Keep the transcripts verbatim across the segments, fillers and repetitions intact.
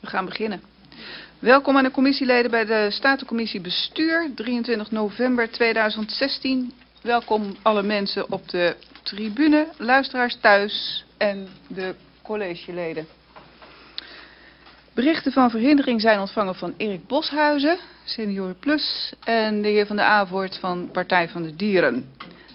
gaan beginnen. Welkom aan de commissieleden bij de Statencommissie Bestuur, drieëntwintig november tweeduizend zestien. Welkom alle mensen op de tribune, luisteraars thuis en de collegeleden. Berichten van verhindering zijn ontvangen van Erik Boshuizen, Senioren Plus, en de heer Van der Avoort van Partij van de Dieren.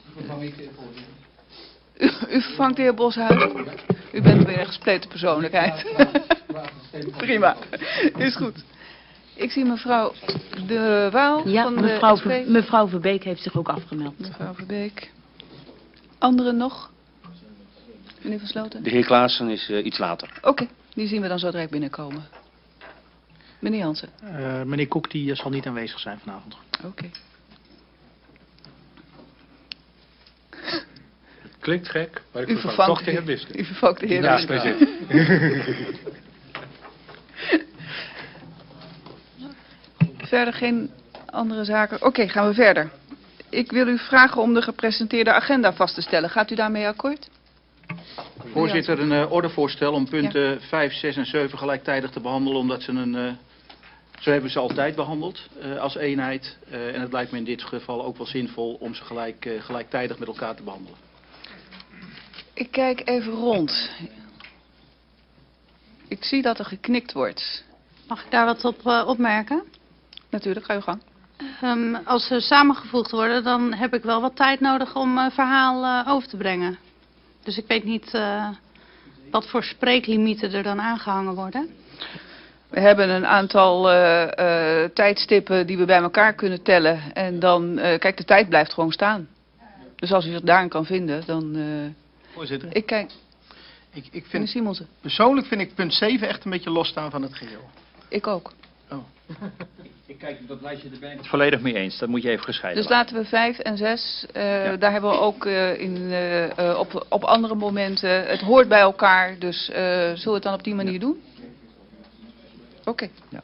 U, u vervangt de heer Boshuizen? U bent weer een gespleten persoonlijkheid. Prima, is goed. Ik zie mevrouw De Waal ja, van mevrouw de S P. mevrouw Verbeek heeft zich ook afgemeld. Mevrouw Verbeek. Anderen nog? Meneer Van Sloten? De heer Klaassen is uh, iets later. Oké, okay, die zien we dan zo direct binnenkomen. Meneer Jansen. Uh, meneer Kok die uh, zal niet aanwezig zijn vanavond. Oké. Okay. Klinkt gek, maar ik u vervang toch de heer Wiske. U vervangt de heer Naast mij zit. Verder geen andere zaken. Oké, okay, gaan we verder. Ik wil u vragen om de gepresenteerde agenda vast te stellen. Gaat u daarmee akkoord? Voorzitter, een uh, ordevoorstel om punten ja. vijf, zes en zeven gelijktijdig te behandelen, omdat ze een... Uh, zo hebben ze altijd behandeld uh, als eenheid. Uh, en het lijkt me in dit geval ook wel zinvol om ze gelijk, uh, gelijktijdig met elkaar te behandelen. Ik kijk even rond. Ik zie dat er geknikt wordt. Mag ik daar wat op uh, opmerken? Natuurlijk, ga je gang. Um, als ze samengevoegd worden, dan heb ik wel wat tijd nodig om een uh, verhaal uh, over te brengen. Dus ik weet niet uh, wat voor spreeklimieten er dan aangehangen worden. We hebben een aantal uh, uh, tijdstippen die we bij elkaar kunnen tellen. En dan, uh, kijk, de tijd blijft gewoon staan. Dus als u zich daarin kan vinden, dan... Uh, Voorzitter. Ik kijk... Ik, ik vind, Simonsen. Persoonlijk vind ik punt zeven echt een beetje losstaan van het geheel. Ik ook. Oh. Ik kijk dat lijstje erbij niet volledig mee eens. Dat moet je even gescheiden Dus laten we vijf en zes. Uh, ja. Daar hebben we ook uh, in, uh, uh, op, op andere momenten. Het hoort bij elkaar. Dus uh, zullen we het dan op die manier ja. doen? Oké. Okay. Ja.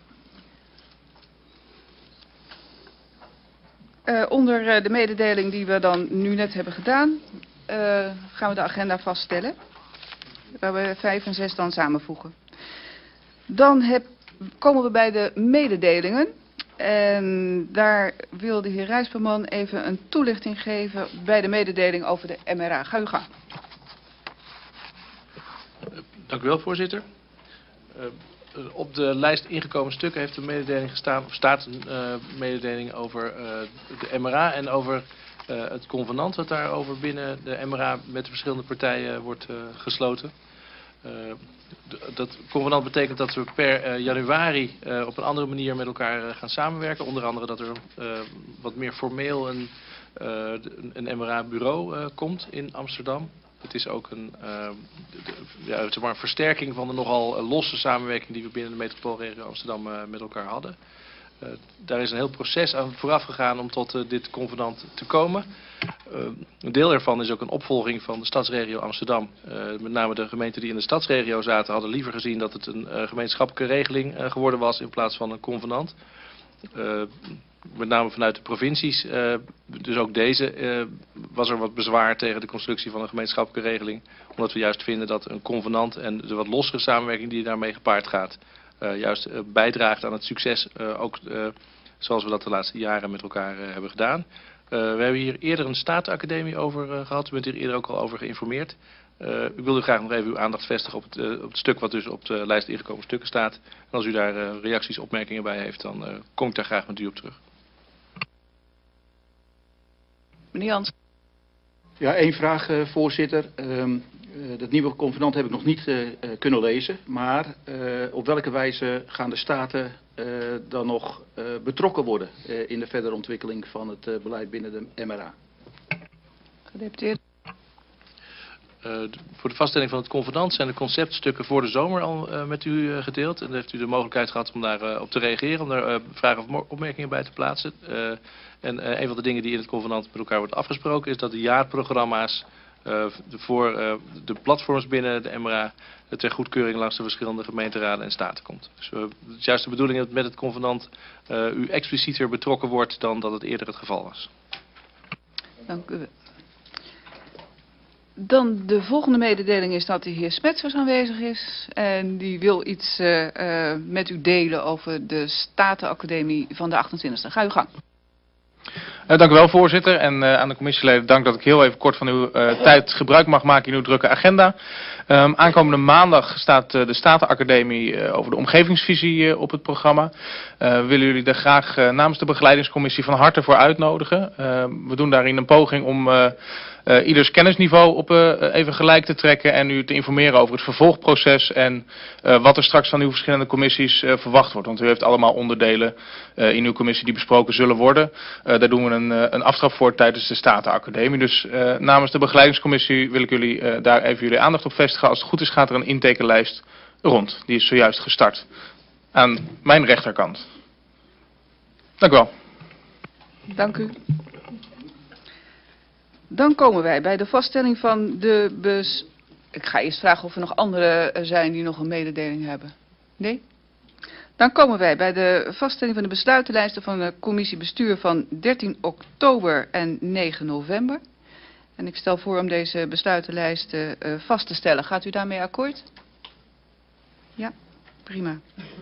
Uh, onder uh, de mededeling die we dan nu net hebben gedaan, uh, gaan we de agenda vaststellen. Waar we vijf en zes dan samenvoegen. Dan heb, komen we bij de mededelingen. En daar wil de heer Rijsperman even een toelichting geven bij de mededeling over de M R A. Ga u gang. Uh, dank u wel, voorzitter. Uh, Op de lijst ingekomen stukken heeft een mededeling gestaan, of staat een uh, mededeling over uh, de M R A en over uh, het convenant dat daarover binnen de M R A met de verschillende partijen wordt uh, gesloten. Uh, dat convenant betekent dat we per uh, januari uh, op een andere manier met elkaar uh, gaan samenwerken. Onder andere dat er uh, wat meer formeel een, uh, een M R A-bureau uh, komt in Amsterdam. Het is ook een, uh, de, ja, zeg maar een versterking van de nogal uh, losse samenwerking die we binnen de metropoolregio Amsterdam uh, met elkaar hadden. Uh, daar is een heel proces aan vooraf gegaan om tot uh, dit convenant te komen. Uh, een deel ervan is ook een opvolging van de stadsregio Amsterdam. Uh, met name de gemeenten die in de stadsregio zaten hadden liever gezien dat het een uh, gemeenschappelijke regeling uh, geworden was in plaats van een convenant. Uh, met name vanuit de provincies, uh, dus ook deze, uh, was er wat bezwaar tegen de constructie van een gemeenschappelijke regeling. Omdat we juist vinden dat een convenant en de wat lossere samenwerking die daarmee gepaard gaat, uh, juist uh, bijdraagt aan het succes, uh, ook uh, zoals we dat de laatste jaren met elkaar uh, hebben gedaan. Uh, we hebben hier eerder een statenacademie over uh, gehad, u bent hier eerder ook al over geïnformeerd. Uh, ik wil u graag nog even uw aandacht vestigen op het, uh, op het stuk wat dus op de lijst ingekomen stukken staat. En als u daar uh, reacties, opmerkingen bij heeft, dan uh, kom ik daar graag met u op terug. Meneer Jans. Ja, één vraag, uh, voorzitter. Um, uh, dat nieuwe convenant heb ik nog niet uh, uh, kunnen lezen. Maar uh, op welke wijze gaan de staten uh, dan nog uh, betrokken worden uh, in de verdere ontwikkeling van het uh, beleid binnen de M R A? Gedeputeerd. Uh, voor de vaststelling van het convenant zijn de conceptstukken voor de zomer al uh, met u uh, gedeeld. En dan heeft u de mogelijkheid gehad om daar uh, op te reageren, om daar uh, vragen of opmerkingen bij te plaatsen. Uh, en uh, een van de dingen die in het convenant met elkaar wordt afgesproken is dat de jaarprogramma's uh, voor uh, de platforms binnen de M R A ter goedkeuring langs de verschillende gemeenteraden en staten komt. Dus uh, het is juist de bedoeling dat met het convenant uh, u explicieter betrokken wordt dan dat het eerder het geval was. Dank u. Dan de volgende mededeling is dat de heer Smetsers aanwezig is. En die wil iets uh, uh, met u delen over de Statenacademie van de achtentwintigste. Ga uw gang. Uh, dank u wel, voorzitter. En uh, aan de commissieleden dank dat ik heel even kort van uw uh, tijd gebruik mag maken in uw drukke agenda. Um, aankomende maandag staat uh, de Statenacademie uh, over de omgevingsvisie uh, op het programma. Uh, we willen jullie daar graag uh, namens de begeleidingscommissie van harte voor uitnodigen. Uh, we doen daarin een poging om uh, uh, ieders kennisniveau op uh, even gelijk te trekken en u te informeren over het vervolgproces en uh, wat er straks van uw verschillende commissies uh, verwacht wordt. Want u heeft allemaal onderdelen uh, in uw commissie die besproken zullen worden. Uh, daar doen we een, uh, een aftrap voor tijdens de Statenacademie. Dus uh, namens de begeleidingscommissie wil ik jullie uh, daar even jullie aandacht op vestigen. Als het goed is gaat er een intekenlijst rond. Die is zojuist gestart. Aan mijn rechterkant. Dank u wel. Dank u. Dan komen wij bij de vaststelling van de bes... Ik ga eerst vragen of er nog anderen zijn die nog een mededeling hebben. Nee? Dan komen wij bij de vaststelling van de besluitenlijsten van de commissie bestuur van dertien oktober en negen november. En ik stel voor om deze besluitenlijsten uh, vast te stellen. Gaat u daarmee akkoord? Ja, prima.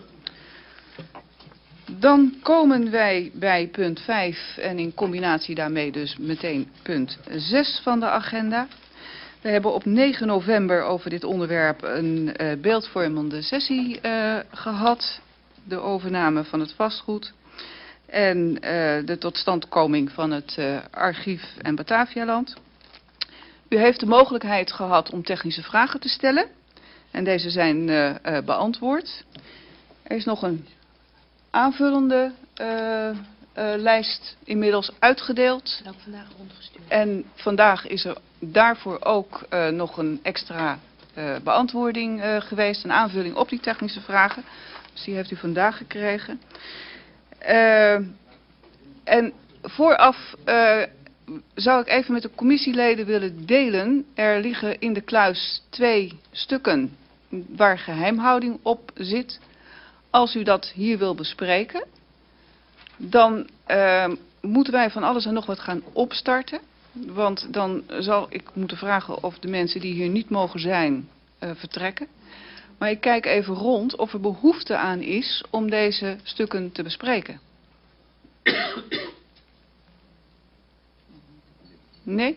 Dan komen wij bij punt vijf en in combinatie daarmee dus meteen punt zes van de agenda. We hebben op negen november over dit onderwerp een uh, beeldvormende sessie uh, gehad. De overname van het vastgoed en uh, de totstandkoming van het uh, archief en Batavialand. U heeft de mogelijkheid gehad om technische vragen te stellen en deze zijn uh, uh, beantwoord. Er is nog een aanvullende uh, uh, lijst inmiddels uitgedeeld. Ook vandaag rondgestuurd. En vandaag is er daarvoor ook uh, nog een extra uh, beantwoording uh, geweest, een aanvulling op die technische vragen. Dus die heeft u vandaag gekregen. Uh, en vooraf uh, zou ik even met de commissieleden willen delen. Er liggen in de kluis twee stukken waar geheimhouding op zit. Als u dat hier wil bespreken, dan uh, moeten wij van alles en nog wat gaan opstarten. Want dan zal ik moeten vragen of de mensen die hier niet mogen zijn, uh, vertrekken. Maar ik kijk even rond of er behoefte aan is om deze stukken te bespreken. Nee?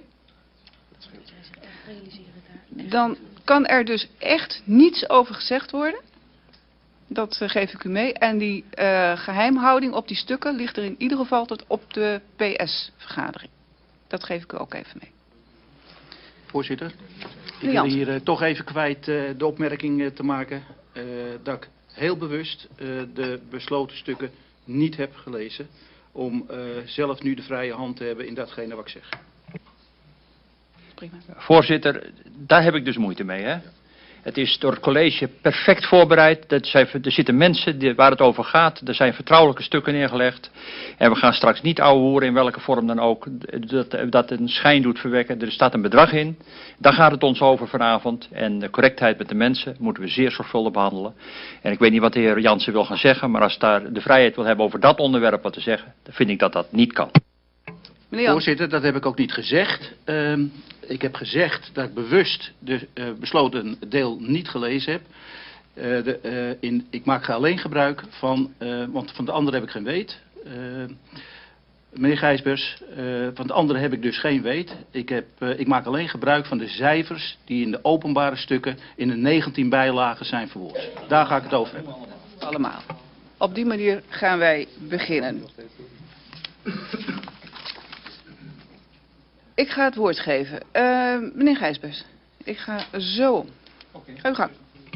Dan kan er dus echt niets over gezegd worden. Dat uh, geef ik u mee. En die uh, geheimhouding op die stukken ligt er in ieder geval tot op de P S-vergadering. Dat geef ik u ook even mee. Voorzitter, ik wil hier uh, toch even kwijt uh, de opmerking uh, te maken uh, dat ik heel bewust uh, de besloten stukken niet heb gelezen. Om uh, zelf nu de vrije hand te hebben in datgene wat ik zeg. Prima. Voorzitter, daar heb ik dus moeite mee, hè? Het is door het college perfect voorbereid. Dat zijn, er zitten mensen die, waar het over gaat. Er zijn vertrouwelijke stukken neergelegd. En we gaan straks niet ouwehoeren in welke vorm dan ook. Dat, dat een schijn doet verwekken. Er staat een bedrag in. Daar gaat het ons over vanavond. En de correctheid met de mensen moeten we zeer zorgvuldig behandelen. En ik weet niet wat de heer Jansen wil gaan zeggen. Maar als daar de vrijheid wil hebben over dat onderwerp wat te zeggen. Dan vind ik dat dat niet kan. Voorzitter, dat heb ik ook niet gezegd. Uh, ik heb gezegd dat ik bewust de uh, besloten deel niet gelezen heb. Uh, de, uh, in, ik maak alleen gebruik van, uh, want van de andere heb ik geen weet. Uh, meneer Gijsbers, uh, van de andere heb ik dus geen weet. Ik, heb, uh, ik maak alleen gebruik van de cijfers die in de openbare stukken in de negentien bijlagen zijn verwoord. Daar ga ik het over hebben. Allemaal. Op die manier gaan wij beginnen. Ik ga het woord geven. Uh, meneer Gijsbers, ik ga zo. Ga uw gang.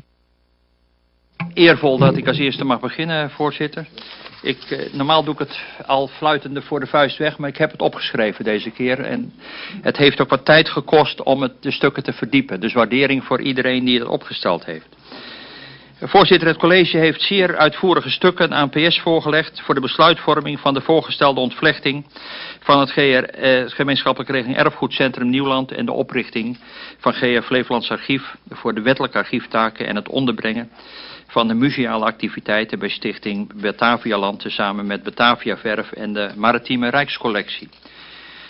Eervol dat ik als eerste mag beginnen, voorzitter. Ik, eh, normaal doe ik het al fluitende voor de vuist weg, maar ik heb het opgeschreven deze keer. En het heeft ook wat tijd gekost om het, de stukken te verdiepen. Dus waardering voor iedereen die het opgesteld heeft. Voorzitter, het college heeft zeer uitvoerige stukken aan P S voorgelegd voor de besluitvorming van de voorgestelde ontvlechting van het G R, eh, het gemeenschappelijk regeling Erfgoedcentrum Nieuwland en de oprichting van G R Flevolands Archief voor de wettelijke archieftaken en het onderbrengen van de museale activiteiten bij stichting Batavialand tezamen met Bataviaverf en de Maritieme Rijkscollectie.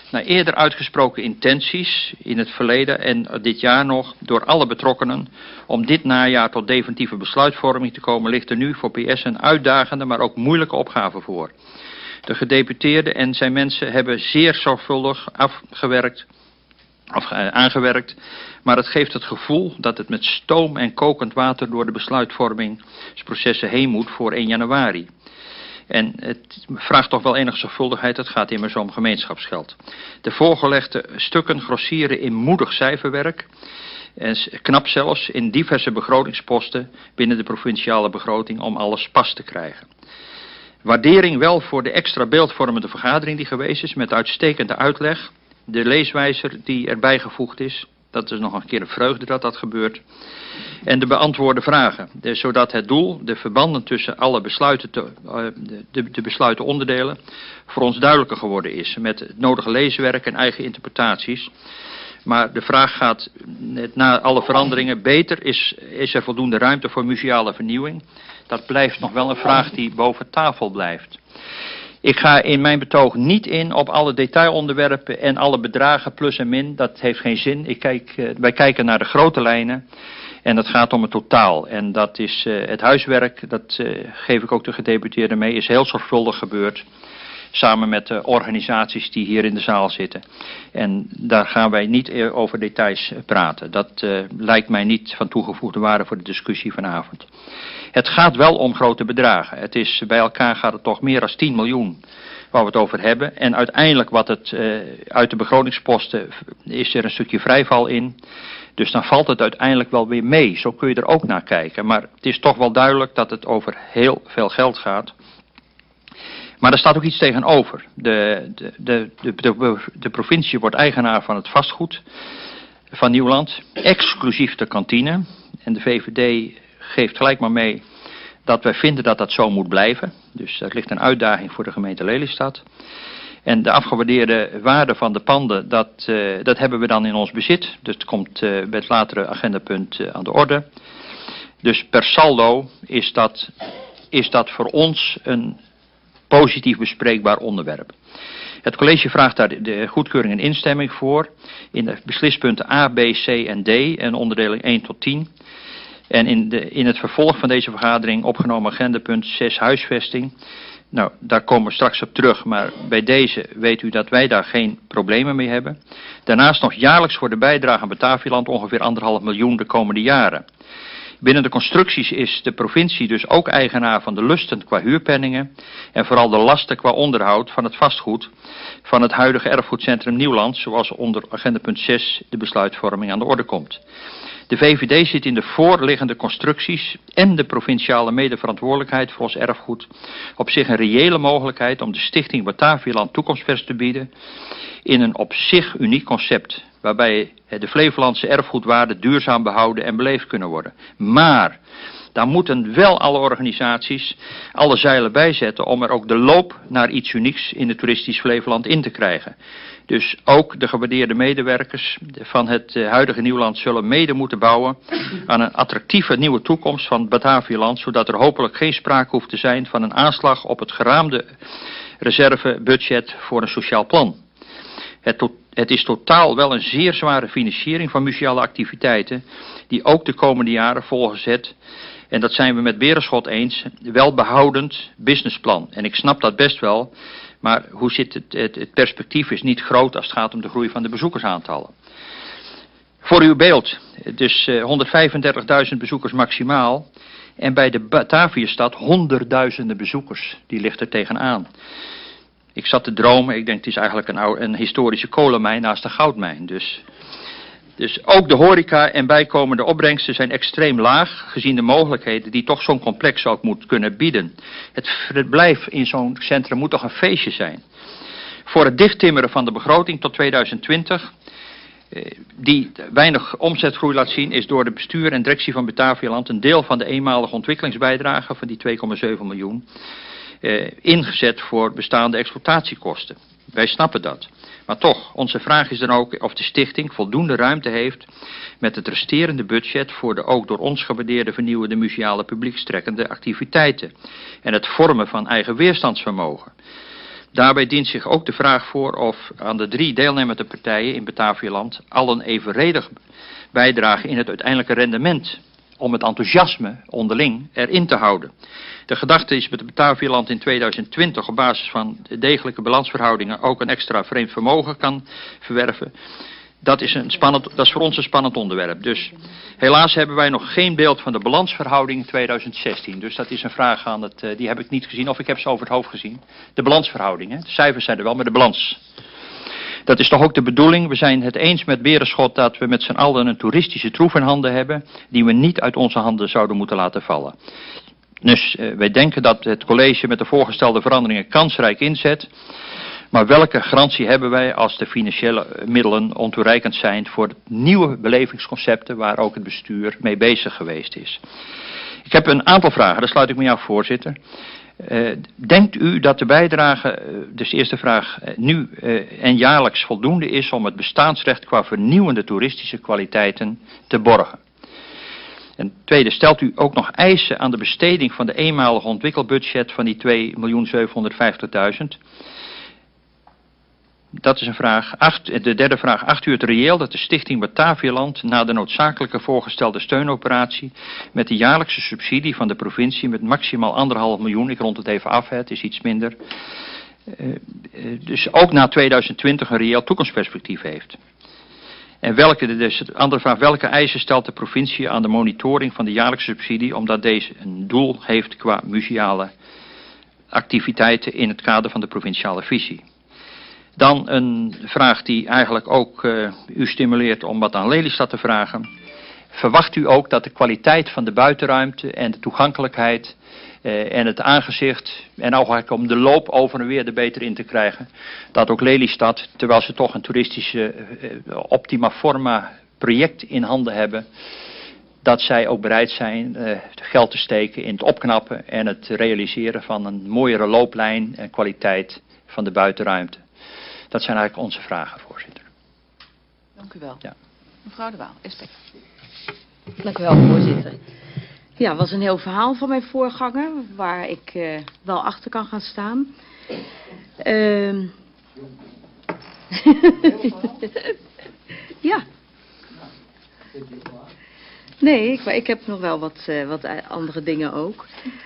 naar eerder uitgesproken intenties in het verleden en dit jaar nog door alle betrokkenen om dit najaar tot definitieve besluitvorming te komen, ligt er nu voor P S een uitdagende, maar ook moeilijke opgave voor. De gedeputeerde en zijn mensen hebben zeer zorgvuldig afgewerkt, of uh, aangewerkt, maar het geeft het gevoel dat het met stoom en kokend water door de besluitvormingsprocessen heen moet voor één januari. En het vraagt toch wel enige zorgvuldigheid, het gaat immers om gemeenschapsgeld. De voorgelegde stukken grossieren in moedig cijferwerk, en knap zelfs in diverse begrotingsposten binnen de provinciale begroting om alles pas te krijgen. Waardering wel voor de extra beeldvormende vergadering die geweest is, met uitstekende uitleg, de leeswijzer die erbij gevoegd is, dat is nog een keer een vreugde dat dat gebeurt, en de beantwoorde vragen, de, zodat het doel, de verbanden tussen alle besluiten, te, uh, de, de besluiten onderdelen, voor ons duidelijker geworden is, met het nodige leeswerk en eigen interpretaties. Maar de vraag gaat, na alle veranderingen, beter, is, is er voldoende ruimte voor museale vernieuwing? Dat blijft nog wel een vraag die boven tafel blijft. Ik ga in mijn betoog niet in op alle detailonderwerpen en alle bedragen plus en min. Dat heeft geen zin. Ik kijk, uh, wij kijken naar de grote lijnen en dat gaat om het totaal. En dat is uh, het huiswerk, dat uh, geef ik ook de gedeputeerden mee, is heel zorgvuldig gebeurd. Samen met de organisaties die hier in de zaal zitten. En daar gaan wij niet over details praten. Dat uh, lijkt mij niet van toegevoegde waarde voor de discussie vanavond. Het gaat wel om grote bedragen. Het is, bij elkaar gaat het toch meer dan tien miljoen waar we het over hebben. En uiteindelijk wat het uh, uit de begrotingsposten is er een stukje vrijval in. Dus dan valt het uiteindelijk wel weer mee. Zo kun je er ook naar kijken. Maar het is toch wel duidelijk dat het over heel veel geld gaat. Maar er staat ook iets tegenover. De, de, de, de, de, de provincie wordt eigenaar van het vastgoed van Nieuwland, exclusief de kantine. En de V V D geeft gelijk maar mee dat wij vinden dat dat zo moet blijven. Dus dat ligt een uitdaging voor de gemeente Lelystad. En de afgewaardeerde waarde van de panden, dat, uh, dat hebben we dan in ons bezit. Dus het komt uh, bij het latere agendapunt uh, aan de orde. Dus per saldo is dat, is dat voor ons een positief bespreekbaar onderwerp. Het college vraagt daar de goedkeuring en instemming voor in de beslispunten A, B, C en D en onderdeling één tot tien. En in, de, in het vervolg van deze vergadering opgenomen agendapunt zes huisvesting. Nou, daar komen we straks op terug, maar bij deze weet u dat wij daar geen problemen mee hebben. Daarnaast nog jaarlijks voor de bijdrage aan Batavialand ongeveer anderhalf miljoen de komende jaren. Binnen de constructies is de provincie dus ook eigenaar van de lusten qua huurpenningen en vooral de lasten qua onderhoud van het vastgoed van het huidige erfgoedcentrum Nieuwland, zoals onder agendapunt zes de besluitvorming aan de orde komt. De V V D ziet in de voorliggende constructies en de provinciale medeverantwoordelijkheid voor ons erfgoed op zich een reële mogelijkheid om de stichting Batavialand toekomstvers te bieden in een op zich uniek concept, waarbij de Flevolandse erfgoedwaarden duurzaam behouden en beleefd kunnen worden. Maar daar moeten wel alle organisaties alle zeilen bijzetten om er ook de loop naar iets unieks in het toeristisch Flevoland in te krijgen. Dus ook de gewaardeerde medewerkers van het huidige Nieuwland zullen mede moeten bouwen aan een attractieve nieuwe toekomst van Batavialand, zodat er hopelijk geen sprake hoeft te zijn van een aanslag op het geraamde reservebudget voor een sociaal plan. Het, to het is totaal wel een zeer zware financiering van museale activiteiten die ook de komende jaren volgens het, en dat zijn we met Berenschot eens, wel behoudend businessplan. En ik snap dat best wel, maar hoe zit het, het, het perspectief is niet groot als het gaat om de groei van de bezoekersaantallen. Voor uw beeld, dus uh, honderdvijfendertigduizend bezoekers maximaal. En bij de Bataviastad honderdduizenden bezoekers, die ligt er tegenaan. Ik zat te dromen, ik denk het is eigenlijk een, oude, een historische kolenmijn naast een goudmijn. Dus, dus ook de horeca en bijkomende opbrengsten zijn extreem laag, gezien de mogelijkheden die toch zo'n complex ook moet kunnen bieden. Het verblijf in zo'n centrum moet toch een feestje zijn. Voor het dichttimmeren van de begroting tot tweeduizend twintig, die weinig omzetgroei laat zien, is door de bestuur en directie van Batavialand een deel van de eenmalige ontwikkelingsbijdrage van die twee komma zeven miljoen eh, ingezet voor bestaande exploitatiekosten. Wij snappen dat. Maar toch, onze vraag is dan ook of de stichting voldoende ruimte heeft met het resterende budget voor de ook door ons gewaardeerde vernieuwende museale publiekstrekkende activiteiten en het vormen van eigen weerstandsvermogen. Daarbij dient zich ook de vraag voor of aan de drie deelnemende partijen in Batavialand allen evenredig bijdragen in het uiteindelijke rendement, om het enthousiasme onderling erin te houden. De gedachte is met Batavialand in tweeduizend twintig op basis van de degelijke balansverhoudingen ook een extra vreemd vermogen kan verwerven. Dat is, een spannend, dat is voor ons een spannend onderwerp. Dus helaas hebben wij nog geen beeld van de balansverhouding in tweeduizend zestien. Dus dat is een vraag aan het, uh, die heb ik niet gezien of ik heb ze over het hoofd gezien. De balansverhouding, hè? De cijfers zijn er wel, maar de balans. Dat is toch ook de bedoeling. We zijn het eens met Berenschot dat we met z'n allen een toeristische troef in handen hebben, die we niet uit onze handen zouden moeten laten vallen. Dus uh, wij denken dat het college met de voorgestelde veranderingen kansrijk inzet. Maar welke garantie hebben wij als de financiële middelen ontoereikend zijn voor nieuwe belevingsconcepten waar ook het bestuur mee bezig geweest is? Ik heb een aantal vragen, daar sluit ik mee af, voorzitter. Uh, denkt u dat de bijdrage, uh, dus de eerste vraag, uh, nu uh, en jaarlijks voldoende is om het bestaansrecht qua vernieuwende toeristische kwaliteiten te borgen? En tweede, stelt u ook nog eisen aan de besteding van de eenmalige ontwikkelbudget van die twee miljoen zevenhonderdvijftigduizend? Dat is een vraag. Acht, de derde vraag. Acht u het reëel dat de stichting Batavialand na de noodzakelijke voorgestelde steunoperatie met de jaarlijkse subsidie van de provincie met maximaal anderhalf miljoen, ik rond het even af, het is iets minder, uh, uh, dus ook na tweeduizend twintig een reëel toekomstperspectief heeft? En welke, dus de andere vraag, welke eisen stelt de provincie aan de monitoring van de jaarlijkse subsidie, omdat deze een doel heeft qua museale activiteiten in het kader van de provinciale visie? Dan een vraag die eigenlijk ook uh, u stimuleert om wat aan Lelystad te vragen. Verwacht u ook dat de kwaliteit van de buitenruimte en de toegankelijkheid uh, en het aangezicht, en ook om de loop over en weer er beter in te krijgen, dat ook Lelystad, terwijl ze toch een toeristische uh, optima forma project in handen hebben, dat zij ook bereid zijn uh, geld te steken in het opknappen en het realiseren van een mooiere looplijn en kwaliteit van de buitenruimte? Dat zijn eigenlijk onze vragen, voorzitter. Dank u wel. Ja. Mevrouw De Waal, S P. Dank u wel, voorzitter. Ja, het was een heel verhaal van mijn voorganger, waar ik uh, wel achter kan gaan staan. Uh... ja. Nee, ik, ik heb nog wel wat, uh, wat andere dingen ook.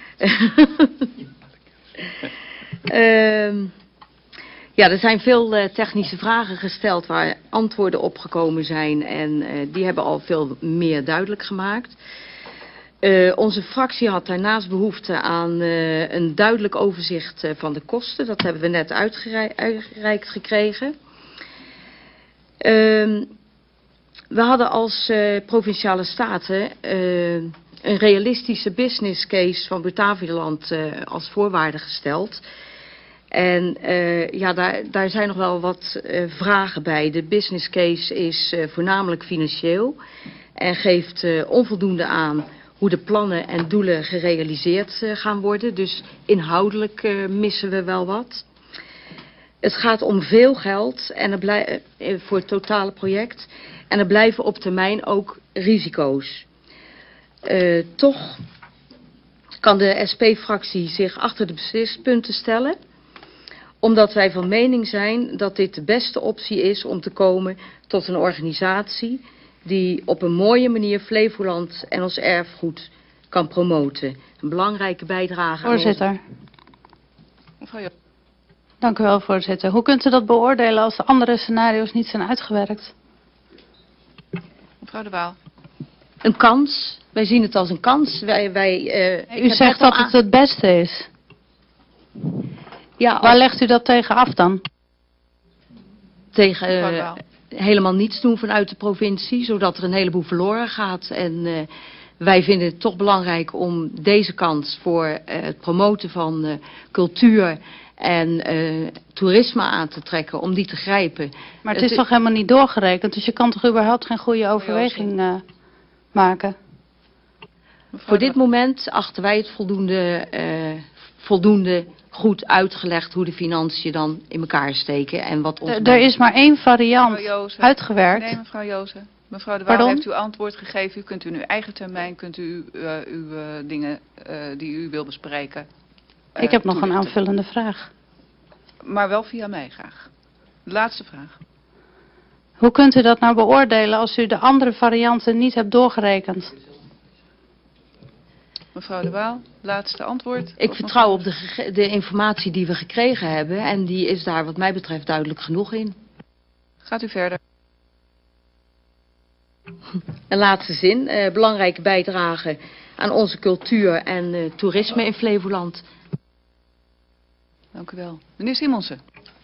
uh... Ja, er zijn veel uh, technische vragen gesteld waar antwoorden op gekomen zijn en uh, die hebben al veel meer duidelijk gemaakt. Uh, onze fractie had daarnaast behoefte aan uh, een duidelijk overzicht uh, van de kosten. Dat hebben we net uitgereikt gekregen. Uh, we hadden als uh, Provinciale Staten uh, een realistische business case van Batavialand uh, als voorwaarde gesteld. En uh, ja, daar, daar zijn nog wel wat uh, vragen bij. De business case is uh, voornamelijk financieel en geeft uh, onvoldoende aan hoe de plannen en doelen gerealiseerd uh, gaan worden. Dus inhoudelijk uh, missen we wel wat. Het gaat om veel geld en er blij, uh, voor het totale project. En er blijven op termijn ook risico's. Uh, toch kan de S P-fractie zich achter de beslispunten stellen, omdat wij van mening zijn dat dit de beste optie is om te komen tot een organisatie die op een mooie manier Flevoland en ons erfgoed kan promoten. Een belangrijke bijdrage. Voorzitter. Mevrouw Jo- Dank u wel, voorzitter. Hoe kunt u dat beoordelen als de andere scenario's niet zijn uitgewerkt? Mevrouw De Waal. Een kans. Wij zien het als een kans. Wij, wij, uh, U zegt dat het het beste is. Ja, Waar legt u dat tegen af dan? Tegen uh, helemaal niets doen vanuit de provincie, zodat er een heleboel verloren gaat. En uh, wij vinden het toch belangrijk om deze kans voor uh, het promoten van uh, cultuur en uh, toerisme aan te trekken, om die te grijpen. Maar het is toch helemaal niet doorgerekend, dus je kan toch überhaupt geen goede overweging uh, maken? Voor dit moment achten wij het voldoende, uh, voldoende goed uitgelegd hoe de financiën dan in elkaar steken. En wat ons Er is maar één variant Mevrouw Joosen. uitgewerkt. Nee, mevrouw Joosen. Mevrouw De Waal Pardon? heeft u antwoord gegeven. U kunt u in uw eigen termijn, kunt u uh, uw uh, dingen uh, die u wil bespreken. uh, Ik heb nog een toelichten. aanvullende vraag. maar wel via mij graag. De laatste vraag. Hoe kunt u dat nou beoordelen als u de andere varianten niet hebt doorgerekend? Mevrouw De Waal, laatste antwoord. Ik Of vertrouw nog- op de, gege- de informatie die we gekregen hebben en die is daar wat mij betreft duidelijk genoeg in. Gaat u verder. Een laatste zin, eh, belangrijke bijdrage aan onze cultuur en eh, toerisme in Flevoland. Dank u wel. Meneer Simonsen.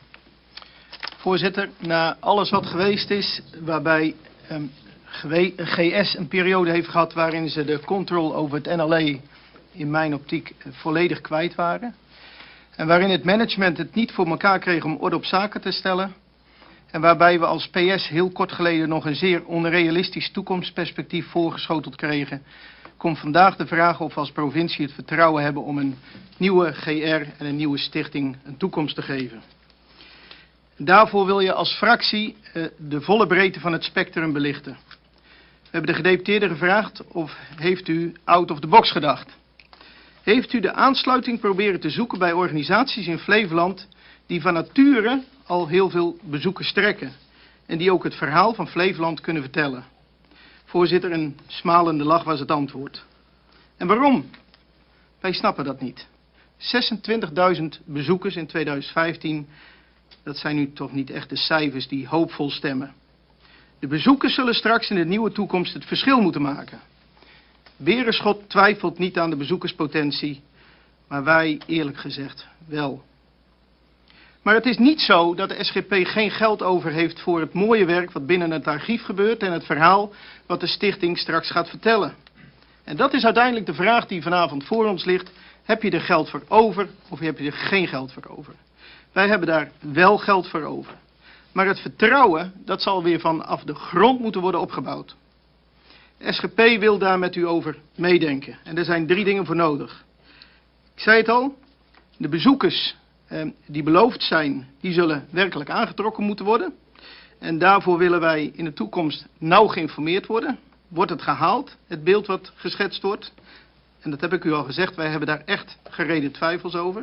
Voorzitter, na alles wat geweest is, waarbij ehm, gewe- G S een periode heeft gehad waarin ze de controle over het N L E in mijn optiek eh, volledig kwijt waren. En waarin het management het niet voor elkaar kreeg om orde op zaken te stellen. En waarbij we als P S heel kort geleden nog een zeer onrealistisch toekomstperspectief voorgeschoteld kregen, komt vandaag de vraag of we als provincie het vertrouwen hebben om een nieuwe G R en een nieuwe stichting een toekomst te geven. Daarvoor wil je als fractie uh, de volle breedte van het spectrum belichten. We hebben de gedeputeerde gevraagd of heeft u out of the box gedacht. Heeft u de aansluiting proberen te zoeken bij organisaties in Flevoland die van nature al heel veel bezoekers trekken. En die ook het verhaal van Flevoland kunnen vertellen. Voorzitter, een smalende lach was het antwoord. En waarom? Wij snappen dat niet. zesentwintigduizend bezoekers in tweeduizend vijftien... dat zijn nu toch niet echt de cijfers die hoopvol stemmen. De bezoekers zullen straks in de nieuwe toekomst het verschil moeten maken. Berenschot twijfelt niet aan de bezoekerspotentie, maar wij eerlijk gezegd wel. Maar het is niet zo dat de S G P geen geld over heeft voor het mooie werk wat binnen het archief gebeurt en het verhaal wat de stichting straks gaat vertellen. En dat is uiteindelijk de vraag die vanavond voor ons ligt. Heb je er geld voor over of heb je er geen geld voor over? Wij hebben daar wel geld voor over. Maar het vertrouwen, dat zal weer vanaf de grond moeten worden opgebouwd. De S G P wil daar met u over meedenken. En er zijn drie dingen voor nodig. Ik zei het al, de bezoekers eh, die beloofd zijn, die zullen werkelijk aangetrokken moeten worden. En daarvoor willen wij in de toekomst nauw geïnformeerd worden. Wordt het gehaald, het beeld wat geschetst wordt? En dat heb ik u al gezegd, wij hebben daar echt gereden twijfels over.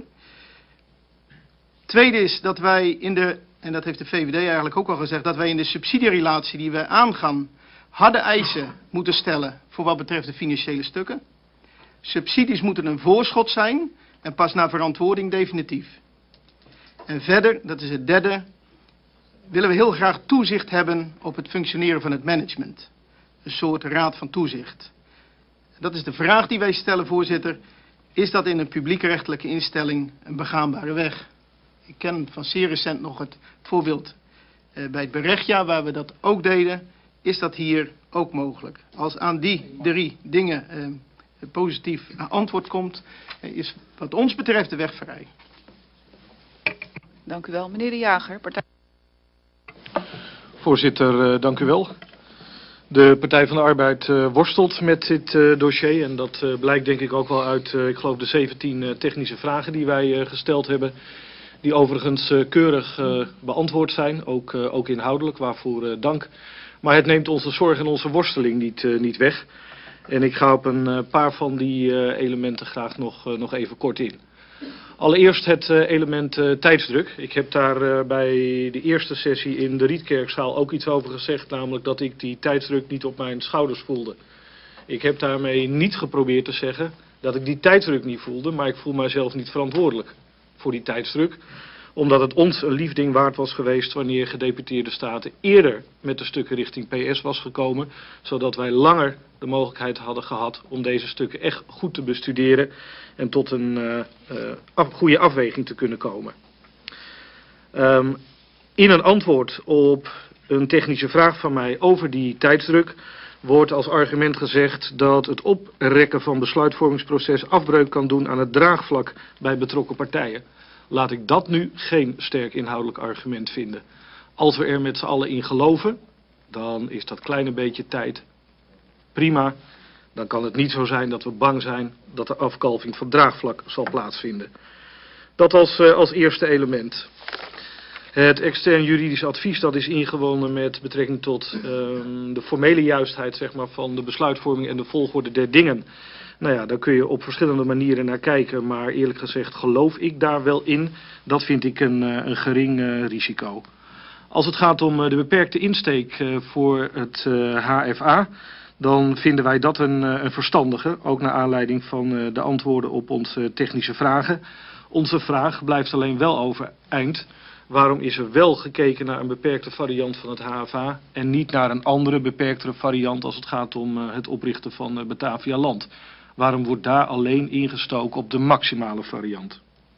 Tweede is dat wij in de, en dat heeft de V V D eigenlijk ook al gezegd, dat wij in de subsidierelatie die wij aangaan harde eisen moeten stellen voor wat betreft de financiële stukken. Subsidies moeten een voorschot zijn en pas naar verantwoording definitief. En verder, dat is het derde, willen we heel graag toezicht hebben op het functioneren van het management. Een soort raad van toezicht. Dat is de vraag die wij stellen, voorzitter. Is dat in een publiekrechtelijke instelling een begaanbare weg? Ik ken van zeer recent nog het voorbeeld eh, bij het Berechtjaar waar we dat ook deden. Is dat hier ook mogelijk? Als aan die drie dingen eh, positief antwoord komt, eh, is wat ons betreft de weg vrij. Dank u wel. Meneer De Jager, partij. Voorzitter, uh, dank u wel. De Partij van de Arbeid uh, worstelt met dit uh, dossier en dat uh, blijkt denk ik ook wel uit, uh, ik geloof de zeventien uh, technische vragen die wij uh, gesteld hebben. Die overigens uh, keurig uh, beantwoord zijn, ook, uh, ook inhoudelijk, waarvoor uh, dank. Maar het neemt onze zorg en onze worsteling niet, uh, niet weg. En ik ga op een uh, paar van die uh, elementen graag nog, uh, nog even kort in. Allereerst het uh, element uh, tijdsdruk. Ik heb daar uh, bij de eerste sessie in de Rietkerkzaal ook iets over gezegd, namelijk dat ik die tijdsdruk niet op mijn schouders voelde. Ik heb daarmee niet geprobeerd te zeggen dat ik die tijdsdruk niet voelde, maar ik voel mijzelf niet verantwoordelijk voor die tijdsdruk. Omdat het ons een lief ding waard was geweest wanneer gedeputeerde staten eerder met de stukken richting P S was gekomen. Zodat wij langer de mogelijkheid hadden gehad om deze stukken echt goed te bestuderen. En tot een uh, uh, af, goede afweging te kunnen komen. Um, in een antwoord op een technische vraag van mij over die tijdsdruk wordt als argument gezegd dat het oprekken van besluitvormingsproces afbreuk kan doen aan het draagvlak bij betrokken partijen. Laat ik dat nu geen sterk inhoudelijk argument vinden. Als we er met z'n allen in geloven, dan is dat kleine beetje tijd prima. Dan kan het niet zo zijn dat we bang zijn dat de afkalving van draagvlak zal plaatsvinden. Dat als, uh, als eerste element. Het extern juridisch advies dat is ingewonnen met betrekking tot uh, de formele juistheid zeg maar, van de besluitvorming en de volgorde der dingen. Nou ja, daar kun je op verschillende manieren naar kijken, maar eerlijk gezegd geloof ik daar wel in. Dat vind ik een, uh, een gering uh, risico. Als het gaat om uh, de beperkte insteek uh, voor het uh, H F A, dan vinden wij dat een, uh, een verstandige, ook naar aanleiding van uh, de antwoorden op onze technische vragen. Onze vraag blijft alleen wel overeind. Waarom is er wel gekeken naar een beperkte variant van het H F A en niet naar een andere beperktere variant als het gaat om uh, het oprichten van uh, Batavia Land? Waarom wordt daar alleen ingestoken op de maximale variant?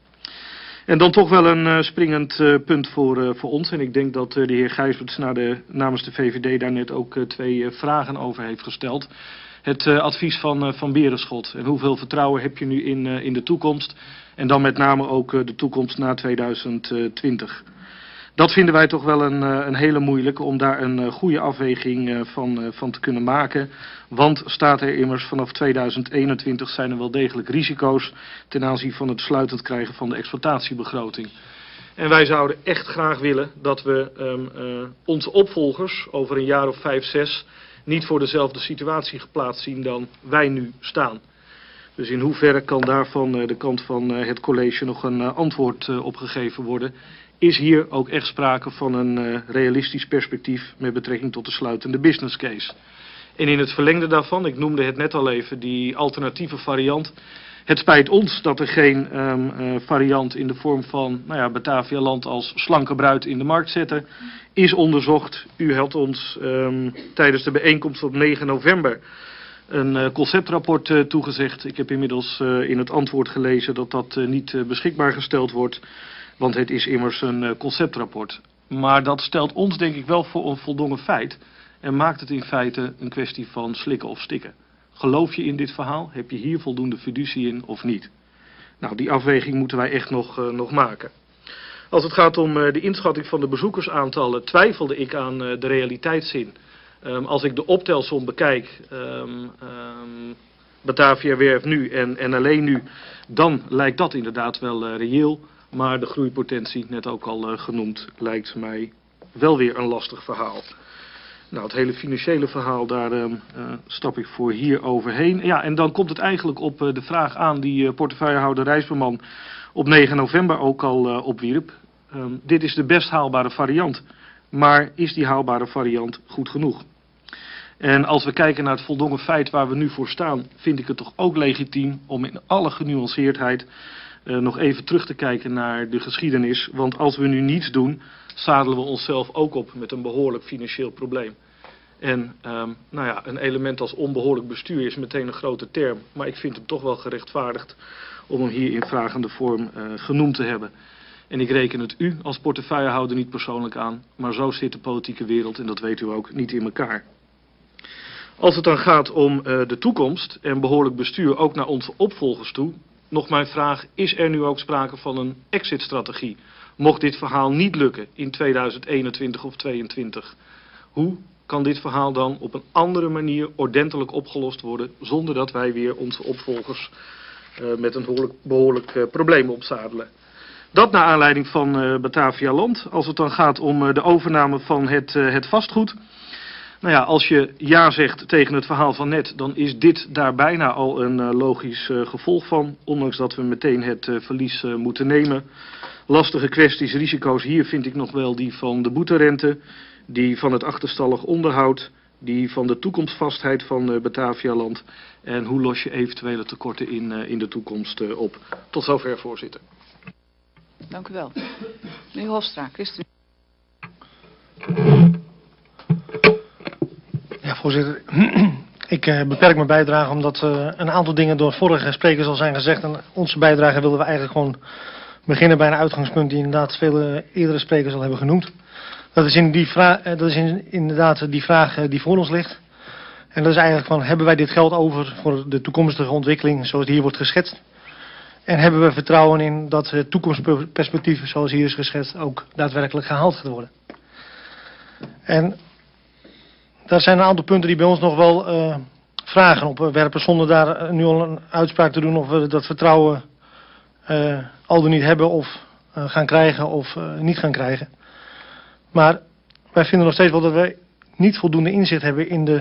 En dan toch wel een uh, springend uh, punt voor, uh, voor ons. En ik denk dat uh, de heer Gijsberts na de, namens de V V D daar net ook uh, twee uh, vragen over heeft gesteld. Het uh, advies van, uh, van Berenschot. En hoeveel vertrouwen heb je nu in, uh, in de toekomst? En dan met name ook uh, de toekomst na tweeduizend twintig. Dat vinden wij toch wel een, uh, een hele moeilijke om daar een uh, goede afweging uh, van, uh, van te kunnen maken. Want staat er immers vanaf tweeduizend eenentwintig zijn er wel degelijk risico's ten aanzien van het sluitend krijgen van de exploitatiebegroting. En wij zouden echt graag willen dat we um, uh, onze opvolgers over een jaar of vijf, zes niet voor dezelfde situatie geplaatst zien dan wij nu staan. Dus in hoeverre kan daarvan uh, de kant van uh, het college nog een uh, antwoord uh, op gegeven worden? Is hier ook echt sprake van een uh, realistisch perspectief met betrekking tot de sluitende business case? En in het verlengde daarvan, ik noemde het net al even, die alternatieve variant. Het spijt ons dat er geen um, uh, variant in de vorm van nou ja, Batavia Land als slanke bruid in de markt zetten is onderzocht. U had ons um, tijdens de bijeenkomst op negen november een uh, conceptrapport uh, toegezegd. Ik heb inmiddels uh, in het antwoord gelezen dat dat uh, niet uh, beschikbaar gesteld wordt. Want het is immers een uh, conceptrapport. Maar dat stelt ons denk ik wel voor een voldongen feit. En maakt het in feite een kwestie van slikken of stikken. Geloof je in dit verhaal? Heb je hier voldoende fiducie in of niet? Nou, die afweging moeten wij echt nog, uh, nog maken. Als het gaat om uh, de inschatting van de bezoekersaantallen, twijfelde ik aan uh, de realiteitszin. Um, als ik de optelsom bekijk, um, um, Batavia Werf nu en, en alleen nu, dan lijkt dat inderdaad wel uh, reëel. Maar de groeipotentie, net ook al uh, genoemd, lijkt mij wel weer een lastig verhaal. Nou, het hele financiële verhaal, daar uh, uh, stap ik voor hier overheen. Ja, en dan komt het eigenlijk op uh, de vraag aan die uh, portefeuillehouder Rijsberman op negen november ook al uh, opwierp. Um, dit is de best haalbare variant. Maar is die haalbare variant goed genoeg? En als we kijken naar het voldongen feit waar we nu voor staan, vind ik het toch ook legitiem om in alle genuanceerdheid uh, nog even terug te kijken naar de geschiedenis. Want als we nu niets doen, zadelen we onszelf ook op met een behoorlijk financieel probleem. En um, nou ja, een element als onbehoorlijk bestuur is meteen een grote term. Maar ik vind hem toch wel gerechtvaardigd om hem hier in vragende vorm uh, genoemd te hebben. En ik reken het u als portefeuillehouder niet persoonlijk aan. Maar zo zit de politieke wereld, en dat weet u ook, niet in elkaar. Als het dan gaat om uh, de toekomst en behoorlijk bestuur ook naar onze opvolgers toe. Nog mijn vraag, is er nu ook sprake van een exit-strategie? Mocht dit verhaal niet lukken in tweeduizend eenentwintig of tweeëntwintig, hoe kan dit verhaal dan op een andere manier ordentelijk opgelost worden, zonder dat wij weer onze opvolgers uh, met een behoorlijk, behoorlijk uh, probleem opzadelen? Dat naar aanleiding van uh, Batavia Land. Als het dan gaat om uh, de overname van het, uh, het vastgoed. Nou ja, als je ja zegt tegen het verhaal van net, dan is dit daar bijna al een uh, logisch uh, gevolg van. Ondanks dat we meteen het uh, verlies uh, moeten nemen. Lastige kwesties, risico's hier vind ik nog wel die van de boeterente, die van het achterstallig onderhoud, die van de toekomstvastheid van uh, Batavia Land. En hoe los je eventuele tekorten in, uh, in de toekomst uh, op. Tot zover, voorzitter. Dank u wel. Meneer Hofstra, Christen. Ja, voorzitter. Ik uh, beperk mijn bijdrage omdat uh, een aantal dingen door vorige sprekers al zijn gezegd. En onze bijdrage wilden we eigenlijk gewoon beginnen bij een uitgangspunt die inderdaad vele eerdere sprekers al hebben genoemd. Dat is, in die vraag, uh, dat is in, inderdaad die vraag uh, die voor ons ligt. En dat is eigenlijk van, hebben wij dit geld over voor de toekomstige ontwikkeling zoals hier wordt geschetst? En hebben we vertrouwen in dat het toekomstperspectief zoals hier is geschetst ook daadwerkelijk gehaald gaat worden? En daar zijn een aantal punten die bij ons nog wel uh, vragen op werpen, zonder daar nu al een uitspraak te doen of we dat vertrouwen uh, al dan niet hebben of uh, gaan krijgen of uh, niet gaan krijgen. Maar wij vinden nog steeds wel dat wij niet voldoende inzicht hebben in de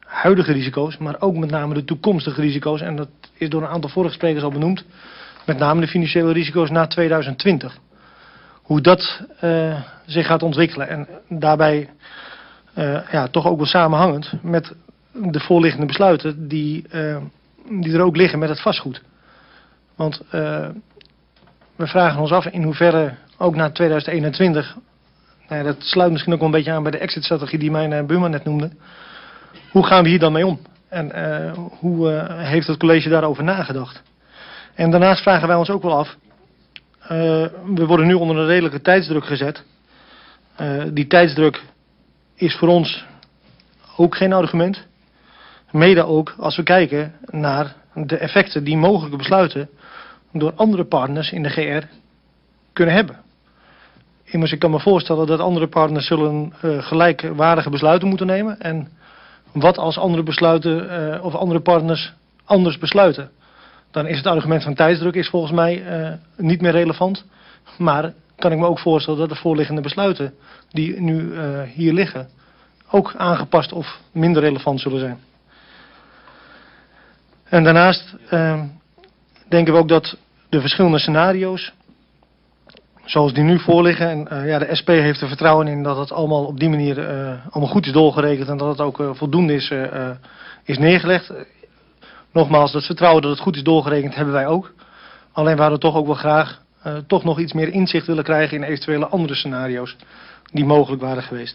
huidige risico's, maar ook met name de toekomstige risico's. En dat is door een aantal vorige sprekers al benoemd. Met name de financiële risico's na tweeduizend twintig. Hoe dat uh, zich gaat ontwikkelen. En daarbij uh, ja, toch ook wel samenhangend met de voorliggende besluiten die, uh, die er ook liggen met het vastgoed. Want uh, we vragen ons af in hoeverre ook na tweeduizend eenentwintig... Nou ja, dat sluit misschien ook wel een beetje aan bij de exit-strategie die mijn uh, buurman net noemde. Hoe gaan we hier dan mee om? En uh, hoe uh, heeft het college daarover nagedacht? En daarnaast vragen wij ons ook wel af. Uh, we worden nu onder een redelijke tijdsdruk gezet. Uh, die tijdsdruk is voor ons ook geen argument. Mede ook als we kijken naar de effecten die mogelijke besluiten door andere partners in de G R kunnen hebben. Immers, ik kan me voorstellen dat andere partners zullen uh, gelijkwaardige besluiten moeten nemen. En wat als andere besluiten uh, of andere partners anders besluiten? Dan is het argument van tijdsdruk is volgens mij uh, niet meer relevant. Maar kan ik me ook voorstellen dat de voorliggende besluiten die nu uh, hier liggen ook aangepast of minder relevant zullen zijn. En daarnaast uh, denken we ook dat de verschillende scenario's, zoals die nu voorliggen, en uh, ja, de S P heeft er vertrouwen in dat het allemaal op die manier uh, allemaal goed is doorgerekend en dat het ook uh, voldoende is, uh, is neergelegd. Nogmaals, dat vertrouwen dat het goed is doorgerekend hebben wij ook. Alleen we hadden toch ook wel graag uh, toch nog iets meer inzicht willen krijgen in eventuele andere scenario's die mogelijk waren geweest.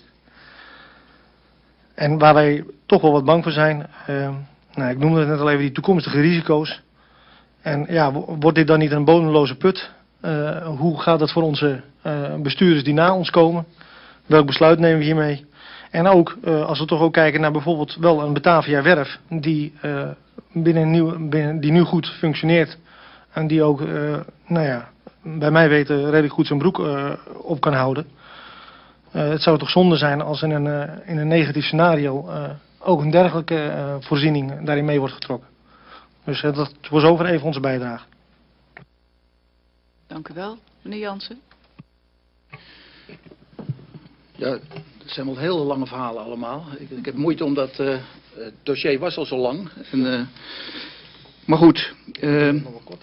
En waar wij toch wel wat bang voor zijn, uh, nou, ik noemde het net al even, die toekomstige risico's. En ja, wordt dit dan niet een bodemloze put? Uh, hoe gaat dat voor onze uh, bestuurders die na ons komen? Welk besluit nemen we hiermee? En ook, uh, als we toch ook kijken naar bijvoorbeeld wel een Batavia Werf, die, uh, binnen nieuw, binnen, die nu goed functioneert. En die ook, uh, nou ja, bij mij weten redelijk goed zijn broek uh, op kan houden. Uh, het zou toch zonde zijn als in een, uh, in een negatief scenario uh, ook een dergelijke uh, voorziening daarin mee wordt getrokken. Dus uh, dat voor zover even onze bijdrage. Dank u wel. Meneer Jansen. Ja, het zijn wel hele lange verhalen allemaal. Ik, ik heb moeite omdat uh, het dossier was al zo lang. En, uh, maar goed, uh,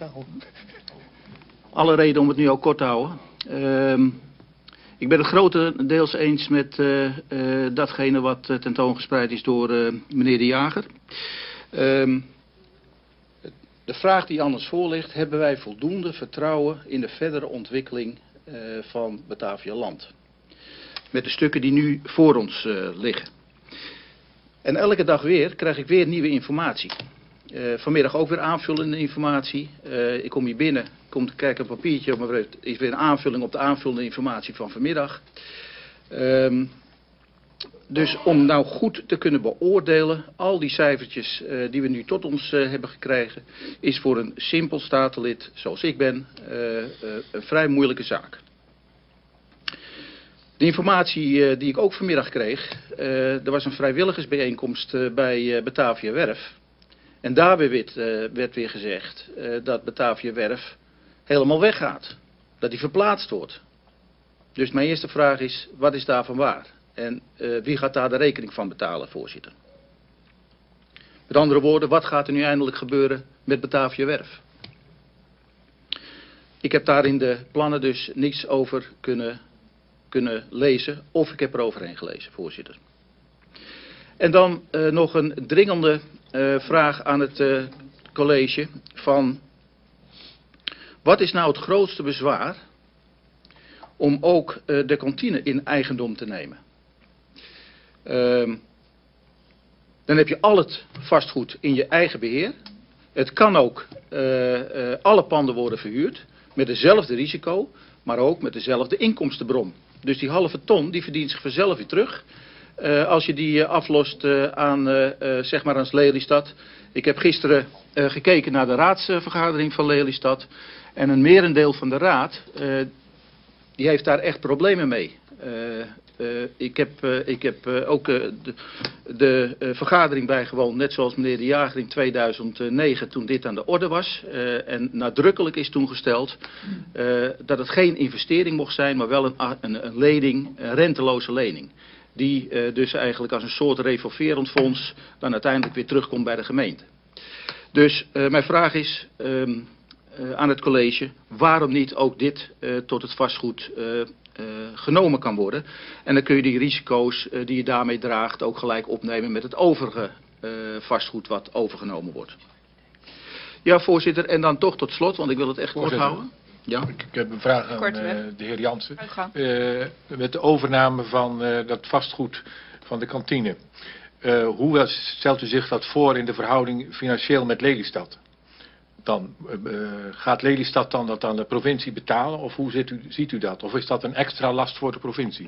alle reden om het nu ook kort te houden. Uh, ik ben het grotendeels eens met uh, uh, datgene wat uh, tentoongespreid is door uh, meneer De Jager. Uh, de vraag die anders voor ligt, hebben wij voldoende vertrouwen in de verdere ontwikkeling uh, van Batavia Land? Met de stukken die nu voor ons uh, liggen. En elke dag weer krijg ik weer nieuwe informatie. Uh, vanmiddag ook weer aanvullende informatie. Uh, ik kom hier binnen, kom te kijken op een papiertje, maar er is weer een aanvulling op de aanvullende informatie van vanmiddag. Um, dus om nou goed te kunnen beoordelen, al die cijfertjes uh, die we nu tot ons uh, hebben gekregen, is voor een simpel statenlid zoals ik ben uh, uh, een vrij moeilijke zaak. De informatie uh, die ik ook vanmiddag kreeg, uh, er was een vrijwilligersbijeenkomst uh, bij uh, Batavia Werf. En daarbij werd, uh, werd weer gezegd uh, dat Batavia Werf helemaal weggaat. Dat die verplaatst wordt. Dus mijn eerste vraag is, wat is daarvan waar? En uh, wie gaat daar de rekening van betalen, voorzitter? Met andere woorden, wat gaat er nu eindelijk gebeuren met Batavia Werf? Ik heb daar in de plannen dus niets over kunnen, kunnen lezen, of ik heb er overheen gelezen, voorzitter. En dan uh, nog een dringende uh, vraag aan het uh, college van, wat is nou het grootste bezwaar om ook uh, de kantine in eigendom te nemen? Uh, dan heb je al het vastgoed in je eigen beheer. Het kan ook uh, uh, alle panden worden verhuurd met dezelfde risico, maar ook met dezelfde inkomstenbron. Dus die halve ton die verdient zich vanzelf weer terug. Uh, als je die uh, aflost uh, aan, uh, uh, zeg maar aan Lelystad. Ik heb gisteren uh, gekeken naar de raadsvergadering van Lelystad. En een merendeel van de raad, uh, die heeft daar echt problemen mee. Uh, uh, ik heb, uh, ik heb uh, ook uh, de, de uh, vergadering bijgewoond, net zoals meneer De Jager in tweeduizend negen, toen dit aan de orde was. Uh, en nadrukkelijk is toen gesteld uh, dat het geen investering mocht zijn, maar wel een, een, een lening, een renteloze lening. die uh, dus eigenlijk als een soort revolverend fonds dan uiteindelijk weer terugkomt bij de gemeente. Dus uh, mijn vraag is um, uh, aan het college, waarom niet ook dit uh, tot het vastgoed uh, uh, genomen kan worden. En dan kun je die risico's uh, die je daarmee draagt ook gelijk opnemen met het overige uh, vastgoed wat overgenomen wordt. Ja, voorzitter, en dan toch tot slot, want ik wil het echt kort houden. Ja. Ik, ik heb een vraag aan Kort, uh, de heer Jansen. Uh, met de overname van uh, dat vastgoed van de kantine. Uh, hoe stelt u zich dat voor in de verhouding financieel met Lelystad? Dan, uh, gaat Lelystad dan dat aan de provincie betalen of hoe ziet u, ziet u dat? Of is dat een extra last voor de provincie?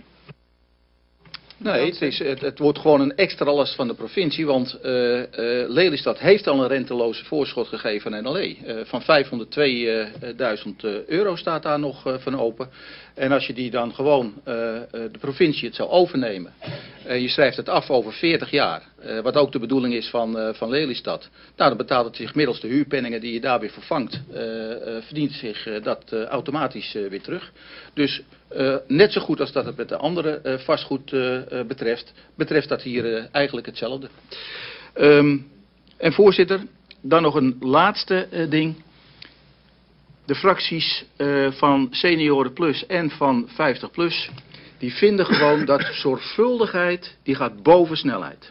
Nee, het, is, het, het wordt gewoon een extra last van de provincie, want uh, uh, Lelystad heeft al een renteloze voorschot gegeven aan N L E. Uh, van vijfhonderdtweeduizend euro staat daar nog uh, van open. En als je die dan gewoon, uh, uh, de provincie het zou overnemen, uh, je schrijft het af over veertig jaar, uh, wat ook de bedoeling is van, uh, van Lelystad. Nou, dan betaalt het zich middels de huurpenningen die je daar weer vervangt, uh, uh, verdient zich uh, dat uh, automatisch uh, weer terug. Dus uh, net zo goed als dat het met de andere uh, vastgoed uh, uh, betreft, betreft dat hier uh, eigenlijk hetzelfde. Um, en voorzitter, dan nog een laatste uh, ding. De fracties uh, van Senioren Plus en van vijftig plus, die vinden gewoon dat zorgvuldigheid, die gaat boven snelheid.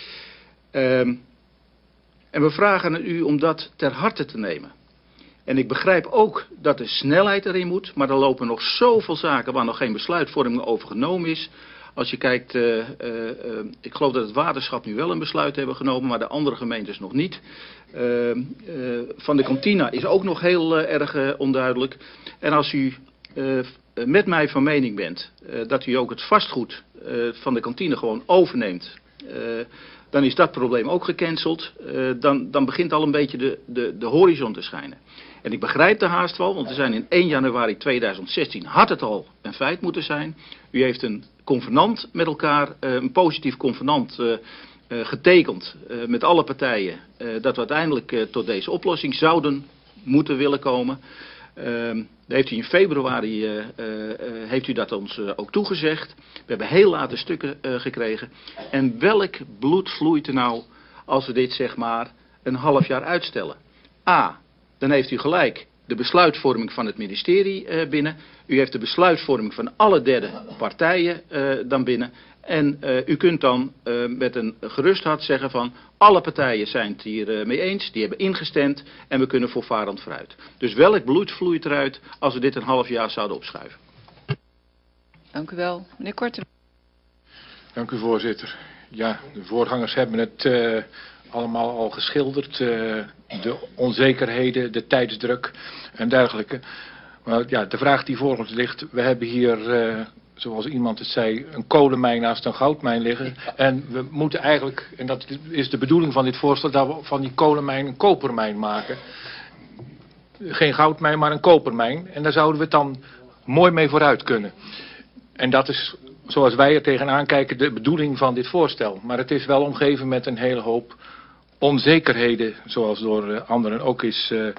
Um, en we vragen aan u om dat ter harte te nemen. En ik begrijp ook dat de snelheid erin moet, maar er lopen nog zoveel zaken waar nog geen besluitvorming over genomen is. Als je kijkt, uh, uh, uh, ik geloof dat het waterschap nu wel een besluit hebben genomen, maar de andere gemeentes nog niet. Uh, uh, van de kantina is ook nog heel uh, erg uh, onduidelijk. En als u uh, met mij van mening bent uh, dat u ook het vastgoed uh, van de kantine gewoon overneemt, uh, dan is dat probleem ook gecanceld. Uh, dan, dan begint al een beetje de, de, de horizon te schijnen. En ik begrijp de haast wel, want we zijn in één januari tweeduizend zestien, had het al een feit moeten zijn. U heeft een convenant met elkaar, uh, een positief convenant uh, uh, getekend uh, met alle partijen, uh, dat we uiteindelijk uh, tot deze oplossing zouden moeten willen komen. Uh, heeft u in februari uh, uh, heeft u dat ons uh, ook toegezegd. We hebben heel late stukken uh, gekregen. En welk bloed vloeit er nou als we dit zeg maar een half jaar uitstellen? A, dan heeft u gelijk de besluitvorming van het ministerie uh, binnen. U heeft de besluitvorming van alle derde partijen uh, dan binnen. En uh, u kunt dan uh, met een gerust hart zeggen van alle partijen zijn het hier uh, mee eens. Die hebben ingestemd en we kunnen voortvarend vooruit. Dus welk bloed vloeit eruit als we dit een half jaar zouden opschuiven? Dank u wel. Meneer Korte. Dank u voorzitter. Ja, de voorgangers hebben het uh, allemaal al geschilderd. Uh, de onzekerheden, de tijdsdruk en dergelijke. Maar ja, de vraag die voor ons ligt. We hebben hier, uh, zoals iemand het zei, een kolenmijn naast een goudmijn liggen. En we moeten eigenlijk, en dat is de bedoeling van dit voorstel, dat we van die kolenmijn een kopermijn maken. Geen goudmijn, maar een kopermijn. En daar zouden we het dan mooi mee vooruit kunnen. En dat is, zoals wij er tegenaan kijken, de bedoeling van dit voorstel. Maar het is wel omgeven met een hele hoop onzekerheden, zoals door uh, anderen ook is uh,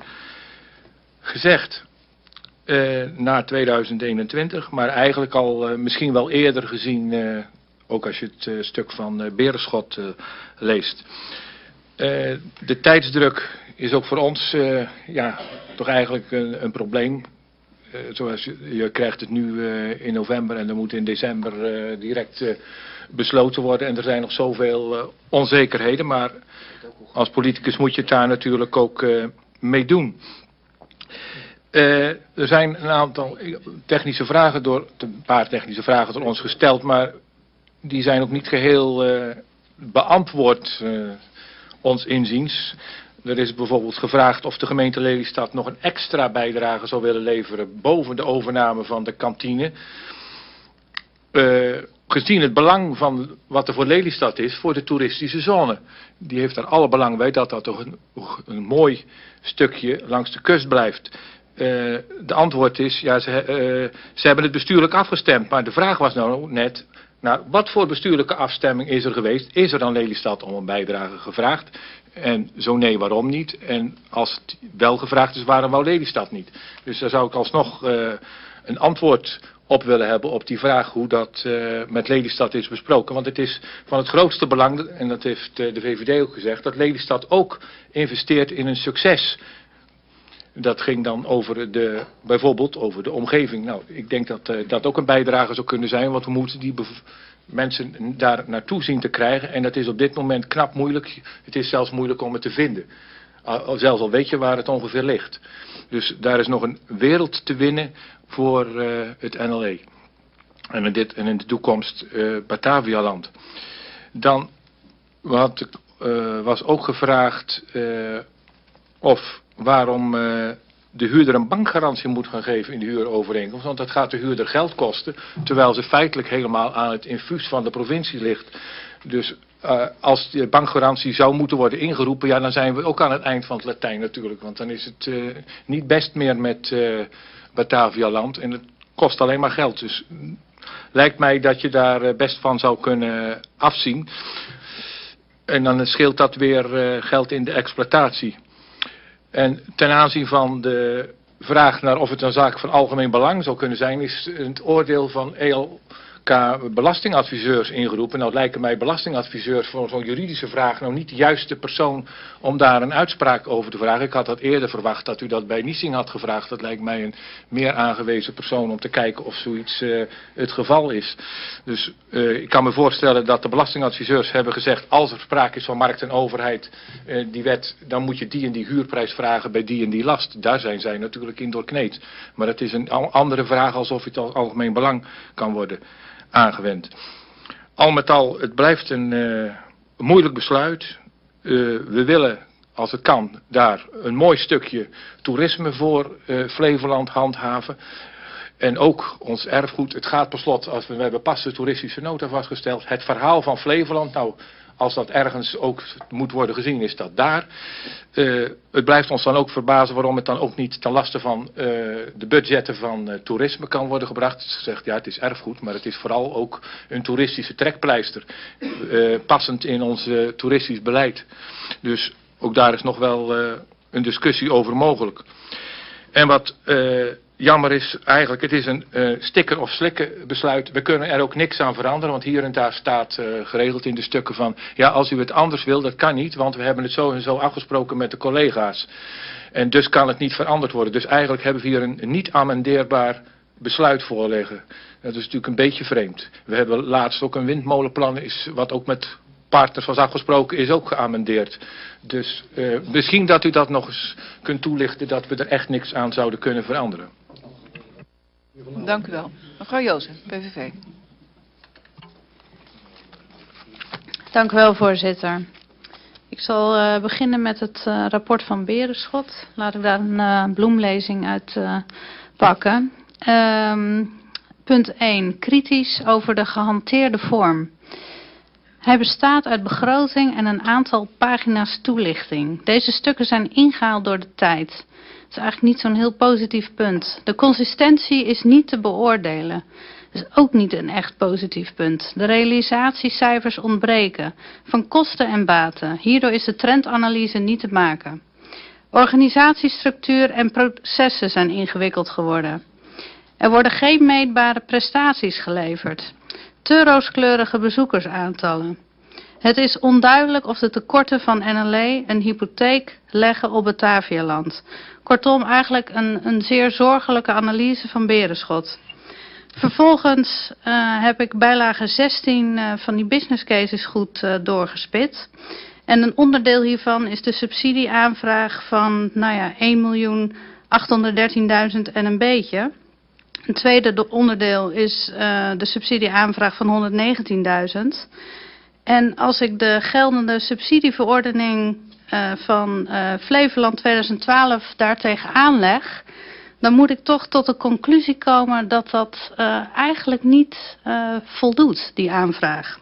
gezegd. Uh, na tweeduizend eenentwintig, maar eigenlijk al uh, misschien wel eerder gezien, uh, ook als je het uh, stuk van uh, Berenschot uh, leest. Uh, de tijdsdruk is ook voor ons uh, ja, toch eigenlijk een, een probleem. Uh, zoals je, je krijgt het nu uh, in november en dan moet in december uh, direct uh, besloten worden. En er zijn nog zoveel uh, onzekerheden, maar als politicus moet je het daar natuurlijk ook uh, mee doen. Uh, er zijn een aantal technische vragen door, een paar technische vragen door ons gesteld, maar die zijn ook niet geheel uh, beantwoord, uh, ons inziens. Er is bijvoorbeeld gevraagd of de gemeente Lelystad nog een extra bijdrage zou willen leveren boven de overname van de kantine. Uh, gezien het belang van wat er voor Lelystad is, voor de toeristische zone. Die heeft er alle belang bij dat dat toch een, een mooi stukje langs de kust blijft. Uh, de antwoord is, ja, ze, uh, ze hebben het bestuurlijk afgestemd. Maar de vraag was nou net, nou, wat voor bestuurlijke afstemming is er geweest? Is er dan Lelystad om een bijdrage gevraagd? En zo nee, waarom niet? En als het wel gevraagd is, waarom wou Lelystad niet? Dus daar zou ik alsnog uh, een antwoord op willen hebben op die vraag hoe dat uh, met Lelystad is besproken. Want het is van het grootste belang, en dat heeft uh, de V V D ook gezegd, dat Lelystad ook investeert in een succes. Dat ging dan over de, bijvoorbeeld over de omgeving. Nou, ik denk dat uh, dat ook een bijdrage zou kunnen zijn, want we moeten die mensen daar naartoe zien te krijgen. En dat is op dit moment knap moeilijk. Het is zelfs moeilijk om het te vinden. Al, zelfs al weet je waar het ongeveer ligt. Dus daar is nog een wereld te winnen voor uh, het N L E. En in, dit, en in de toekomst uh, Batavialand. Dan had, uh, was ook gevraagd uh, of waarom uh, de huurder een bankgarantie moet gaan geven in de huurovereenkomst. Want dat gaat de huurder geld kosten, terwijl ze feitelijk helemaal aan het infuus van de provincie ligt. Dus uh, als de bankgarantie zou moeten worden ingeroepen, ja, dan zijn we ook aan het eind van het Latijn natuurlijk. Want dan is het uh, niet best meer met uh, Batavialand en het kost alleen maar geld. Dus lijkt mij dat je daar uh, best van zou kunnen afzien. En dan scheelt dat weer uh, geld in de exploitatie. En ten aanzien van de vraag naar of het een zaak van algemeen belang zou kunnen zijn, is het oordeel van E L K belastingadviseurs ingeroepen. Nou lijken mij belastingadviseurs voor zo'n juridische vraag nou niet de juiste persoon om daar een uitspraak over te vragen. Ik had dat eerder verwacht dat u dat bij Niesing had gevraagd. Dat lijkt mij een meer aangewezen persoon om te kijken of zoiets uh, het geval is. Dus uh, ik kan me voorstellen dat de belastingadviseurs hebben gezegd, als er sprake is van markt en overheid, uh, die wet, dan moet je die en die huurprijs vragen bij die en die last. Daar zijn zij natuurlijk in doorkneed. Maar het is een andere vraag alsof het als algemeen belang kan worden aangewend. Al met al, het blijft een uh, moeilijk besluit. Uh, we willen, als het kan, daar een mooi stukje toerisme voor uh, Flevoland handhaven. En ook ons erfgoed. Het gaat per slot, als we, we hebben pas de toeristische nota vastgesteld, het verhaal van Flevoland. Nou, als dat ergens ook moet worden gezien, is dat daar. Uh, het blijft ons dan ook verbazen waarom het dan ook niet ten laste van uh, de budgetten van uh, toerisme kan worden gebracht. Ze zegt, ja, het is erfgoed, maar het is vooral ook een toeristische trekpleister. Uh, passend in ons uh, toeristisch beleid. Dus ook daar is nog wel uh, een discussie over mogelijk. En wat uh, jammer is eigenlijk, het is een uh, stikken of slikken besluit. We kunnen er ook niks aan veranderen, want hier en daar staat uh, geregeld in de stukken van, ja, als u het anders wil, dat kan niet, want we hebben het zo en zo afgesproken met de collega's. En dus kan het niet veranderd worden. Dus eigenlijk hebben we hier een niet amendeerbaar besluit voorliggen. Dat is natuurlijk een beetje vreemd. We hebben laatst ook een windmolenplan, is, wat ook met partners was afgesproken, is ook geamendeerd. Dus uh, misschien dat u dat nog eens kunt toelichten, dat we er echt niks aan zouden kunnen veranderen. Dank u wel. Mevrouw Jozef, P V V. Dank u wel, voorzitter. Ik zal uh, beginnen met het uh, rapport van Berenschot. Laat ik daar een uh, bloemlezing uit uh, pakken. Um, punt één. Kritisch over de gehanteerde vorm. Hij bestaat uit begroting en een aantal pagina's toelichting. Deze stukken zijn ingehaald door de tijd. Het is eigenlijk niet zo'n heel positief punt. De consistentie is niet te beoordelen. Dat is ook niet een echt positief punt. De realisatiecijfers ontbreken. Van kosten en baten. Hierdoor is de trendanalyse niet te maken. Organisatiestructuur en processen zijn ingewikkeld geworden. Er worden geen meetbare prestaties geleverd. Te rooskleurige bezoekersaantallen. Het is onduidelijk of de tekorten van N L E een hypotheek leggen op Batavialand. Kortom, eigenlijk een, een zeer zorgelijke analyse van Berenschot. Vervolgens uh, heb ik bijlage zestien uh, van die business cases goed uh, doorgespit. En een onderdeel hiervan is de subsidieaanvraag van nou ja, één miljoen achthonderddertienduizend en een beetje. Een tweede onderdeel is uh, de subsidieaanvraag van honderdnegentienduizend. En als ik de geldende subsidieverordening uh, van uh, Flevoland tweeduizend twaalf daartegen aanleg, dan moet ik toch tot de conclusie komen dat dat uh, eigenlijk niet uh, voldoet, die aanvraag.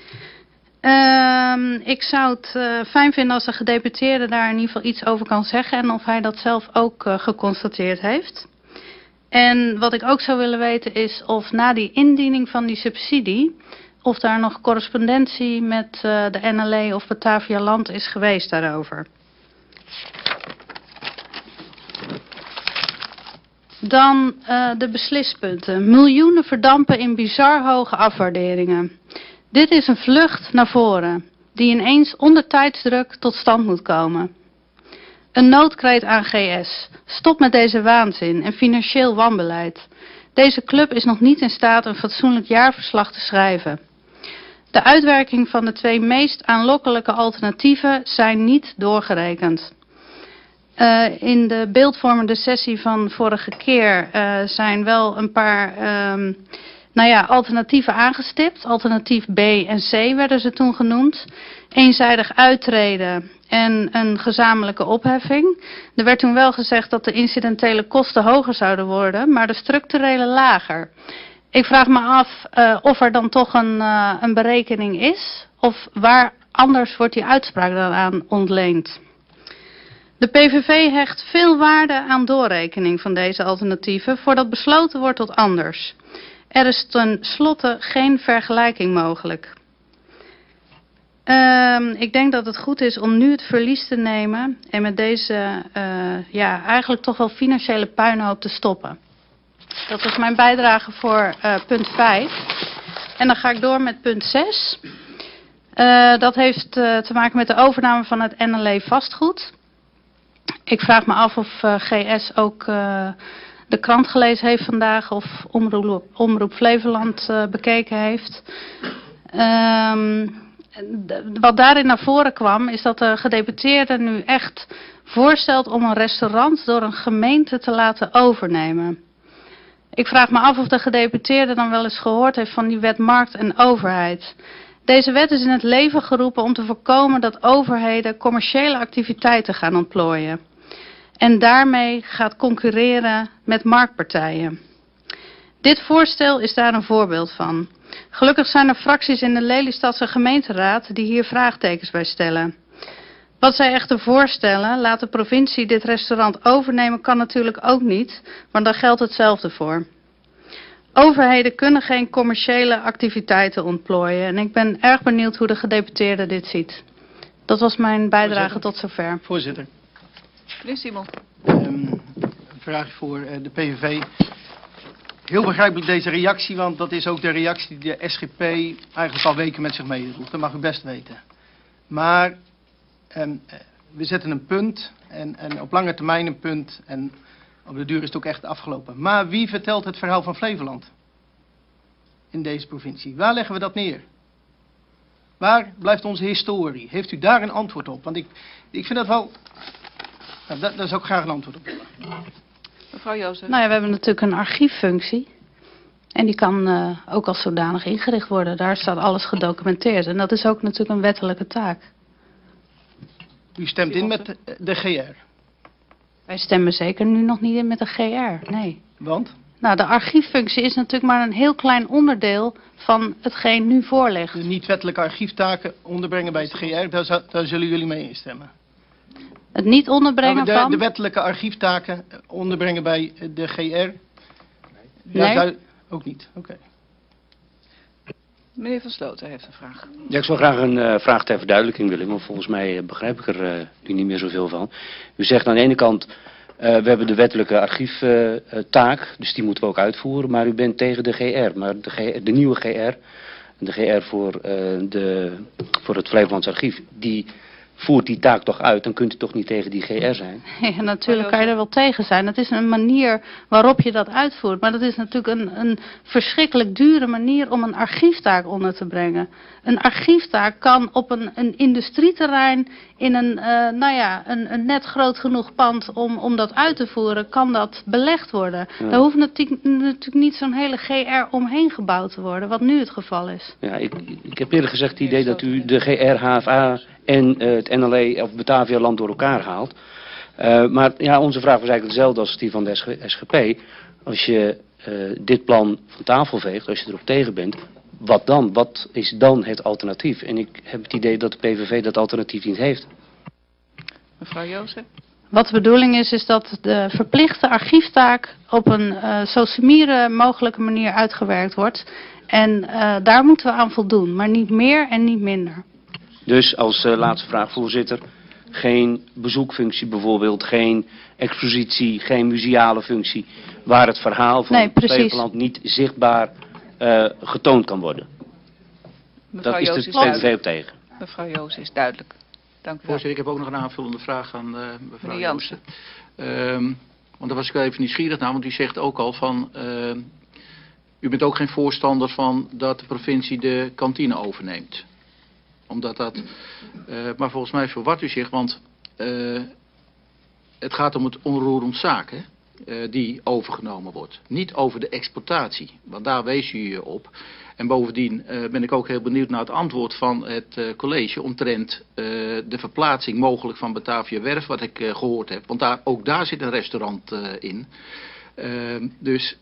Uh, ik zou het uh, fijn vinden als de gedeputeerde daar in ieder geval iets over kan zeggen en of hij dat zelf ook uh, geconstateerd heeft. En wat ik ook zou willen weten is of na die indiening van die subsidie, of daar nog correspondentie met uh, de N L E of Batavialand is geweest daarover. Dan uh, de beslispunten. Miljoenen verdampen in bizar hoge afwaarderingen. Dit is een vlucht naar voren, die ineens onder tijdsdruk tot stand moet komen. Een noodkreet aan G S. Stop met deze waanzin en financieel wanbeleid. Deze club is nog niet in staat een fatsoenlijk jaarverslag te schrijven. De uitwerking van de twee meest aanlokkelijke alternatieven zijn niet doorgerekend. Uh, in de beeldvormende sessie van vorige keer uh, zijn wel een paar um, nou ja, alternatieven aangestipt. Alternatief B en C werden ze toen genoemd. Eenzijdig uittreden en een gezamenlijke opheffing. Er werd toen wel gezegd dat de incidentele kosten hoger zouden worden, maar de structurele lager. Ik vraag me af uh, of er dan toch een, uh, een berekening is, of waar anders wordt die uitspraak dan aan ontleend. De P V V hecht veel waarde aan doorrekening van deze alternatieven voordat besloten wordt tot anders. Er is ten slotte geen vergelijking mogelijk. Uh, ik denk dat het goed is om nu het verlies te nemen en met deze uh, ja, eigenlijk toch wel financiële puinhoop te stoppen. Dat was mijn bijdrage voor uh, punt vijf. En dan ga ik door met punt zes. Uh, dat heeft uh, te maken met de overname van het N L E vastgoed. Ik vraag me af of uh, G S ook uh, de krant gelezen heeft vandaag of Omroep, Omroep Flevoland uh, bekeken heeft. Um, wat daarin naar voren kwam is dat de gedeputeerde nu echt voorstelt om een restaurant door een gemeente te laten overnemen. Ik vraag me af of de gedeputeerde dan wel eens gehoord heeft van die wet markt en overheid. Deze wet is in het leven geroepen om te voorkomen dat overheden commerciële activiteiten gaan ontplooien. En daarmee gaat concurreren met marktpartijen. Dit voorstel is daar een voorbeeld van. Gelukkig zijn er fracties in de Lelystadse gemeenteraad die hier vraagtekens bij stellen. Wat zij echter voorstellen, laat de provincie dit restaurant overnemen, kan natuurlijk ook niet, maar daar geldt hetzelfde voor. Overheden kunnen geen commerciële activiteiten ontplooien en ik ben erg benieuwd hoe de gedeputeerde dit ziet. Dat was mijn bijdrage Voorzitter. tot zover. Voorzitter. Meneer Simon. Um, een vraag voor uh, de P V V. Heel begrijpelijk deze reactie, want dat is ook de reactie die de S G P eigenlijk al weken met zich meedroegt. Dat mag u best weten. Maar um, we zetten een punt en, en op lange termijn een punt en op de duur is het ook echt afgelopen. Maar wie vertelt het verhaal van Flevoland in deze provincie? Waar leggen we dat neer? Waar blijft onze historie? Heeft u daar een antwoord op? Want ik, ik vind dat wel... Nou, daar, daar zou ik graag een antwoord op willen. Mevrouw Jozef. Nou ja, we hebben natuurlijk een archieffunctie. En die kan uh, ook als zodanig ingericht worden. Daar staat alles gedocumenteerd. En dat is ook natuurlijk een wettelijke taak. U stemt in met de, de G R. Wij stemmen zeker nu nog niet in met de G R, nee. Want? Nou, de archieffunctie is natuurlijk maar een heel klein onderdeel van hetgeen nu voor ligt. De niet-wettelijke archieftaken onderbrengen bij het G R, daar, zou, daar zullen jullie mee instemmen. Het niet onderbrengen Nou, de, van... de wettelijke archieftaken onderbrengen bij de G R? Nee. Ja, zou, ook niet, oké. Okay. Meneer Van Sloten heeft een vraag. Ja, ik zou graag een uh, vraag ter verduidelijking willen, want volgens mij uh, begrijp ik er uh, nu niet meer zoveel van. U zegt aan de ene kant, uh, we hebben de wettelijke archieftaak, uh, dus die moeten we ook uitvoeren, maar u bent tegen de G R. Maar de, G R, de nieuwe G R, de G R voor, uh, de, voor het Flevolands Archief, die voert die taak toch uit, dan kunt u toch niet tegen die G R zijn? Ja, natuurlijk kan je er wel tegen zijn. Dat is een manier waarop je dat uitvoert. Maar dat is natuurlijk een, een verschrikkelijk dure manier om een archieftaak onder te brengen. Een archieftaak kan op een, een industrieterrein in een, uh, nou ja, een, een net groot genoeg pand om, om dat uit te voeren, kan dat belegd worden. Ja. Daar hoeft natuurlijk, natuurlijk niet zo'n hele G R omheen gebouwd te worden, wat nu het geval is. Ja, ik, ik heb eerder gezegd het idee dat u de G R, H F A en uh, het N L E of Batavialand door elkaar haalt. Uh, maar ja, onze vraag was eigenlijk hetzelfde als die van de S G P. Als je uh, dit plan van tafel veegt, als je erop tegen bent, wat dan? Wat is dan het alternatief? En ik heb het idee dat de P V V dat alternatief niet heeft. Mevrouw Jozef. Wat de bedoeling is, is dat de verplichte archieftaak op een uh, zo summiere mogelijke manier uitgewerkt wordt. En uh, daar moeten we aan voldoen, maar niet meer en niet minder. Dus als uh, laatste vraag, voorzitter. Geen bezoekfunctie bijvoorbeeld, geen expositie, geen museale functie, waar het verhaal van Nee, precies. Flevoland niet zichtbaar uh, getoond kan worden. Mevrouw Dat is Joos de is P V V ook duidelijk. tegen. Mevrouw Joos is duidelijk. Dank u wel. Voorzitter, ik heb ook nog een aanvullende vraag aan uh, mevrouw Meneer Jansen. Um, want daar was ik wel even nieuwsgierig naar, want u zegt ook al van... Uh, u bent ook geen voorstander van dat de provincie de kantine overneemt. Omdat dat... Uh, maar volgens mij voor wat u zegt, want... Uh, het gaat om het onroerend zaken uh, die overgenomen wordt. Niet over de exploitatie, want daar wees u op. En bovendien uh, ben ik ook heel benieuwd naar het antwoord van het uh, college omtrent uh, de verplaatsing mogelijk van Batavia Werf, wat ik uh, gehoord heb. Want daar, ook daar zit een restaurant uh, in. Uh, dus...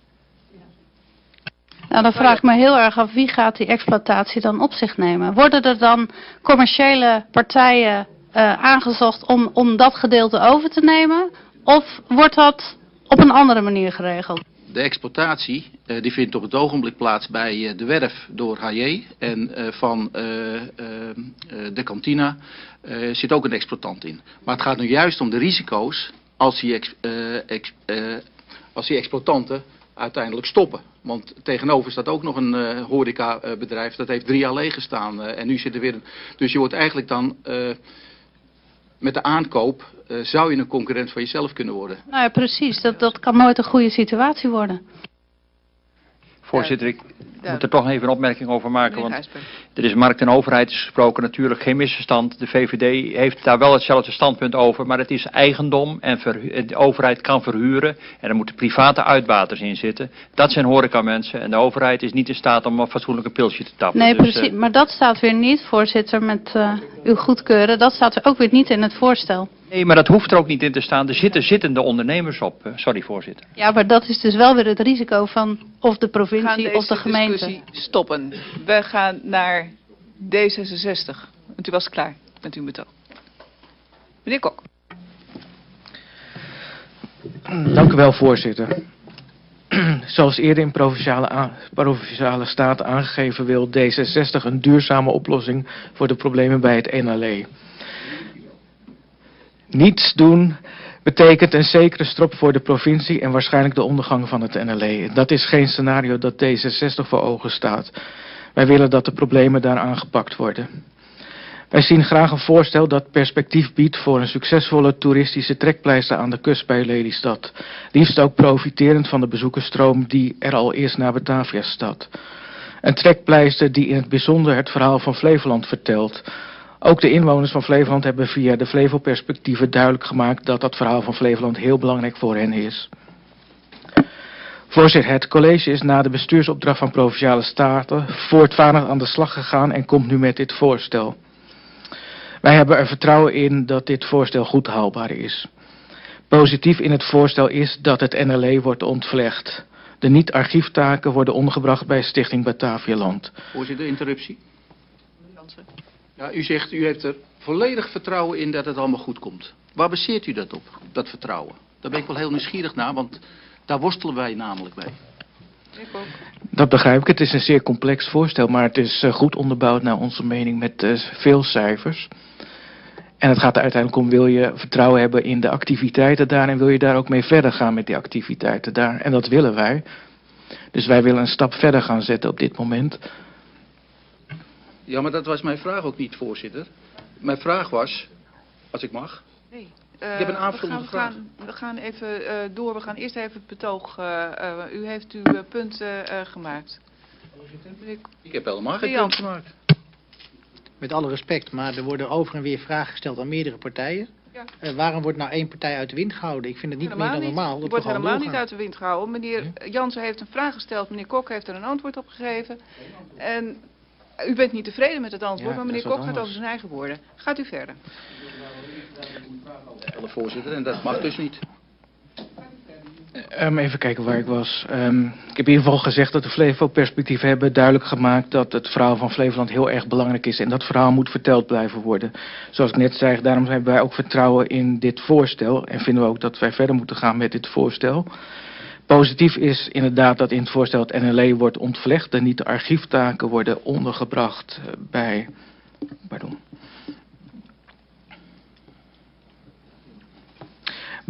Nou, dan vraag ik me heel erg af, wie gaat die exploitatie dan op zich nemen? Worden er dan commerciële partijen uh, aangezocht om, om dat gedeelte over te nemen? Of wordt dat op een andere manier geregeld? De exploitatie uh, die vindt op het ogenblik plaats bij uh, de werf door H J. En uh, van uh, uh, uh, de kantina uh, zit ook een exploitant in. Maar het gaat nu juist om de risico's als die, ex, uh, ex, uh, als die exploitanten uiteindelijk stoppen. Want tegenover staat ook nog een uh, horecabedrijf, dat heeft drie jaar leeg gestaan. Uh, en nu zit er weer een... Dus je wordt eigenlijk dan... Uh, met de aankoop uh, zou je een concurrent van jezelf kunnen worden. Nou ja, precies. Dat, dat kan nooit een goede situatie worden. Voorzitter, ik Ja. moet er toch even een opmerking over maken. Meneer Want Gijsberg. er is markt en overheid is gesproken, natuurlijk geen misverstand. De V V D heeft daar wel hetzelfde standpunt over, maar het is eigendom en verhu- de overheid kan verhuren. En er moeten private uitbaters in zitten. Dat zijn horecamensen en de overheid is niet in staat om een fatsoenlijk een pilsje te tappen. Nee, Dus, precies. eh, Maar dat staat weer niet, voorzitter, met uh, uw goedkeuren. Dat staat er ook weer niet in het voorstel. nee, maar dat hoeft er ook niet in te staan. Er zitten zittende ondernemers op. Eh, Sorry, voorzitter. Ja, maar dat is dus wel weer het risico van of de We gaan provincie deze of de gemeente. discussie stoppen. We gaan naar D zesenzestig. Want u was klaar met uw betoog. Meneer Kok. Dank u wel, voorzitter. Zoals eerder in provinciale, aan, provinciale staat aangegeven wil D zesenzestig een duurzame oplossing voor de problemen bij het N L E. Niets doen betekent een zekere strop voor de provincie en waarschijnlijk de ondergang van het N L E. Dat is geen scenario dat D zesenzestig voor ogen staat. Wij willen dat de problemen daar aangepakt worden. Wij zien graag een voorstel dat perspectief biedt voor een succesvolle toeristische trekpleister aan de kust bij Lelystad. Liefst ook profiterend van de bezoekersstroom die er al is naar Bataviastad. Een trekpleister die in het bijzonder het verhaal van Flevoland vertelt. Ook de inwoners van Flevoland hebben via de Flevo-perspectieven duidelijk gemaakt dat dat verhaal van Flevoland heel belangrijk voor hen is. Voorzitter, het college is na de bestuursopdracht van Provinciale Staten voortvarend aan de slag gegaan en komt nu met dit voorstel. Wij hebben er vertrouwen in dat dit voorstel goed haalbaar is. Positief in het voorstel is dat het N L E wordt ontvlecht. De niet-archieftaken worden ondergebracht bij Stichting Batavialand. Voorzitter, interruptie. Ja, u zegt, u heeft er volledig vertrouwen in dat het allemaal goed komt. Waar baseert u dat op, dat vertrouwen? Daar ben ik wel heel nieuwsgierig naar, want daar worstelen wij namelijk mee. Dat begrijp ik. Het is een zeer complex voorstel, maar het is uh, goed onderbouwd naar onze mening met uh, veel cijfers. En het gaat er uiteindelijk om, wil je vertrouwen hebben in de activiteiten daar en wil je daar ook mee verder gaan met die activiteiten daar. En dat willen wij. Dus wij willen een stap verder gaan zetten op dit moment. Ja, maar dat was mijn vraag ook niet, voorzitter. Mijn vraag was, als ik mag... Nee. Ik heb een aanvullende we vraag. gaan, we gaan even uh, door. We gaan eerst even het betoog. Uh, uh, u heeft uw uh, punt uh, uh, gemaakt. Meneer- Ik heb helemaal geen Meneer punt Jansen. gemaakt. Met alle respect, maar er worden over en weer vragen gesteld aan meerdere partijen. Ja. Uh, waarom wordt nou één partij uit de wind gehouden? Ik vind het niet Helemaal meer dan niet. normaal. Het dat wordt we gewoon helemaal niet doorgaan. uit de wind gehouden. Meneer Jansen heeft een vraag gesteld. Meneer Kok heeft er een antwoord op gegeven. En u bent niet tevreden met het antwoord, Ja, maar meneer dat is Kok wat gaat anders. over zijn eigen woorden. Gaat u verder. Alle voorzitter, en dat mag dus niet. Um, even kijken waar ik was. Um, ik heb in ieder geval gezegd dat de Flevo-perspectief hebben duidelijk gemaakt dat het verhaal van Flevoland heel erg belangrijk is. En dat verhaal moet verteld blijven worden. Zoals ik net zei, daarom hebben wij ook vertrouwen in dit voorstel. En vinden we ook dat wij verder moeten gaan met dit voorstel. Positief is inderdaad dat in het voorstel het N L E wordt ontvlecht en niet de archieftaken worden ondergebracht bij... Pardon.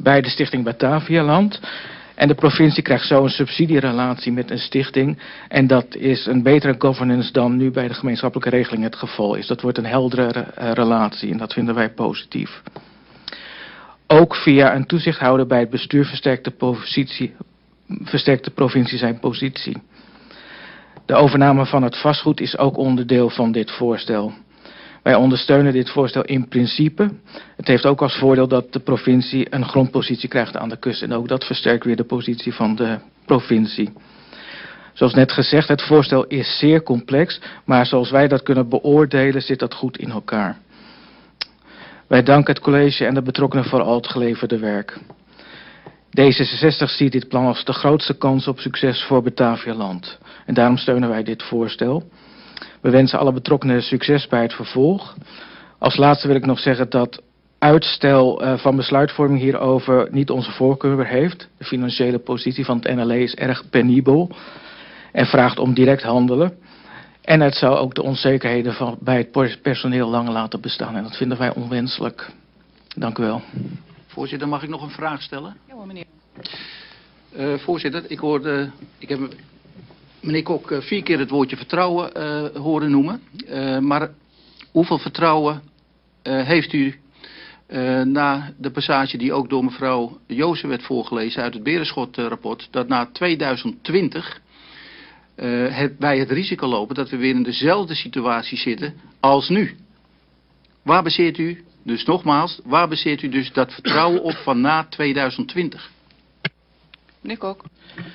bij de stichting Batavialand. En de provincie krijgt zo een subsidierelatie met een stichting. En dat is een betere governance dan nu bij de gemeenschappelijke regeling het geval is. Dat wordt een heldere uh, relatie en dat vinden wij positief. Ook via een toezichthouder bij het bestuur versterkt de, positie, versterkt de provincie zijn positie. De overname van het vastgoed is ook onderdeel van dit voorstel. Wij ondersteunen dit voorstel in principe. Het heeft ook als voordeel dat de provincie een grondpositie krijgt aan de kust. En ook dat versterkt weer de positie van de provincie. Zoals net gezegd, het voorstel is zeer complex. Maar zoals wij dat kunnen beoordelen, zit dat goed in elkaar. Wij danken het college en de betrokkenen voor al het geleverde werk. D zesenzestig ziet dit plan als de grootste kans op succes voor Batavialand. En daarom steunen wij dit voorstel. We wensen alle betrokkenen succes bij het vervolg. Als laatste wil ik nog zeggen dat uitstel uh, van besluitvorming hierover niet onze voorkeur heeft. De financiële positie van het N L E is erg penibel en vraagt om direct handelen. En het zou ook de onzekerheden van, bij het personeel lang laten bestaan. En dat vinden wij onwenselijk. Dank u wel. Voorzitter, mag ik nog een vraag stellen? Ja hoor, meneer. Uh, voorzitter, ik hoorde, ik heb meneer Kok uh, vier keer het woordje vertrouwen uh, horen noemen. Uh, maar hoeveel vertrouwen uh, heeft u uh, na de passage die ook door mevrouw Joosen werd voorgelezen uit het Berenschot-rapport, dat na tweeduizend twintig uh, het, wij het risico lopen dat we weer in dezelfde situatie zitten als nu? Waar baseert u, dus nogmaals, waar baseert u dus dat vertrouwen op van na tweeduizend twintig? Meneer Kok.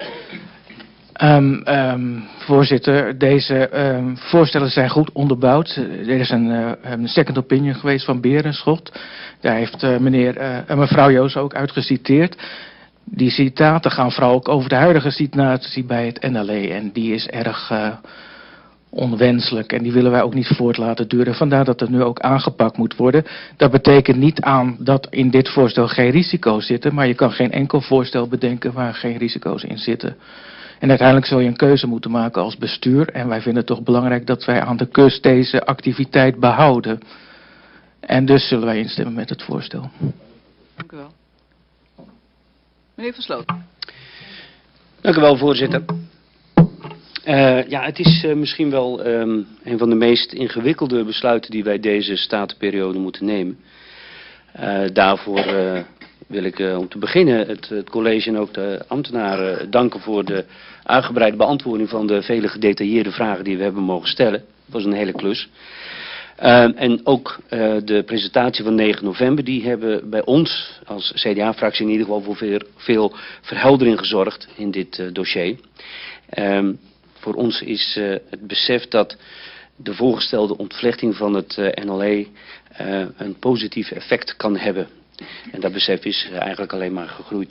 Um, um, voorzitter, deze um, voorstellen zijn goed onderbouwd. Er is een, uh, een second opinion geweest van Berenschot. Daar heeft uh, meneer, uh, mevrouw Joos ook uit geciteerd. Die citaten gaan vooral ook over de huidige situatie bij het N L E. En die is erg uh, onwenselijk en die willen wij ook niet voort laten duren. Vandaar dat het nu ook aangepakt moet worden. Dat betekent niet aan dat in dit voorstel geen risico's zitten. Maar je kan geen enkel voorstel bedenken waar geen risico's in zitten. En uiteindelijk zul je een keuze moeten maken als bestuur. En wij vinden het toch belangrijk dat wij aan de kust deze activiteit behouden. En dus zullen wij instemmen met het voorstel. Dank u wel. Meneer Versloten. Dank u wel, voorzitter. Uh, ja, het is uh, misschien wel um, een van de meest ingewikkelde besluiten die wij deze statenperiode moeten nemen. Uh, daarvoor uh, wil ik uh, om te beginnen het, het college en ook de ambtenaren danken voor de uitgebreide beantwoording van de vele gedetailleerde vragen die we hebben mogen stellen. Dat was een hele klus. Uh, en ook uh, de presentatie van negen november, die hebben bij ons als C D A-fractie in ieder geval voor veel, veel verheldering gezorgd in dit uh, dossier. Um, voor ons is uh, het besef dat de voorgestelde ontvlechting van het uh, N L E uh, een positief effect kan hebben. En dat besef is uh, eigenlijk alleen maar gegroeid.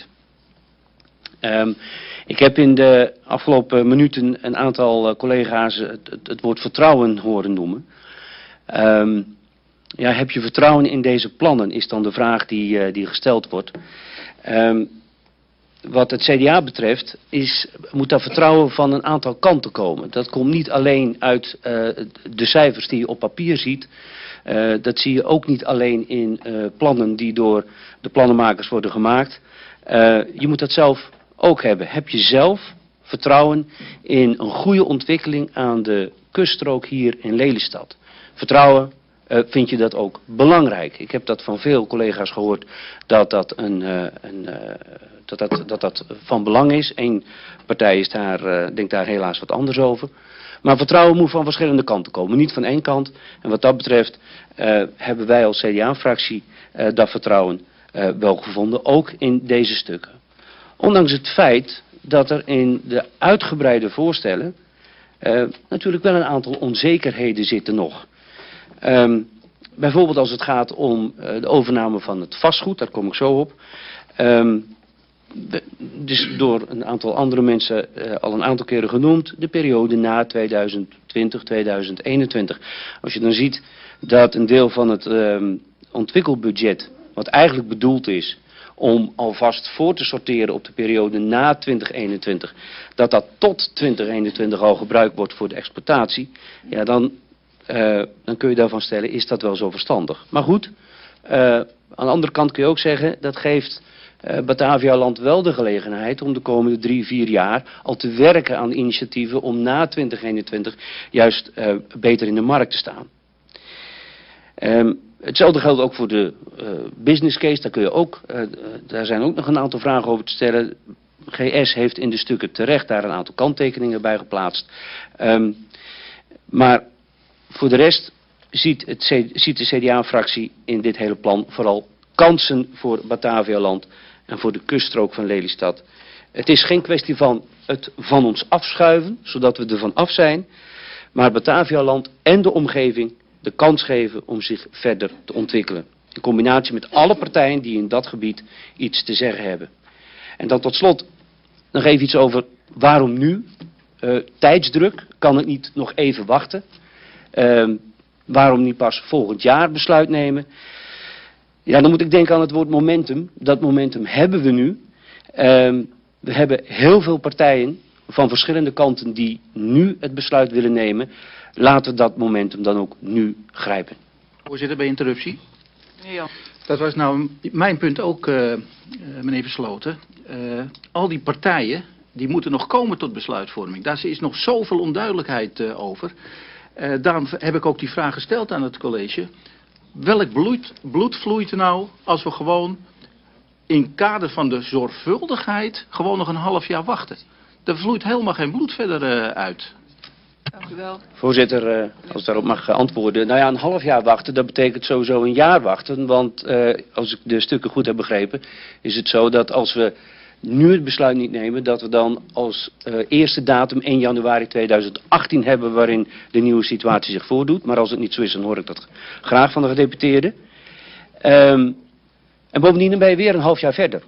Um, ik heb in de afgelopen minuten een aantal uh, collega's het, het, het woord vertrouwen horen noemen. Um, ja, heb je vertrouwen in deze plannen, is dan de vraag die, uh, die gesteld wordt. Um, wat het C D A betreft, is, moet dat vertrouwen van een aantal kanten komen. Dat komt niet alleen uit uh, de cijfers die je op papier ziet. Uh, dat zie je ook niet alleen in uh, plannen die door de plannenmakers worden gemaakt. Uh, je moet dat zelf ook hebben. Heb je zelf vertrouwen in een goede ontwikkeling aan de kuststrook hier in Lelystad? Vertrouwen, uh, vind je dat ook belangrijk? Ik heb dat van veel collega's gehoord dat dat, een, uh, een, uh, dat, dat, dat, dat van belang is. Eén partij is daar, uh, denkt daar helaas wat anders over. Maar vertrouwen moet van verschillende kanten komen, niet van één kant. En wat dat betreft uh, hebben wij als C D A-fractie uh, dat vertrouwen uh, wel gevonden, ook in deze stukken. Ondanks het feit dat er in de uitgebreide voorstellen uh, natuurlijk wel een aantal onzekerheden zitten nog. Um, bijvoorbeeld als het gaat om uh, de overname van het vastgoed, daar kom ik zo op. Um, de, dus door een aantal andere mensen uh, al een aantal keren genoemd, de periode na tweeduizend twintig, tweeduizend eenentwintig. Als je dan ziet dat een deel van het um, ontwikkelbudget, wat eigenlijk bedoeld is om alvast voor te sorteren op de periode na twintig eenentwintig, dat dat tot twintig eenentwintig al gebruikt wordt voor de exploitatie, ja, dan, uh, dan kun je daarvan stellen, is dat wel zo verstandig. Maar goed, uh, aan de andere kant kun je ook zeggen, dat geeft uh, Batavialand wel de gelegenheid om de komende drie, vier jaar al te werken aan initiatieven om na twintig eenentwintig juist uh, beter in de markt te staan. Um, hetzelfde geldt ook voor de uh, business case, daar, kun je ook, uh, daar zijn ook nog een aantal vragen over te stellen. G S heeft in de stukken terecht daar een aantal kanttekeningen bij geplaatst. Um, maar voor de rest ziet, het, ziet de C D A-fractie in dit hele plan vooral kansen voor Batavialand en voor de kuststrook van Lelystad. Het is geen kwestie van het van ons afschuiven, zodat we er van af zijn, maar Batavialand en de omgeving de kans geven om zich verder te ontwikkelen. In combinatie met alle partijen die in dat gebied iets te zeggen hebben. En dan tot slot nog even iets over waarom nu? Uh, tijdsdruk, kan het niet nog even wachten? Uh, waarom niet pas volgend jaar besluit nemen? Ja, dan moet ik denken aan het woord momentum. Dat momentum hebben we nu. Uh, we hebben heel veel partijen van verschillende kanten die nu het besluit willen nemen. Laten we dat momentum dan ook nu grijpen. Voorzitter, bij interruptie. Ja. Dat was nou mijn punt ook, uh, uh, meneer Versloten. Uh, al die partijen, die moeten nog komen tot besluitvorming. Daar is nog zoveel onduidelijkheid uh, over. Uh, daarom heb ik ook die vraag gesteld aan het college. Welk bloed, bloed vloeit er nou als we gewoon in kader van de zorgvuldigheid gewoon nog een half jaar wachten? Er vloeit helemaal geen bloed verder uh, uit. Dank u wel. Voorzitter, uh, als ik daarop mag antwoorden. Nou ja, een half jaar wachten, dat betekent sowieso een jaar wachten. Want uh, als ik de stukken goed heb begrepen, is het zo dat als we nu het besluit niet nemen, dat we dan als uh, eerste datum één januari tweeduizend achttien hebben waarin de nieuwe situatie zich voordoet. Maar als het niet zo is, dan hoor ik dat graag van de gedeputeerden. Um, en bovendien dan ben je weer een half jaar verder.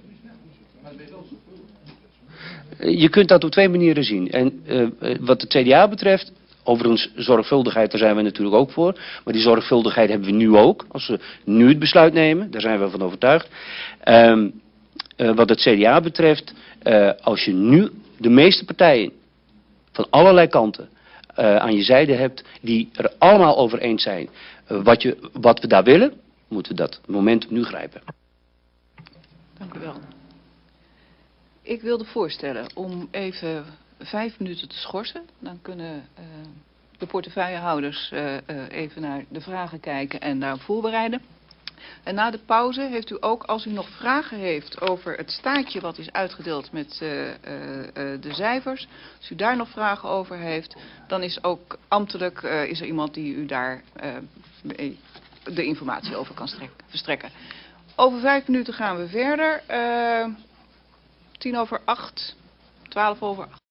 Je kunt dat op twee manieren zien. En uh, wat de C D A betreft, overigens zorgvuldigheid, daar zijn we natuurlijk ook voor. Maar die zorgvuldigheid hebben we nu ook. Als we nu het besluit nemen, daar zijn we van overtuigd. Um, uh, wat het C D A betreft, uh, als je nu de meeste partijen van allerlei kanten uh, aan je zijde hebt, die er allemaal over eens zijn uh, wat, je, wat we daar willen, moeten we dat momentum nu grijpen. Dank u wel. Ik wilde voorstellen om even vijf minuten te schorsen. Dan kunnen uh, de portefeuillehouders uh, uh, even naar de vragen kijken en daarop voorbereiden. En na de pauze heeft u ook, als u nog vragen heeft over het staartje wat is uitgedeeld met uh, uh, uh, de cijfers. Als u daar nog vragen over heeft, dan is ook ambtelijk uh, is er iemand die u daar uh, de informatie over kan verstrekken. Over vijf minuten gaan we verder. Uh, tien over acht, twaalf over acht.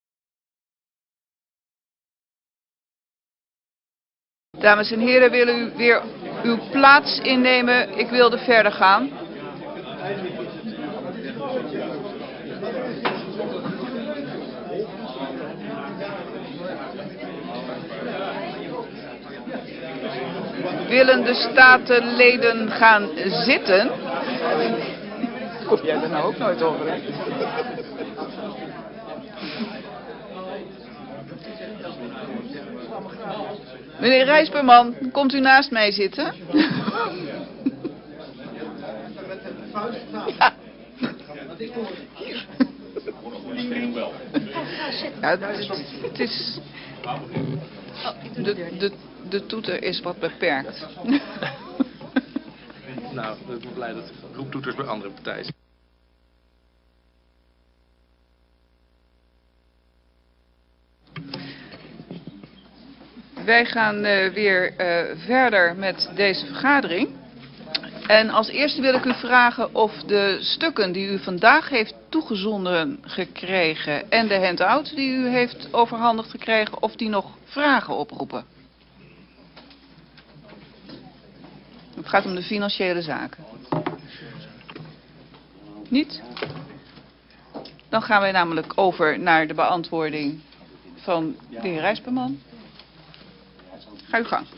Dames en heren, willen u weer uw plaats innemen? Ik wilde verder gaan. Willen de statenleden gaan zitten? Kom jij er nou ook nooit over, hè? Meneer Rijsperman, komt u naast mij zitten? Ja. Ja, het is... Het is de, de, de toeter is wat beperkt. Nou, ik ben blij dat er roeptoeters bij andere partijen zijn. Wij gaan uh, weer uh, verder met deze vergadering. En als eerste wil ik u vragen of de stukken die u vandaag heeft toegezonden gekregen en de handout die u heeft overhandigd gekregen, of die nog vragen oproepen. Het gaat om de financiële zaken. Niet? Dan gaan wij namelijk over naar de beantwoording van de heer Rijsperman. Ga uw gang.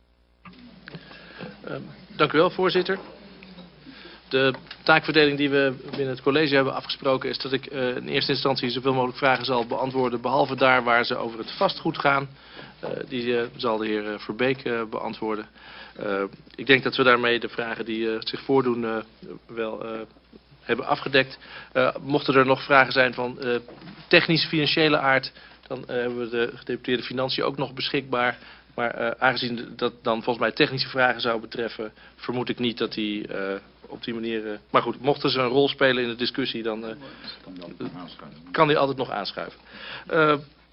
Uh, dank u wel, voorzitter. De taakverdeling die we binnen het college hebben afgesproken is dat ik uh, in eerste instantie zoveel mogelijk vragen zal beantwoorden, behalve daar waar ze over het vastgoed gaan. Uh, die uh, zal de heer uh, Verbeek uh, beantwoorden. Uh, ik denk dat we daarmee de vragen die uh, zich voordoen uh, wel uh, hebben afgedekt. Uh, mochten er nog vragen zijn van uh, technische financiële aard, dan uh, hebben we de gedeputeerde Financiën ook nog beschikbaar. Maar uh, aangezien dat dan volgens mij technische vragen zou betreffen, vermoed ik niet dat die uh, op die manier... Uh, maar goed, mochten ze een rol spelen in de discussie, dan uh, kan die altijd nog aanschuiven. Uh,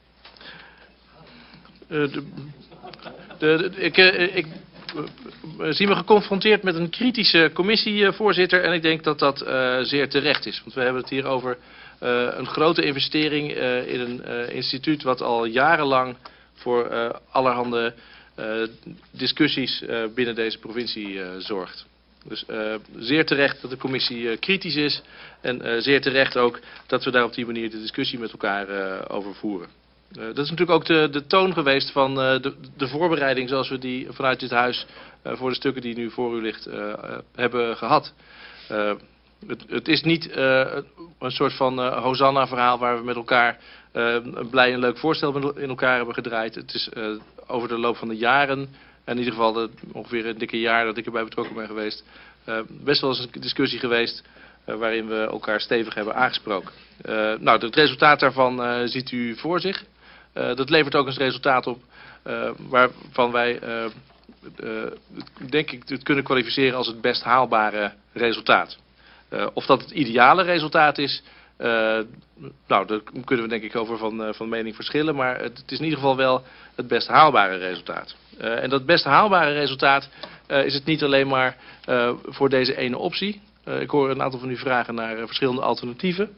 uh, de, de, de, ik... Uh, ik We zien we geconfronteerd met een kritische commissievoorzitter en ik denk dat dat uh, zeer terecht is. Want we hebben het hier over uh, een grote investering uh, in een uh, instituut wat al jarenlang voor uh, allerhande uh, discussies uh, binnen deze provincie uh, zorgt. Dus uh, zeer terecht dat de commissie uh, kritisch is en uh, zeer terecht ook dat we daar op die manier de discussie met elkaar uh, over voeren. Uh, dat is natuurlijk ook de, de toon geweest van uh, de, de voorbereiding zoals we die vanuit dit huis uh, voor de stukken die nu voor u ligt uh, uh, hebben gehad. Uh, het, het is niet uh, een soort van uh, Hosanna verhaal waar we met elkaar uh, een blij en leuk voorstel in elkaar hebben gedraaid. Het is uh, over de loop van de jaren, in ieder geval de, ongeveer een dikke jaar dat ik erbij betrokken ben geweest, uh, best wel eens een discussie geweest uh, waarin we elkaar stevig hebben aangesproken. Uh, nou, het resultaat daarvan uh, ziet u voor zich. Uh, dat levert ook eens resultaat op uh, waarvan wij, uh, uh, denk ik, het kunnen kwalificeren als het best haalbare resultaat. Uh, of dat het ideale resultaat is, uh, nou, daar kunnen we denk ik over van, uh, van mening verschillen, maar het, het is in ieder geval wel het best haalbare resultaat. Uh, en dat best haalbare resultaat uh, is het niet alleen maar uh, voor deze ene optie. Uh, ik hoor een aantal van u vragen naar uh, verschillende alternatieven.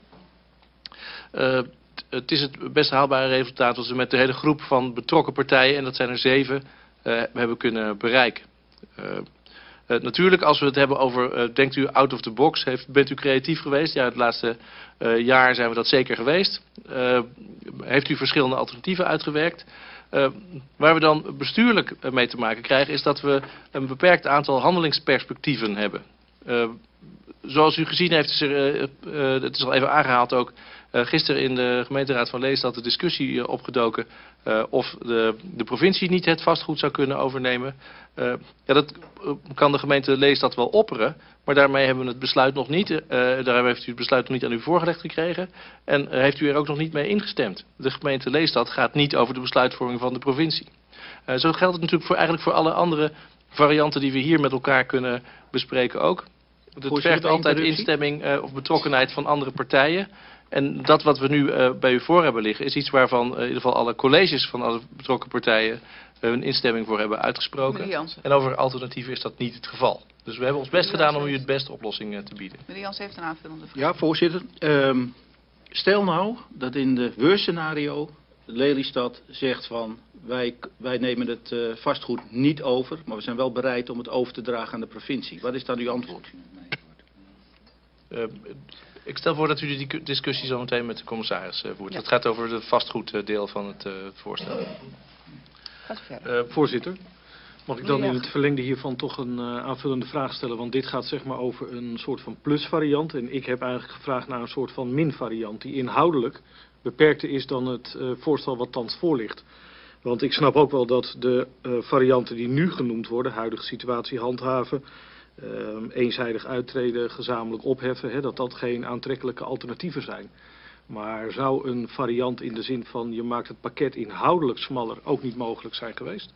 Uh, Het is het best haalbare resultaat wat we met de hele groep van betrokken partijen, en dat zijn er zeven, uh, hebben kunnen bereiken. Uh, uh, natuurlijk, als we het hebben over, uh, denkt u out of the box, heeft, bent u creatief geweest? Ja, het laatste uh, jaar zijn we dat zeker geweest. Uh, heeft u verschillende alternatieven uitgewerkt? Uh, waar we dan bestuurlijk mee te maken krijgen, is dat we een beperkt aantal handelingsperspectieven hebben. Uh, zoals u gezien heeft, is er, uh, uh, het is al even aangehaald ook, Uh, gisteren in de gemeenteraad van Leestad de discussie uh, opgedoken uh, of de, de provincie niet het vastgoed zou kunnen overnemen. Uh, ja, dat uh, kan de gemeente Leestad wel opperen, maar daarmee hebben we het besluit nog niet. Uh, daar heeft u het besluit nog niet aan u voorgelegd gekregen en uh, heeft u er ook nog niet mee ingestemd. De gemeente Leestad gaat niet over de besluitvorming van de provincie. Uh, zo geldt het natuurlijk voor, eigenlijk voor alle andere varianten die we hier met elkaar kunnen bespreken ook. Het vergt altijd instemming uh, of betrokkenheid van andere partijen. En dat wat we nu uh, bij u voor hebben liggen is iets waarvan uh, in ieder geval alle colleges van alle betrokken partijen uh, hun instemming voor hebben uitgesproken. En over alternatieven is dat niet het geval. Dus we hebben ons best gedaan om u het beste oplossing uh, te bieden. Meneer Jans heeft een aanvullende vraag. Ja, voorzitter. Um, stel nou dat in de worst scenario Lelystad zegt van wij, wij nemen het uh, vastgoed niet over, maar we zijn wel bereid om het over te dragen aan de provincie. Wat is dan uw antwoord? Uh, Ik stel voor dat u die discussie zo meteen met de commissaris uh, voert. Ja. Het gaat over het vastgoeddeel van het uh, voorstel. Gaat verder. Uh, voorzitter, mag ik dan in het verlengde hiervan toch een uh, aanvullende vraag stellen? Want dit gaat zeg maar over een soort van plusvariant. En ik heb eigenlijk gevraagd naar een soort van minvariant. Die inhoudelijk beperkter is dan het uh, voorstel wat thans voor ligt. Want ik snap ook wel dat de uh, varianten die nu genoemd worden, huidige situatie handhaven, Uh, eenzijdig uittreden, gezamenlijk opheffen, hè, dat dat geen aantrekkelijke alternatieven zijn. Maar zou een variant in de zin van je maakt het pakket inhoudelijk smaller ook niet mogelijk zijn geweest?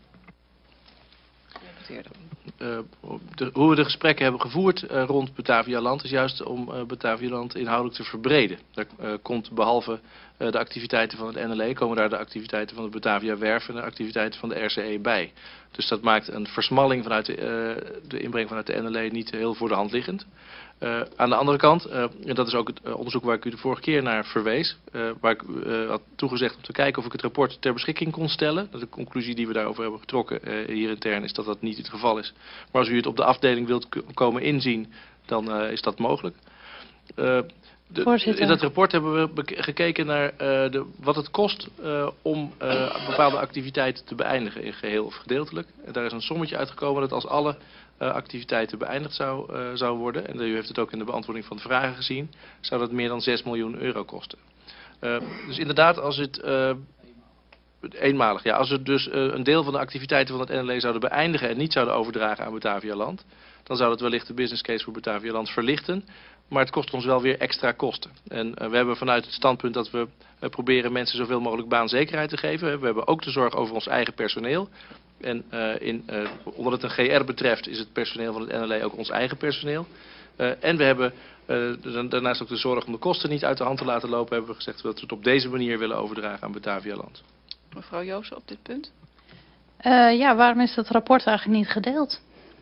Uh, de, hoe we de gesprekken hebben gevoerd uh, rond Batavialand is juist om uh, Batavialand inhoudelijk te verbreden. Daar uh, komt behalve uh, de activiteiten van het N L E, komen daar de activiteiten van de Batavia Werf en de activiteiten van de R C E bij. Dus dat maakt een versmalling vanuit de, uh, de inbreng vanuit de N L E niet heel voor de hand liggend. Uh, aan de andere kant, uh, en dat is ook het uh, onderzoek waar ik u de vorige keer naar verwees, uh, waar ik uh, had toegezegd om te kijken of ik het rapport ter beschikking kon stellen. De conclusie die we daarover hebben getrokken uh, hier intern is dat dat niet het geval is. Maar als u het op de afdeling wilt komen inzien, dan uh, is dat mogelijk. Uh, de, in dat rapport hebben we gekeken naar uh, de, wat het kost uh, om uh, bepaalde activiteiten te beëindigen in geheel of gedeeltelijk. En daar is een sommetje uitgekomen dat als alle uh, activiteiten beëindigd zou, uh, zou worden, en u heeft het ook in de beantwoording van de vragen gezien, zou dat meer dan zes miljoen euro kosten. Uh, dus inderdaad, als het uh, eenmalig, ja, als we dus uh, een deel van de activiteiten van het N L E zouden beëindigen en niet zouden overdragen aan Batavialand, dan zou dat wellicht de business case voor Batavialand verlichten. Maar het kost ons wel weer extra kosten. En uh, we hebben vanuit het standpunt dat we uh, proberen mensen zoveel mogelijk baanzekerheid te geven. We hebben ook de zorg over ons eigen personeel. En uh, in, uh, omdat het een G R betreft is het personeel van het N L E ook ons eigen personeel. Uh, en we hebben uh, daarnaast ook de zorg om de kosten niet uit de hand te laten lopen. Hebben we gezegd dat we het op deze manier willen overdragen aan Batavialand. Mevrouw Joosen op dit punt. Uh, ja, waarom is dat rapport eigenlijk niet gedeeld?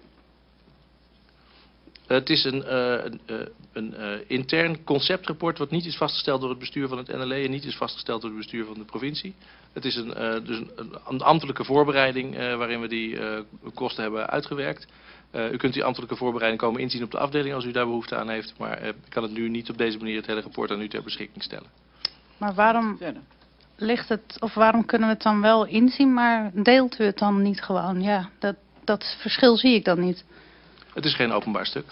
Uh, het is een, uh, een, uh, een uh, intern conceptrapport wat niet is vastgesteld door het bestuur van het N L E en niet is vastgesteld door het bestuur van de provincie. Het is een, uh, dus een, een ambtelijke voorbereiding uh, waarin we die uh, kosten hebben uitgewerkt. Uh, u kunt die ambtelijke voorbereiding komen inzien op de afdeling als u daar behoefte aan heeft. Maar uh, ik kan het nu niet op deze manier het hele rapport aan u ter beschikking stellen. Maar waarom ligt het, of waarom kunnen we het dan wel inzien, maar deelt u het dan niet gewoon? Ja, dat, dat verschil zie ik dan niet. Het is geen openbaar stuk.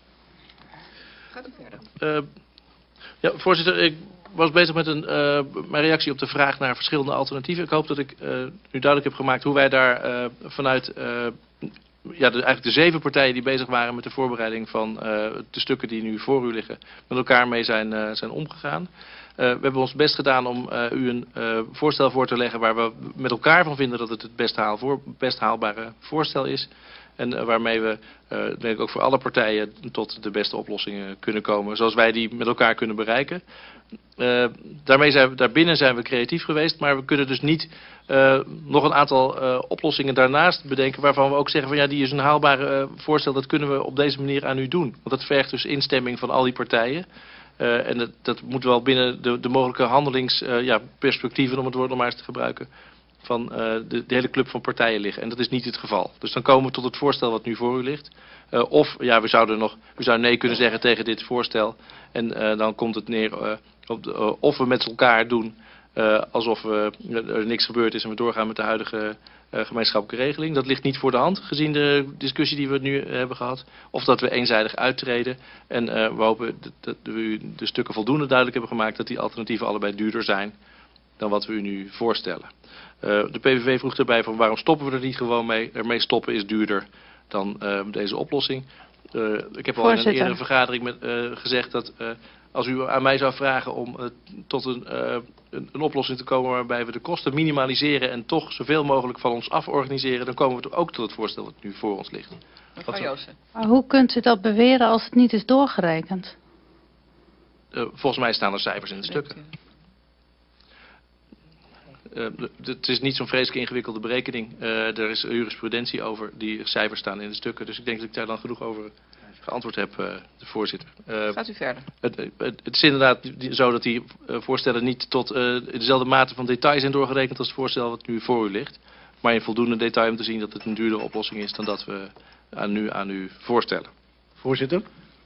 Gaat u verder. Uh, ja, voorzitter, ik was bezig met een, uh, mijn reactie op de vraag naar verschillende alternatieven. Ik hoop dat ik uh, nu duidelijk heb gemaakt hoe wij daar uh, vanuit uh, ja, de, eigenlijk de zeven partijen die bezig waren met de voorbereiding van uh, de stukken die nu voor u liggen, met elkaar mee zijn, uh, zijn omgegaan. Uh, we hebben ons best gedaan om uh, u een uh, voorstel voor te leggen waar we met elkaar van vinden dat het het best, haal voor, best haalbare voorstel is. En uh, waarmee we, uh, denk ik ook voor alle partijen, tot de beste oplossingen kunnen komen. Zoals wij die met elkaar kunnen bereiken. Uh, daarmee zijn we, daarbinnen zijn we creatief geweest. Maar we kunnen dus niet uh, nog een aantal uh, oplossingen daarnaast bedenken. Waarvan we ook zeggen van ja, die is een haalbare uh, voorstel. Dat kunnen we op deze manier aan u doen. Want dat vergt dus instemming van al die partijen. Uh, en dat, dat moet wel binnen de, de mogelijke handelingsperspectieven, uh, ja, om het woord nog maar eens te gebruiken, van uh, de, de hele club van partijen liggen. En dat is niet het geval. Dus dan komen we tot het voorstel wat nu voor u ligt. Uh, of ja, we zouden nog, we zouden nee kunnen zeggen tegen dit voorstel. En uh, dan komt het neer uh, op de, uh, of we met elkaar doen uh, alsof we, uh, er niks gebeurd is en we doorgaan met de huidige uh, gemeenschappelijke regeling. Dat ligt niet voor de hand, gezien de discussie die we nu uh, hebben gehad. Of dat we eenzijdig uittreden. En uh, we hopen dat, dat we u de stukken voldoende duidelijk hebben gemaakt dat die alternatieven allebei duurder zijn dan wat we u nu voorstellen. Uh, de P V V vroeg erbij van waarom stoppen we er niet gewoon mee. Ermee stoppen is duurder dan uh, deze oplossing. Uh, ik heb al in een eerdere vergadering met, uh, gezegd dat uh, als u aan mij zou vragen om uh, tot een, uh, een, een oplossing te komen waarbij we de kosten minimaliseren en toch zoveel mogelijk van ons af organiseren, dan komen we ook tot het voorstel dat nu voor ons ligt. Mevrouw Joosten. Maar hoe kunt u dat beweren als het niet is doorgerekend? Uh, volgens mij staan er cijfers in de stukken. Uh, het is niet zo'n vreselijk ingewikkelde berekening. Uh, er is jurisprudentie over, die cijfers staan in de stukken. Dus ik denk dat ik daar dan genoeg over geantwoord heb, uh, de voorzitter. Uh, Gaat u verder. Het, het, het is inderdaad zo dat die uh, voorstellen niet tot uh, dezelfde mate van detail zijn doorgerekend als het voorstel wat nu voor u ligt. Maar in voldoende detail om te zien dat het een duurdere oplossing is dan dat we aan nu aan u voorstellen. Voorzitter?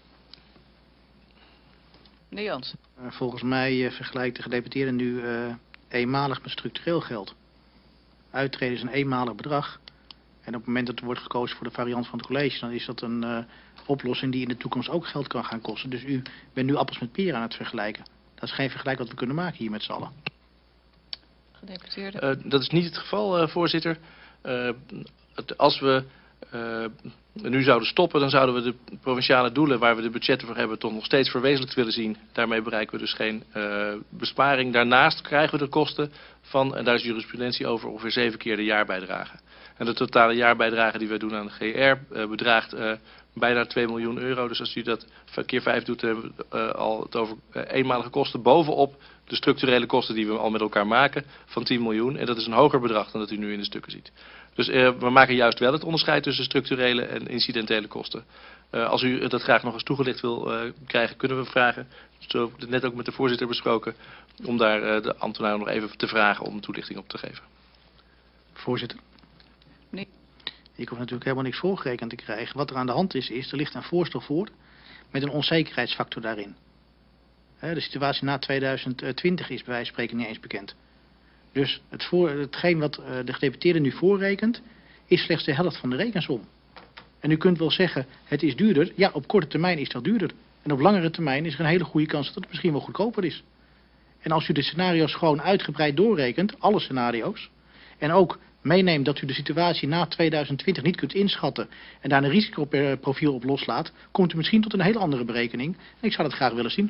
Meneer Jans. Uh, volgens mij uh, vergelijkt de gedeputeerde nu uh, eenmalig met structureel geld. Uittreden is een eenmalig bedrag. En op het moment dat er wordt gekozen voor de variant van het college, dan is dat een uh, oplossing die in de toekomst ook geld kan gaan kosten. Dus u bent nu appels met peren aan het vergelijken. Dat is geen vergelijk wat we kunnen maken hier met z'n allen. Gedeputeerde. Uh, dat is niet het geval, uh, voorzitter. Uh, het, als we uh, nu zouden stoppen, dan zouden we de provinciale doelen waar we de budgetten voor hebben toch nog steeds verwezenlijkt willen zien. Daarmee bereiken we dus geen uh, besparing. Daarnaast krijgen we de kosten van, en daar is jurisprudentie over, ongeveer zeven keer de jaarbijdrage. En de totale jaarbijdrage die wij doen aan de G R uh, bedraagt uh, bijna twee miljoen euro. Dus als u dat keer vijf doet, hebben we uh, al het over uh, eenmalige kosten bovenop de structurele kosten die we al met elkaar maken van tien miljoen. En dat is een hoger bedrag dan dat u nu in de stukken ziet. Dus uh, we maken juist wel het onderscheid tussen structurele en incidentele kosten. Uh, als u dat graag nog eens toegelicht wil uh, krijgen, kunnen we vragen, zo heb ik het net ook met de voorzitter besproken, om daar uh, de ambtenaren nog even te vragen om toelichting op te geven. Voorzitter? Nee. Ik hoef natuurlijk helemaal niks voorgerekend te krijgen. Wat er aan de hand is, is er ligt een voorstel voor met een onzekerheidsfactor daarin. De situatie na tweeduizend twintig is bij wijze van spreken niet eens bekend. Dus het voor, hetgeen wat de gedeputeerde nu voorrekent, is slechts de helft van de rekensom. En u kunt wel zeggen, het is duurder. Ja, op korte termijn is dat duurder. En op langere termijn is er een hele goede kans dat het misschien wel goedkoper is. En als u de scenario's gewoon uitgebreid doorrekent, alle scenario's, en ook meeneemt dat u de situatie na tweeduizend twintig niet kunt inschatten en daar een risicoprofiel op loslaat, komt u misschien tot een hele andere berekening. En ik zou dat graag willen zien.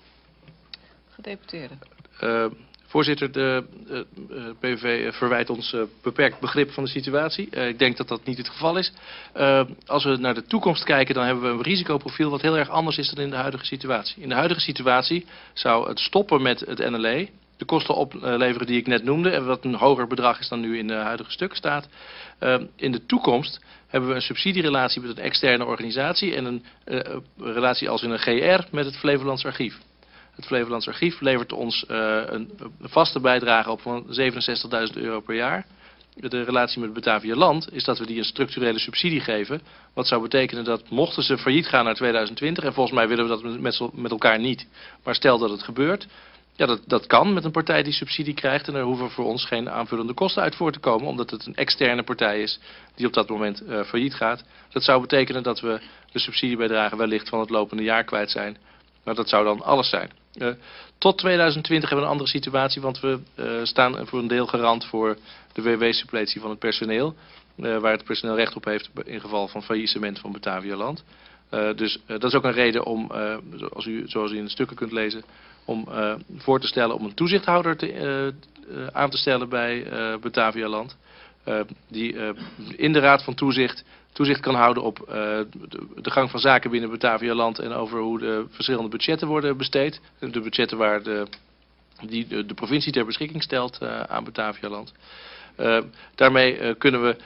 Gedeputeerde. Uh, voorzitter, de uh, P V V verwijt ons uh, beperkt begrip van de situatie. Uh, ik denk dat dat niet het geval is. Uh, als we naar de toekomst kijken, dan hebben we een risicoprofiel wat heel erg anders is dan in de huidige situatie. In de huidige situatie zou het stoppen met het N L E de kosten opleveren die ik net noemde, en wat een hoger bedrag is dan nu in de huidige stuk staat. Uh, in de toekomst hebben we een subsidierelatie met een externe organisatie en een uh, relatie als in een G R met het Flevolands Archief. Het Flevolands Archief levert ons uh, een, een vaste bijdrage op van zevenenzestigduizend euro per jaar. De relatie met Batavia Land is dat we die een structurele subsidie geven. Wat zou betekenen dat mochten ze failliet gaan naar tweeduizend twintig, en volgens mij willen we dat met, met elkaar niet, maar stel dat het gebeurt, ja, dat, dat kan met een partij die subsidie krijgt en er hoeven voor ons geen aanvullende kosten uit voor te komen, omdat het een externe partij is die op dat moment uh, failliet gaat. Dat zou betekenen dat we de subsidiebijdrage wellicht van het lopende jaar kwijt zijn. Maar dat zou dan alles zijn. Uh, tot tweeduizend twintig hebben we een andere situatie, want we uh, staan voor een deel garant voor de W W-suppletie van het personeel, uh, waar het personeel recht op heeft in geval van faillissement van Batavia Land. Uh, dus uh, dat is ook een reden om, uh, zoals, u, zoals u in de stukken kunt lezen, om uh, voor te stellen om een toezichthouder te, uh, uh, aan te stellen bij uh, Batavia Land. Uh, die uh, in de Raad van Toezicht toezicht kan houden op uh, de, de gang van zaken binnen Batavia Land en over hoe de verschillende budgetten worden besteed. De budgetten waar de, die de, de provincie ter beschikking stelt uh, aan Batavia Land. Uh, daarmee uh, kunnen we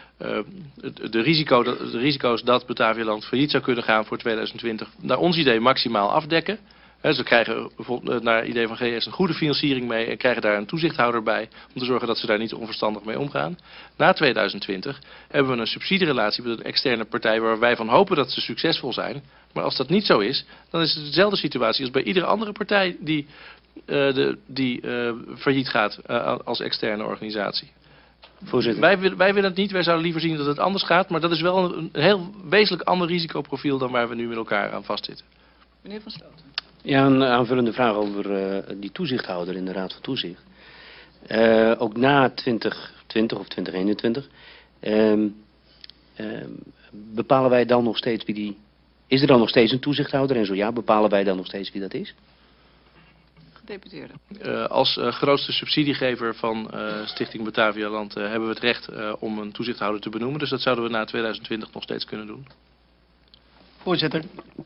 uh, de, risico, de, de risico's dat Batavia Land failliet zou kunnen gaan voor tweeduizend twintig naar ons idee maximaal afdekken. He, ze krijgen bijvoorbeeld naar idee van G S een goede financiering mee en krijgen daar een toezichthouder bij om te zorgen dat ze daar niet onverstandig mee omgaan. Na tweeduizend twintig hebben we een subsidierelatie met een externe partij waar wij van hopen dat ze succesvol zijn. Maar als dat niet zo is, dan is het dezelfde situatie als bij iedere andere partij die, uh, de, die uh, failliet gaat uh, als externe organisatie. Voorzitter. Wij, wij willen het niet, wij zouden liever zien dat het anders gaat, maar dat is wel een, een heel wezenlijk ander risicoprofiel dan waar we nu met elkaar aan vastzitten. Meneer Van Sloten. Ja, een aanvullende vraag over uh, die toezichthouder in de Raad van Toezicht. Uh, ook na twintig twintig of twintig eenentwintig, um, um, bepalen wij dan nog steeds wie die... Is er dan nog steeds een toezichthouder? En zo ja, bepalen wij dan nog steeds wie dat is? Gedeputeerde. Uh, als uh, grootste subsidiegever van uh, Stichting Batavia Land uh, hebben we het recht uh, om een toezichthouder te benoemen. Dus dat zouden we na tweeduizend twintig nog steeds kunnen doen. Voorzitter.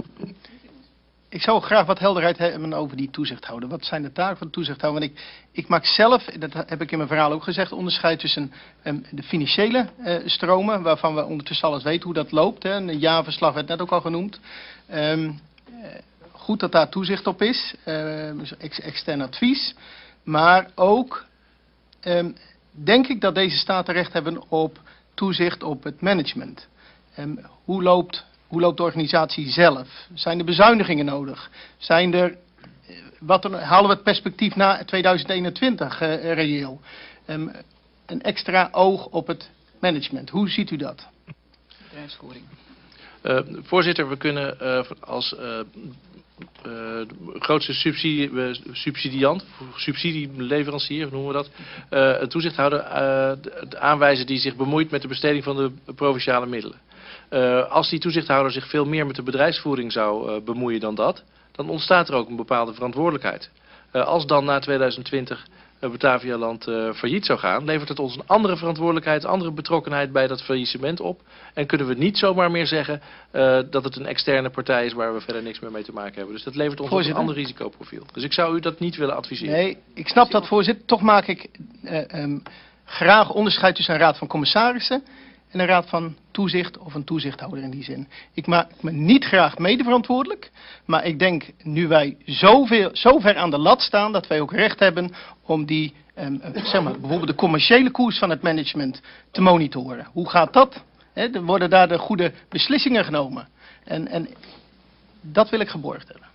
Ik zou graag wat helderheid hebben over die toezichthouder. Wat zijn de taken van de toezichthouder? Want ik, ik maak zelf, dat heb ik in mijn verhaal ook gezegd, onderscheid tussen um, de financiële uh, stromen, waarvan we ondertussen alles weten hoe dat loopt. Hè. Een jaarverslag werd net ook al genoemd. Um, uh, goed dat daar toezicht op is, uh, ex extern advies. Maar ook um, denk ik dat deze staten recht hebben op toezicht op het management. Um, hoe loopt... Hoe loopt de organisatie zelf? Zijn er bezuinigingen nodig? Zijn er, wat er, halen we het perspectief na tweeduizend eenentwintig uh, reëel? Um, een extra oog op het management. Hoe ziet u dat? Bedrijfsvoering. Uh, voorzitter, we kunnen uh, als uh, uh, de grootste subsidie, uh, subsidiant, subsidieleverancier, hoe noemen we dat, uh, een toezichthouder uh, aanwijzen die zich bemoeit met de besteding van de provinciale middelen. Uh, als die toezichthouder zich veel meer met de bedrijfsvoering zou uh, bemoeien dan dat, dan ontstaat er ook een bepaalde verantwoordelijkheid. Uh, als dan na tweeduizend twintig uh, Batavia Land uh, failliet zou gaan, levert het ons een andere verantwoordelijkheid, andere betrokkenheid bij dat faillissement op. En kunnen we niet zomaar meer zeggen uh, dat het een externe partij is waar we verder niks meer mee te maken hebben. Dus dat levert ons ook een ander risicoprofiel. Dus ik zou u dat niet willen adviseren. Nee, ik snap dat, voorzitter. Toch maak ik uh, um, graag onderscheid tussen een raad van commissarissen en een raad van toezicht of een toezichthouder in die zin. Ik maak me niet graag medeverantwoordelijk, maar ik denk nu wij zoveel, zo ver aan de lat staan dat wij ook recht hebben om die, um, zeg maar, bijvoorbeeld de commerciële koers van het management te monitoren. Hoe gaat dat? He, er worden daar de goede beslissingen genomen. En, en dat wil ik geborgd hebben.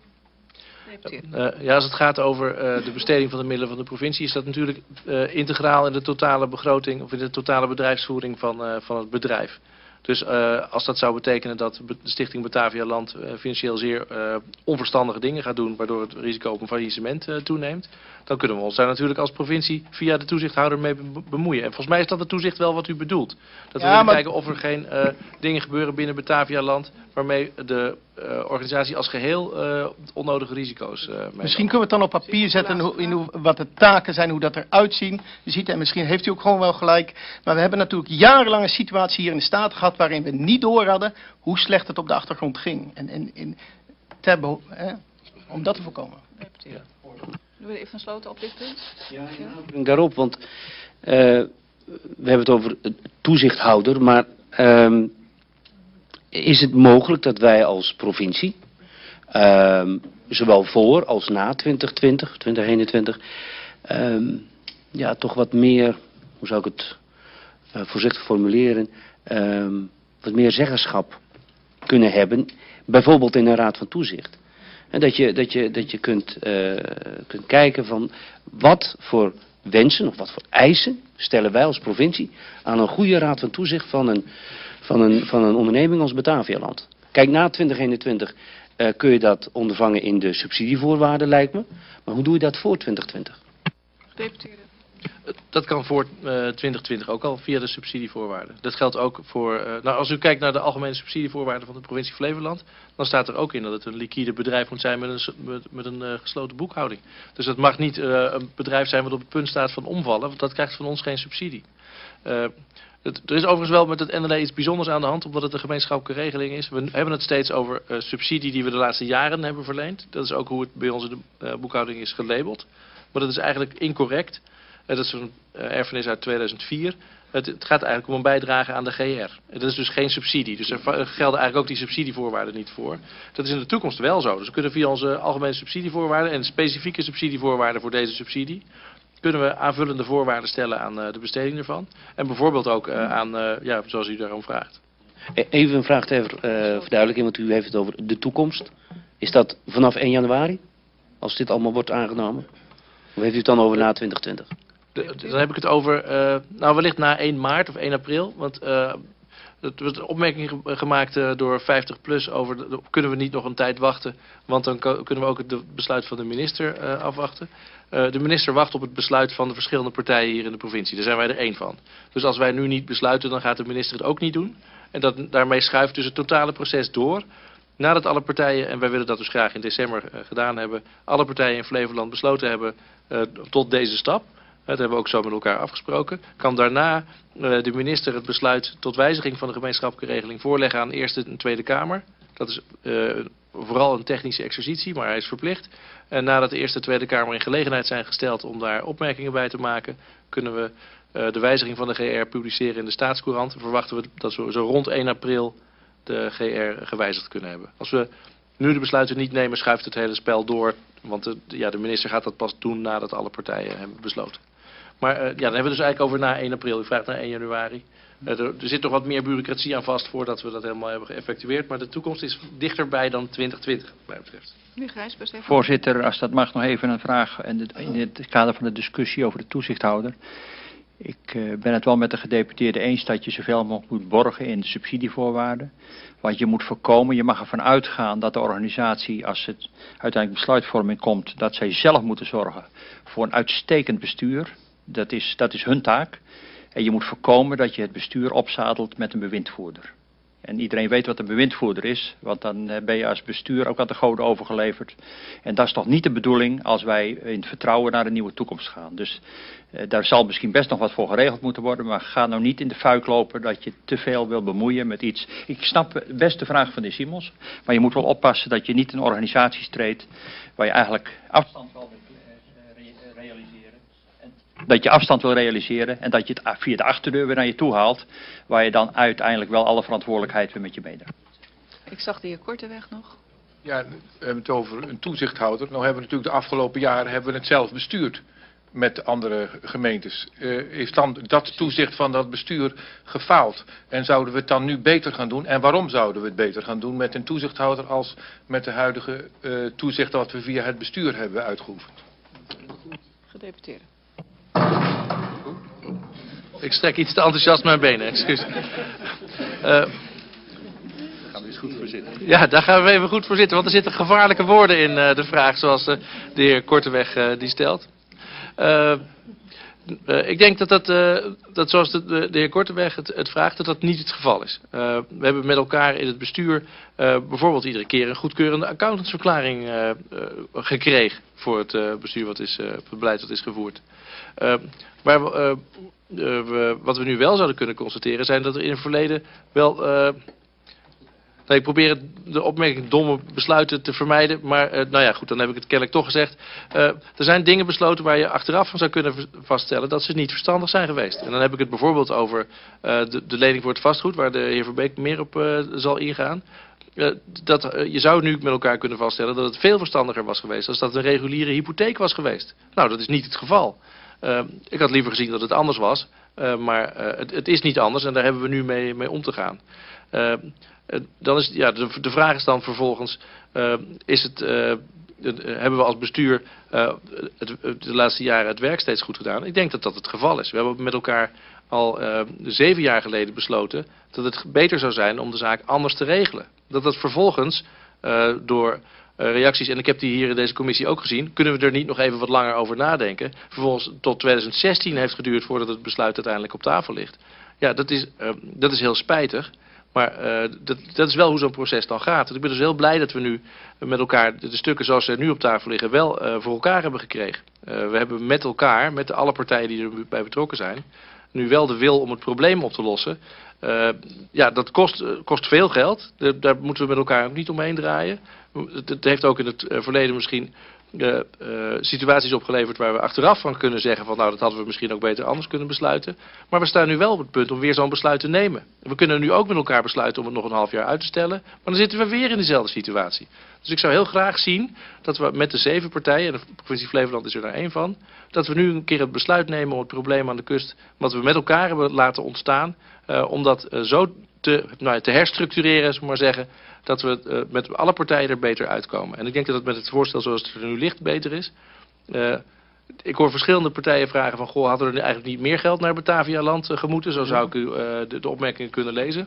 Uh, ja, als het gaat over uh, de besteding van de middelen van de provincie, is dat natuurlijk uh, integraal in de totale begroting of in de totale bedrijfsvoering van, uh, van het bedrijf. Dus uh, als dat zou betekenen dat de Stichting Batavia Land uh, financieel zeer uh, onverstandige dingen gaat doen, waardoor het risico op een faillissement uh, toeneemt, dan kunnen we ons daar natuurlijk als provincie via de toezichthouder mee be bemoeien. En volgens mij is dat het toezicht wel wat u bedoelt. Dat we Ja, willen maar... kijken of er geen uh, dingen gebeuren binnen Batavia Land waarmee de uh, organisatie als geheel uh, onnodige risico's uh, mee. Misschien kunnen we het dan op papier zetten hoe, in hoe, wat de taken zijn, hoe dat eruit zien. Je ziet, en misschien heeft u ook gewoon wel gelijk, maar we hebben natuurlijk jarenlang een situatie hier in de Staten gehad waarin we niet door hadden hoe slecht het op de achtergrond ging. En, en, en ter beho- hè, om dat te voorkomen. Ja. Doen we even een sloten op dit punt? Ja, ja. Daarop, want uh, we hebben het over toezichthouder, maar uh, is het mogelijk dat wij als provincie, uh, zowel voor als na twintig twintig, twintig eenentwintig, uh, ja, toch wat meer, hoe zou ik het uh, voorzichtig formuleren, uh, wat meer zeggenschap kunnen hebben, bijvoorbeeld in een raad van toezicht. En dat je, dat je, dat je kunt, uh, kunt kijken van wat voor wensen of wat voor eisen stellen wij als provincie aan een goede raad van toezicht van een, van een, van een onderneming als Batavialand. Kijk, na twintig eenentwintig uh, kun je dat ondervangen in de subsidievoorwaarden, lijkt me. Maar hoe doe je dat voor twintig twintig? Gedeputeerde. Dat kan voor uh, twintig twintig ook al via de subsidievoorwaarden. Dat geldt ook voor... Uh, nou, als u kijkt naar de algemene subsidievoorwaarden van de provincie Flevoland, dan staat er ook in dat het een liquide bedrijf moet zijn met een, met, met een uh, gesloten boekhouding. Dus het mag niet uh, een bedrijf zijn wat op het punt staat van omvallen, want dat krijgt van ons geen subsidie. Uh, het, er is overigens wel met het N L E iets bijzonders aan de hand, omdat het een gemeenschappelijke regeling is. We hebben het steeds over uh, subsidie die we de laatste jaren hebben verleend. Dat is ook hoe het bij onze uh, boekhouding is gelabeld. Maar dat is eigenlijk incorrect. Dat is een erfenis uit tweeduizend vier. Het, het gaat eigenlijk om een bijdrage aan de G R. Dat is dus geen subsidie. Dus er gelden eigenlijk ook die subsidievoorwaarden niet voor. Dat is in de toekomst wel zo. Dus we kunnen via onze algemene subsidievoorwaarden en specifieke subsidievoorwaarden voor deze subsidie, kunnen we aanvullende voorwaarden stellen aan uh, de besteding ervan. En bijvoorbeeld ook uh, aan, uh, ja, zoals u daarom vraagt. Even een vraag ter uh, verduidelijking, want u heeft het over de toekomst. Is dat vanaf één januari? Als dit allemaal wordt aangenomen? Of heeft u het dan over na twintig twintig? De, dan heb ik het over, uh, nou wellicht na één maart of één april. Want uh, er wordt een opmerking ge gemaakt uh, door vijftig plus over, de, kunnen we niet nog een tijd wachten. Want dan kunnen we ook het besluit van de minister uh, afwachten. Uh, de minister wacht op het besluit van de verschillende partijen hier in de provincie. Daar zijn wij er één van. Dus als wij nu niet besluiten, dan gaat de minister het ook niet doen. En dat, daarmee schuift dus het totale proces door. Nadat alle partijen, en wij willen dat dus graag in december uh, gedaan hebben, alle partijen in Flevoland besloten hebben uh, tot deze stap. Dat hebben we ook zo met elkaar afgesproken. Kan daarna uh, de minister het besluit tot wijziging van de gemeenschappelijke regeling voorleggen aan de Eerste en Tweede Kamer. Dat is uh, vooral een technische exercitie, maar hij is verplicht. En nadat de Eerste en Tweede Kamer in gelegenheid zijn gesteld om daar opmerkingen bij te maken, kunnen we uh, de wijziging van de G R publiceren in de Staatscourant. Verwachten we dat we zo rond één april de G R gewijzigd kunnen hebben. Als we nu de besluiten niet nemen, schuift het hele spel door. Want de, ja, de minister gaat dat pas doen nadat alle partijen hebben besloten. Maar uh, ja, dan hebben we dus eigenlijk over na één april. U vraagt naar één januari. Uh, er, er zit nog wat meer bureaucratie aan vast voordat we dat helemaal hebben geëffectueerd. Maar de toekomst is dichterbij dan twintig twintig, wat mij betreft. Nu Grijs, even. Voorzitter, als dat mag, nog even een vraag in het kader van de discussie over de toezichthouder. Ik uh, ben het wel met de gedeputeerde eens dat je zoveel mogelijk moet borgen in de subsidievoorwaarden. Want je moet voorkomen, je mag ervan uitgaan dat de organisatie, als het uiteindelijk besluitvorming komt, dat zij zelf moeten zorgen voor een uitstekend bestuur. Dat is, dat is hun taak. En je moet voorkomen dat je het bestuur opzadelt met een bewindvoerder. En iedereen weet wat een bewindvoerder is, want dan ben je als bestuur ook aan de goden overgeleverd. En dat is toch niet de bedoeling als wij in vertrouwen naar een nieuwe toekomst gaan. Dus eh, daar zal misschien best nog wat voor geregeld moeten worden, maar ga nou niet in de fuik lopen dat je te veel wil bemoeien met iets. Ik snap best de vraag van de Simons, maar je moet wel oppassen dat je niet in organisaties treedt waar je eigenlijk afstand wil realiseren. Dat je afstand wil realiseren en dat je het via de achterdeur weer naar je toe haalt, waar je dan uiteindelijk wel alle verantwoordelijkheid weer met je meedraagt. Ik zag de heer Korteweg nog. Ja, we hebben het over een toezichthouder. Nou hebben we natuurlijk de afgelopen jaren hebben we het zelf bestuurd met andere gemeentes. Uh, is dan dat toezicht van dat bestuur gefaald? En zouden we het dan nu beter gaan doen? En waarom zouden we het beter gaan doen met een toezichthouder als met de huidige uh, toezicht dat we via het bestuur hebben uitgeoefend? Gedeputeerde. Ik strek iets te enthousiast mijn benen, excuus. Uh, Ja, daar gaan we even goed voor zitten, want er zitten gevaarlijke woorden in uh, de vraag zoals uh, de heer Korteweg uh, die stelt. Uh, uh, ik denk dat, dat, uh, dat zoals de, de, de heer Korteweg het, het vraagt, dat dat niet het geval is. Uh, we hebben met elkaar in het bestuur uh, bijvoorbeeld iedere keer een goedkeurende accountantsverklaring uh, uh, gekregen voor het uh, bestuur wat is, uh, het beleid wat is gevoerd. Uh, maar uh, uh, we, wat we nu wel zouden kunnen constateren zijn dat er in het verleden wel... Uh, Nee, ik probeer de opmerking domme besluiten te vermijden. Maar uh, nou ja, goed, dan heb ik het kennelijk toch gezegd. Uh, er zijn dingen besloten waar je achteraf van zou kunnen vaststellen dat ze niet verstandig zijn geweest. En dan heb ik het bijvoorbeeld over uh, de, de lening voor het vastgoed, waar de heer Verbeek meer op uh, zal ingaan. Uh, dat, uh, je zou nu met elkaar kunnen vaststellen dat het veel verstandiger was geweest als dat een reguliere hypotheek was geweest. Nou, dat is niet het geval. Uh, ik had liever gezien dat het anders was. Uh, maar uh, het, het is niet anders en daar hebben we nu mee, mee om te gaan. Uh, Uh, dan is, ja, de, de vraag is dan vervolgens, uh, is het, uh, uh, hebben we als bestuur uh, het, de laatste jaren het werk steeds goed gedaan? Ik denk dat dat het geval is. We hebben met elkaar al uh, zeven jaar geleden besloten dat het beter zou zijn om de zaak anders te regelen. Dat dat vervolgens uh, door uh, reacties, en ik heb die hier in deze commissie ook gezien, kunnen we er niet nog even wat langer over nadenken. Vervolgens tot twintig zestien heeft geduurd voordat het besluit uiteindelijk op tafel ligt. Ja, dat is, uh, dat is heel spijtig. Maar uh, dat, dat is wel hoe zo'n proces dan gaat. En ik ben dus heel blij dat we nu met elkaar de, de stukken zoals ze nu op tafel liggen wel uh, voor elkaar hebben gekregen. Uh, we hebben met elkaar, met alle partijen die erbij betrokken zijn, nu wel de wil om het probleem op te lossen. Uh, ja, dat kost, uh, kost veel geld. De, daar moeten we met elkaar ook niet omheen draaien. Het, het heeft ook in het uh, verleden misschien uh, uh, situaties opgeleverd waar we achteraf van kunnen zeggen van nou, dat hadden we misschien ook beter anders kunnen besluiten. Maar we staan nu wel op het punt om weer zo'n besluit te nemen. We kunnen nu ook met elkaar besluiten om het nog een half jaar uit te stellen. Maar dan zitten we weer in dezelfde situatie. Dus ik zou heel graag zien dat we met de zeven partijen, en de provincie Flevoland is er daar één van, dat we nu een keer het besluit nemen om het probleem aan de kust, wat we met elkaar hebben laten ontstaan, uh, om dat uh, zo te, nou, te herstructureren, zullen we maar zeggen, dat we uh, met alle partijen er beter uitkomen. En ik denk dat het met het voorstel zoals het er nu ligt beter is. Uh, ik hoor verschillende partijen vragen van, goh, hadden we er eigenlijk niet meer geld naar Batavialand uh, gemoeten? Zo zou ik u uh, de, de opmerkingen kunnen lezen.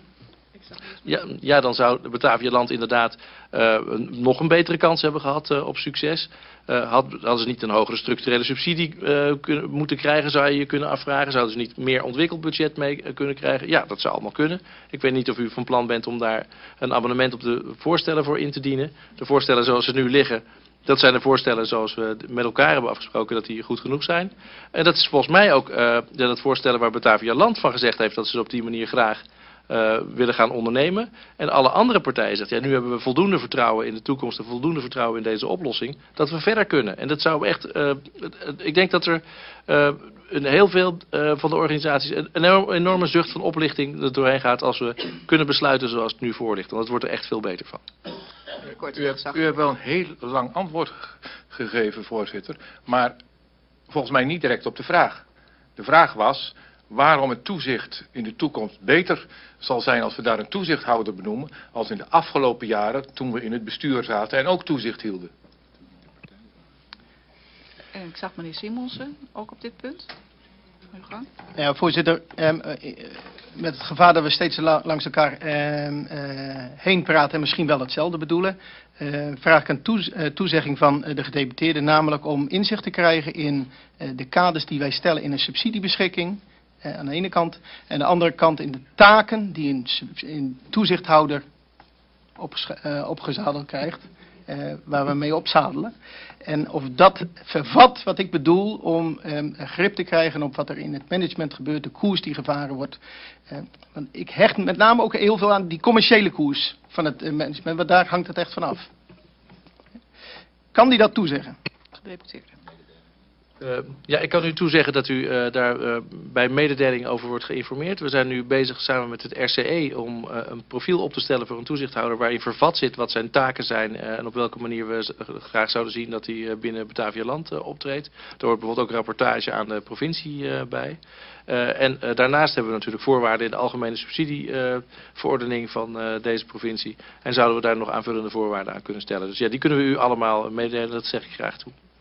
Ja, ja, dan zou Batavialand inderdaad uh, een, nog een betere kans hebben gehad uh, op succes. Uh, had, hadden ze niet een hogere structurele subsidie uh, kunnen, moeten krijgen, zou je je kunnen afvragen. Zouden ze niet meer ontwikkeld budget mee uh, kunnen krijgen? Ja, dat zou allemaal kunnen. Ik weet niet of u van plan bent om daar een abonnement op de voorstellen voor in te dienen. De voorstellen zoals ze nu liggen, dat zijn de voorstellen zoals we met elkaar hebben afgesproken dat die goed genoeg zijn. En dat is volgens mij ook uh, dat voorstellen waar Batavialand van gezegd heeft dat ze op die manier graag Uh, willen gaan ondernemen. En alle andere partijen zeggen, ja, nu hebben we voldoende vertrouwen in de toekomst en voldoende vertrouwen in deze oplossing, dat we verder kunnen. En dat zou echt, uh, ik denk dat er uh, een heel veel uh, van de organisaties een, een enorme zucht van oplichting er doorheen gaat als we kunnen besluiten zoals het nu voor ligt. Want het wordt er echt veel beter van. U hebt, u hebt wel een heel lang antwoord gegeven, voorzitter, maar volgens mij niet direct op de vraag. De vraag was waarom het toezicht in de toekomst beter zal zijn als we daar een toezichthouder benoemen, als in de afgelopen jaren toen we in het bestuur zaten en ook toezicht hielden. En ik zag meneer Simonsen ook op dit punt. Uw gang. Ja, voorzitter, eh, met het gevaar dat we steeds la langs elkaar eh, eh, heen praten en misschien wel hetzelfde bedoelen, eh, vraag ik een toez uh, toezegging van uh, de gedeputeerde, namelijk om inzicht te krijgen in uh, de kaders die wij stellen in een subsidiebeschikking. Uh, aan de ene kant. En aan de andere kant in de taken die een, een toezichthouder uh, opgezadeld krijgt. Uh, waar we mee opzadelen. En of dat vervat wat ik bedoel om um, grip te krijgen op wat er in het management gebeurt. De koers die gevaren wordt. Uh, want ik hecht met name ook heel veel aan die commerciële koers van het uh, management. Want daar hangt het echt van af. Kan die dat toezeggen? Gedeputeerde. Uh, ja, ik kan u toezeggen dat u uh, daar uh, bij mededeling over wordt geïnformeerd. We zijn nu bezig samen met het R C E om uh, een profiel op te stellen voor een toezichthouder waarin vervat zit wat zijn taken zijn uh, en op welke manier we graag zouden zien dat hij uh, binnen Batavialand uh, optreedt. Er hoort bijvoorbeeld ook rapportage aan de provincie uh, bij. Uh, en uh, daarnaast hebben we natuurlijk voorwaarden in de algemene subsidieverordening uh, van uh, deze provincie. En zouden we daar nog aanvullende voorwaarden aan kunnen stellen. Dus ja, die kunnen we u allemaal meedelen, dat zeg ik graag toe.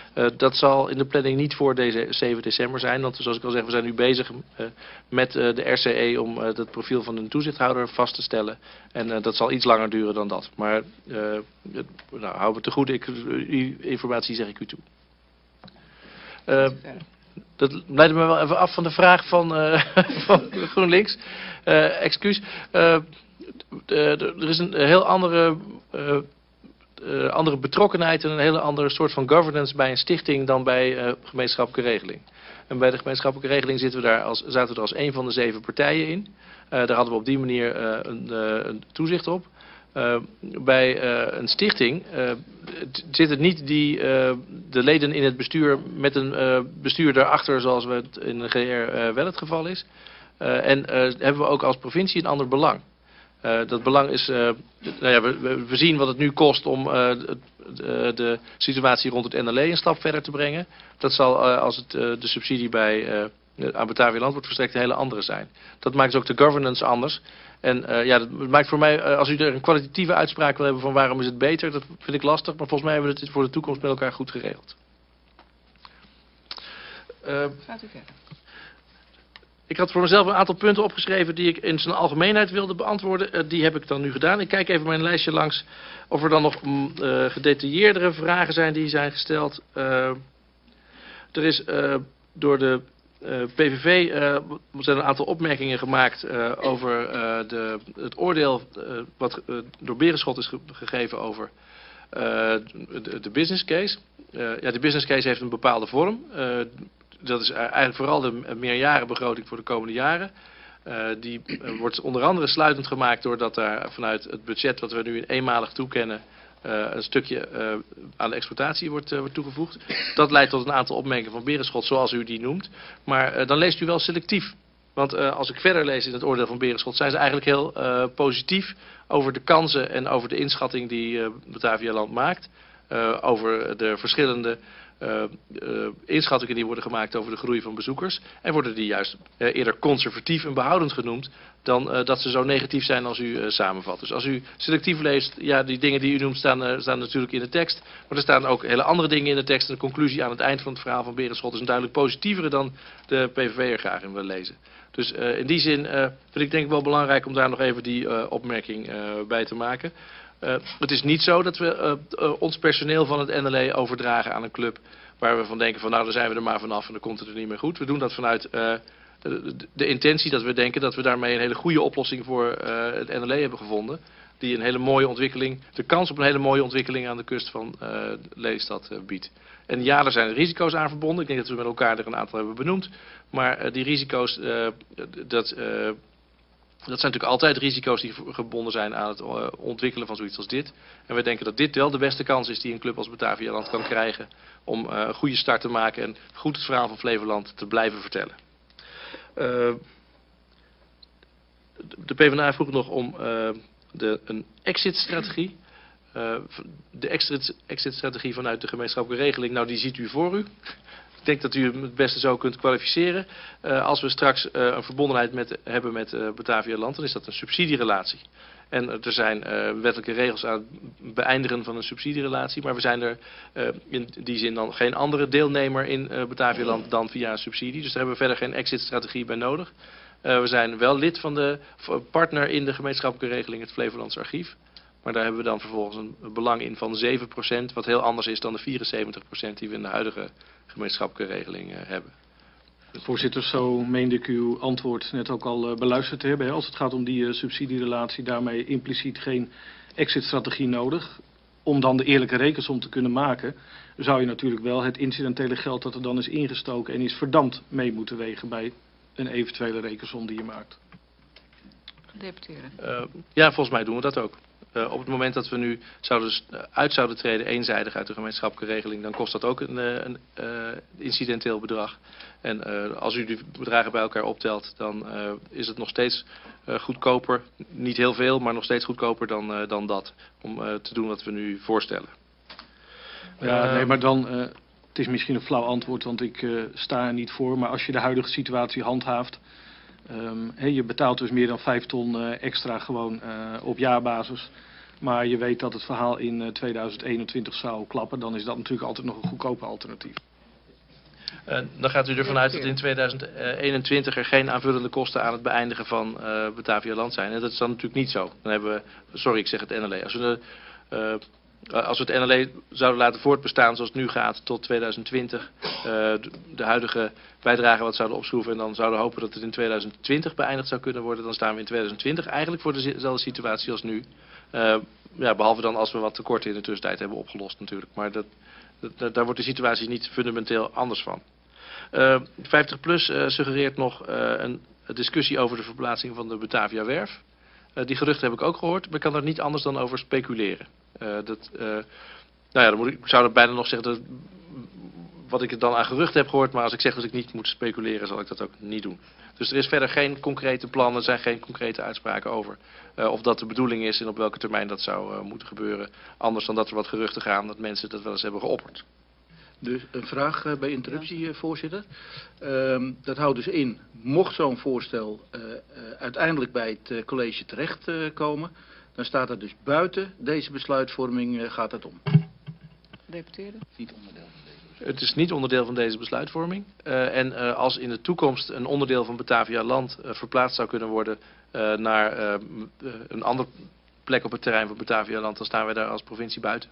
Uh, dat zal in de planning niet voor deze zeven december zijn. Want zoals ik al zeg, we zijn nu bezig uh, met uh, de R C E om uh, het profiel van een toezichthouder vast te stellen. En uh, dat zal iets langer duren dan dat. Maar uh, het, nou, hou me te goed, ik, die informatie zeg ik u toe. Uh, dat leidde me wel even af van de vraag van, uh, van GroenLinks. Uh, excuus. Uh, er is een heel andere... Uh, Uh, andere betrokkenheid en een hele andere soort van governance bij een stichting dan bij uh, gemeenschappelijke regeling. En bij de gemeenschappelijke regeling zitten we daar als, zaten we er als een van de zeven partijen in. Uh, daar hadden we op die manier uh, een, uh, een toezicht op. Uh, bij uh, een stichting uh, zit het niet die, uh, de leden in het bestuur met een uh, bestuur daarachter zoals we het in de G R uh, wel het geval is. Uh, en uh, hebben we ook als provincie een ander belang. Uh, dat belang is, uh, nou ja, we, we zien wat het nu kost om uh, de, de situatie rond het N L E een stap verder te brengen. Dat zal, uh, als het, uh, de subsidie bij, uh, aan Batavialand wordt verstrekt, een hele andere zijn. Dat maakt ook de governance anders. En uh, ja, dat maakt voor mij, uh, als u er een kwalitatieve uitspraak wil hebben van waarom is het beter, dat vind ik lastig. Maar volgens mij hebben we het voor de toekomst met elkaar goed geregeld. Uh, Gaat u verder. Ik had voor mezelf een aantal punten opgeschreven die ik in zijn algemeenheid wilde beantwoorden. Uh, die heb ik dan nu gedaan. Ik kijk even mijn lijstje langs of er dan nog uh, gedetailleerdere vragen zijn die zijn gesteld. Uh, er is uh, door de uh, P V V uh, zijn een aantal opmerkingen gemaakt uh, over uh, de, het oordeel uh, wat uh, door Berenschot is ge gegeven over uh, de, de business case. Uh, ja, de business case heeft een bepaalde vorm. Uh, Dat is eigenlijk vooral de meerjarenbegroting voor de komende jaren. Uh, die uh, wordt onder andere sluitend gemaakt doordat daar vanuit het budget wat we nu eenmalig toekennen uh, een stukje uh, aan de exploitatie wordt, uh, wordt toegevoegd. Dat leidt tot een aantal opmerkingen van Berenschot zoals u die noemt. Maar uh, dan leest u wel selectief. Want uh, als ik verder lees in het oordeel van Berenschot zijn ze eigenlijk heel uh, positief over de kansen en over de inschatting die uh, Batavialand maakt. Uh, over de verschillende Uh, uh, inschattingen die worden gemaakt over de groei van bezoekers. En worden die juist uh, eerder conservatief en behoudend genoemd dan uh, dat ze zo negatief zijn als u uh, samenvat. Dus als u selectief leest, ja, die dingen die u noemt staan, uh, staan natuurlijk in de tekst. Maar er staan ook hele andere dingen in de tekst. En de conclusie aan het eind van het verhaal van Berenschot is een duidelijk positievere dan de P V V er graag in wil lezen. Dus uh, in die zin uh, vind ik denk ik wel belangrijk om daar nog even die uh, opmerking uh, bij te maken. Uh, het is niet zo dat we uh, uh, ons personeel van het N L E overdragen aan een club waar we van denken van nou dan zijn we er maar vanaf en dan komt het er niet meer goed. We doen dat vanuit uh, de, de intentie dat we denken dat we daarmee een hele goede oplossing voor uh, het N L E hebben gevonden. Die een hele mooie ontwikkeling, de kans op een hele mooie ontwikkeling aan de kust van uh, Lelystad uh, biedt. En ja, er zijn risico's aan verbonden. Ik denk dat we met elkaar er een aantal hebben benoemd. Maar uh, die risico's, uh, dat... Uh, Dat zijn natuurlijk altijd risico's die gebonden zijn aan het ontwikkelen van zoiets als dit. En we denken dat dit wel de beste kans is die een club als Batavialand kan krijgen om uh, een goede start te maken en goed het verhaal van Flevoland te blijven vertellen. Uh, de PvdA vroeg nog om uh, de, een exit-strategie. Uh, de exit-strategie vanuit de gemeenschappelijke regeling, nou die ziet u voor u. Ik denk dat u hem het beste zo kunt kwalificeren. Uh, als we straks uh, een verbondenheid met, hebben met uh, Batavialand, dan is dat een subsidierelatie. En uh, er zijn uh, wettelijke regels aan het beëindigen van een subsidierelatie. Maar we zijn er uh, in die zin dan geen andere deelnemer in uh, Batavialand dan via een subsidie. Dus daar hebben we verder geen exit-strategie bij nodig. Uh, we zijn wel lid van de partner in de gemeenschappelijke regeling, het Flevolands Archief. Maar daar hebben we dan vervolgens een belang in van zeven procent, wat heel anders is dan de vierenzeventig procent die we in de huidige gemeenschappelijke regeling uh, hebben. Voorzitter, zo meende ik uw antwoord net ook al uh, beluisterd te hebben. Hè? Als het gaat om die uh, subsidierelatie, daarmee impliciet geen exit-strategie nodig. Om dan de eerlijke rekensom te kunnen maken, zou je natuurlijk wel het incidentele geld dat er dan is ingestoken en is verdampt mee moeten wegen bij een eventuele rekensom die je maakt. Deputeren. Uh, ja, volgens mij doen we dat ook. Uh, op het moment dat we nu zouden, uh, uit zouden treden eenzijdig uit de gemeenschappelijke regeling, dan kost dat ook een, uh, een uh, incidenteel bedrag. En uh, als u die bedragen bij elkaar optelt, dan uh, is het nog steeds uh, goedkoper, niet heel veel, maar nog steeds goedkoper dan, uh, dan dat, om uh, te doen wat we nu voorstellen. Ja, Uh, nee, maar dan, uh, het is misschien een flauw antwoord, want ik uh, sta er niet voor, maar als je de huidige situatie handhaaft, Um, he, je betaalt dus meer dan vijf ton uh, extra gewoon uh, op jaarbasis. maar je weet dat het verhaal in uh, tweeduizend eenentwintig zou klappen, dan is dat natuurlijk altijd nog een goedkoper alternatief. Uh, dan gaat u ervan uit dat in tweeduizend eenentwintig er geen aanvullende kosten aan het beëindigen van uh, Batavia Land zijn. En dat is dan natuurlijk niet zo. Dan hebben we, sorry ik zeg het N L E, als we, de, uh, als we het N L E zouden laten voortbestaan zoals het nu gaat tot tweeduizend twintig, uh, de, de huidige bijdrage wat zouden opschroeven en dan zouden hopen dat het in tweeduizend twintig beëindigd zou kunnen worden, dan staan we in tweeduizend twintig eigenlijk voor dezelfde situatie als nu. Uh, ja, behalve dan als we wat tekorten in de tussentijd hebben opgelost natuurlijk. Maar dat, dat, daar wordt de situatie niet fundamenteel anders van. Uh, vijftig plus uh, suggereert nog uh, een, een discussie over de verplaatsing van de Batavia Werf. Uh, die geruchten heb ik ook gehoord, maar ik kan er niet anders dan over speculeren. Uh, dat, uh, nou ja, dan moet ik, ik zou er bijna nog zeggen dat, wat ik dan aan geruchten heb gehoord, maar als ik zeg dat ik niet moet speculeren, zal ik dat ook niet doen. Dus er is verder geen concrete plannen, er zijn geen concrete uitspraken over uh, of dat de bedoeling is en op welke termijn dat zou uh, moeten gebeuren. Anders dan dat er wat geruchten gaan dat mensen dat wel eens hebben geopperd. Dus een vraag uh, bij interruptie, uh, voorzitter. Uh, dat houdt dus in, mocht zo'n voorstel uh, uh, uiteindelijk bij het uh, college terechtkomen, uh, dan staat het dus buiten deze besluitvorming, uh, gaat het om. Deputeerde? Niet onderdeel van deze. Het is niet onderdeel van deze besluitvorming. Uh, en uh, als in de toekomst een onderdeel van Batavia Land uh, verplaatst zou kunnen worden uh, naar uh, uh, een andere plek op het terrein van Batavia Land, dan staan wij daar als provincie buiten.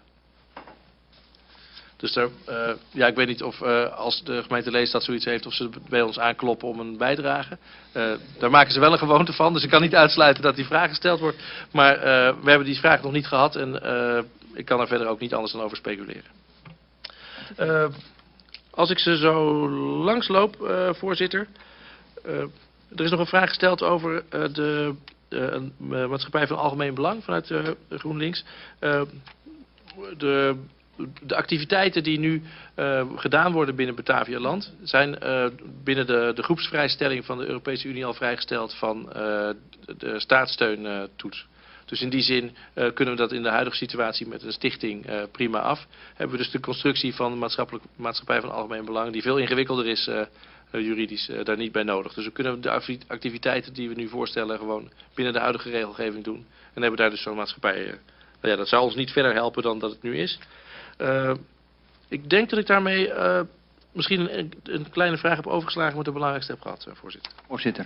Dus daar, uh, ja, ik weet niet of uh, als de gemeente Lelystad zoiets heeft of ze bij ons aankloppen om een bijdrage. Uh, daar maken ze wel een gewoonte van, dus ik kan niet uitsluiten dat die vraag gesteld wordt. Maar uh, we hebben die vraag nog niet gehad en uh, ik kan er verder ook niet anders dan over speculeren. Uh, als ik ze zo langsloop, uh, voorzitter. Uh, er is nog een vraag gesteld over uh, de uh, uh, maatschappij van algemeen belang vanuit uh, GroenLinks. Uh, de... De activiteiten die nu uh, gedaan worden binnen Batavia Land zijn uh, binnen de, de groepsvrijstelling van de Europese Unie al vrijgesteld van uh, de, de staatssteuntoets. Uh, dus in die zin uh, kunnen we dat in de huidige situatie met een stichting uh, prima af. Hebben we dus de constructie van de maatschappelijk, maatschappij van algemeen belang, die veel ingewikkelder is uh, uh, juridisch, uh, daar niet bij nodig. Dus we kunnen de activiteiten die we nu voorstellen gewoon binnen de huidige regelgeving doen. En hebben daar dus zo'n maatschappij. Uh, nou ja, dat zou ons niet verder helpen dan dat het nu is. Uh, ik denk dat ik daarmee uh, misschien een, een kleine vraag heb overgeslagen, maar de belangrijkste heb gehad, uh, voorzitter. Voorzitter.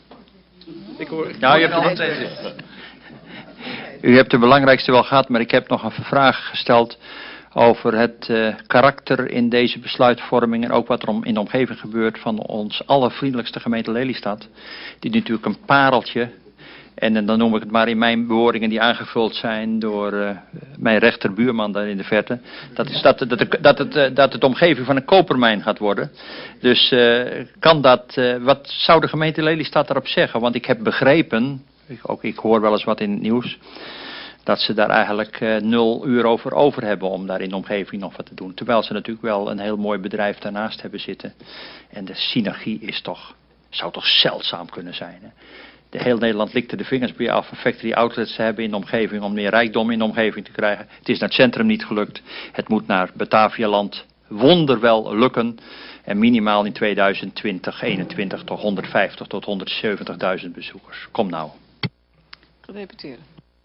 Ik hoor... Ja, u, hebt de, u hebt de belangrijkste wel gehad, maar ik heb nog een vraag gesteld over het uh, karakter in deze besluitvorming en ook wat er om, in de omgeving gebeurt van ons allervriendelijkste gemeente Lelystad. Die natuurlijk een pareltje... En dan noem ik het maar in mijn bewoordingen die aangevuld zijn door uh, mijn rechterbuurman daar in de verte. Dat is dat, dat, dat, dat, het, uh, dat het omgeving van een kopermijn gaat worden. Dus uh, kan dat, uh, wat zou de gemeente Lelystad daarop zeggen? Want ik heb begrepen, ik, ook ik hoor wel eens wat in het nieuws, dat ze daar eigenlijk uh, nul euro voor over hebben om daar in de omgeving nog wat te doen. Terwijl ze natuurlijk wel een heel mooi bedrijf daarnaast hebben zitten. En de synergie is toch, zou toch zeldzaam kunnen zijn, hè? De heel Nederland likte de vingers bij af factory outlets te hebben in de omgeving om meer rijkdom in de omgeving te krijgen. Het is naar het centrum niet gelukt. Het moet naar Batavia Land wonderwel lukken. En minimaal in tweeduizend twintig, eenentwintig toch honderdvijftig tot honderdzeventigduizend bezoekers. Kom nou. Gedeputeerde.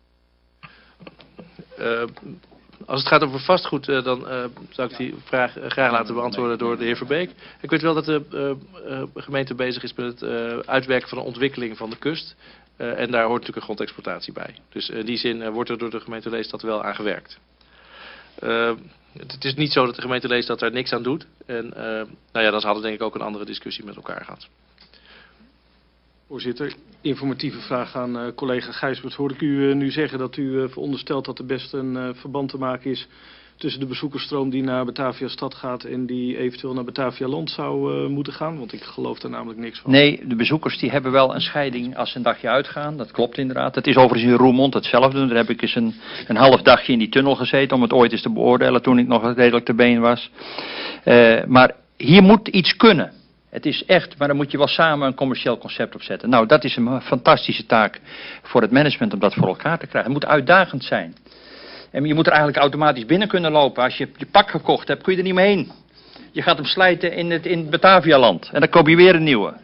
Uh, als het gaat over vastgoed, uh, dan uh, zou ik die vraag uh, graag laten beantwoorden door de heer Verbeek. Ik weet wel dat de uh, uh, gemeente bezig is met het uh, uitwerken van de ontwikkeling van de kust. Uh, en daar hoort natuurlijk een grondexploitatie bij. Dus in die zin uh, wordt er door de gemeente Lelystad wel aan gewerkt. Uh, het is niet zo dat de gemeente Lelystad daar niks aan doet. En uh, nou ja, dan hadden we denk ik ook een andere discussie met elkaar gehad. Voorzitter, informatieve vraag aan uh, collega Gijsbert. Hoorde ik u uh, nu zeggen dat u uh, veronderstelt dat er best een uh, verband te maken is tussen de bezoekersstroom die naar Batavia Stad gaat en die eventueel naar Batavia Land zou uh, moeten gaan? Want ik geloof daar namelijk niks van. Nee, de bezoekers die hebben wel een scheiding als ze een dagje uitgaan. Dat klopt inderdaad. Het is overigens in Roermond hetzelfde. Daar heb ik eens een, een half dagje in die tunnel gezeten om het ooit eens te beoordelen toen ik nog redelijk te been was. Uh, maar hier moet iets kunnen. Het is echt, maar dan moet je wel samen een commercieel concept opzetten. Nou, dat is een fantastische taak voor het management om dat voor elkaar te krijgen. Het moet uitdagend zijn. En je moet er eigenlijk automatisch binnen kunnen lopen. Als je je pak gekocht hebt, kun je er niet meer heen. Je gaat hem slijten in het, in het Batavialand. En dan koop je weer een nieuwe.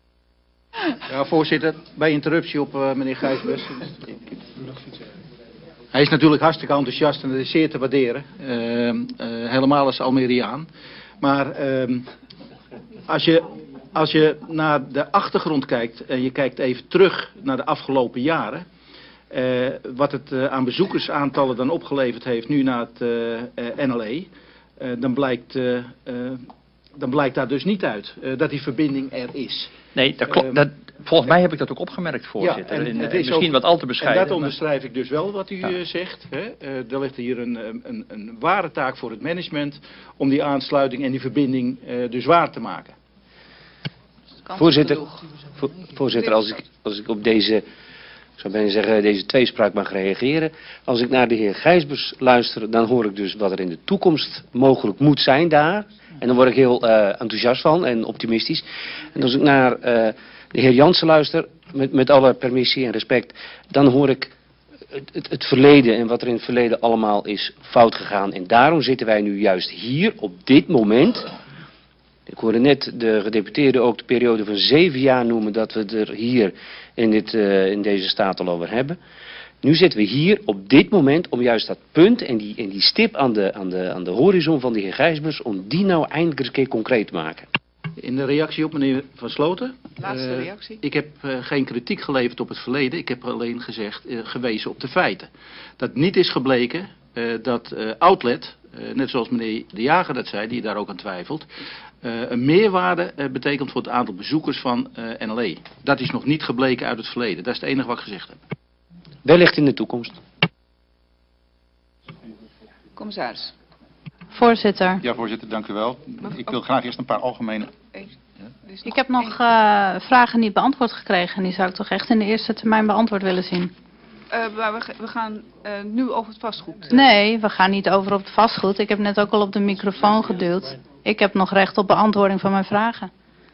Ja, voorzitter, bij interruptie op uh, meneer Gijsbers. Hij is natuurlijk hartstikke enthousiast en dat is zeer te waarderen. Uh, uh, helemaal als Almeriaan. Maar uh, als, je, als je naar de achtergrond kijkt en je kijkt even terug naar de afgelopen jaren. Uh, wat het uh, aan bezoekersaantallen dan opgeleverd heeft nu na het uh, uh, N L E. Uh, dan, blijkt, uh, uh, dan blijkt daar dus niet uit uh, dat die verbinding er is. Nee, dat klopt. Dat, volgens mij heb ik dat ook opgemerkt, voorzitter. Ja, en, en, het en is misschien ook, wat al te bescheiden. En dat onderschrijf ik dus wel wat u Ja. uh, zegt. Hè. Uh, er ligt hier een, een, een ware taak voor het management om die aansluiting en die verbinding uh, dus waar te maken. Voorzitter, vo voorzitter als, ik, als ik op deze, ik zou bijna zeggen, deze tweespraak mag reageren. Als ik naar de heer Gijsbers luister, dan hoor ik dus wat er in de toekomst mogelijk moet zijn daar. En dan word ik heel uh, enthousiast van en optimistisch. En als ik naar uh, de heer Jansen luister, met, met alle permissie en respect, dan hoor ik het, het, het verleden en wat er in het verleden allemaal is fout gegaan. En daarom zitten wij nu juist hier op dit moment. Ik hoorde net de gedeputeerde ook de periode van zeven jaar noemen dat we het er hier in, dit, uh, in deze staat al over hebben. Nu zitten we hier op dit moment om juist dat punt en die, en die stip aan de, aan, de, aan de horizon van de heer Gijsbers, om die nou eindelijk eens een keer concreet te maken. In de reactie op meneer Van Sloten. Laatste uh, reactie. Ik heb uh, geen kritiek geleverd op het verleden. Ik heb alleen gezegd, uh, gewezen op de feiten. Dat niet is gebleken uh, dat uh, outlet, uh, net zoals meneer De Jager dat zei, die daar ook aan twijfelt, uh, een meerwaarde uh, betekent voor het aantal bezoekers van uh, N L E. Dat is nog niet gebleken uit het verleden. Dat is het enige wat ik gezegd heb. Wellicht in de toekomst. Commissaris. Voorzitter, Ja, voorzitter, dank u wel. Ik wil graag eerst een paar algemene... ik heb nog uh, vragen niet beantwoord gekregen. En die zou ik toch echt in de eerste termijn beantwoord willen zien. Uh, maar we, we gaan uh, nu over het vastgoed. Nee, we gaan niet over op het vastgoed. Ik heb net ook al op de microfoon geduwd. Ik heb nog recht op beantwoording van mijn vragen.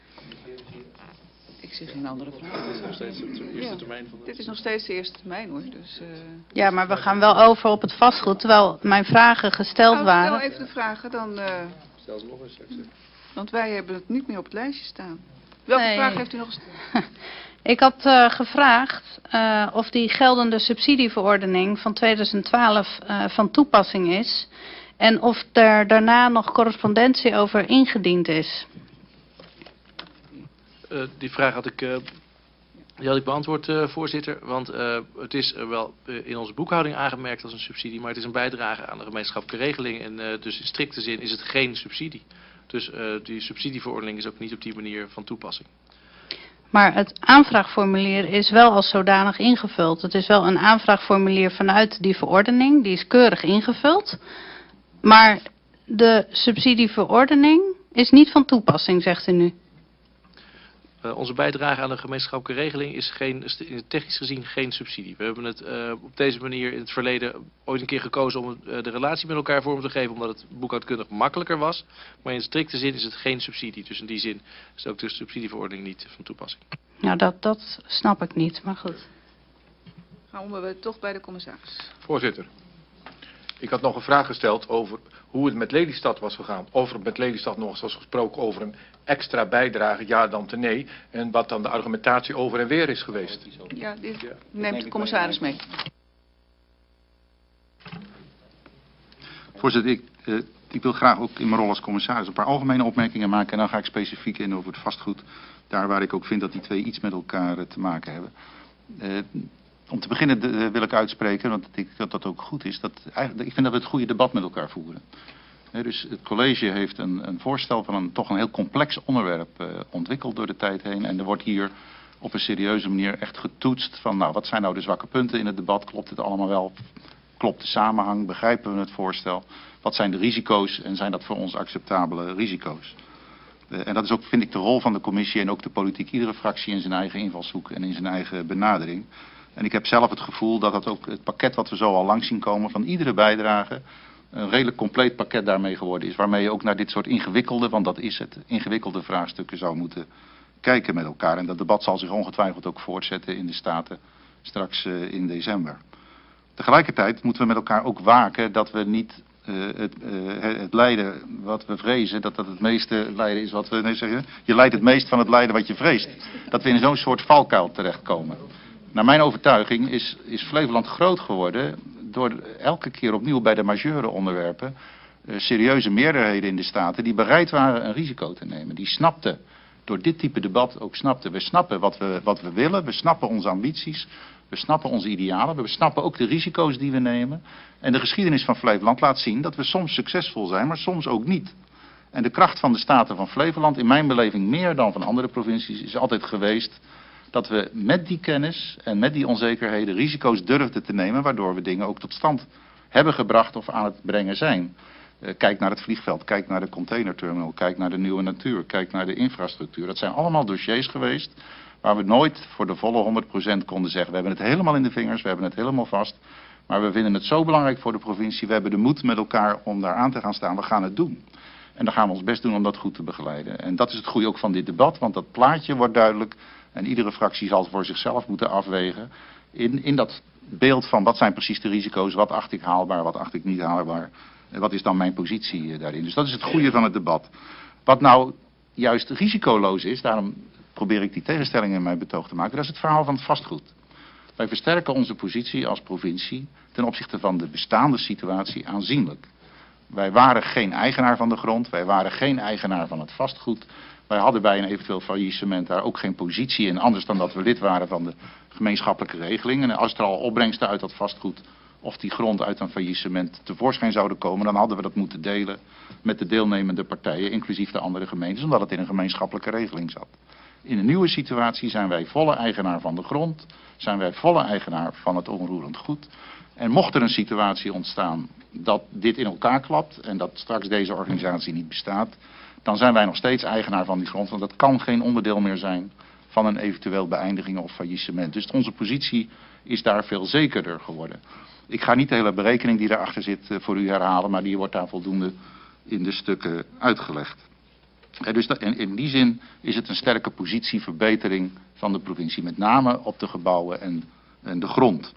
Ik zie geen andere vragen. Dit is nog steeds de eerste termijn van de... Dit is nog steeds de eerste termijn hoor. Dus, uh... Ja, maar we gaan wel over op het vastgoed. Terwijl mijn vragen gesteld nou, waren. stel even de vragen dan. Uh... Stel ze nog eens. Want wij hebben het niet meer op het lijstje staan. Welke Nee. vraag heeft u nog gesteld? Ik had uh, gevraagd uh, of die geldende subsidieverordening van tweeduizend twaalf uh, van toepassing is. En of er daarna nog correspondentie over ingediend is. Uh, die vraag had ik, uh, die had ik beantwoord, uh, voorzitter. Want uh, het is uh, wel uh, in onze boekhouding aangemerkt als een subsidie. Maar het is een bijdrage aan de gemeenschappelijke regeling. En uh, dus in strikte zin is het geen subsidie. Dus uh, die subsidieverordening is ook niet op die manier van toepassing. Maar het aanvraagformulier is wel als zodanig ingevuld. Het is wel een aanvraagformulier vanuit die verordening. Die is keurig ingevuld. Maar de subsidieverordening is niet van toepassing, zegt u nu. Uh, onze bijdrage aan de gemeenschappelijke regeling is geen, technisch gezien geen subsidie. We hebben het uh, op deze manier in het verleden ooit een keer gekozen om uh, de relatie met elkaar vorm te geven, omdat het boekhoudkundig makkelijker was. Maar in strikte zin is het geen subsidie. Dus in die zin is ook de subsidieverordening niet van toepassing. Nou, dat, dat snap ik niet, maar goed. Gaan we toch bij de commissaris. Voorzitter, ik had nog een vraag gesteld over hoe het met Lelystad was gegaan. Of er met Lelystad nog eens was gesproken over een extra bijdrage, ja dan te nee. En wat dan de argumentatie over en weer is geweest. Ja, dit neemt de commissaris mee. Voorzitter, ik, uh, ik wil graag ook in mijn rol als commissaris een paar algemene opmerkingen maken. En dan ga ik specifiek in over het vastgoed. Daar waar ik ook vind dat die twee iets met elkaar uh, te maken hebben. Uh, om te beginnen de, uh, wil ik uitspreken, want ik denk dat dat ook goed is. Dat, eigenlijk, ik vind dat we het goede debat met elkaar voeren. Uh, dus het college heeft een, een voorstel van een toch een heel complex onderwerp uh, ontwikkeld door de tijd heen. En er wordt hier op een serieuze manier echt getoetst van, nou, wat zijn nou de zwakke punten in het debat? Klopt het allemaal wel? Klopt de samenhang? Begrijpen we het voorstel? Wat zijn de risico's en zijn dat voor ons acceptabele risico's? Uh, en dat is ook, vind ik, de rol van de commissie en ook de politiek. Iedere fractie in zijn eigen invalshoek en in zijn eigen benadering. En ik heb zelf het gevoel dat dat ook het pakket wat we zo al langs zien komen van iedere bijdrage een redelijk compleet pakket daarmee geworden is. Waarmee je ook naar dit soort ingewikkelde, want dat is het, ingewikkelde vraagstukken zou moeten kijken met elkaar. En dat debat zal zich ongetwijfeld ook voortzetten in de Staten straks uh, in december. Tegelijkertijd moeten we met elkaar ook waken dat we niet uh, het, uh, het lijden wat we vrezen, dat dat het meeste lijden is wat we, nee, zeg je, je lijdt het meest van het lijden wat je vreest. Dat we in zo'n soort valkuil terechtkomen. Naar mijn overtuiging is, is Flevoland groot geworden door elke keer opnieuw bij de majeure onderwerpen uh, serieuze meerderheden in de Staten die bereid waren een risico te nemen. Die snapten, door dit type debat ook snapten, we snappen wat we, wat we willen, we snappen onze ambities, we snappen onze idealen, we snappen ook de risico's die we nemen. En de geschiedenis van Flevoland laat zien dat we soms succesvol zijn, maar soms ook niet. En de kracht van de Staten van Flevoland, in mijn beleving meer dan van andere provincies, is altijd geweest dat we met die kennis en met die onzekerheden risico's durfden te nemen, waardoor we dingen ook tot stand hebben gebracht of aan het brengen zijn. Uh, kijk naar het vliegveld, kijk naar de containerterminal, kijk naar de nieuwe natuur, kijk naar de infrastructuur. Dat zijn allemaal dossiers geweest waar we nooit voor de volle honderd procent konden zeggen, we hebben het helemaal in de vingers, we hebben het helemaal vast. Maar we vinden het zo belangrijk voor de provincie, we hebben de moed met elkaar om daar aan te gaan staan, we gaan het doen. En dan gaan we ons best doen om dat goed te begeleiden. En dat is het goede ook van dit debat, want dat plaatje wordt duidelijk. En iedere fractie zal voor zichzelf moeten afwegen in, in dat beeld van wat zijn precies de risico's, wat acht ik haalbaar, wat acht ik niet haalbaar. En wat is dan mijn positie daarin. Dus dat is het goede van het debat. Wat nou juist risicoloos is, daarom probeer ik die tegenstelling in mijn betoog te maken, dat is het verhaal van het vastgoed. Wij versterken onze positie als provincie ten opzichte van de bestaande situatie aanzienlijk. Wij waren geen eigenaar van de grond, wij waren geen eigenaar van het vastgoed. Wij hadden bij een eventueel faillissement daar ook geen positie in, anders dan dat we lid waren van de gemeenschappelijke regeling. En als er al opbrengsten uit dat vastgoed of die grond uit een faillissement tevoorschijn zouden komen, dan hadden we dat moeten delen met de deelnemende partijen, inclusief de andere gemeentes, omdat het in een gemeenschappelijke regeling zat. In een nieuwe situatie zijn wij volle eigenaar van de grond, zijn wij volle eigenaar van het onroerend goed. En mocht er een situatie ontstaan dat dit in elkaar klapt en dat straks deze organisatie niet bestaat, dan zijn wij nog steeds eigenaar van die grond, want dat kan geen onderdeel meer zijn van een eventueel beëindiging of faillissement. Dus onze positie is daar veel zekerder geworden. Ik ga niet de hele berekening die daarachter zit voor u herhalen, maar die wordt daar voldoende in de stukken uitgelegd. En dus dat, en in die zin is het een sterke positieverbetering van de provincie, met name op de gebouwen en, en de grond.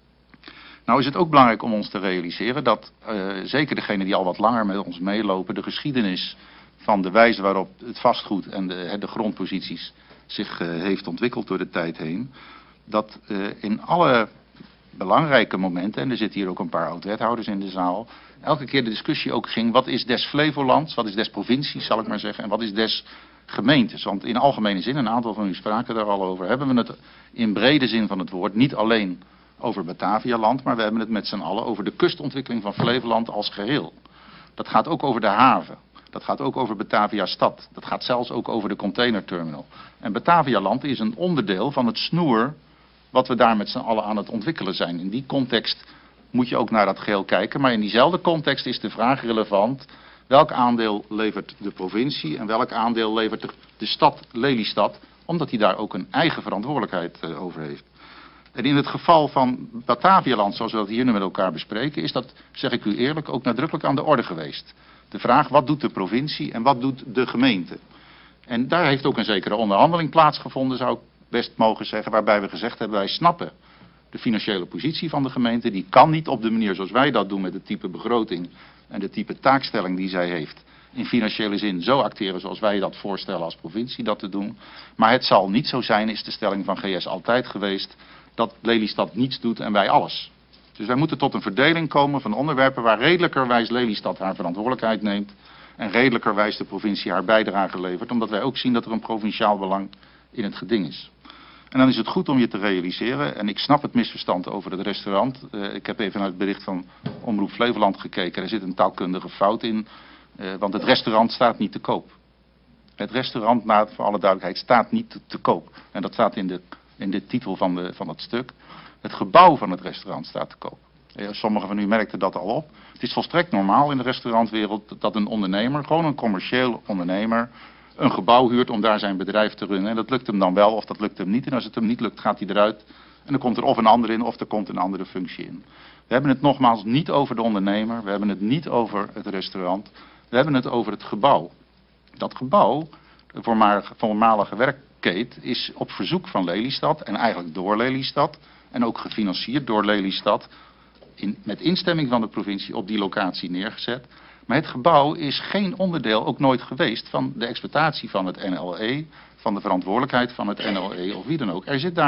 Nou is het ook belangrijk om ons te realiseren dat uh, zeker degenen die al wat langer met ons meelopen, de geschiedenis van de wijze waarop het vastgoed en de, de grondposities zich uh, heeft ontwikkeld door de tijd heen, dat uh, in alle belangrijke momenten, en er zitten hier ook een paar oud-wethouders in de zaal, elke keer de discussie ook ging, wat is des Flevolands, wat is des provincies, zal ik maar zeggen, en wat is des gemeentes. Want in algemene zin, een aantal van u spraken daar al over, hebben we het in brede zin van het woord niet alleen over Batavialand, maar we hebben het met z'n allen over de kustontwikkeling van Flevoland als geheel. Dat gaat ook over de haven. Dat gaat ook over Batavia stad. Dat gaat zelfs ook over de containerterminal. En Batavialand is een onderdeel van het snoer wat we daar met z'n allen aan het ontwikkelen zijn. In die context moet je ook naar dat geheel kijken. Maar in diezelfde context is de vraag relevant: welk aandeel levert de provincie en welk aandeel levert de, de stad Lelystad? Omdat hij daar ook een eigen verantwoordelijkheid uh, over heeft. En in het geval van Batavialand, zoals we dat hier nu met elkaar bespreken, is dat, zeg ik u eerlijk, ook nadrukkelijk aan de orde geweest. De vraag, wat doet de provincie en wat doet de gemeente? En daar heeft ook een zekere onderhandeling plaatsgevonden, zou ik best mogen zeggen, waarbij we gezegd hebben, wij snappen de financiële positie van de gemeente. Die kan niet op de manier zoals wij dat doen met het type begroting en de type taakstelling die zij heeft, in financiële zin zo acteren zoals wij dat voorstellen als provincie dat te doen. Maar het zal niet zo zijn, is de stelling van G S altijd geweest, dat Lelystad niets doet en wij alles. Dus wij moeten tot een verdeling komen van onderwerpen waar redelijkerwijs Lelystad haar verantwoordelijkheid neemt en redelijkerwijs de provincie haar bijdrage levert, omdat wij ook zien dat er een provinciaal belang in het geding is. En dan is het goed om je te realiseren, en ik snap het misverstand over het restaurant. Uh, ik heb even naar het bericht van Omroep Flevoland gekeken, er zit een taalkundige fout in, uh, want het restaurant staat niet te koop. Het restaurant, maar voor alle duidelijkheid, staat niet te, te koop. En dat staat in de, in de titel van, de, van het stuk. Het gebouw van het restaurant staat te koop. Sommigen van u merkten dat al op. Het is volstrekt normaal in de restaurantwereld dat een ondernemer, gewoon een commercieel ondernemer, een gebouw huurt om daar zijn bedrijf te runnen. En dat lukt hem dan wel of dat lukt hem niet. En als het hem niet lukt, gaat hij eruit. En dan komt er of een ander in of er komt een andere functie in. We hebben het nogmaals niet over de ondernemer. We hebben het niet over het restaurant. We hebben het over het gebouw. Dat gebouw, de voormalige, voormalige werkkeet, is op verzoek van Lelystad en eigenlijk door Lelystad en ook gefinancierd door Lelystad, in, met instemming van de provincie op die locatie neergezet. Maar het gebouw is geen onderdeel, ook nooit geweest, van de exploitatie van het N L E, van de verantwoordelijkheid van het N L E of wie dan ook. Er zit daar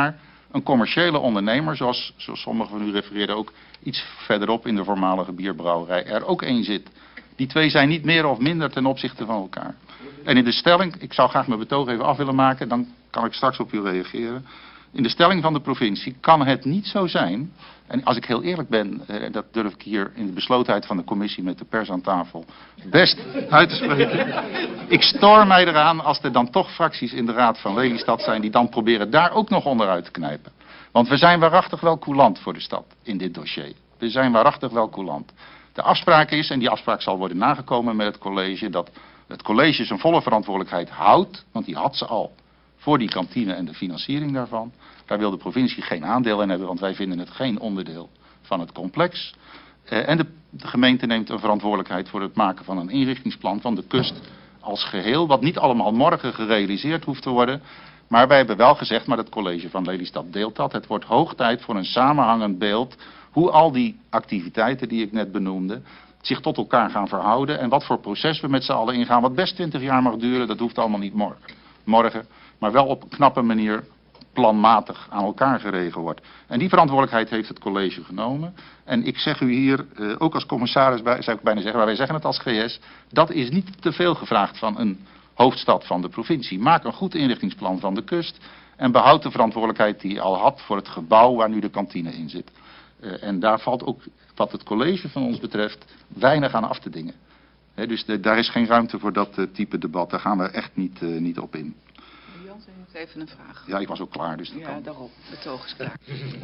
een commerciële ondernemer, zoals, zoals sommigen van u refereerden ook iets verderop in de voormalige bierbrouwerij, er ook één zit. Die twee zijn niet meer of minder ten opzichte van elkaar. En in de stelling, ik zou graag mijn betoog even af willen maken, dan kan ik straks op u reageren. In de stelling van de provincie kan het niet zo zijn, en als ik heel eerlijk ben, eh, dat durf ik hier in de beslotenheid van de commissie met de pers aan tafel best uit te spreken. Ik stoor mij eraan als er dan toch fracties in de raad van Lelystad zijn die dan proberen daar ook nog onderuit te knijpen. Want we zijn waarachtig wel coulant voor de stad in dit dossier. We zijn waarachtig wel coulant. De afspraak is, en die afspraak zal worden nagekomen met het college, dat het college zijn volle verantwoordelijkheid houdt, want die had ze al, voor die kantine en de financiering daarvan. Daar wil de provincie geen aandeel in hebben, want wij vinden het geen onderdeel van het complex. Uh, en de, de gemeente neemt een verantwoordelijkheid voor het maken van een inrichtingsplan van de kust als geheel, wat niet allemaal morgen gerealiseerd hoeft te worden. Maar wij hebben wel gezegd, maar het college van Lelystad deelt dat, het wordt hoog tijd voor een samenhangend beeld hoe al die activiteiten die ik net benoemde zich tot elkaar gaan verhouden en wat voor proces we met z'n allen ingaan, wat best twintig jaar mag duren, dat hoeft allemaal niet morgen, morgen maar wel op een knappe manier planmatig aan elkaar geregeld wordt. En die verantwoordelijkheid heeft het college genomen. En ik zeg u hier, uh, ook als commissaris, bij, zou ik bijna zeggen, maar wij zeggen het als G S, dat is niet te veel gevraagd van een hoofdstad van de provincie. Maak een goed inrichtingsplan van de kust en behoud de verantwoordelijkheid die je al had voor het gebouw waar nu de kantine in zit. Uh, en daar valt ook, wat het college van ons betreft, weinig aan af te dingen. He, dus de, daar is geen ruimte voor dat uh, type debat, daar gaan we echt niet, uh, niet op in. Jansen heeft even een vraag. Ja, ik was ook klaar, dus dat Ja, kan. daarop. Betoog is klaar.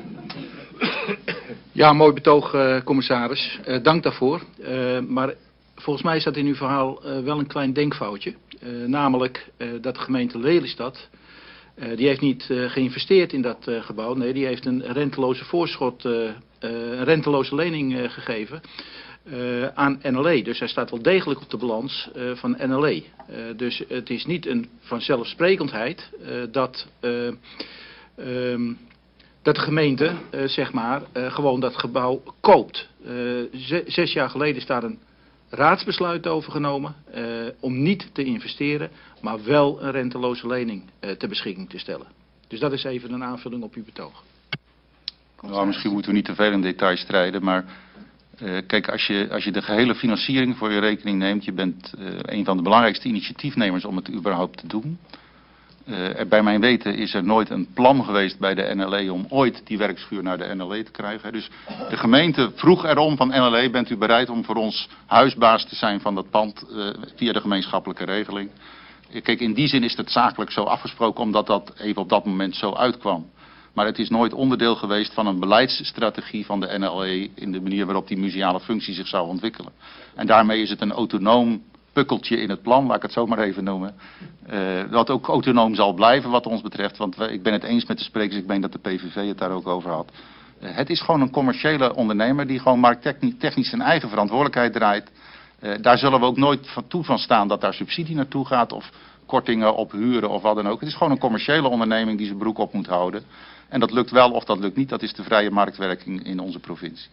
Ja, mooi betoog, uh, commissaris. Uh, dank daarvoor. Uh, maar volgens mij staat in uw verhaal uh, wel een klein denkfoutje. Uh, namelijk uh, dat de gemeente Lelystad, uh, die heeft niet uh, geïnvesteerd in dat uh, gebouw. Nee, die heeft een renteloze voorschot, uh, uh, een renteloze lening uh, gegeven. Uh, aan N L E. Dus hij staat wel degelijk op de balans uh, van N L E. Uh, dus het is niet een vanzelfsprekendheid uh, dat, uh, um, dat de gemeente uh, zeg maar, uh, gewoon dat gebouw koopt. Uh, zes jaar geleden is daar een raadsbesluit over genomen uh, om niet te investeren, maar wel een renteloze lening uh, ter beschikking te stellen. Dus dat is even een aanvulling op uw betoog. Nou, misschien moeten we niet te veel in details strijden, maar Uh, kijk, als je, als je de gehele financiering voor je rekening neemt, je bent uh, een van de belangrijkste initiatiefnemers om het überhaupt te doen. Uh, er, bij mijn weten is er nooit een plan geweest bij de N L E om ooit die werkschuur naar de N L E te krijgen. Dus de gemeente vroeg erom van N L E, bent u bereid om voor ons huisbaas te zijn van dat pand uh, via de gemeenschappelijke regeling. Uh, kijk, in die zin is het zakelijk zo afgesproken omdat dat even op dat moment zo uitkwam. Maar het is nooit onderdeel geweest van een beleidsstrategie van de N L E in de manier waarop die museale functie zich zou ontwikkelen. En daarmee is het een autonoom pukkeltje in het plan, laat ik het zo maar even noemen. Uh, dat ook autonoom zal blijven wat ons betreft, want we, ik ben het eens met de sprekers, ik meen dat de P V V het daar ook over had. Uh, het is gewoon een commerciële ondernemer die gewoon markttechnisch zijn eigen verantwoordelijkheid draait. Uh, daar zullen we ook nooit van toe van staan dat daar subsidie naartoe gaat of kortingen op huren of wat dan ook. Het is gewoon een commerciële onderneming die zijn broek op moet houden. En dat lukt wel of dat lukt niet, dat is de vrije marktwerking in onze provincie.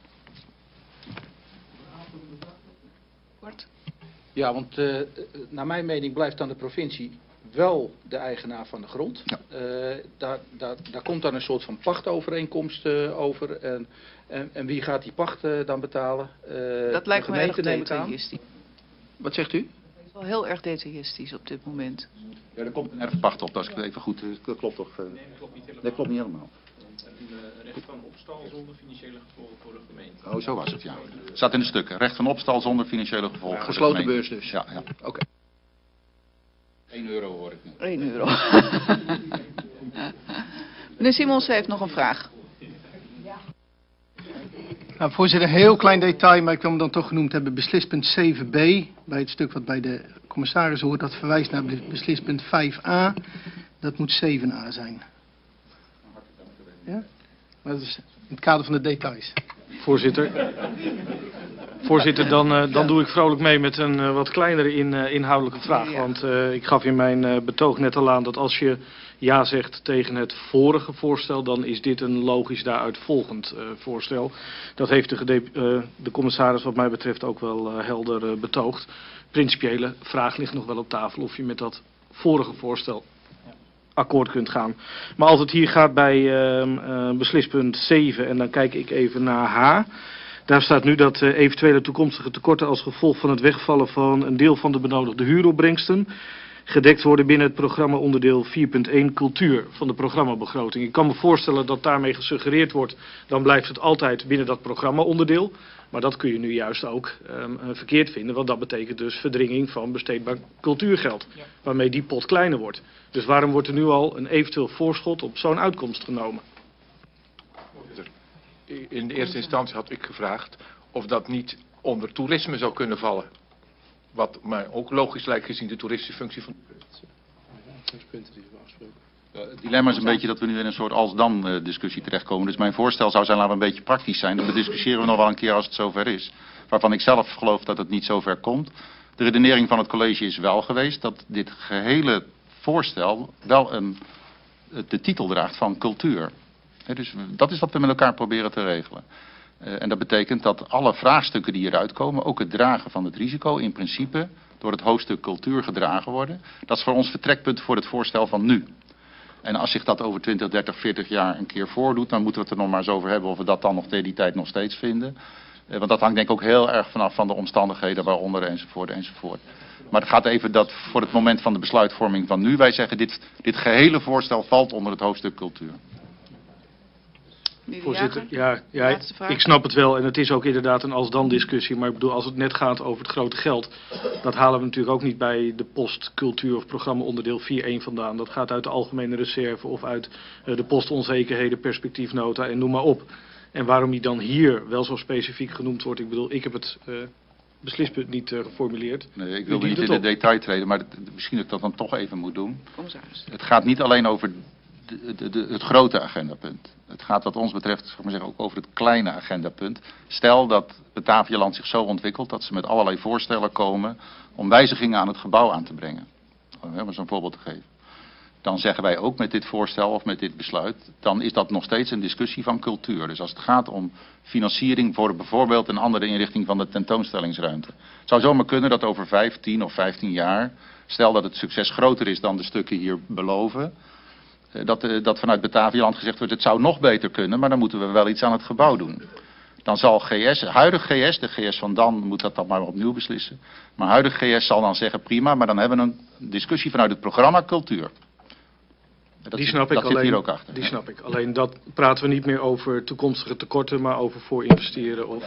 Ja, want uh, naar mijn mening blijft dan de provincie wel de eigenaar van de grond. Ja. Uh, daar, daar, daar komt dan een soort van pachtovereenkomst uh, over. En, en, en wie gaat die pacht uh, dan betalen? Uh, Dat lijkt de me erg gemeente, neem ik aan. detailistisch. Wat zegt u? Het is wel heel erg detailistisch op dit moment. Ja, er komt een erfpacht op, als ik het even goed... Dat klopt toch? Uh, Nee, dat klopt niet helemaal. Dat klopt niet helemaal. Recht van opstal zonder financiële gevolgen voor de gemeente. Oh, zo was het, ja. Het staat in de stukken. Recht van opstal zonder financiële gevolgen. voor de Gesloten gemeente. beurs dus. Ja, ja. Oké. Okay. één euro hoor ik nu. één euro. Meneer Simons heeft nog een vraag. Nou, voorzitter, een heel klein detail, maar ik wil hem dan toch genoemd hebben. Beslispunt zeven b, bij het stuk wat bij de commissaris hoort, dat verwijst naar beslispunt vijf a. Dat moet zeven a zijn. Ja? Maar dat is in het kader van de details. Voorzitter. Voorzitter, dan, uh, dan doe ik vrolijk mee met een uh, wat kleinere in, uh, inhoudelijke vraag. Ja. Want uh, ik gaf in mijn uh, betoog net al aan dat als je ja zegt tegen het vorige voorstel, dan is dit een logisch daaruit volgend uh, voorstel. Dat heeft de, gede- uh, de commissaris wat mij betreft ook wel uh, helder uh, betoogd. Principiële vraag ligt nog wel op tafel of je met dat vorige voorstel akkoord kunt gaan. Maar als het hier gaat bij uh, uh, beslispunt zeven, en dan kijk ik even naar H. Daar staat nu dat uh, eventuele toekomstige tekorten als gevolg van het wegvallen van een deel van de benodigde huuropbrengsten gedekt worden binnen het programma onderdeel vier punt één cultuur van de programmabegroting. Ik kan me voorstellen dat daarmee gesuggereerd wordt, dan blijft het altijd binnen dat programmaonderdeel. Maar dat kun je nu juist ook um, verkeerd vinden, want dat betekent dus verdringing van besteedbaar cultuurgeld, waarmee die pot kleiner wordt. Dus waarom wordt er nu al een eventueel voorschot op zo'n uitkomst genomen? In de eerste instantie had ik gevraagd of dat niet onder toerisme zou kunnen vallen. Wat mij ook logisch lijkt gezien de toeristische functie van... Het dilemma is een beetje dat we nu in een soort als-dan uh, discussie terechtkomen. Dus mijn voorstel zou zijn, laten we een beetje praktisch zijn. Dan discussiëren we nog wel een keer als het zover is. Waarvan ik zelf geloof dat het niet zover komt. De redenering van het college is wel geweest dat dit gehele voorstel wel een, de titel draagt van cultuur. He, dus dat is wat we met elkaar proberen te regelen. Uh, en dat betekent dat alle vraagstukken die hieruit komen, ook het dragen van het risico, in principe door het hoofdstuk cultuur gedragen worden. Dat is voor ons vertrekpunt voor het voorstel van nu. En als zich dat over twintig, dertig, veertig jaar een keer voordoet, dan moeten we het er nog maar eens over hebben of we dat dan nog tegen die tijd nog steeds vinden. Uh, want dat hangt denk ik ook heel erg vanaf van de omstandigheden waaronder enzovoort enzovoort. Maar het gaat even dat voor het moment van de besluitvorming van nu, wij zeggen dit, dit gehele voorstel valt onder het hoofdstuk cultuur. Voorzitter, ja, ja, ik snap het wel en het is ook inderdaad een als-dan discussie. Maar ik bedoel, als het net gaat over het grote geld, dat halen we natuurlijk ook niet bij de post cultuur of programma onderdeel vier punt één vandaan. Dat gaat uit de algemene reserve of uit uh, de post onzekerheden, perspectiefnota en noem maar op. En waarom die dan hier wel zo specifiek genoemd wordt, ik bedoel, ik heb het uh, beslispunt niet uh, geformuleerd. Nee, ik wilde niet in de detail treden, maar het, misschien dat ik dat dan toch even moet doen. Commissaris. Het gaat niet alleen over de, de, de, het grote agendapunt. Het gaat wat ons betreft, zeg maar zeggen, ook over het kleine agendapunt. Stel dat Batavialand zich zo ontwikkelt dat ze met allerlei voorstellen komen om wijzigingen aan het gebouw aan te brengen. Om eens een voorbeeld te geven. Dan zeggen wij ook met dit voorstel of met dit besluit, dan is dat nog steeds een discussie van cultuur. Dus als het gaat om financiering voor bijvoorbeeld een andere inrichting van de tentoonstellingsruimte. Het zou zomaar kunnen dat over vijf, tien of vijftien jaar, stel dat het succes groter is dan de stukken hier beloven, Dat, dat vanuit Batavialand gezegd wordt, het zou nog beter kunnen, maar dan moeten we wel iets aan het gebouw doen. Dan zal G S, huidig G S, de G S van dan moet dat dan maar opnieuw beslissen. Maar huidig G S zal dan zeggen prima, maar dan hebben we een discussie vanuit het programma cultuur. Dat die zit, snap ik, dat alleen, zit hier ook achter. Die snap ik. Alleen dat praten we niet meer over toekomstige tekorten, maar over voorinvesteren. Of...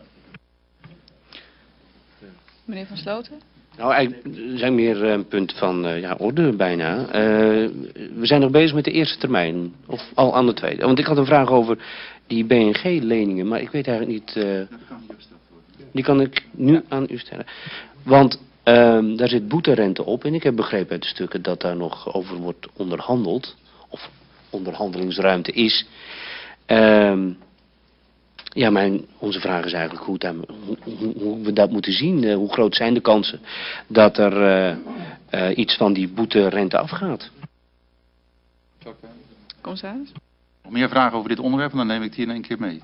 Meneer Van Sloten? Nou, eigenlijk er zijn meer uh, punten van uh, ja, orde bijna. Uh, we zijn nog bezig met de eerste termijn, of al aan de tweede. Want ik had een vraag over die B N G-leningen, maar ik weet eigenlijk niet... Uh, die kan ik nu aan u stellen. Want uh, daar zit boeterente op en ik heb begrepen uit de stukken dat daar nog over wordt onderhandeld. Of onderhandelingsruimte is. Uh, Ja, mijn, onze vraag is eigenlijk hoe, daar, hoe, hoe, hoe we dat moeten zien. Uh, hoe groot zijn de kansen dat er uh, uh, iets van die boeterente afgaat? Commissaris? Nog meer vragen over dit onderwerp en dan neem ik die in één keer mee.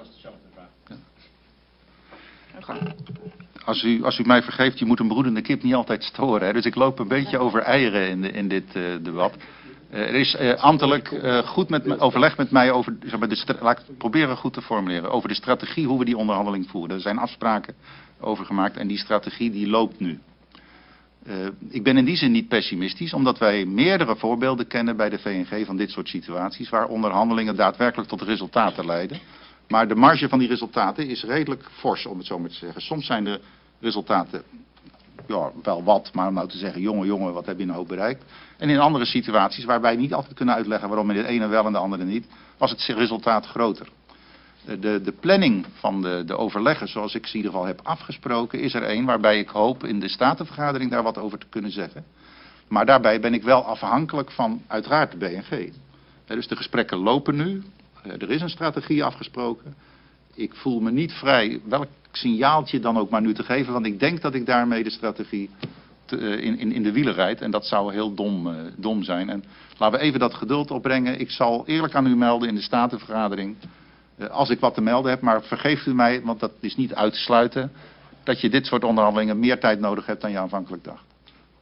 Ja. Als u, als u mij vergeeft, je moet een broedende kip niet altijd storen. Hè? Dus ik loop een beetje over eieren in, de, in dit uh, debat. Uh, er is uh, ambtelijk uh, goed met me, overleg met mij over, zeg maar, de, laat ik het proberen goed te formuleren, over de strategie hoe we die onderhandeling voeren. Er zijn afspraken over gemaakt en die strategie die loopt nu. Uh, ik ben in die zin niet pessimistisch, omdat wij meerdere voorbeelden kennen bij de V N G van dit soort situaties, waar onderhandelingen daadwerkelijk tot resultaten leiden. Maar de marge van die resultaten is redelijk fors, om het zo maar te zeggen. Soms zijn de resultaten, ja, wel wat, maar om nou te zeggen, jongen, jongen, wat heb je nou bereikt? En in andere situaties, waarbij we niet altijd kunnen uitleggen waarom in de ene wel en de andere niet, was het resultaat groter. De, de planning van de, de overleggen, zoals ik ze in ieder geval heb afgesproken, is er één waarbij ik hoop in de statenvergadering daar wat over te kunnen zeggen. Maar daarbij ben ik wel afhankelijk van uiteraard de B N G. Dus de gesprekken lopen nu, er is een strategie afgesproken. Ik voel me niet vrij welk signaaltje dan ook maar nu te geven, want ik denk dat ik daarmee de strategie te, in, in, in de wielen rijd. En dat zou heel dom, uh, dom zijn. En laten we even dat geduld opbrengen. Ik zal eerlijk aan u melden in de statenvergadering, uh, als ik wat te melden heb, maar vergeeft u mij, want dat is niet uit te sluiten, dat je dit soort onderhandelingen meer tijd nodig hebt dan je aanvankelijk dacht.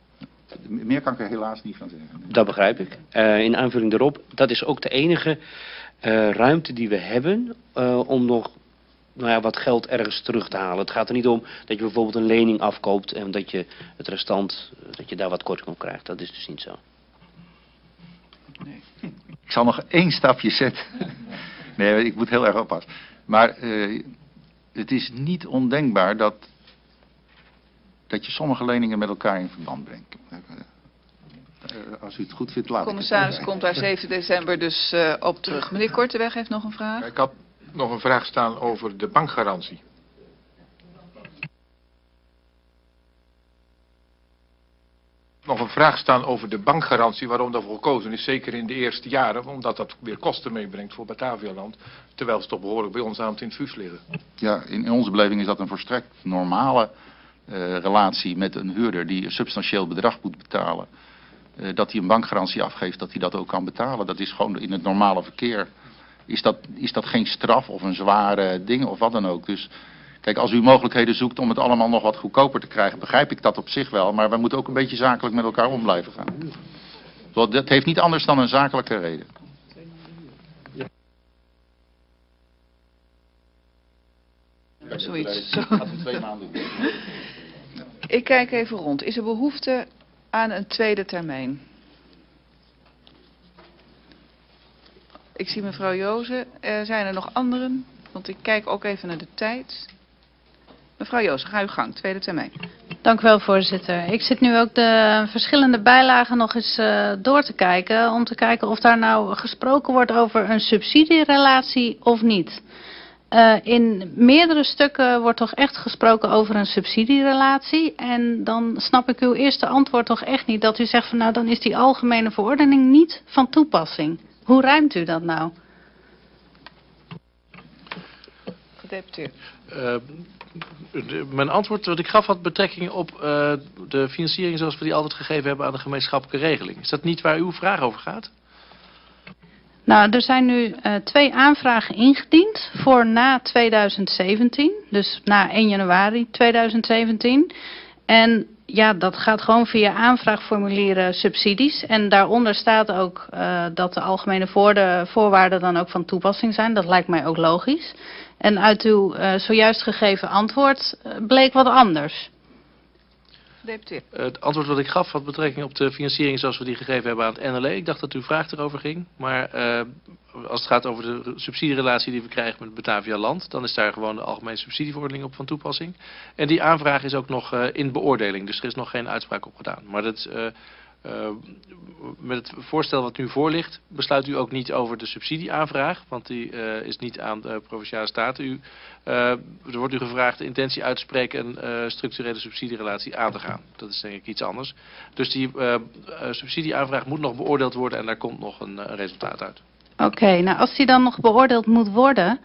Meer kan ik er helaas niet van zeggen. Dat begrijp ik. Uh, in aanvulling daarop, dat is ook de enige uh, ruimte die we hebben uh, om nog nou ja, wat geld ergens terug te halen. Het gaat er niet om dat je bijvoorbeeld een lening afkoopt en dat je het restant, dat je daar wat korting op krijgt. Dat is dus niet zo. Nee. Ik zal nog één stapje zetten. Nee, ik moet heel erg oppassen. Maar uh, het is niet ondenkbaar dat, dat je sommige leningen met elkaar in verband brengt. Uh, als u het goed vindt, laat De commissaris komt daar zeven december dus uh, op terug. Meneer Korteweg heeft nog een vraag. Ik had nog een vraag staan over de bankgarantie. Nog een vraag staan over de bankgarantie, waarom daarvoor gekozen is, zeker in de eerste jaren, omdat dat weer kosten meebrengt voor Batavialand, terwijl ze toch behoorlijk bij ons aan het infuus liggen. Ja, in, in onze beleving is dat een volstrekt normale uh, relatie met een huurder die een substantieel bedrag moet betalen. Uh, dat hij een bankgarantie afgeeft, dat hij dat ook kan betalen. Dat is gewoon in het normale verkeer. Is dat, is dat geen straf of een zware ding of wat dan ook. Dus kijk, als u mogelijkheden zoekt om het allemaal nog wat goedkoper te krijgen, begrijp ik dat op zich wel. Maar we moeten ook een beetje zakelijk met elkaar om blijven gaan. Want dat heeft niet anders dan een zakelijke reden. Zoiets. Zo. Ik kijk even rond. Is er behoefte aan een tweede termijn? Ik zie mevrouw Joze. Er zijn er nog anderen? Want ik kijk ook even naar de tijd. Mevrouw Joze, ga uw gang. Tweede termijn. Dank u wel, voorzitter. Ik zit nu ook de verschillende bijlagen nog eens uh, door te kijken. Om te kijken of daar nou gesproken wordt over een subsidierelatie of niet. Uh, in meerdere stukken wordt toch echt gesproken over een subsidierelatie. En dan snap ik uw eerste antwoord toch echt niet. Dat u zegt van nou dan is die algemene verordening niet van toepassing. Hoe ruimt u dat nou? Gedeputeerd. Uh, de, mijn antwoord wat ik gaf had betrekking op uh, de financiering zoals we die altijd gegeven hebben aan de gemeenschappelijke regeling. Is dat niet waar uw vraag over gaat? Nou, er zijn nu uh, twee aanvragen ingediend voor na tweeduizend zeventien. Dus na één januari tweeduizend zeventien. En ja, dat gaat gewoon via aanvraagformulieren subsidies. En daaronder staat ook uh, dat de algemene voorwaarden dan ook van toepassing zijn. Dat lijkt mij ook logisch. En uit uw uh, zojuist gegeven antwoord uh, bleek wat anders. Gedeputeerd. Uh, het antwoord wat ik gaf had betrekking op de financiering zoals we die gegeven hebben aan het N L E. Ik dacht dat uw vraag erover ging. Maar uh, als het gaat over de subsidierelatie die we krijgen met Batavia Land, dan is daar gewoon de algemene subsidieverordening op van toepassing. En die aanvraag is ook nog uh, in beoordeling. Dus er is nog geen uitspraak op gedaan. Maar dat, uh, uh, met het voorstel wat nu voor ligt, besluit u ook niet over de subsidieaanvraag. Want die uh, is niet aan de Provinciale Staten. U, uh, er wordt u gevraagd de intentie uit te spreken een uh, structurele subsidierelatie aan te gaan. Dat is denk ik iets anders. Dus die uh, uh, subsidieaanvraag moet nog beoordeeld worden en daar komt nog een uh, resultaat uit. Oké, okay, nou als die dan nog beoordeeld moet worden,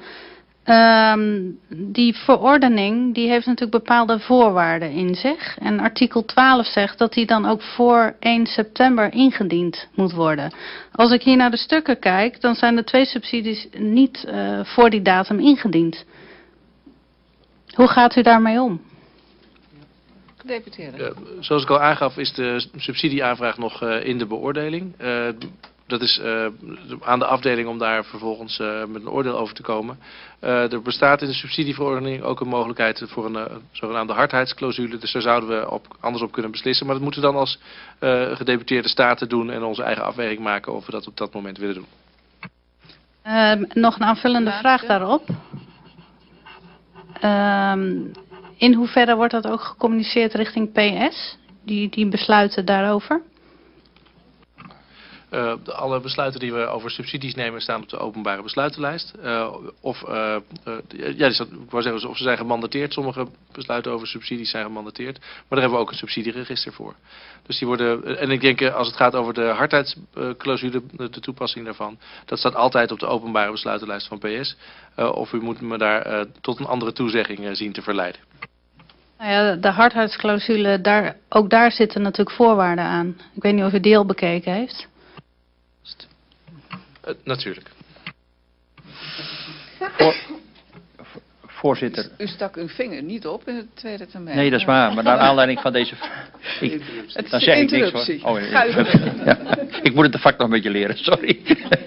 um, die verordening die heeft natuurlijk bepaalde voorwaarden in zich. En artikel twaalf zegt dat die dan ook voor één september ingediend moet worden. Als ik hier naar de stukken kijk, dan zijn de twee subsidies niet uh, voor die datum ingediend. Hoe gaat u daarmee om? Gedeputeerde. Uh, zoals ik al aangaf is de subsidieaanvraag nog uh, in de beoordeling. Uh, Dat is uh, aan de afdeling om daar vervolgens uh, met een oordeel over te komen. Uh, er bestaat in de subsidieverordening ook een mogelijkheid voor een uh, zogenaamde hardheidsclausule. Dus daar zouden we op, anders op kunnen beslissen. Maar dat moeten we dan als uh, gedeputeerde staten doen en onze eigen afweging maken of we dat op dat moment willen doen. Uh, nog een aanvullende vraag daarop. Uh, in hoeverre wordt dat ook gecommuniceerd richting P S? Die, die besluiten daarover? Uh, de, alle besluiten die we over subsidies nemen staan op de openbare besluitenlijst. Uh, of, uh, uh, ja, dus dat, ik wou zeggen, of ze zijn gemandateerd. Sommige besluiten over subsidies zijn gemandateerd. Maar daar hebben we ook een subsidieregister voor. Dus die worden, en ik denk als het gaat over de hardheidsclausule, de, de toepassing daarvan. Dat staat altijd op de openbare besluitenlijst van P S. Uh, of u moet me daar uh, tot een andere toezegging uh, zien te verleiden. Nou ja, de hardheidsclausule, daar, ook daar zitten natuurlijk voorwaarden aan. Ik weet niet of u die al bekeken heeft. Uh, natuurlijk. Voor, Voorzitter. U stak uw vinger niet op in het tweede termijn. Nee, dat is waar. Maar naar aanleiding van deze... Ik, Het dan is zeg een ik niks interruptie. hoor. Oh, Ga u verder. ja. Ik moet het de vak nog een beetje leren, sorry.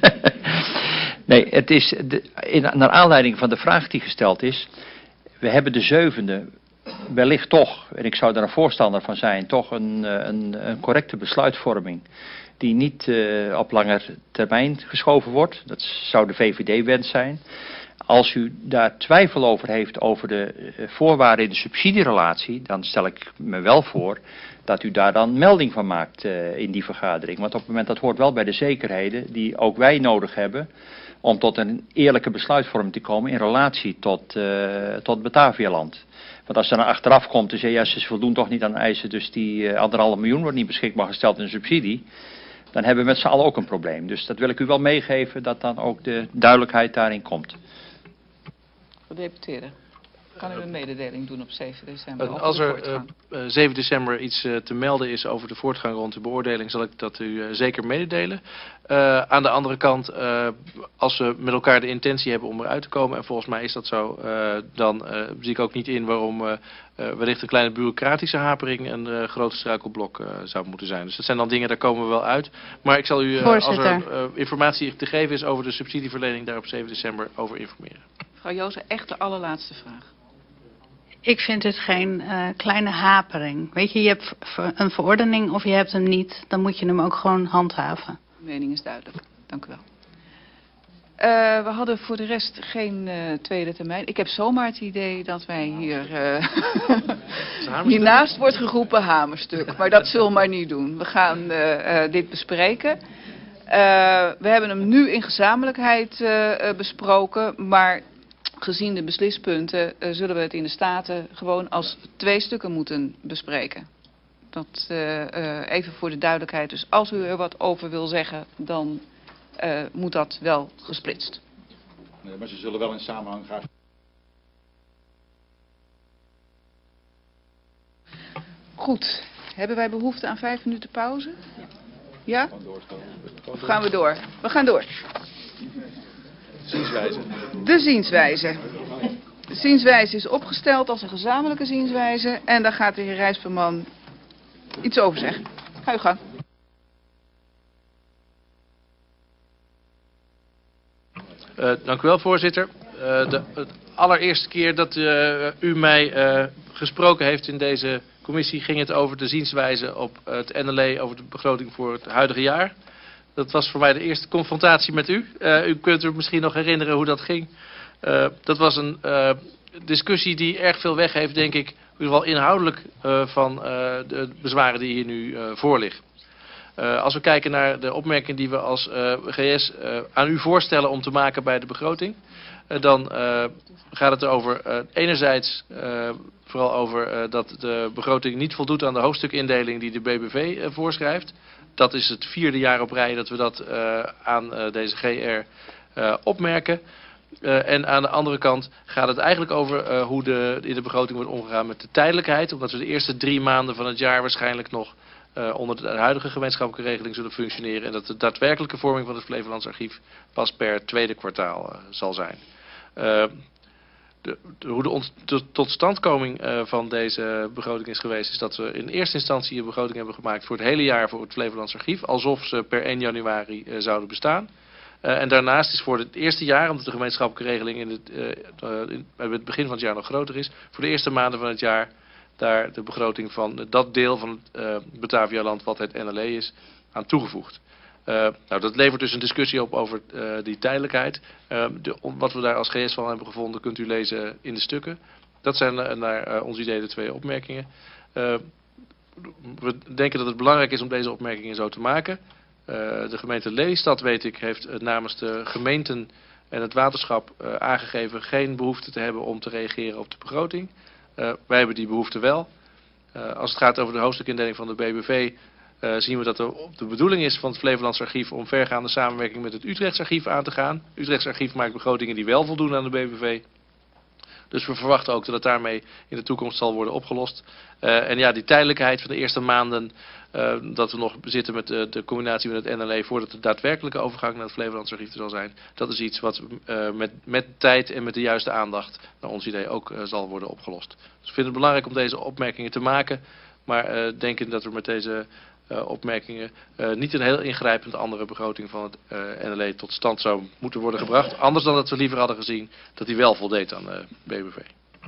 Nee, het is de, in, naar aanleiding van de vraag die gesteld is. We hebben de zevende wellicht toch, en ik zou daar een voorstander van zijn, toch een, een, een correcte besluitvorming. Die niet uh, op lange termijn geschoven wordt. Dat zou de V V D-wens zijn. Als u daar twijfel over heeft over de uh, voorwaarden in de subsidierelatie, dan stel ik me wel voor dat u daar dan melding van maakt uh, in die vergadering. Want op het moment, dat hoort wel bij de zekerheden die ook wij nodig hebben om tot een eerlijke besluitvorming te komen in relatie tot, uh, tot Batavialand. Want als er dan achteraf komt en zeggen, ja, ze voldoen toch niet aan eisen, dus die uh, anderhalf miljoen wordt niet beschikbaar gesteld in een subsidie, dan hebben we met z'n allen ook een probleem. Dus dat wil ik u wel meegeven, dat dan ook de duidelijkheid daarin komt. Gedeputeerde, kan u een mededeling doen op zeven december? Uh, over als de er voortgang? uh, uh, zeven december iets uh, te melden is over de voortgang rond de beoordeling, zal ik dat u uh, zeker mededelen. Uh, aan de andere kant, uh, als we met elkaar de intentie hebben om eruit te komen, en volgens mij is dat zo, uh, dan uh, zie ik ook niet in waarom uh, uh, wellicht een kleine bureaucratische hapering een uh, grote struikelblok uh, zou moeten zijn. Dus dat zijn dan dingen, daar komen we wel uit. Maar ik zal u, uh, als er uh, informatie te geven is over de subsidieverlening, daar op zeven december over informeren. Mevrouw Joosen, echt de allerlaatste vraag. Ik vind het geen uh, kleine hapering. Weet je, je hebt een verordening of je hebt hem niet. Dan moet je hem ook gewoon handhaven. De mening is duidelijk. Dank u wel. Uh, we hadden voor de rest geen uh, tweede termijn. Ik heb zomaar het idee dat wij hier... Uh, hiernaast wordt geroepen hamerstuk. Maar dat zullen we maar niet doen. We gaan uh, uh, dit bespreken. Uh, we hebben hem nu in gezamenlijkheid uh, uh, besproken. Maar gezien de beslispunten uh, zullen we het in de Staten gewoon als twee stukken moeten bespreken. Dat uh, uh, even voor de duidelijkheid. Dus als u er wat over wil zeggen, dan uh, moet dat wel gesplitst. Nee, maar ze zullen wel in samenhang gaan. Goed. Hebben wij behoefte aan vijf minuten pauze? Ja? Of gaan we door? We gaan door. Zienswijze. De zienswijze. De zienswijze is opgesteld als een gezamenlijke zienswijze. En daar gaat de heer Rijsperman iets over zeggen. Ga uw gang. Uh, dank u wel, voorzitter. Uh, de, de allereerste keer dat uh, u mij uh, gesproken heeft in deze commissie ging het over de zienswijze op het N L E over de begroting voor het huidige jaar. Dat was voor mij de eerste confrontatie met u. Uh, u kunt u misschien nog herinneren hoe dat ging. Uh, dat was een uh, discussie die erg veel weg heeft, denk ik, in ieder geval inhoudelijk uh, van uh, de bezwaren die hier nu uh, voor liggen. Uh, als we kijken naar de opmerking die we als uh, G S uh, aan u voorstellen om te maken bij de begroting, uh, dan uh, gaat het erover uh, enerzijds uh, vooral over uh, dat de begroting niet voldoet aan de hoofdstukindeling die de B B V uh, voorschrijft. Dat is het vierde jaar op rij dat we dat uh, aan uh, deze G R uh, opmerken. Uh, en aan de andere kant gaat het eigenlijk over uh, hoe de, in de begroting wordt omgegaan met de tijdelijkheid. Omdat we de eerste drie maanden van het jaar waarschijnlijk nog uh, onder de huidige gemeenschappelijke regeling zullen functioneren. En dat de daadwerkelijke vorming van het Flevolands Archief pas per tweede kwartaal uh, zal zijn. Uh, de, de, hoe de, ont, de totstandkoming uh, van deze begroting is geweest, is dat we in eerste instantie een begroting hebben gemaakt voor het hele jaar voor het Flevolands Archief. Alsof ze per één januari uh, zouden bestaan. Uh, en daarnaast is voor het eerste jaar, omdat de gemeenschappelijke regeling in het, uh, in, bij het begin van het jaar nog groter is, voor de eerste maanden van het jaar daar de begroting van dat deel van het uh, Batavialand wat het N L E is, aan toegevoegd. Uh, nou, dat levert dus een discussie op over uh, die tijdelijkheid. Uh, de, wat we daar als G S van hebben gevonden kunt u lezen in de stukken. Dat zijn uh, naar uh, ons idee de twee opmerkingen. Uh, we denken dat het belangrijk is om deze opmerkingen zo te maken. Uh, de gemeente Lelystad, weet ik, heeft uh, namens de gemeenten en het waterschap uh, aangegeven geen behoefte te hebben om te reageren op de begroting. Uh, wij hebben die behoefte wel. Uh, als het gaat over de hoofdstukindeling van de B B V, uh, zien we dat er de bedoeling is van het Flevolands Archief om vergaande samenwerking met het Utrechts Archief aan te gaan. Het Utrechts Archief maakt begrotingen die wel voldoen aan de B B V. Dus we verwachten ook dat het daarmee in de toekomst zal worden opgelost. Uh, en ja, die tijdelijkheid van de eerste maanden uh, dat we nog zitten met de, de combinatie met het N L E voordat de daadwerkelijke overgang naar het Flevolands Archief er zal zijn. Dat is iets wat uh, met, met tijd en met de juiste aandacht naar ons idee ook uh, zal worden opgelost. Dus ik vind het belangrijk om deze opmerkingen te maken. Maar uh, denken dat we met deze uh, opmerkingen uh, niet een heel ingrijpend andere begroting van het uh, N L E tot stand zou moeten worden gebracht. Anders dan dat we liever hadden gezien dat hij wel voldeed aan de B B V.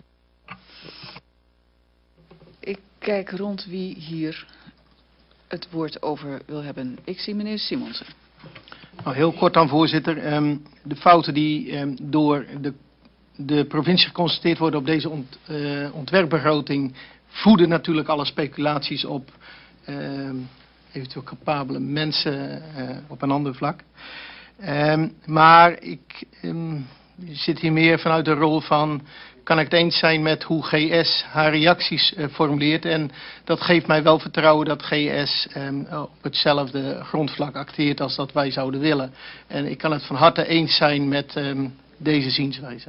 Ik kijk rond wie hier het woord over wil hebben. Ik zie meneer Simonsen. Nou, heel kort dan, voorzitter. Um, de fouten die um, door de, de provincie geconstateerd worden op deze ont, uh, ontwerpbegroting voeden natuurlijk alle speculaties op uh, eventueel capabele mensen uh, op een ander vlak. Um, maar ik um, zit hier meer vanuit de rol van, kan ik het eens zijn met hoe G S haar reacties uh, formuleert. En dat geeft mij wel vertrouwen dat G S um, op hetzelfde grondvlak acteert als dat wij zouden willen. En ik kan het van harte eens zijn met um, deze zienswijze.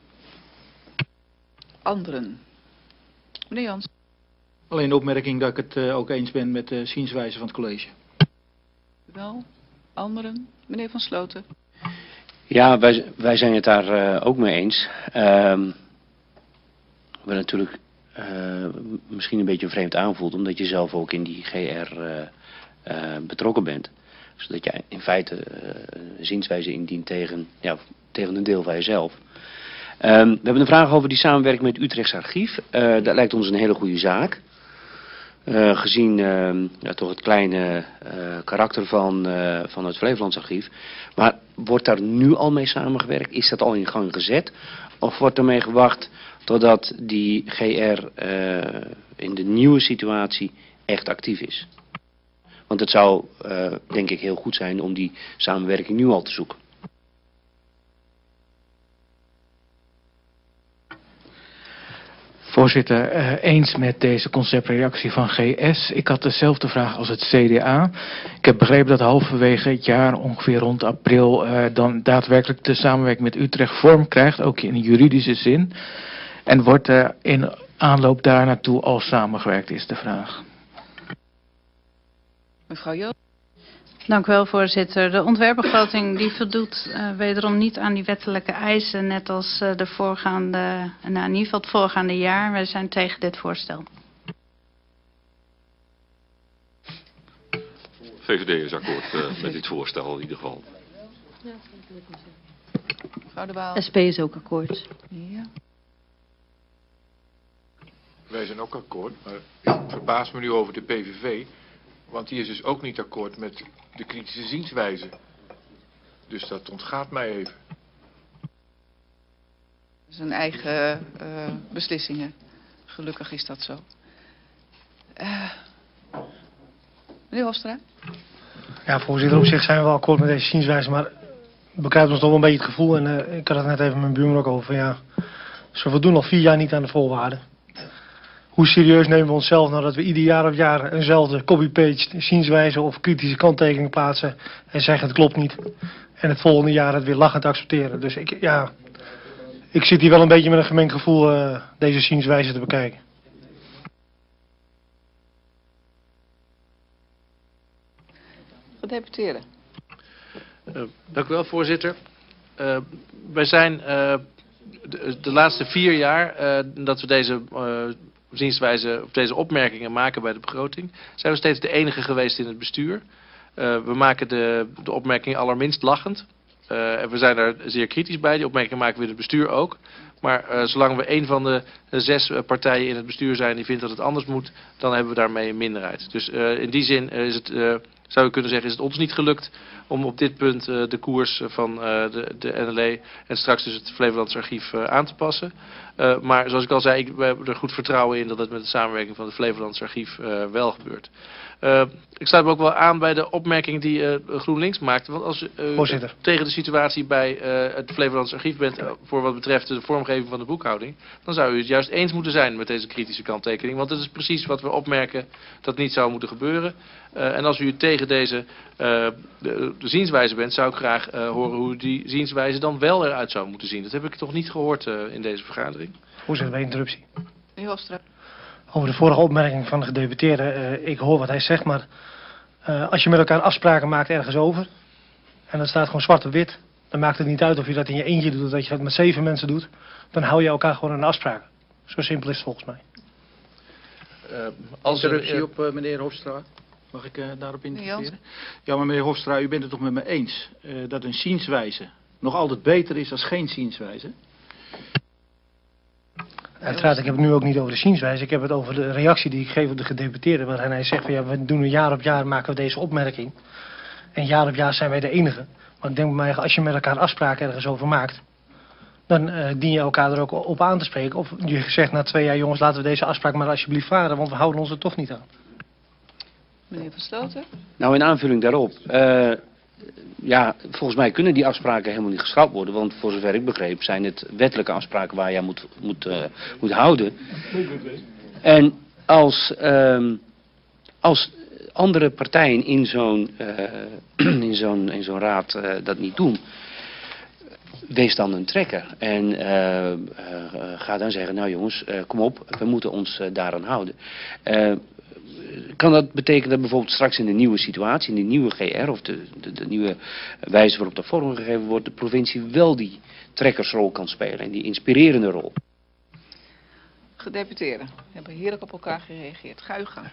Anderen. Meneer Jans. Alleen de opmerking dat ik het uh, ook eens ben met de zienswijze van het college. Wel. Anderen. Meneer Van Sloten. Ja, wij, wij zijn het daar uh, ook mee eens. Um, wat natuurlijk uh, misschien een beetje vreemd aanvoelt, omdat je zelf ook in die G R uh, uh, betrokken bent. Zodat je in feite uh, zienswijze indient tegen, ja, tegen een deel van jezelf. Um, we hebben een vraag over die samenwerking met het Utrechts Archief. Uh, dat lijkt ons een hele goede zaak. Uh, gezien uh, ja, toch het kleine uh, karakter van, uh, van het Flevolands Archief. Maar wordt daar nu al mee samengewerkt? Is dat al in gang gezet? Of wordt ermee gewacht totdat die G R uh, in de nieuwe situatie echt actief is? Want het zou uh, denk ik heel goed zijn om die samenwerking nu al te zoeken. Voorzitter, uh, eens met deze conceptreactie van G S. Ik had dezelfde vraag als het C D A. Ik heb begrepen dat halverwege het jaar, ongeveer rond april, uh, dan daadwerkelijk de samenwerking met Utrecht vorm krijgt, ook in juridische zin. En wordt er in aanloop daar naartoe al samengewerkt, is de vraag. Mevrouw Joost. Dank u wel, voorzitter. De ontwerpbegroting die voldoet uh, wederom niet aan die wettelijke eisen, net als uh, de voorgaande, nou, in ieder geval het voorgaande jaar. Wij zijn tegen dit voorstel. V V D is akkoord uh, met dit voorstel in ieder geval. Mevrouw de Waal. S P is ook akkoord. Ja. Wij zijn ook akkoord, maar ik verbaas me nu over de P V V. Want die is dus ook niet akkoord met de kritische zienswijze. Dus dat ontgaat mij even. Zijn eigen uh, beslissingen. Gelukkig is dat zo. Uh, meneer Hofstra. Ja, voorzitter, op zich zijn we wel akkoord met deze zienswijze, maar bekruipt ons toch wel een beetje het gevoel. En uh, ik had het net even met mijn buurman ook over. Ja, ze voldoen al vier jaar niet aan de voorwaarden. Hoe serieus nemen we onszelf nou dat we ieder jaar op jaar eenzelfde copy-paste zienswijze of kritische kanttekening plaatsen en zeggen het klopt niet. En het volgende jaar het weer lachend accepteren. Dus ik, ja, ik zit hier wel een beetje met een gemengd gevoel uh, deze zienswijze te bekijken. Gedeputeerde. Uh, dank u wel, voorzitter. Uh, wij zijn uh, de, de laatste vier jaar uh, dat we deze uh, zienswijze, of deze opmerkingen maken bij de begroting, zijn we steeds de enige geweest in het bestuur. Uh, we maken de, de opmerking allerminst lachend. Uh, en we zijn daar zeer kritisch bij. Die opmerkingen maken we in het bestuur ook. Maar uh, zolang we een van de zes partijen in het bestuur zijn die vindt dat het anders moet, dan hebben we daarmee een minderheid. Dus uh, in die zin is het, uh, zou je kunnen zeggen, is het ons niet gelukt om op dit punt uh, de koers van uh, de, de N L E en straks dus het Flevolands Archief uh, aan te passen. Uh, maar zoals ik al zei, ik, we hebben er goed vertrouwen in dat het met de samenwerking van het Flevolands Archief uh, wel gebeurt. Uh, ik sluit me ook wel aan bij de opmerking die uh, GroenLinks maakte. Want als u uh, tegen de situatie bij uh, het Flevolands Archief bent uh, voor wat betreft de vormgeving van de boekhouding, dan zou u het juist eens moeten zijn met deze kritische kanttekening. Want dat is precies wat we opmerken dat niet zou moeten gebeuren. Uh, en als u het tegen tegen deze uh, de, de zienswijze bent, zou ik graag uh, horen hoe die zienswijze dan wel eruit zou moeten zien. Dat heb ik toch niet gehoord uh, in deze vergadering. Voorzitter, bij interruptie. Meneer Hofstra. Over de vorige opmerking van de gedeputeerde, uh, ik hoor wat hij zegt, maar uh, als je met elkaar afspraken maakt ergens over, en dat staat gewoon zwart op wit, dan maakt het niet uit of je dat in je eentje doet of dat je dat met zeven mensen doet, dan hou je elkaar gewoon aan de afspraken. Zo simpel is het volgens mij. Uh, als Interruptie er, uh, op uh, meneer Hofstra. Mag ik uh, daarop interveneren? Ja, maar meneer Hofstra, u bent het toch met me eens uh, dat een zienswijze nog altijd beter is dan geen zienswijze? Uiteraard, ik heb het nu ook niet over de zienswijze. Ik heb het over de reactie die ik geef op de gedeputeerde. Waarin hij zegt van ja, we doen jaar op jaar maken we deze opmerking. En jaar op jaar zijn wij de enige. Maar ik denk bij mij, als je met elkaar afspraken ergens over maakt, dan uh, dien je elkaar er ook op aan te spreken. Of je zegt na twee jaar, jongens, laten we deze afspraak maar alsjeblieft varen, want we houden ons er toch niet aan. Meneer Van Sloten. Nou, in aanvulling daarop. Uh, ja, volgens mij kunnen die afspraken helemaal niet geschrapt worden. Want voor zover ik begreep zijn het wettelijke afspraken waar je moet, moet, uh, moet houden. En als, uh, als andere partijen in zo'n uh, in zo'n in zo'n raad uh, dat niet doen, wees dan een trekker. En uh, uh, ga dan zeggen, nou jongens, uh, kom op, we moeten ons uh, daaraan houden. Uh, Kan dat betekenen dat bijvoorbeeld straks in de nieuwe situatie, in de nieuwe G R of de, de, de nieuwe wijze waarop dat vormgegeven wordt, de provincie wel die trekkersrol kan spelen en die inspirerende rol? Gedeputeerden hebben heerlijk op elkaar gereageerd. Ga u gang.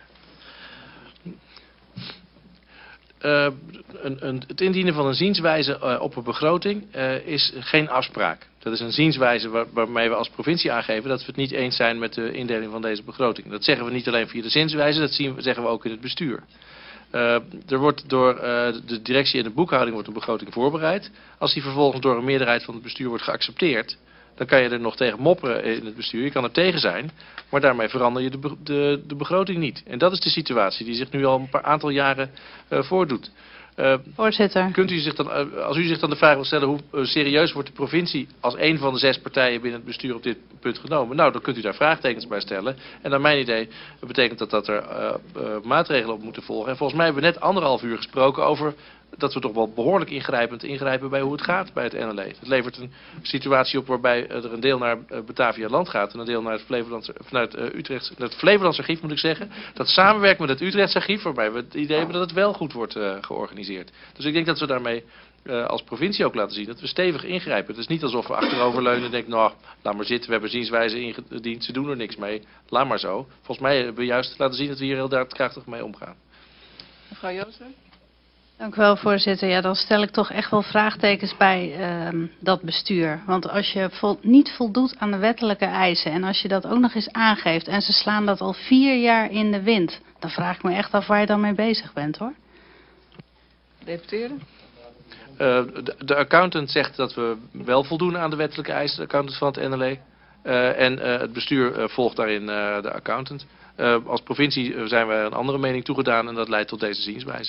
Uh, een, een, het indienen van een zienswijze uh, op een begroting uh, is geen afspraak. Dat is een zienswijze waar, waarmee we als provincie aangeven dat we het niet eens zijn met de indeling van deze begroting. Dat zeggen we niet alleen via de zienswijze, dat zien, zeggen we ook in het bestuur. Uh, er wordt door uh, de directie en de boekhouding wordt een begroting voorbereid. Als die vervolgens door een meerderheid van het bestuur wordt geaccepteerd, dan kan je er nog tegen mopperen in het bestuur. Je kan er tegen zijn, maar daarmee verander je de, be de, de begroting niet. En dat is de situatie die zich nu al een paar aantal jaren uh, voordoet. Uh, Voorzitter. Kunt u zich dan, uh, als u zich dan de vraag wil stellen hoe uh, serieus wordt de provincie als een van de zes partijen binnen het bestuur op dit punt genomen, nou dan kunt u daar vraagtekens bij stellen. En naar mijn idee betekent dat dat er uh, uh, maatregelen op moeten volgen. En volgens mij hebben we net anderhalf uur gesproken over dat we toch wel behoorlijk ingrijpend ingrijpen bij hoe het gaat bij het N L E. Het levert een situatie op waarbij er een deel naar Batavia Land gaat en een deel naar het Flevolandse, naar het, uh, Utrecht, naar het Flevolandse archief moet ik zeggen. Dat samenwerkt met het Utrechtse archief waarbij we het idee hebben dat het wel goed wordt uh, georganiseerd. Dus ik denk dat we daarmee uh, als provincie ook laten zien dat we stevig ingrijpen. Het is niet alsof we achteroverleunen en denken, nou, laat maar zitten, we hebben zienswijze ingediend, ze doen er niks mee. Laat maar zo. Volgens mij hebben we juist laten zien dat we hier heel daadkrachtig mee omgaan. Mevrouw Joosten. Dank u wel, voorzitter. Ja, dan stel ik toch echt wel vraagtekens bij uh, dat bestuur. Want als je vol, niet voldoet aan de wettelijke eisen en als je dat ook nog eens aangeeft en ze slaan dat al vier jaar in de wind, dan vraag ik me echt af waar je dan mee bezig bent, hoor. Deputeerde. Uh, de, de accountant zegt dat we wel voldoen aan de wettelijke eisen, de accountant van het N L E. Uh, en uh, het bestuur uh, volgt daarin uh, de accountant. Uh, als provincie uh, zijn we een andere mening toegedaan en dat leidt tot deze zienswijze.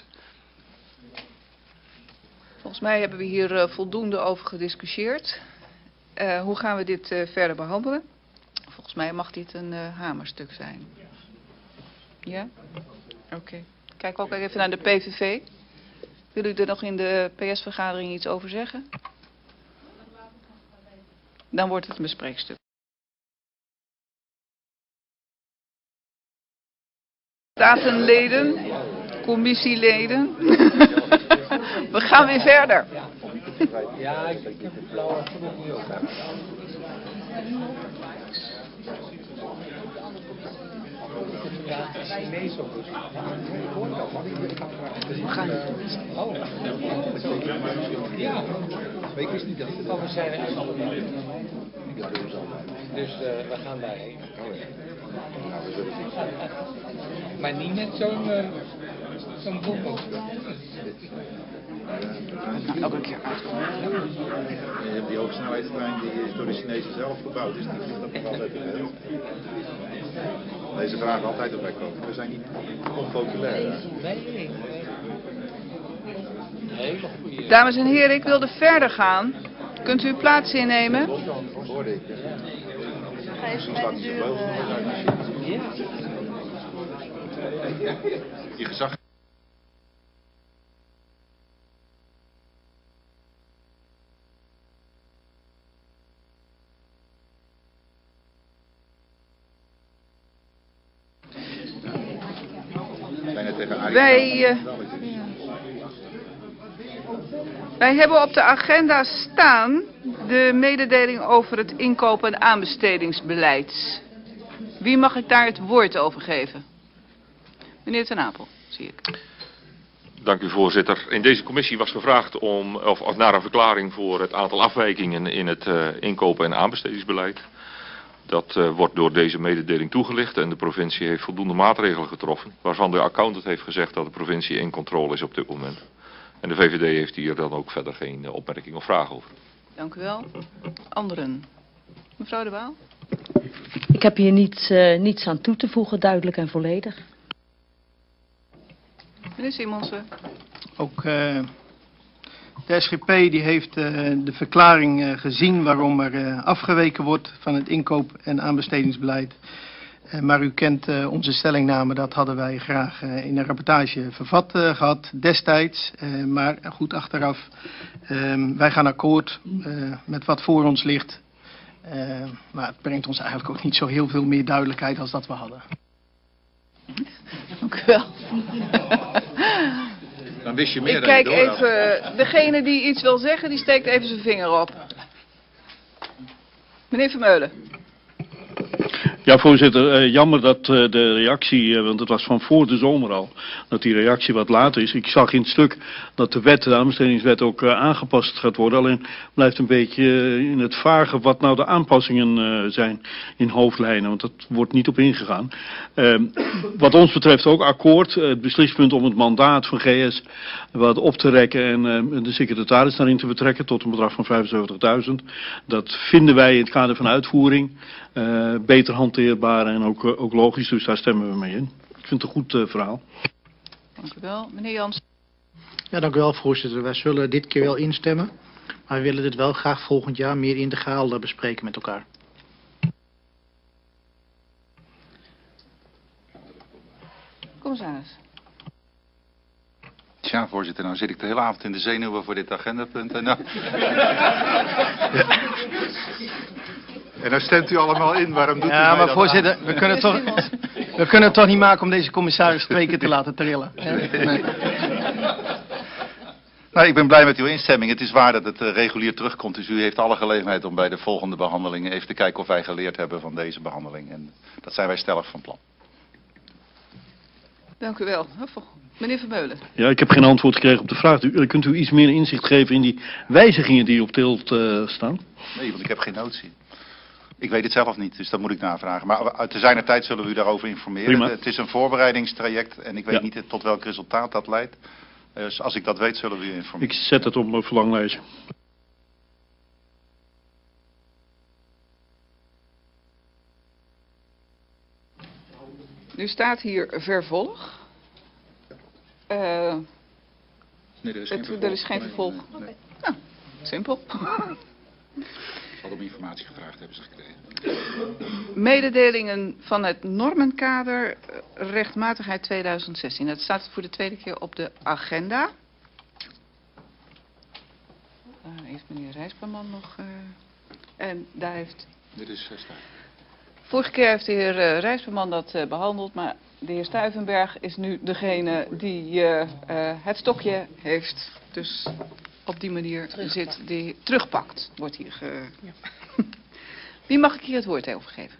Volgens mij hebben we hier uh, voldoende over gediscussieerd. Uh, hoe gaan we dit uh, verder behandelen? Volgens mij mag dit een uh, hamerstuk zijn. Ja? Oké. Okay. Kijk ook even naar de P V V. Wil u er nog in de P S-vergadering iets over zeggen? Dan wordt het een bespreekstuk. Statenleden, commissieleden. We gaan weer verder. Ja, ik heb het blauwe niet ook. We gaan. Oh. Ja. Weet ik niet dat we zijn er allemaal. Dus uh, we gaan daarheen. Maar niet met zo'n uh, zo'n boek. Elke keer uitkomen. Je hebt die hogesnelheidstrein die is door de Chinezen zelf gebouwd, dus die vliegt dat nog altijd in. Deze vragen altijd erbij komen. We zijn niet onpopulair. Nee, nee. Dames en heren, ik wilde verder gaan. Kunt u uw plaats innemen? Hoorde ik. Ga even bij de deur. Je gezag. tegen Arie. Wij, uh, wij hebben op de agenda staan de mededeling over het inkoop- en aanbestedingsbeleid. Wie mag ik daar het woord over geven? Meneer Ten Apel, zie ik. Dank u, voorzitter. In deze commissie was gevraagd om, of, of naar een verklaring voor het aantal afwijkingen in het uh, inkopen- en aanbestedingsbeleid. Dat uh, wordt door deze mededeling toegelicht en de provincie heeft voldoende maatregelen getroffen, waarvan de accountant heeft gezegd dat de provincie in controle is op dit moment. En de V V D heeft hier dan ook verder geen uh, opmerking of vraag over. Dank u wel. Anderen. Mevrouw De Waal. Ik heb hier niets, uh, niets aan toe te voegen, duidelijk en volledig. Meneer Simonsen. Ook uh, de S G P die heeft uh, de verklaring uh, gezien waarom er uh, afgeweken wordt van het inkoop- en aanbestedingsbeleid. Uh, maar u kent uh, onze stellingname, dat hadden wij graag uh, in een rapportage vervat uh, gehad destijds. Uh, maar goed, achteraf, uh, wij gaan akkoord uh, met wat voor ons ligt. Uh, maar het brengt ons eigenlijk ook niet zo heel veel meer duidelijkheid als dat we hadden. Dank u wel. Dan wist je meer Ik dan kijk je door had. even, degene die iets wil zeggen, die steekt even zijn vinger op. Meneer Vermeulen. Ja, voorzitter, uh, jammer dat uh, de reactie, uh, want het was van voor de zomer al, dat die reactie wat later is. Ik zag in het stuk dat de wet, de aanbestedingswet, ook uh, aangepast gaat worden. Alleen blijft een beetje uh, in het vage wat nou de aanpassingen uh, zijn in hoofdlijnen, want dat wordt niet op ingegaan. Uh, wat ons betreft ook akkoord, uh, het beslispunt om het mandaat van G S wat op te rekken en uh, de secretaris daarin te betrekken tot een bedrag van vijfenzeventigduizend. Dat vinden wij in het kader van uitvoering uh, beter hanteerbaar en ook, uh, ook logisch, dus daar stemmen we mee in. Ik vind het een goed uh, verhaal. Dank u wel. Meneer Jans. Ja, dank u wel, voorzitter. Wij zullen dit keer wel instemmen, maar we willen dit wel graag volgend jaar meer integraal bespreken met elkaar. Commissaris. Tja, voorzitter, nou zit ik de hele avond in de zenuwen voor dit agendapunt. En nou, en nou stemt u allemaal in, waarom doet u Ja, mij maar dat voorzitter, aan? we kunnen, het toch, we kunnen het toch niet maken om deze commissaris twee keer te laten trillen. Nee. Nou, ik ben blij met uw instemming. Het is waar dat het uh, regulier terugkomt. Dus u heeft alle gelegenheid om bij de volgende behandeling even te kijken of wij geleerd hebben van deze behandeling. En dat zijn wij stellig van plan. Dank u wel. Meneer Vermeulen. Ja, ik heb geen antwoord gekregen op de vraag. U, kunt u iets meer inzicht geven in die wijzigingen die op tilt uh, staan? Nee, want ik heb geen notie. Ik weet het zelf niet, dus dat moet ik navragen. Maar te zijner tijd zullen we u daarover informeren. Prima. Het is een voorbereidingstraject en ik weet Ja. niet tot welk resultaat dat leidt. Dus als ik dat weet, zullen we u informeren. Ik zet het op mijn verlanglijstje. Nu staat hier vervolg. Uh, Nee, er is het, geen vervolg. er is geen Nee, vervolg. nee, nee. Nou, simpel. Ik zal om informatie gevraagd hebben ze gekregen. Mededelingen van het normenkader eh, rechtmatigheid tweeduizend zestien. Het staat voor de tweede keer op de agenda. Daar heeft meneer Rijsperman nog... Uh, en daar heeft... Dit is uh, Stuyven. Vorige keer heeft de heer uh, Rijsperman dat uh, behandeld, maar de heer Stuyvenberg is nu degene die uh, uh, het stokje heeft. Dus op die manier zit die terugpakt, wordt hier ge... Ja. Wie mag ik hier het woord over geven?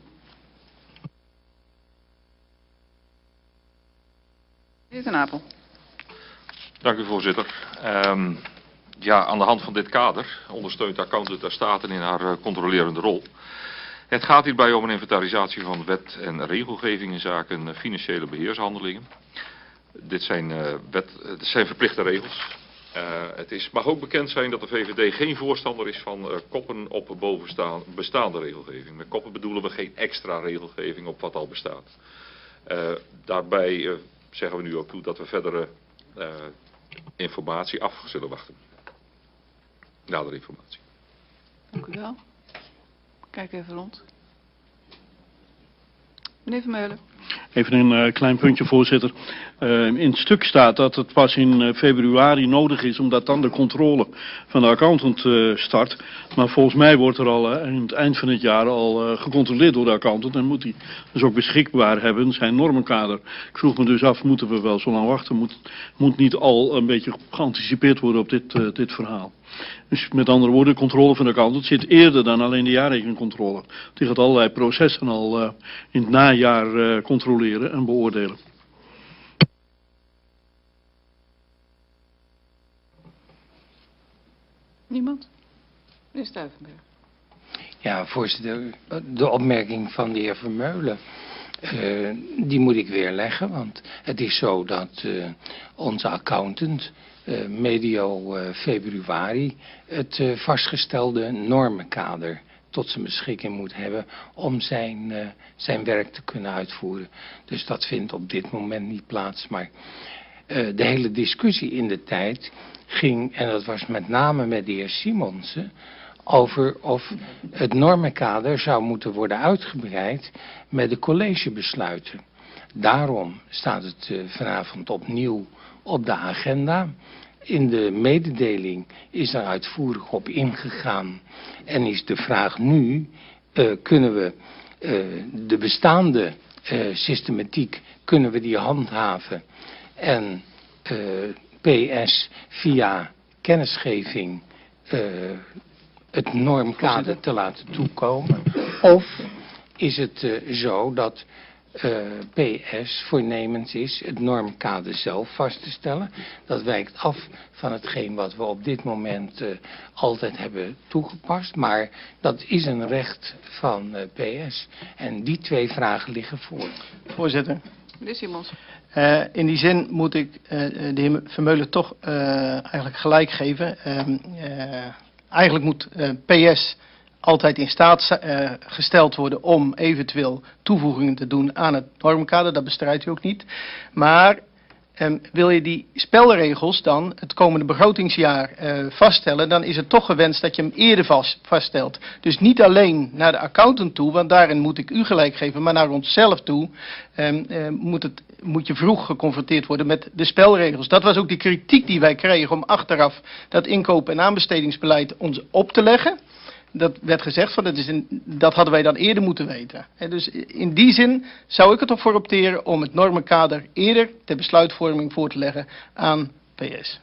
Meneer Ten Apel. Dank u, voorzitter. Um, ja, aan de hand van dit kader ondersteunt de accountant de Staten in haar uh, controlerende rol. Het gaat hierbij om een inventarisatie van wet en regelgeving in zaken uh, financiële beheershandelingen. Dit zijn, uh, wet, uh, dit zijn verplichte regels. Uh, het is, mag ook bekend zijn dat de V V D geen voorstander is van uh, koppen op bovenstaan, bestaande regelgeving. Met koppen bedoelen we geen extra regelgeving op wat al bestaat. Uh, daarbij uh, zeggen we nu ook toe dat we verdere uh, informatie af zullen wachten. Nadere informatie. Dank u wel. Kijk even rond. Meneer Vermeulen. Even een uh, klein puntje, voorzitter. Uh, in het stuk staat dat het pas in uh, februari nodig is, omdat dan de controle van de accountant uh, start. Maar volgens mij wordt er al uh, aan het eind van het jaar al uh, gecontroleerd door de accountant en moet hij dus ook beschikbaar hebben, zijn normenkader. Ik vroeg me dus af, moeten we wel zo lang wachten? Moet, moet niet al een beetje geanticipeerd worden op dit, uh, dit verhaal? Dus met andere woorden, de controle van de accountant zit eerder dan alleen de jaarrekeningcontrole. Die gaat allerlei processen al uh, in het najaar uh, controleren en beoordelen. Niemand? Meneer Stuyvenberg. Ja, voorzitter, de opmerking van de heer Vermeulen, uh, die moet ik weerleggen. Want het is zo dat uh, onze accountant uh, medio uh, februari het uh, vastgestelde normenkader tot zijn beschikking moet hebben om zijn, uh, zijn werk te kunnen uitvoeren. Dus dat vindt op dit moment niet plaats. Maar uh, de hele discussie in de tijd ging, en dat was met name met de heer Simonsen, over of het normenkader zou moeten worden uitgebreid met de collegebesluiten. Daarom staat het uh, vanavond opnieuw op de agenda. In de mededeling is er uitvoerig op ingegaan en is de vraag nu, uh, kunnen we uh, de bestaande uh, systematiek, kunnen we die handhaven en uh, P S via kennisgeving uh, het normkader te laten toekomen? Of is het uh, zo dat uh, P S voornemens is het normkader zelf vast te stellen? Dat wijkt af van hetgeen wat we op dit moment uh, altijd hebben toegepast. Maar dat is een recht van uh, P S. En die twee vragen liggen voor. Voorzitter. Meneer Simons. Uh, in die zin moet ik uh, de heer Vermeulen toch uh, eigenlijk gelijk geven. Uh, uh, eigenlijk moet uh, P S altijd in staat uh, gesteld worden om eventueel toevoegingen te doen aan het normenkader. Dat bestrijdt u ook niet. Maar um, wil je die spelregels dan het komende begrotingsjaar uh, vaststellen, dan is het toch gewenst dat je hem eerder vast, vaststelt. Dus niet alleen naar de accountant toe, want daarin moet ik u gelijk geven, maar naar onszelf toe um, uh, moet, het, moet je vroeg geconfronteerd worden met de spelregels. Dat was ook die kritiek die wij kregen om achteraf dat inkoop- en aanbestedingsbeleid ons op te leggen. Dat werd gezegd, van, dat, is een, dat hadden wij dan eerder moeten weten. En dus in die zin zou ik het op voor opteren om het normenkader eerder ter besluitvorming voor te leggen aan P S.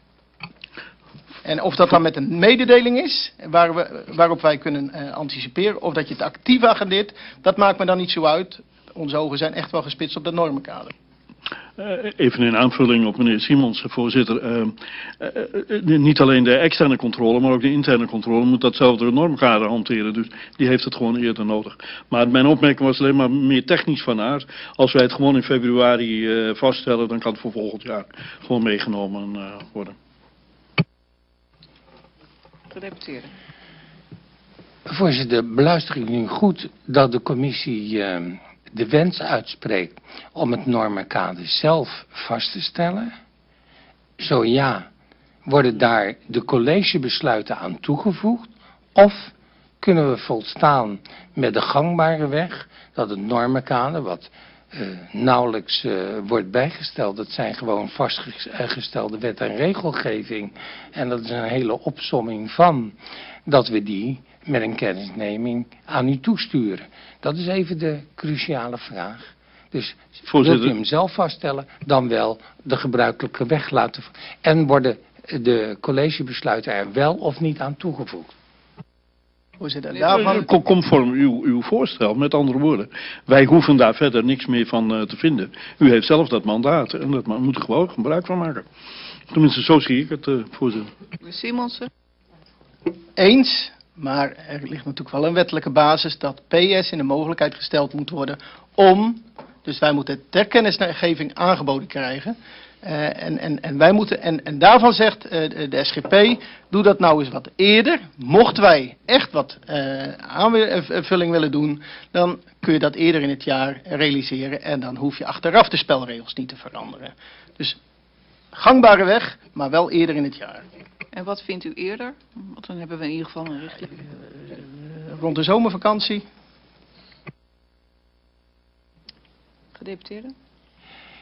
En of dat dan met een mededeling is, waar we, waarop wij kunnen uh, anticiperen, of dat je het actief agendeert, dat maakt me dan niet zo uit. Onze ogen zijn echt wel gespitst op dat normenkader. Uh, even in aanvulling op meneer Simons, voorzitter. Uh, uh, uh, niet alleen de externe controle, maar ook de interne controle moet datzelfde normkader hanteren. Dus die heeft het gewoon eerder nodig. Maar mijn opmerking was alleen maar meer technisch van aard. Als wij het gewoon in februari uh, vaststellen, dan kan het voor volgend jaar gewoon meegenomen uh, worden. Gedeputeerde. Voorzitter, beluister ik nu goed dat de commissie Uh, de wens uitspreekt om het normenkader zelf vast te stellen? Zo ja, worden daar de collegebesluiten aan toegevoegd? Of kunnen we volstaan met de gangbare weg dat het normenkader, wat uh, nauwelijks uh, wordt bijgesteld, dat zijn gewoon vastgestelde wet en regelgeving en dat is een hele opsomming van, dat we die met een kennisneming aan u toesturen. Dat is even de cruciale vraag. Dus wilt u hem zelf vaststellen, dan wel de gebruikelijke weg laten. En worden de collegebesluiten er wel of niet aan toegevoegd? Voorzitter, daarvan... Conform uw, uw voorstel, met andere woorden. Wij hoeven daar verder niks meer van uh, te vinden. U heeft zelf dat mandaat en dat moet er gewoon gebruik van maken. Tenminste, zo zie ik het, uh, voorzitter. Meneer Simonsen. Eens. Maar er ligt natuurlijk wel een wettelijke basis dat P S in de mogelijkheid gesteld moet worden om, dus wij moeten ter kennisgeving aangeboden krijgen. Uh, en, en, en, wij moeten, en, en daarvan zegt uh, de S G P, doe dat nou eens wat eerder. Mochten wij echt wat uh, aanvulling willen doen, dan kun je dat eerder in het jaar realiseren en dan hoef je achteraf de spelregels niet te veranderen. Dus gangbare weg, maar wel eerder in het jaar. En wat vindt u eerder? Want dan hebben we in ieder geval een richting. Rond de zomervakantie. Gedeputeerde?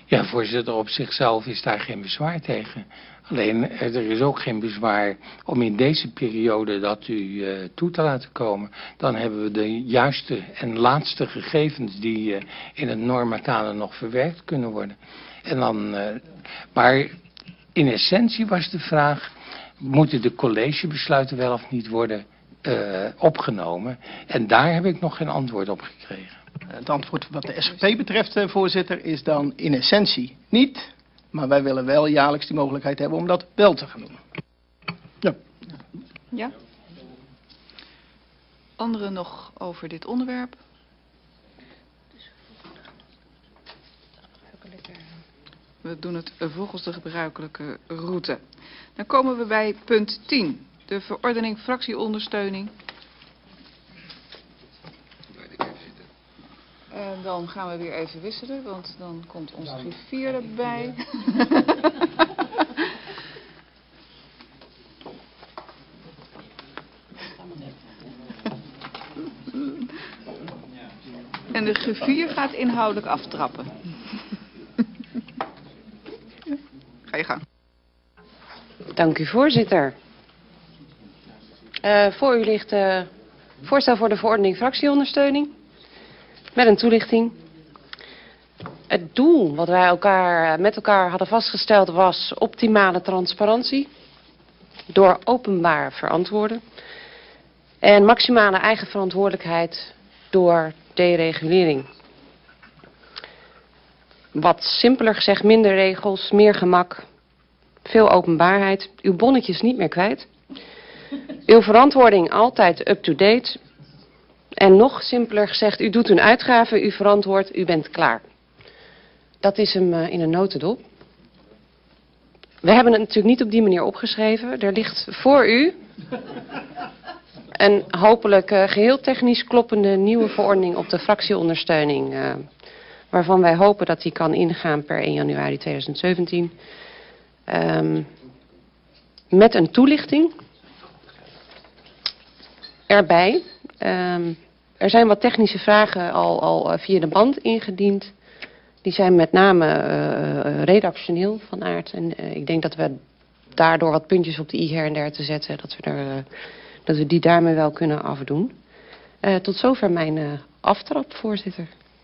Ja, voorzitter, op zichzelf is daar geen bezwaar tegen. Alleen, er is ook geen bezwaar om in deze periode dat u uh, toe te laten komen. Dan hebben we de juiste en laatste gegevens die uh, in het normakader nog verwerkt kunnen worden. En dan, uh, maar in essentie was de vraag, moeten de collegebesluiten wel of niet worden uh, opgenomen? En daar heb ik nog geen antwoord op gekregen. Het antwoord wat de S G P betreft, uh, voorzitter, is dan in essentie niet. Maar wij willen wel jaarlijks die mogelijkheid hebben om dat wel te gaan doen. Ja. Ja? Anderen nog over dit onderwerp? We doen het volgens de gebruikelijke route. Dan komen we bij punt tien. De verordening fractieondersteuning. En dan gaan we weer even wisselen, want dan komt onze griffier erbij. En de griffier gaat inhoudelijk aftrappen. Ga je gang. Dank u, voorzitter. Uh, voor u ligt uh, voorstel voor de verordening fractieondersteuning. Met een toelichting. Het doel wat wij elkaar, met elkaar hadden vastgesteld was optimale transparantie. Door openbaar verantwoorden. En maximale eigen verantwoordelijkheid door deregulering. Wat simpeler gezegd, minder regels, meer gemak, veel openbaarheid. Uw bonnetjes niet meer kwijt. Uw verantwoording altijd up-to-date. En nog simpeler gezegd, u doet een uitgave, u verantwoordt, u bent klaar. Dat is hem uh, in een notendop. We hebben het natuurlijk niet op die manier opgeschreven. Er ligt voor u een hopelijk uh, geheel technisch kloppende nieuwe verordening op de fractieondersteuning. Uh, waarvan wij hopen dat die kan ingaan per één januari tweeduizend zeventien. Um, met een toelichting erbij. Um, er zijn wat technische vragen al, al via de band ingediend. Die zijn met name uh, redactioneel van aard. En uh, ik denk dat we daardoor wat puntjes op de i her en der te zetten, dat we, er, uh, dat we die daarmee wel kunnen afdoen. Uh, tot zover mijn uh, aftrap, voorzitter.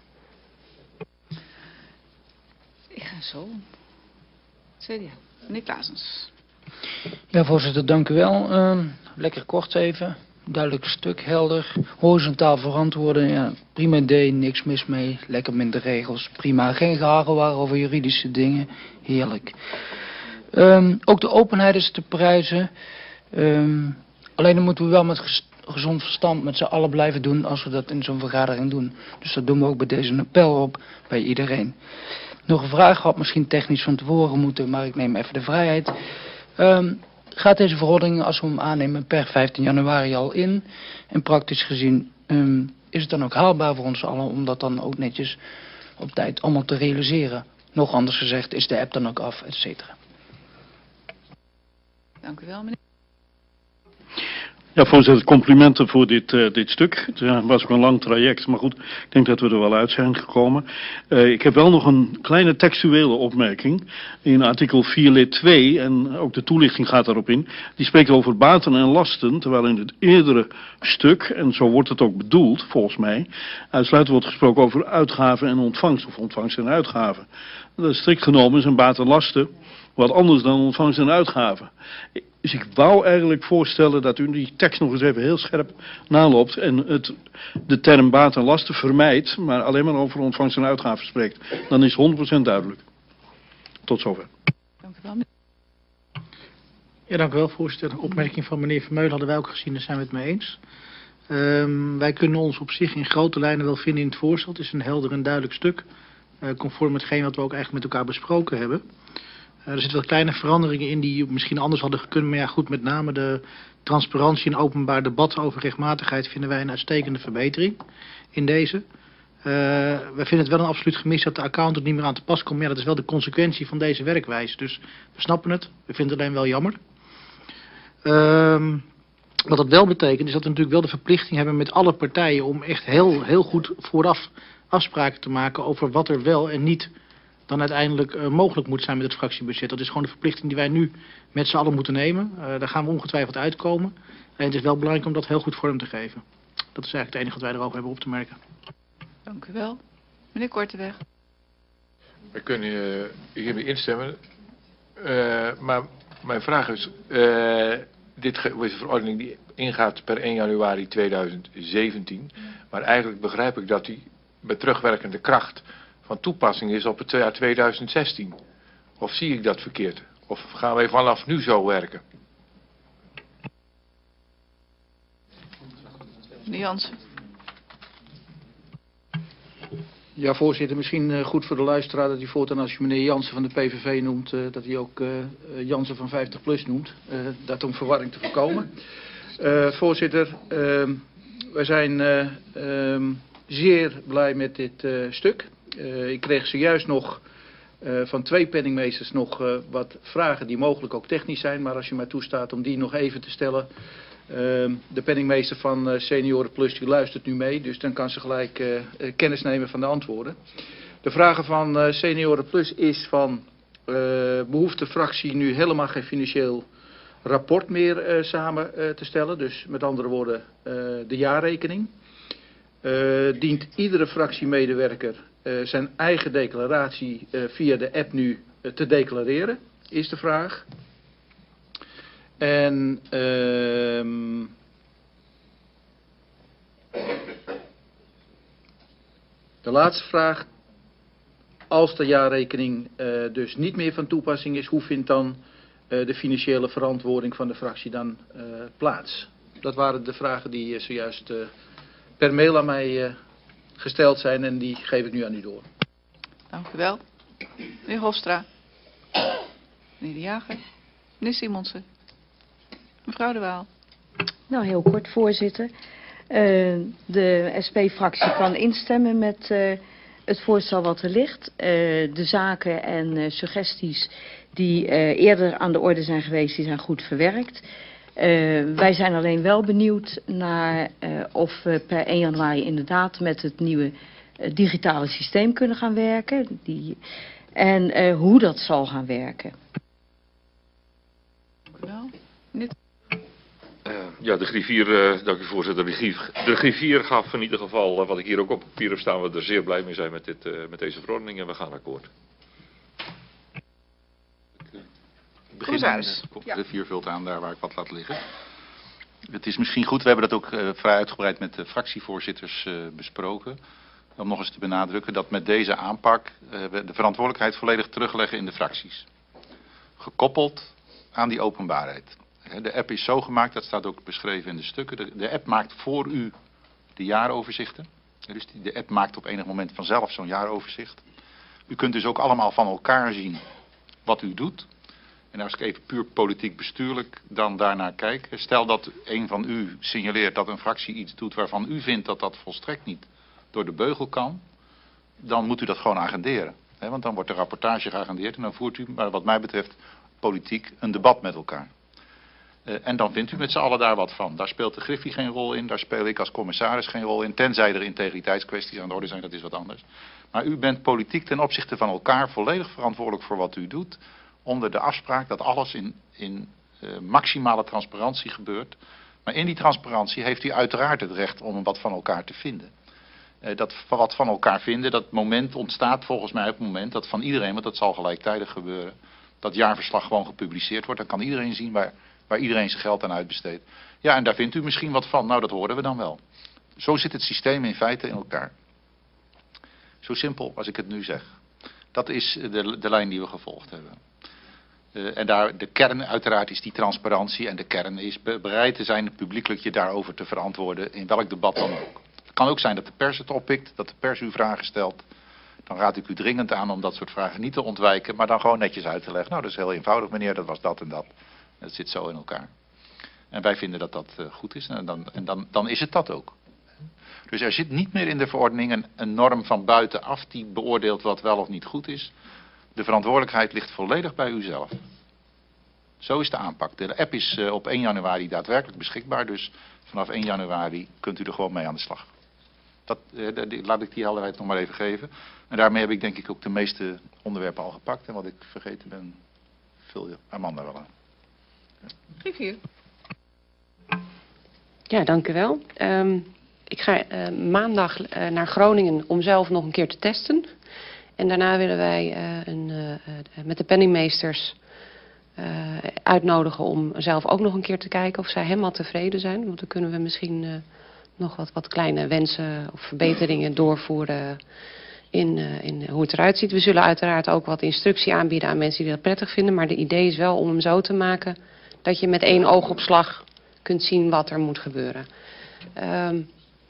Ik ga zo. C D A, meneer Klaasens. Ja, voorzitter, dank u wel. Uh, lekker kort even. Duidelijk stuk, helder. Horizontaal verantwoorden. Ja, prima idee, niks mis mee. Lekker minder regels. Prima. Geen geharrewar over juridische dingen. Heerlijk. Um, ook de openheid is te prijzen. Um, alleen dan moeten we wel met ges gezond verstand met z'n allen blijven doen als we dat in zo'n vergadering doen. Dus dat doen we ook bij deze een appel op bij iedereen. Nog een vraag had misschien technisch van tevoren moeten, maar ik neem even de vrijheid. Um, Gaat deze verordening, als we hem aannemen, per vijftien januari al in? En praktisch gezien um, is het dan ook haalbaar voor ons allen om dat dan ook netjes op tijd allemaal te realiseren? Nog anders gezegd, is de app dan ook af, et cetera. Dank u wel, meneer. Ja, voorzitter, complimenten voor dit, uh, dit stuk. Het uh, was ook een lang traject, maar goed, ik denk dat we er wel uit zijn gekomen. Uh, ik heb wel nog een kleine textuele opmerking in artikel vier lid twee, en ook de toelichting gaat daarop in. Die spreekt over baten en lasten, terwijl in het eerdere stuk, en zo wordt het ook bedoeld, volgens mij, uitsluitend wordt gesproken over uitgaven en ontvangst, of ontvangst en uitgaven. Dat is strikt genomen zijn baten en lasten wat anders dan ontvangst en uitgaven. Dus ik wou eigenlijk voorstellen dat u die tekst nog eens even heel scherp naloopt en het, de term baten en lasten vermijdt, maar alleen maar over ontvangst en uitgaven spreekt. Dan is het honderd procent duidelijk. Tot zover. Dank u wel. Ja, dank u wel, voorzitter. De opmerking van meneer Vermeulen hadden wij ook gezien, daar zijn we het mee eens. Um, wij kunnen ons op zich in grote lijnen wel vinden in het voorstel. Het is een helder en duidelijk stuk, uh, conform hetgeen wat we ook eigenlijk met elkaar besproken hebben. Uh, er zitten wel kleine veranderingen in die misschien anders hadden gekund. Maar ja, goed, met name de transparantie en openbaar debat over rechtmatigheid vinden wij een uitstekende verbetering in deze. Uh, wij vinden het wel een absoluut gemis dat de accountant niet meer aan te pas komt. Maar ja, dat is wel de consequentie van deze werkwijze. Dus we snappen het. We vinden het alleen wel jammer. Uh, wat dat wel betekent is dat we natuurlijk wel de verplichting hebben met alle partijen om echt heel, heel goed vooraf afspraken te maken over wat er wel en niet dan uiteindelijk uh, mogelijk moet zijn met het fractiebudget. Dat is gewoon de verplichting die wij nu met z'n allen moeten nemen. Uh, daar gaan we ongetwijfeld uitkomen. En het is wel belangrijk om dat heel goed vorm te geven. Dat is eigenlijk het enige wat wij erover hebben op te merken. Dank u wel. Meneer Korteweg. We kunnen uh, hiermee instemmen. Uh, maar mijn vraag is, uh, dit is een verordening die ingaat per één januari tweeduizend zeventien. Maar eigenlijk begrijp ik dat die met terugwerkende kracht van toepassing is op het jaar tweeduizend zestien. Of zie ik dat verkeerd? Of gaan wij vanaf nu zo werken? Meneer Jansen. Ja, voorzitter, misschien uh, goed voor de luisteraar dat hij voortaan als je meneer Jansen van de P V V noemt, uh, dat hij ook uh, Jansen van vijftig plus noemt. Uh, dat om verwarring te voorkomen. Uh, voorzitter, uh, wij zijn uh, um, zeer blij met dit uh, stuk. Uh, ik kreeg zojuist nog uh, van twee penningmeesters nog uh, wat vragen die mogelijk ook technisch zijn. Maar als je mij toestaat om die nog even te stellen. Uh, de penningmeester van uh, Senioren Plus die luistert nu mee, dus dan kan ze gelijk uh, uh, kennis nemen van de antwoorden. De vragen van uh, Senioren Plus is van, uh, behoeft de fractie nu helemaal geen financieel rapport meer uh, samen uh, te stellen, dus met andere woorden uh, de jaarrekening. Uh, dient iedere fractiemedewerker uh, zijn eigen declaratie uh, via de app nu uh, te declareren, is de vraag. En uh, de laatste vraag. Als de jaarrekening uh, dus niet meer van toepassing is, hoe vindt dan uh, de financiële verantwoording van de fractie dan uh, plaats? Dat waren de vragen die uh, zojuist uh, per mail aan mij uh, gesteld zijn en die geef ik nu aan u door. Dank u wel. Meneer Hofstra. Meneer De Jager. Meneer Simonsen. Mevrouw De Waal. Nou, heel kort, voorzitter. Uh, de S P-fractie kan instemmen met uh, het voorstel wat er ligt. Uh, de zaken en uh, suggesties die uh, eerder aan de orde zijn geweest, die zijn goed verwerkt. Uh, wij zijn alleen wel benieuwd naar uh, of we per één januari inderdaad met het nieuwe uh, digitale systeem kunnen gaan werken. Die, en uh, hoe dat zal gaan werken. Dank u wel. Niet. Uh, ja, de griffier, uh, dank u voorzitter. De griffier, de griffier gaf in ieder geval, uh, wat ik hier ook op papier heb staan, we er zeer blij mee zijn met, dit, uh, met deze verordening en we gaan akkoord. Ik begin aan de griffier vult aan daar waar ik wat laat liggen. Het is misschien goed, we hebben dat ook uh, vrij uitgebreid met de fractievoorzitters uh, besproken. Om nog eens te benadrukken dat met deze aanpak uh, we de verantwoordelijkheid volledig terugleggen in de fracties. Gekoppeld aan die openbaarheid. De app is zo gemaakt, dat staat ook beschreven in de stukken. De, de app maakt voor u de jaaroverzichten. Dus die, de app maakt op enig moment vanzelf zo'n jaaroverzicht. U kunt dus ook allemaal van elkaar zien wat u doet. En als ik even puur politiek bestuurlijk dan daarnaar kijk. Stel dat een van u signaleert dat een fractie iets doet waarvan u vindt dat dat volstrekt niet door de beugel kan. Dan moet u dat gewoon agenderen. Want dan wordt de rapportage geagendeerd en dan voert u, wat mij betreft, politiek een debat met elkaar. Uh, en dan vindt u met z'n allen daar wat van. Daar speelt de Griffie geen rol in, daar speel ik als commissaris geen rol in. Tenzij er integriteitskwesties aan de orde zijn, dat is wat anders. Maar u bent politiek ten opzichte van elkaar volledig verantwoordelijk voor wat u doet. Onder de afspraak dat alles in, in uh, maximale transparantie gebeurt. Maar in die transparantie heeft u uiteraard het recht om wat van elkaar te vinden. Uh, dat wat van elkaar vinden, dat moment ontstaat volgens mij op het moment dat van iedereen, want dat zal gelijktijdig gebeuren, dat jaarverslag gewoon gepubliceerd wordt. Dan kan iedereen zien waar... waar iedereen zijn geld aan uitbesteedt. Ja, en daar vindt u misschien wat van. Nou, dat horen we dan wel. Zo zit het systeem in feite in elkaar. Zo simpel als ik het nu zeg. Dat is de, de lijn die we gevolgd hebben. Uh, en daar, de kern uiteraard is die transparantie. En de kern is bereid te zijn publiekelijk je daarover te verantwoorden. In welk debat dan ook. Het kan ook zijn dat de pers het oppikt. Dat de pers u vragen stelt. Dan raad ik u dringend aan om dat soort vragen niet te ontwijken. Maar dan gewoon netjes uit te leggen. Nou, dat is heel eenvoudig meneer. Dat was dat en dat. Dat zit zo in elkaar. En wij vinden dat dat uh, goed is. En, dan, en dan, dan is het dat ook. Dus er zit niet meer in de verordening een, een norm van buitenaf die beoordeelt wat wel of niet goed is. De verantwoordelijkheid ligt volledig bij uzelf. Zo is de aanpak. De app is uh, op één januari daadwerkelijk beschikbaar. Dus vanaf één januari kunt u er gewoon mee aan de slag. Dat, uh, die, laat ik die helderheid nog maar even geven. En daarmee heb ik denk ik ook de meeste onderwerpen al gepakt. En wat ik vergeten ben, vul je Amanda wel aan. Griffier. Ja, dank u wel. Um, ik ga uh, maandag uh, naar Groningen om zelf nog een keer te testen. En daarna willen wij uh, een, uh, uh, met de penningmeesters uh, uitnodigen om zelf ook nog een keer te kijken of zij helemaal tevreden zijn. Want dan kunnen we misschien uh, nog wat, wat kleine wensen of verbeteringen doorvoeren in, uh, in hoe het eruit ziet. We zullen uiteraard ook wat instructie aanbieden aan mensen die dat prettig vinden. Maar de idee is wel om hem zo te maken dat je met één oogopslag kunt zien wat er moet gebeuren. Um,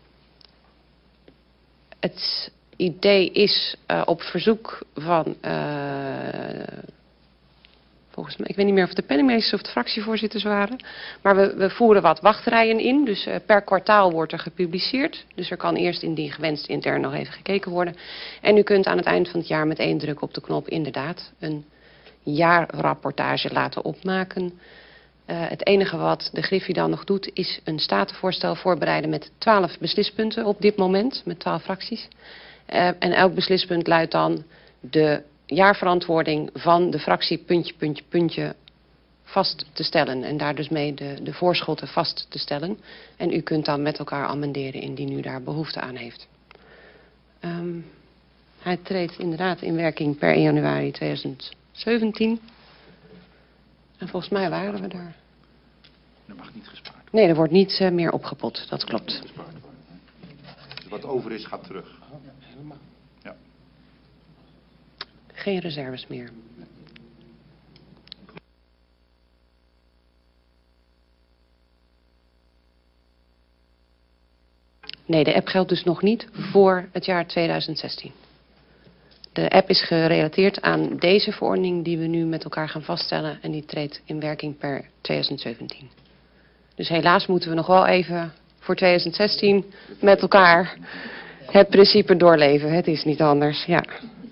het idee is uh, op verzoek van, uh, volgens mij, ik weet niet meer of het de penningmeesters of de fractievoorzitters waren, maar we, we voeren wat wachtrijen in, dus uh, per kwartaal wordt er gepubliceerd. Dus er kan eerst indien gewenst intern nog even gekeken worden. En u kunt aan het eind van het jaar met één druk op de knop inderdaad een jaarrapportage laten opmaken. Uh, het enige wat de Griffie dan nog doet is een statenvoorstel voorbereiden met twaalf beslispunten op dit moment, met twaalf fracties. Uh, en elk beslispunt luidt dan de jaarverantwoording van de fractie puntje, puntje, puntje vast te stellen. En daar dus mee de, de voorschotten vast te stellen. En u kunt dan met elkaar amenderen indien u daar behoefte aan heeft. Um, hij treedt inderdaad in werking per één januari tweeduizend zeventien. En volgens mij waren we daar. Er mag niet gespaard. Nee, er wordt niet uh, meer opgepot, dat klopt. Dus wat over is, gaat terug. Ja. Geen reserves meer. Nee, de app geldt dus nog niet voor het jaar tweeduizend zestien. De app is gerelateerd aan deze verordening die we nu met elkaar gaan vaststellen en die treedt in werking per tweeduizend zeventien. Dus helaas moeten we nog wel even voor tweeduizend zestien met elkaar het principe doorleven. Het is niet anders, ja.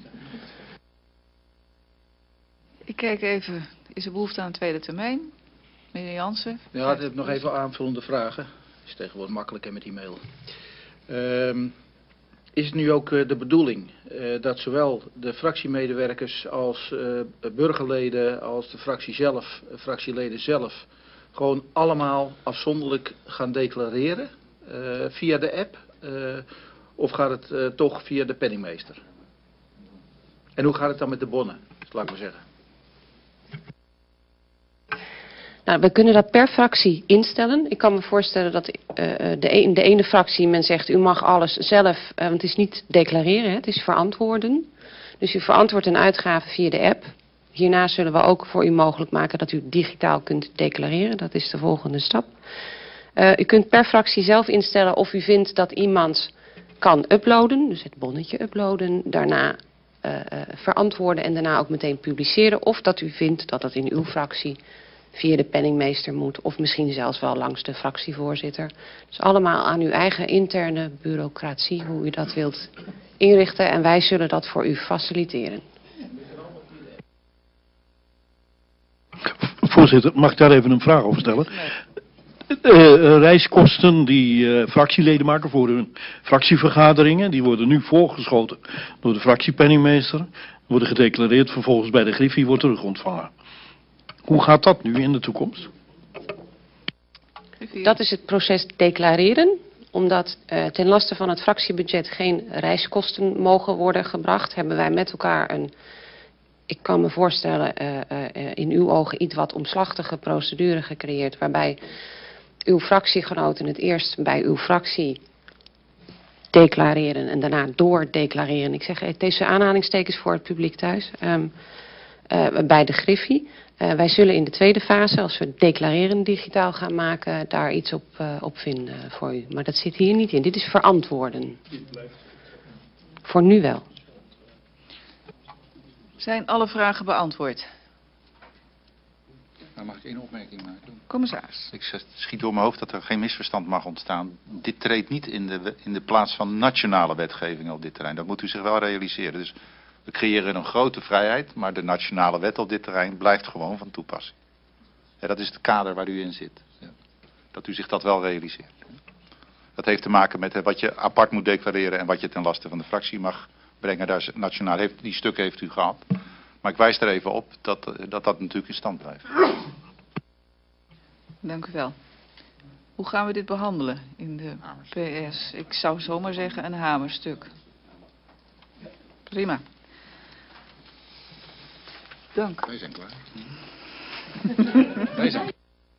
Ik kijk even, is er behoefte aan een tweede termijn? Meneer Jansen? Ja, ik heb nog even aanvullende vragen. Is tegenwoordig makkelijker met e-mail. Um, is het nu ook uh, de bedoeling uh, dat zowel de fractiemedewerkers als uh, burgerleden, als de fractie zelf, uh, fractieleden zelf, gewoon allemaal afzonderlijk gaan declareren uh, via de app? Uh, of gaat het uh, toch via de penningmeester? En hoe gaat het dan met de bonnen, laat ik maar zeggen? Nou, we kunnen dat per fractie instellen. Ik kan me voorstellen dat uh, de, een, de ene fractie, men zegt u mag alles zelf, uh, want het is niet declareren, hè, het is verantwoorden. Dus u verantwoordt een uitgave via de app. Hierna zullen we ook voor u mogelijk maken dat u digitaal kunt declareren. Dat is de volgende stap. Uh, u kunt per fractie zelf instellen of u vindt dat iemand kan uploaden, dus het bonnetje uploaden, daarna uh, uh, verantwoorden en daarna ook meteen publiceren. Of dat u vindt dat dat in uw fractie via de penningmeester moet, of misschien zelfs wel langs de fractievoorzitter. Dus allemaal aan uw eigen interne bureaucratie, hoe u dat wilt inrichten. En wij zullen dat voor u faciliteren. Voorzitter, mag ik daar even een vraag over stellen? Uh, reiskosten die uh, fractieleden maken voor hun fractievergaderingen, die worden nu voorgeschoten door de fractiepenningmeester, worden gedeclareerd, vervolgens bij de Griffie wordt terug ontvangen. Hoe gaat dat nu in de toekomst? Dat is het proces declareren. Omdat uh, ten laste van het fractiebudget geen reiskosten mogen worden gebracht, hebben wij met elkaar een, ik kan me voorstellen, uh, uh, in uw ogen iets wat omslachtige procedure gecreëerd, waarbij uw fractiegenoten het eerst bij uw fractie declareren en daarna doordeclareren. Ik zeg het tussen aanhalingstekens voor het publiek thuis. Um, uh, bij de Griffie. Uh, wij zullen in de tweede fase, als we declareren digitaal gaan maken, daar iets op, uh, op vinden voor u. Maar dat zit hier niet in. Dit is verantwoorden. Voor nu wel. Zijn alle vragen beantwoord? Nou, mag ik één opmerking maken? Commissaris. Ik schiet door mijn hoofd dat er geen misverstand mag ontstaan. Dit treedt niet in de, in de plaats van nationale wetgeving op dit terrein. Dat moet u zich wel realiseren. Dus we creëren een grote vrijheid, maar de nationale wet op dit terrein blijft gewoon van toepassing. Ja, dat is het kader waar u in zit. Ja. Dat u zich dat wel realiseert. Dat heeft te maken met uh, wat je apart moet declareren en wat je ten laste van de fractie mag brengen. Daar is nationaal heeft, die stukken heeft u gehad. Maar ik wijs er even op dat uh, dat, dat natuurlijk in stand blijft. Dank u wel. Hoe gaan we dit behandelen in de P S? Ik zou zomaar zeggen een hamerstuk. Prima. Dank. Wij zijn klaar. Wij zijn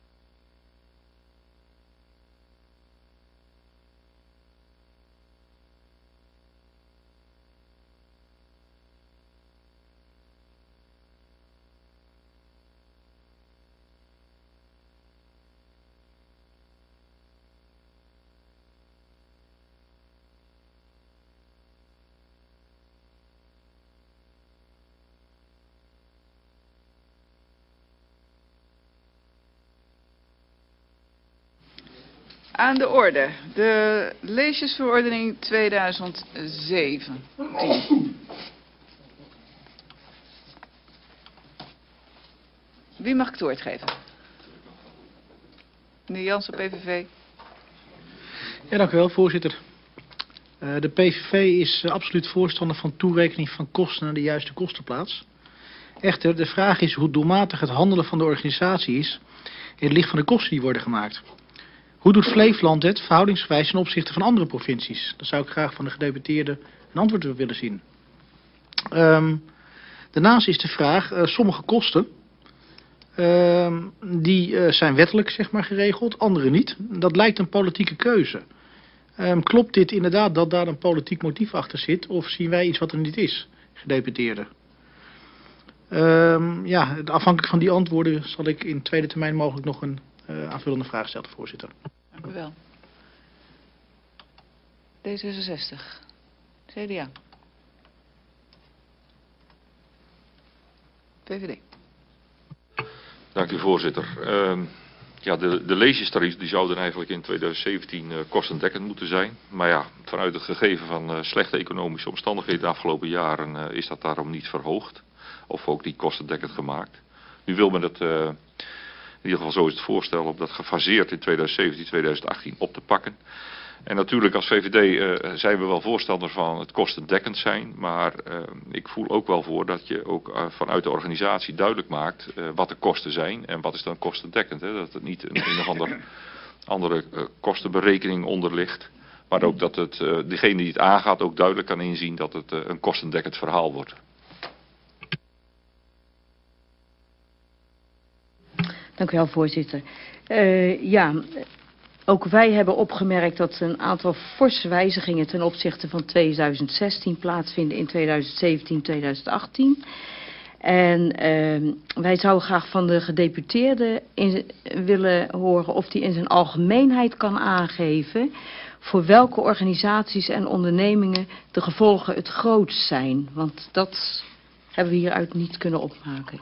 aan de orde. De leesjesverordening tweeduizend zeventien. Wie mag ik het woord geven? Meneer Jansen, P V V. Ja, dank u wel, voorzitter. Uh, de P V V is uh, absoluut voorstander van toerekening van kosten naar de juiste kostenplaats. Echter, de vraag is hoe doelmatig het handelen van de organisatie is in het licht van de kosten die worden gemaakt. Hoe doet Flevoland het verhoudingsgewijs ten opzichte van andere provincies? Daar zou ik graag van de gedeputeerde een antwoord op willen zien. Um, daarnaast is de vraag, uh, sommige kosten, uh, die uh, zijn wettelijk zeg maar, geregeld, andere niet. Dat lijkt een politieke keuze. Um, klopt dit inderdaad dat daar een politiek motief achter zit, of zien wij iets wat er niet is, gedeputeerde? Um, ja, afhankelijk van die antwoorden zal ik in tweede termijn mogelijk nog een uh, aanvullende vraag stellen, voorzitter. Dank u wel. D zesenzestig. C D A. P V D. Dank u, voorzitter. Uh, ja, de, de leesjestarieven die zouden eigenlijk in tweeduizend zeventien uh, kostendekkend moeten zijn. Maar ja, vanuit het gegeven van uh, slechte economische omstandigheden de afgelopen jaren uh, is dat daarom niet verhoogd. Of ook die kostendekkend gemaakt. Nu wil men het, uh, in ieder geval zo is het voorstel, om dat gefaseerd in tweeduizend zeventien tweeduizend achttien op te pakken. En natuurlijk als V V D uh, zijn we wel voorstander van het kostendekkend zijn. Maar uh, ik voel ook wel voor dat je ook uh, vanuit de organisatie duidelijk maakt uh, wat de kosten zijn. En wat is dan kostendekkend. Hè? Dat het niet een, een of ander, andere uh, kostenberekening onder ligt. Maar ook dat het, uh, degene die het aangaat ook duidelijk kan inzien dat het uh, een kostendekkend verhaal wordt. Dank u wel, voorzitter. Uh, ja, ook wij hebben opgemerkt dat een aantal forse wijzigingen ten opzichte van tweeduizend zestien plaatsvinden in tweeduizend zeventien tweeduizend achttien. En uh, wij zouden graag van de gedeputeerde in, willen horen of die in zijn algemeenheid kan aangeven voor welke organisaties en ondernemingen de gevolgen het grootst zijn. Want dat hebben we hieruit niet kunnen opmaken.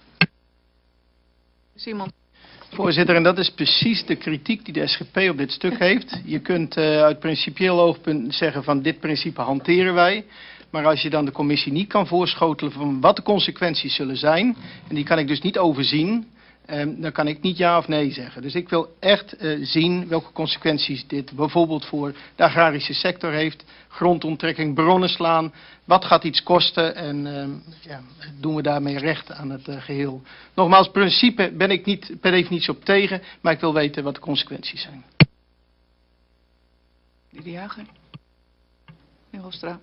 Simon. Voorzitter, en dat is precies de kritiek die de S G P op dit stuk heeft. Je kunt uh, uit principieel oogpunt zeggen van dit principe hanteren wij. Maar als je dan de commissie niet kan voorschotelen van wat de consequenties zullen zijn, en die kan ik dus niet overzien, um, dan kan ik niet ja of nee zeggen. Dus ik wil echt uh, zien welke consequenties dit bijvoorbeeld voor de agrarische sector heeft. Grondontrekking, bronnen slaan. Wat gaat iets kosten en uh, ja, doen we daarmee recht aan het uh, geheel. Nogmaals, principe ben ik niet per definitie op tegen, maar ik wil weten wat de consequenties zijn. De heer Jager. Meneer Hofstra.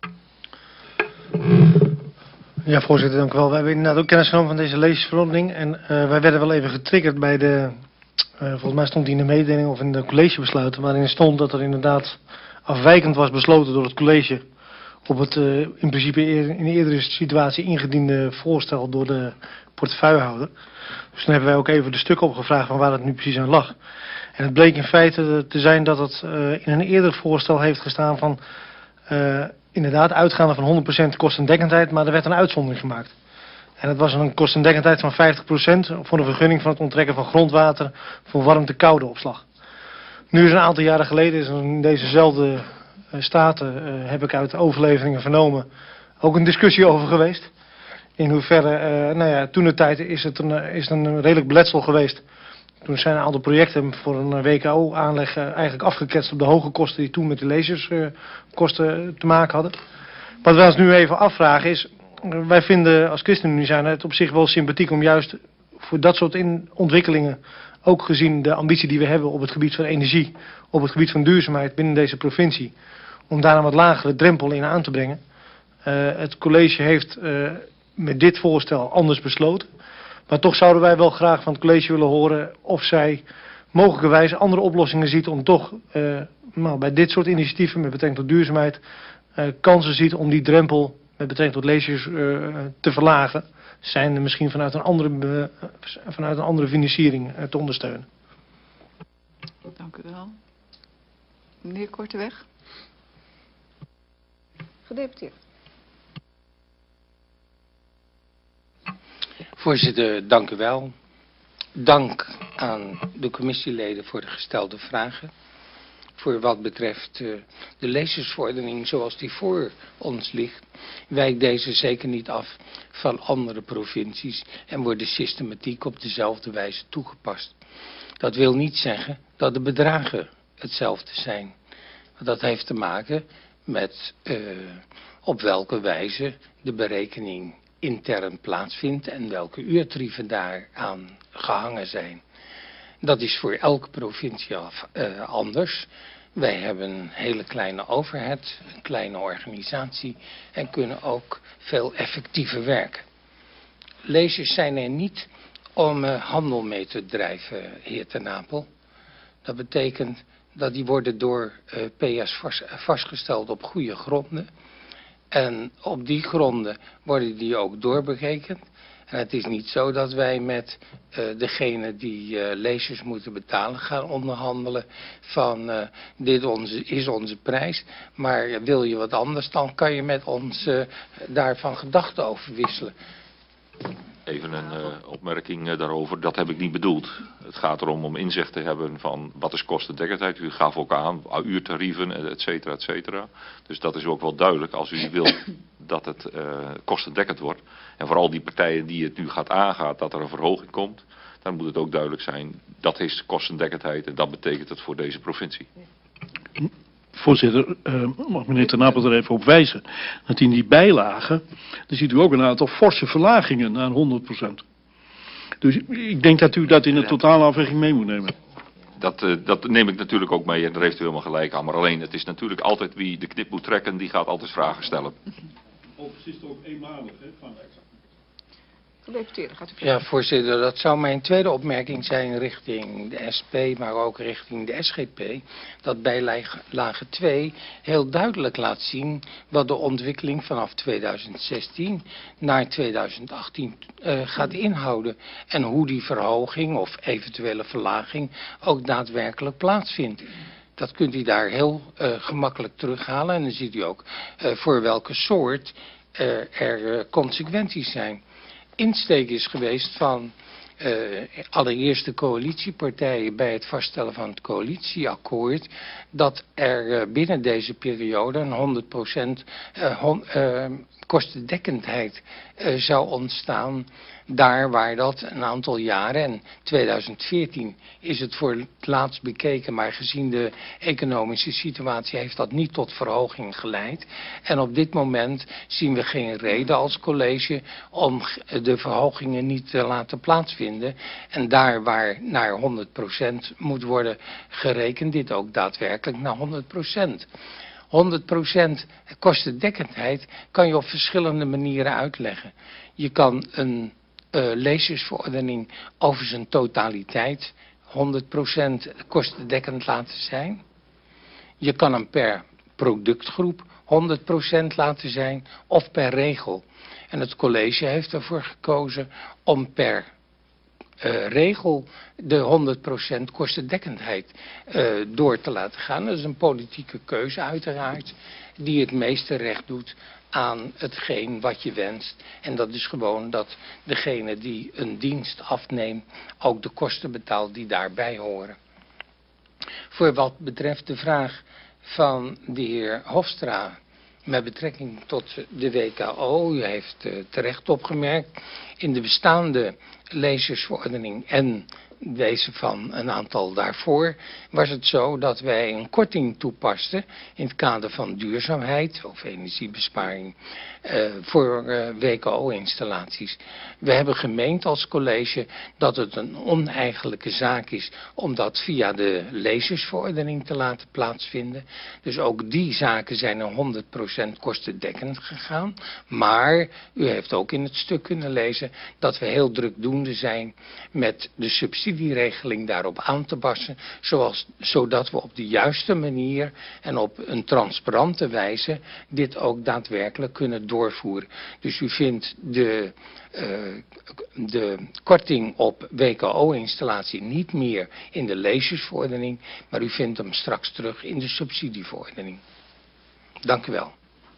Ja, voorzitter, dank u wel. We hebben inderdaad ook kennis genomen van deze leesverordening. En uh, wij werden wel even getriggerd bij de, uh, volgens mij stond die in de mededeling of in de collegebesluiten, waarin stond dat er inderdaad afwijkend was besloten door het college op het uh, in principe eer, in de eerdere situatie ingediende voorstel door de portefeuillehouder. Dus dan hebben wij ook even de stukken opgevraagd van waar het nu precies aan lag. En het bleek in feite te zijn dat het uh, in een eerder voorstel heeft gestaan van uh, inderdaad uitgaande van honderd procent kostendekkendheid, maar er werd een uitzondering gemaakt. En het was een kostendekkendheid van vijftig procent voor de vergunning van het onttrekken van grondwater voor warmte-koude opslag. Nu is een aantal jaren geleden, is er in dezezelfde uh, staten, uh, heb ik uit overleveringen vernomen, ook een discussie over geweest. In hoeverre, uh, nou ja, toen de tijd is het een, is het een redelijk beletsel geweest Toen zijn een aantal projecten voor een W K O-aanleg uh, eigenlijk afgeketst op de hoge kosten die toen met de lezerskosten uh, te maken hadden. Wat wij ons nu even afvragen is, uh, wij vinden als ChristenUnie zijn het op zich wel sympathiek om juist voor dat soort in ontwikkelingen, ook gezien de ambitie die we hebben op het gebied van energie, op het gebied van duurzaamheid binnen deze provincie, om daar een wat lagere drempel in aan te brengen. Uh, het college heeft uh, met dit voorstel anders besloten. Maar toch zouden wij wel graag van het college willen horen of zij mogelijkerwijs andere oplossingen ziet om toch uh, nou, bij dit soort initiatieven met betrekking tot duurzaamheid uh, kansen ziet om die drempel met betrekking tot lezers uh, te verlagen. Zijn er misschien vanuit een andere, uh, vanuit een andere financiering uh, te ondersteunen. Dank u wel. Meneer Korteweg. Gedeputeerd. Voorzitter, dank u wel. Dank aan de commissieleden voor de gestelde vragen. Voor wat betreft uh, de lezersverordening zoals die voor ons ligt, wijkt deze zeker niet af van andere provincies en wordt de systematiek op dezelfde wijze toegepast. Dat wil niet zeggen dat de bedragen hetzelfde zijn. Dat heeft te maken met uh, op welke wijze de berekening intern plaatsvindt en welke uurtarieven daaraan gehangen zijn. Dat is voor elke provincie af, uh, anders. Wij hebben een hele kleine overheid, een kleine organisatie en kunnen ook veel effectiever werken. Lezers zijn er niet om uh, handel mee te drijven, heer Ten Apel. Dat betekent dat die worden door uh, P S vast, vastgesteld op goede gronden. En op die gronden worden die ook doorberekend. En het is niet zo dat wij met uh, degene die uh, lezers moeten betalen gaan onderhandelen van uh, dit onze, is onze prijs. Maar wil je wat anders, dan kan je met ons uh, daarvan gedachten over wisselen. Even een uh, opmerking uh, daarover. Dat heb ik niet bedoeld. Het gaat erom om inzicht te hebben van wat is kostendekkendheid. U gaf ook aan, uurtarieven, et cetera, et cetera. Dus dat is ook wel duidelijk als u wilt dat het uh, kostendekkend wordt. En vooral die partijen die het nu gaat aangaan, dat er een verhoging komt. Dan moet het ook duidelijk zijn, dat is kostendekkendheid en dat betekent het voor deze provincie. Voorzitter, uh, mag meneer Ten Apel er even op wijzen dat in die bijlagen, dan ziet u ook een aantal forse verlagingen naar honderd procent. Dus ik denk dat u dat in de totale afweging mee moet nemen. Dat, uh, dat neem ik natuurlijk ook mee en daar heeft u helemaal gelijk aan. Maar alleen, het is natuurlijk altijd wie de knip moet trekken, die gaat altijd vragen stellen. Overigens is het ook eenmalig, hè, van Gedeputeerde, gaat u verder. Ja, voorzitter, dat zou mijn tweede opmerking zijn richting de S P, maar ook richting de S G P. Dat bijlage twee heel duidelijk laat zien wat de ontwikkeling vanaf tweeduizend zestien naar tweeduizend achttien uh, gaat inhouden. En hoe die verhoging of eventuele verlaging ook daadwerkelijk plaatsvindt. Dat kunt u daar heel uh, gemakkelijk terughalen en dan ziet u ook uh, voor welke soort uh, er uh, consequenties zijn. Insteek is geweest van uh, allereerst de coalitiepartijen bij het vaststellen van het coalitieakkoord, dat er uh, binnen deze periode een honderd procent uh, hon, uh, kostendekkendheid uh, zou ontstaan, daar waar dat een aantal jaren, en tweeduizend veertien is het voor het laatst bekeken, maar gezien de economische situatie heeft dat niet tot verhoging geleid. En op dit moment zien we geen reden als college om de verhogingen niet te laten plaatsvinden. En daar waar naar honderd procent moet worden gerekend, dit ook daadwerkelijk naar honderd procent. honderd procent kostendekkendheid kan je op verschillende manieren uitleggen. Je kan een uh, lezersverordening over zijn totaliteit honderd procent kostendekkend laten zijn. Je kan hem per productgroep honderd procent laten zijn of per regel. En het college heeft ervoor gekozen om per uh, regel de honderd procent kostendekkendheid uh, door te laten gaan. Dat is een politieke keuze uiteraard, die het meeste recht doet aan hetgeen wat je wenst. En dat is gewoon dat degene die een dienst afneemt ook de kosten betaalt die daarbij horen. Voor wat betreft de vraag van de heer Hofstra met betrekking tot de W K O, u heeft uh, terecht opgemerkt, in de bestaande lezersverordening en wezen van een aantal daarvoor, was het zo dat wij een korting toepasten in het kader van duurzaamheid of energiebesparing uh, voor uh, W K O-installaties. We hebben gemeend als college dat het een oneigenlijke zaak is om dat via de lezersverordening te laten plaatsvinden. Dus ook die zaken zijn een honderd procent kostendekkend gegaan. Maar u heeft ook in het stuk kunnen lezen dat we heel drukdoende zijn met de subsidieregeling daarop aan te passen, zoals, zodat we op de juiste manier en op een transparante wijze dit ook daadwerkelijk kunnen doorvoeren. Dus u vindt de, uh, de korting op W K O-installatie niet meer in de lezersverordening, maar u vindt hem straks terug in de subsidieverordening. Dank u wel.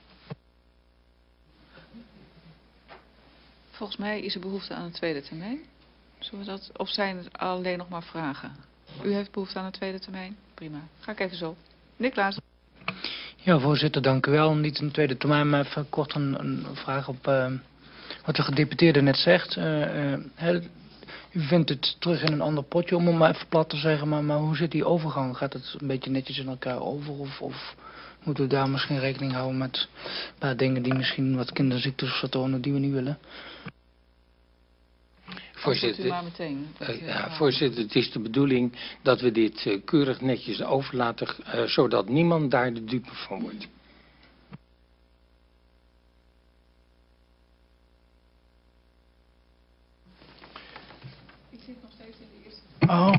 Volgens mij is er behoefte aan een tweede termijn. Zullen we dat, of zijn het alleen nog maar vragen? U heeft behoefte aan een tweede termijn? Prima. Ga ik even zo. Niklaas. Ja, voorzitter, dank u wel. Niet een tweede termijn, maar even kort een, een vraag op uh, wat de gedeputeerde net zegt. Uh, uh, he, u vindt het terug in een ander potje, om het maar even plat te zeggen, maar, maar hoe zit die overgang? Gaat het een beetje netjes in elkaar over of... of moeten we daar misschien rekening houden met een paar dingen die misschien wat kinderziektes vertonen die we niet willen? Voorzitter, u maar meteen. uh, ja, voorzitter, het is de bedoeling dat we dit uh, keurig netjes overlaten, uh, zodat niemand daar de dupe van wordt. Ik zit nog steeds in de eerste. Oh.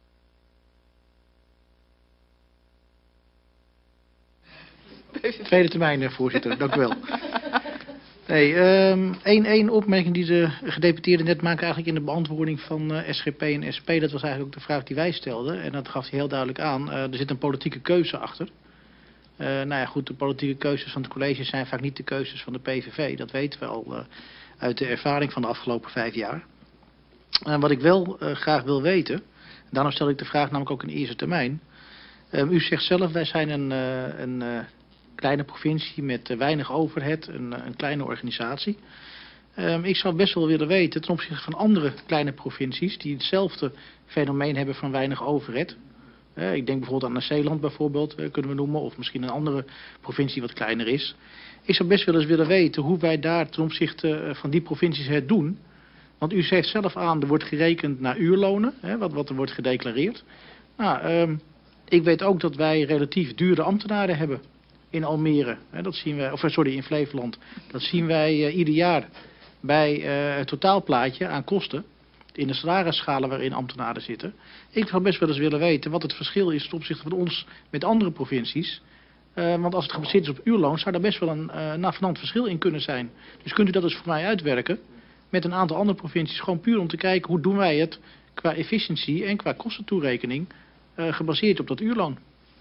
Tweede termijn, voorzitter. Dank u wel. Nee, um, één, één opmerking die de gedeputeerde net maakte eigenlijk in de beantwoording van uh, S G P en S P. Dat was eigenlijk ook de vraag die wij stelden. En dat gaf hij heel duidelijk aan. Uh, er zit een politieke keuze achter. Uh, nou ja, goed, de politieke keuzes van het college zijn vaak niet de keuzes van de P V V. Dat weten we al uh, uit de ervaring van de afgelopen vijf jaar. En wat ik wel uh, graag wil weten, daarom stel ik de vraag namelijk ook in de eerste termijn. Um, u zegt zelf, wij zijn een... Uh, een uh, kleine provincie met uh, weinig overhead, een, uh, een kleine organisatie. Um, ik zou best wel willen weten ten opzichte van andere kleine provincies die hetzelfde fenomeen hebben van weinig overhead. Uh, ik denk bijvoorbeeld aan Zeeland bijvoorbeeld, uh, kunnen we noemen, of misschien een andere provincie wat kleiner is. Ik zou best wel eens willen weten hoe wij daar ten opzichte uh, van die provincies het doen. Want u geeft zelf aan, er wordt gerekend naar uurlonen, hè, wat, wat er wordt gedeclareerd. Nou, um, ik weet ook dat wij relatief dure ambtenaren hebben. In Almere, hè, dat zien wij, of sorry, in Flevoland. Dat zien wij uh, ieder jaar bij uh, het totaalplaatje aan kosten. In de salarisschalen waarin ambtenaren zitten. Ik zou best wel eens willen weten wat het verschil is ten opzichte van ons met andere provincies. Uh, want als het gebaseerd is op uurloon, zou daar best wel een uh, navenant verschil in kunnen zijn. Dus kunt u dat eens voor mij uitwerken met een aantal andere provincies. Gewoon puur om te kijken hoe doen wij het qua efficiëntie en qua kostentoerekening uh, gebaseerd op dat uurloon.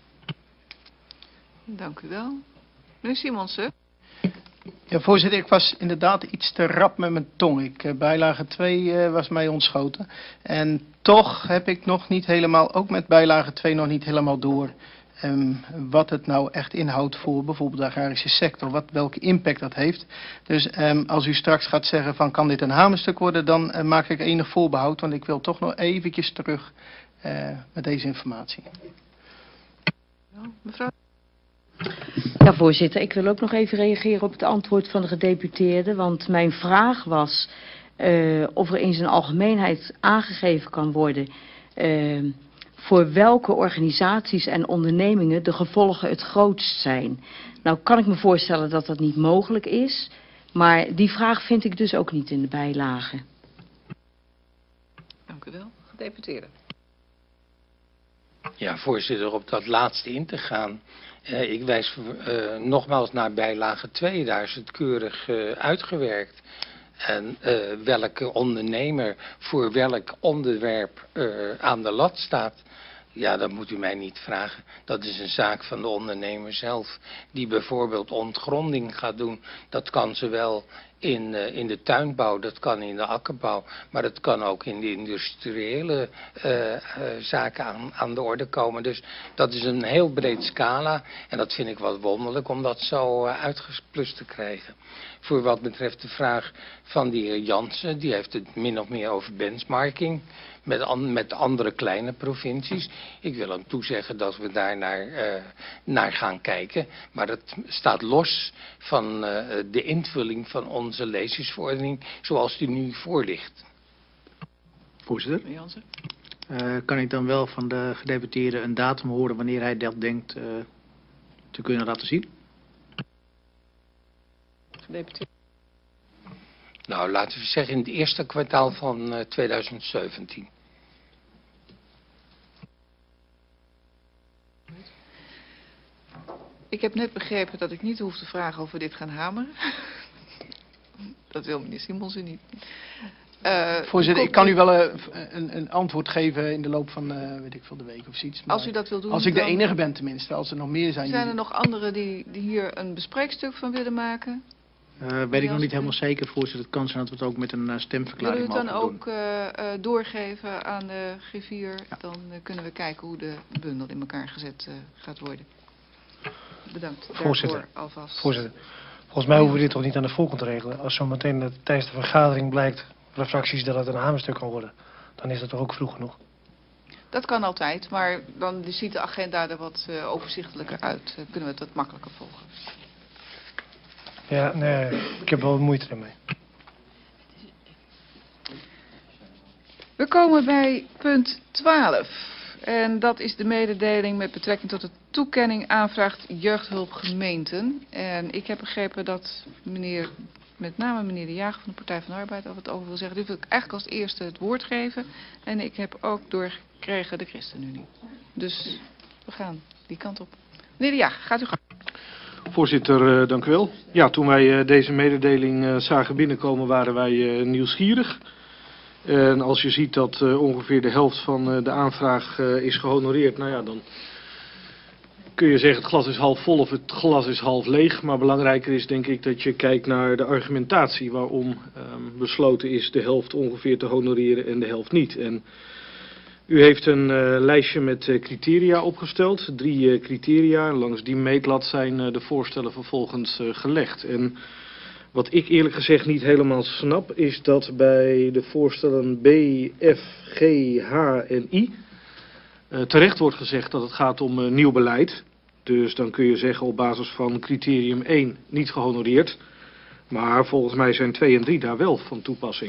Dank u wel. Meneer Simonsen. Ja, voorzitter, ik was inderdaad iets te rap met mijn tong. Ik, uh, bijlage twee uh, was mij ontschoten. En toch heb ik nog niet helemaal, ook met bijlage twee, nog niet helemaal door um, wat het nou echt inhoudt voor bijvoorbeeld de agrarische sector. Wat, welke impact dat heeft. Dus um, als u straks gaat zeggen van kan dit een hamerstuk worden, dan uh, maak ik enig voorbehoud. Want ik wil toch nog eventjes terug uh, met deze informatie. Mevrouw. Ja, voorzitter, ik wil ook nog even reageren op het antwoord van de gedeputeerde, want mijn vraag was uh, of er in zijn algemeenheid aangegeven kan worden uh, voor welke organisaties en ondernemingen de gevolgen het grootst zijn. Nou kan ik me voorstellen dat dat niet mogelijk is, maar die vraag vind ik dus ook niet in de bijlage. Dank u wel, gedeputeerde. Ja, voorzitter, op dat laatste in te gaan. Uh, ik wijs uh, nogmaals naar bijlage twee, daar is het keurig uh, uitgewerkt. En uh, welke ondernemer voor welk onderwerp uh, aan de lat staat, ja, dat moet u mij niet vragen. Dat is een zaak van de ondernemer zelf. Die bijvoorbeeld ontgronding gaat doen. Dat kan zowel in, uh, in de tuinbouw, dat kan in de akkerbouw. Maar dat kan ook in de industriële uh, uh, zaken aan, aan de orde komen. Dus dat is een heel breed scala. En dat vind ik wat wonderlijk om dat zo uh, uitgesplust te krijgen. Voor wat betreft de vraag van de heer Jansen, die heeft het min of meer over benchmarking. met, an, met andere kleine provincies. Ik wil hem toezeggen dat we daar naar, uh, naar gaan kijken. Maar dat staat los van uh, de invulling van onze leesjesverordening zoals die nu voor ligt. Voorzitter, uh, kan ik dan wel van de gedeputeerde een datum horen wanneer hij dat denkt uh, te kunnen laten zien? Gedeputeerde. Nou, laten we zeggen in het eerste kwartaal van uh, tweeduizend zeventien. Ik heb net begrepen dat ik niet hoef te vragen of we dit gaan hameren. Dat wil meneer Simonsen niet. Uh, Voorzitter, ik kan u wel uh, een, een antwoord geven in de loop van, uh, weet ik veel, de week of zoiets. Maar als u dat wil doen, als ik de dan... enige ben tenminste, als er nog meer zijn. Zijn er die... nog anderen die, die hier een bespreekstuk van willen maken? Uh, weet ik nog niet helemaal zeker, voorzitter. Het kan zijn dat we het ook met een uh, stemverklaring mogen doen. Willen doen. we het dan ook uh, uh, doorgeven aan de griffier? Ja. Dan uh, kunnen we kijken hoe de bundel in elkaar gezet uh, gaat worden. Bedankt Voorzitter. daarvoor alvast. Voorzitter. Volgens mij hoeven we dit toch niet aan de voorkant te regelen. Als zo meteen uh, tijdens de vergadering blijkt voor de fracties dat het een hamerstuk kan worden, dan is dat toch ook vroeg genoeg? Dat kan altijd, maar dan ziet de agenda er wat uh, overzichtelijker uit. Dan kunnen we het wat makkelijker volgen. Ja, nee, ik heb wel moeite ermee. We komen bij punt twaalf. En dat is de mededeling met betrekking tot de toekenning aanvraagt jeugdhulp gemeenten. En ik heb begrepen dat meneer, met name meneer De Jager van de Partij van de Arbeid al wat over wil zeggen. Die wil ik eigenlijk als eerste het woord geven. En ik heb ook doorgekregen de ChristenUnie. Dus we gaan die kant op. Meneer De Jager, gaat u gang. Voorzitter, uh, dank u wel. Ja, toen wij uh, deze mededeling uh, zagen binnenkomen waren wij uh, nieuwsgierig. En als je ziet dat uh, ongeveer de helft van uh, de aanvraag uh, is gehonoreerd, nou ja, dan kun je zeggen het glas is half vol of het glas is half leeg. Maar belangrijker is denk ik dat je kijkt naar de argumentatie waarom um, besloten is de helft ongeveer te honoreren en de helft niet. En u heeft een uh, lijstje met uh, criteria opgesteld, drie uh, criteria. Langs die meetlat zijn uh, de voorstellen vervolgens uh, gelegd. En wat ik eerlijk gezegd niet helemaal snap is dat bij de voorstellen B, F, G, H en I uh, terecht wordt gezegd dat het gaat om uh, nieuw beleid. Dus dan kun je zeggen op basis van criterium één niet gehonoreerd. Maar volgens mij zijn twee en drie daar wel van toepassing.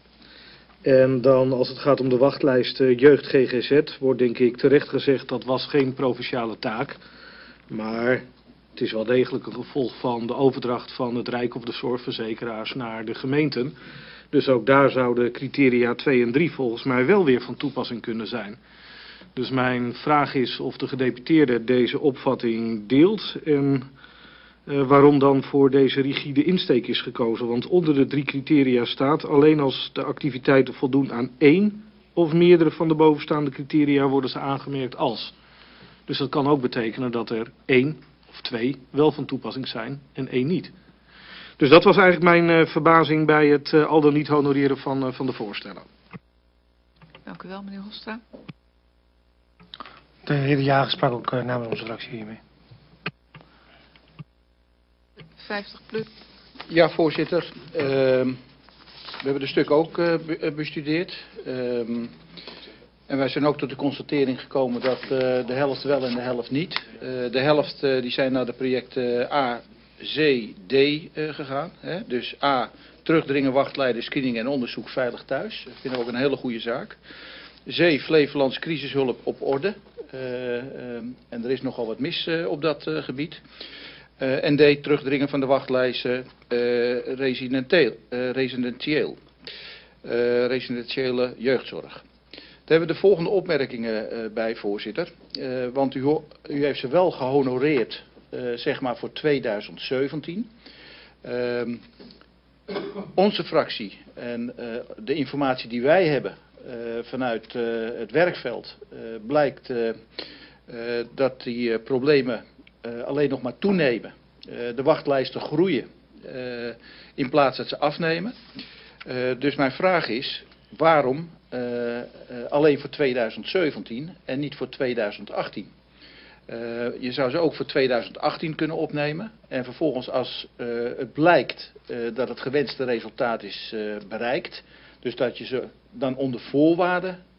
En dan als het gaat om de wachtlijst uh, jeugd G G Z wordt denk ik terecht gezegd dat was geen provinciale taak. Maar het is wel degelijk een gevolg van de overdracht van het Rijk of de zorgverzekeraars naar de gemeenten. Dus ook daar zouden criteria twee en drie volgens mij wel weer van toepassing kunnen zijn. Dus mijn vraag is of de gedeputeerde deze opvatting deelt en uh, waarom dan voor deze rigide insteek is gekozen. Want onder de drie criteria staat alleen als de activiteiten voldoen aan één of meerdere van de bovenstaande criteria worden ze aangemerkt als. Dus dat kan ook betekenen dat er één of twee wel van toepassing zijn en één niet. Dus dat was eigenlijk mijn uh, verbazing bij het uh, al dan niet honoreren van, uh, van de voorstellen. Dank u wel, meneer Hofstra. De heer De Jager sprak ook uh, namens onze fractie hiermee. vijftig plus. Ja, voorzitter. Uh, we hebben de stuk ook uh, bestudeerd. Uh, en wij zijn ook tot de constatering gekomen dat uh, de helft wel en de helft niet. Uh, de helft uh, die zijn naar de projecten A, C, D uh, gegaan. Hè? Dus A, terugdringen, wachtlijden, screening en onderzoek veilig thuis. Dat vinden we ook een hele goede zaak. C, Flevolands crisishulp op orde. Uh, uh, en er is nogal wat mis uh, op dat uh, gebied. Uh, en D, terugdringen van de wachtlijsten uh, residentieel. Uh, residentieel. Uh, residentiële jeugdzorg. Daar hebben we de volgende opmerkingen uh, bij, voorzitter. Uh, want u, u heeft ze wel gehonoreerd, uh, zeg maar voor tweeduizend zeventien. Uh, onze fractie en uh, de informatie die wij hebben uh, vanuit uh, het werkveld uh, blijkt uh, uh, dat die uh, problemen uh, alleen nog maar toenemen. Uh, de wachtlijsten groeien uh, in plaats dat ze afnemen. Uh, dus mijn vraag is, waarom uh, uh, alleen voor tweeduizend zeventien en niet voor tweeduizend achttien? Uh, je zou ze ook voor tweeduizend achttien kunnen opnemen. En vervolgens als uh, het blijkt uh, dat het gewenste resultaat is uh, bereikt. Dus dat je ze dan onder voorwaarden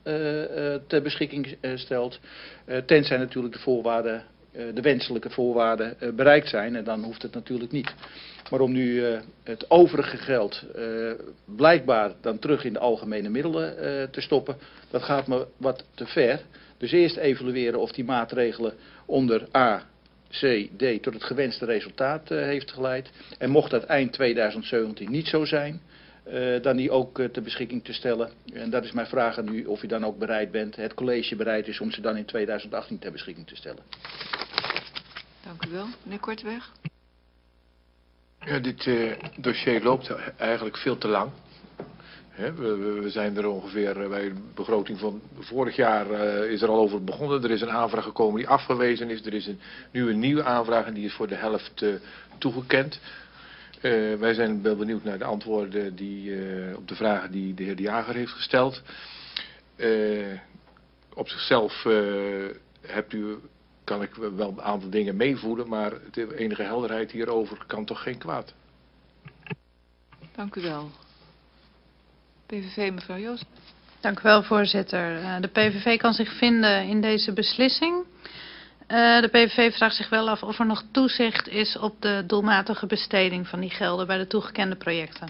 uh, uh, ter beschikking uh, stelt. Uh, tenzij natuurlijk de voorwaarden, uh, de wenselijke voorwaarden uh, bereikt zijn. En dan hoeft het natuurlijk niet. Maar om nu uh, het overige geld uh, blijkbaar dan terug in de algemene middelen uh, te stoppen, dat gaat me wat te ver. Dus eerst evalueren of die maatregelen onder A, C, D tot het gewenste resultaat uh, heeft geleid. En mocht dat eind tweeduizend zeventien niet zo zijn, uh, dan die ook uh, ter beschikking te stellen. En dat is mijn vraag aan u, of u dan ook bereid bent, het college bereid is om ze dan in tweeduizend achttien ter beschikking te stellen. Dank u wel. Meneer Korteweg. Ja, dit uh, dossier loopt eigenlijk veel te lang. He, we, we zijn er ongeveer uh, bij de begroting van vorig jaar uh, is er al over begonnen. Er is een aanvraag gekomen die afgewezen is. Er is een, nu een nieuwe aanvraag en die is voor de helft uh, toegekend. Uh, wij zijn wel benieuwd naar de antwoorden die, uh, op de vragen die de heer De Jager heeft gesteld. Uh, op zichzelf uh, hebt u, kan ik wel een aantal dingen meevoelen, maar de enige helderheid hierover kan toch geen kwaad. Dank u wel. P V V, mevrouw Joos. Dank u wel, voorzitter. Uh, de P V V kan zich vinden in deze beslissing. Uh, de P V V vraagt zich wel af of er nog toezicht is op de doelmatige besteding van die gelden bij de toegekende projecten.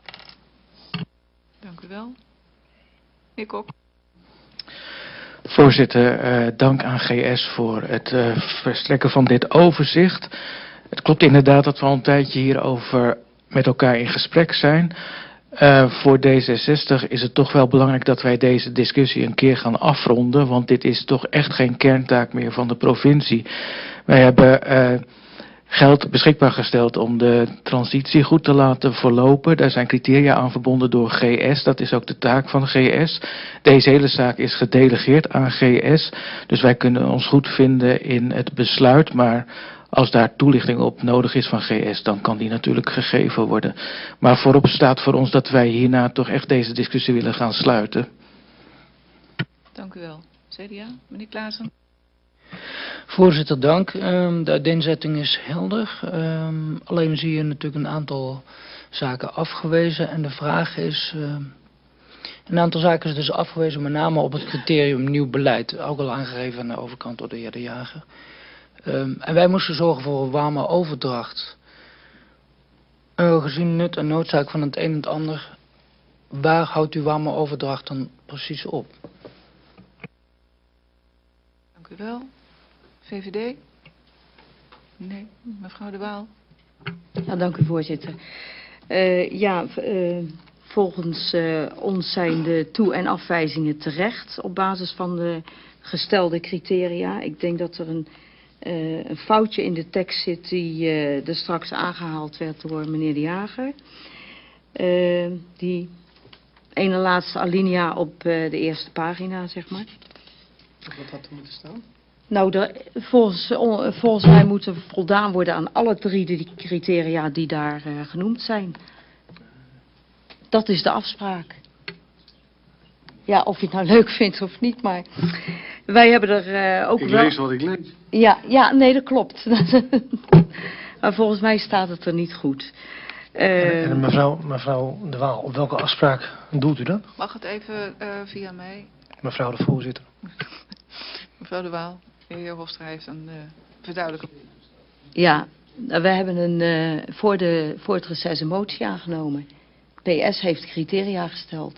Dank u wel. Meneer Kok. Voorzitter, uh, dank aan G S voor het uh, verstrekken van dit overzicht. Het klopt inderdaad dat we al een tijdje hierover met elkaar in gesprek zijn. Uh, voor D zesenzestig is het toch wel belangrijk dat wij deze discussie een keer gaan afronden, want dit is toch echt geen kerntaak meer van de provincie. Wij hebben uh, geld beschikbaar gesteld om de transitie goed te laten verlopen. Daar zijn criteria aan verbonden door G S, dat is ook de taak van G S. Deze hele zaak is gedelegeerd aan G S, dus wij kunnen ons goed vinden in het besluit, maar als daar toelichting op nodig is van G S, dan kan die natuurlijk gegeven worden. Maar voorop staat voor ons dat wij hierna toch echt deze discussie willen gaan sluiten. Dank u wel. C D A, meneer Klaassen. Voorzitter, dank. Um, de uiteenzetting is helder. Um, alleen zie je natuurlijk een aantal zaken afgewezen. En de vraag is, uh, een aantal zaken is dus afgewezen, met name op het criterium nieuw beleid. Ook al aangegeven aan de overkant door de heer De Jager. Um, en wij moesten zorgen voor een warme overdracht. Uh, gezien nut en noodzaak van het een en het ander, waar houdt u warme overdracht dan precies op? Dank u wel. V V D? Nee, mevrouw De Waal. Ja, dank u, voorzitter. Uh, ja, uh, volgens uh, ons zijn de toe- en afwijzingen terecht op basis van de gestelde criteria. Ik denk dat er een Uh, een foutje in de tekst zit die uh, er straks aangehaald werd door meneer De Jager. Uh, die ene laatste alinea op uh, de eerste pagina, zeg maar. Wat had er moeten staan? Nou, de, volgens, on, volgens mij moet er voldaan worden aan alle drie de criteria die daar uh, genoemd zijn. Dat is de afspraak. Ja, of je het nou leuk vindt of niet, maar wij hebben er uh, ook ik wel... Ik lees wat ik lees. Ja, ja, nee, dat klopt. Maar volgens mij staat het er niet goed. Uh... En, en mevrouw, mevrouw De Waal, op welke afspraak doelt u dat? Mag het even uh, via mij? Mevrouw de voorzitter. Mevrouw De Waal, de heer Hofstra heeft een uh, verduidelijking. Ja, we hebben een, uh, voor, de, voor het reces een motie aangenomen. P S heeft criteria gesteld.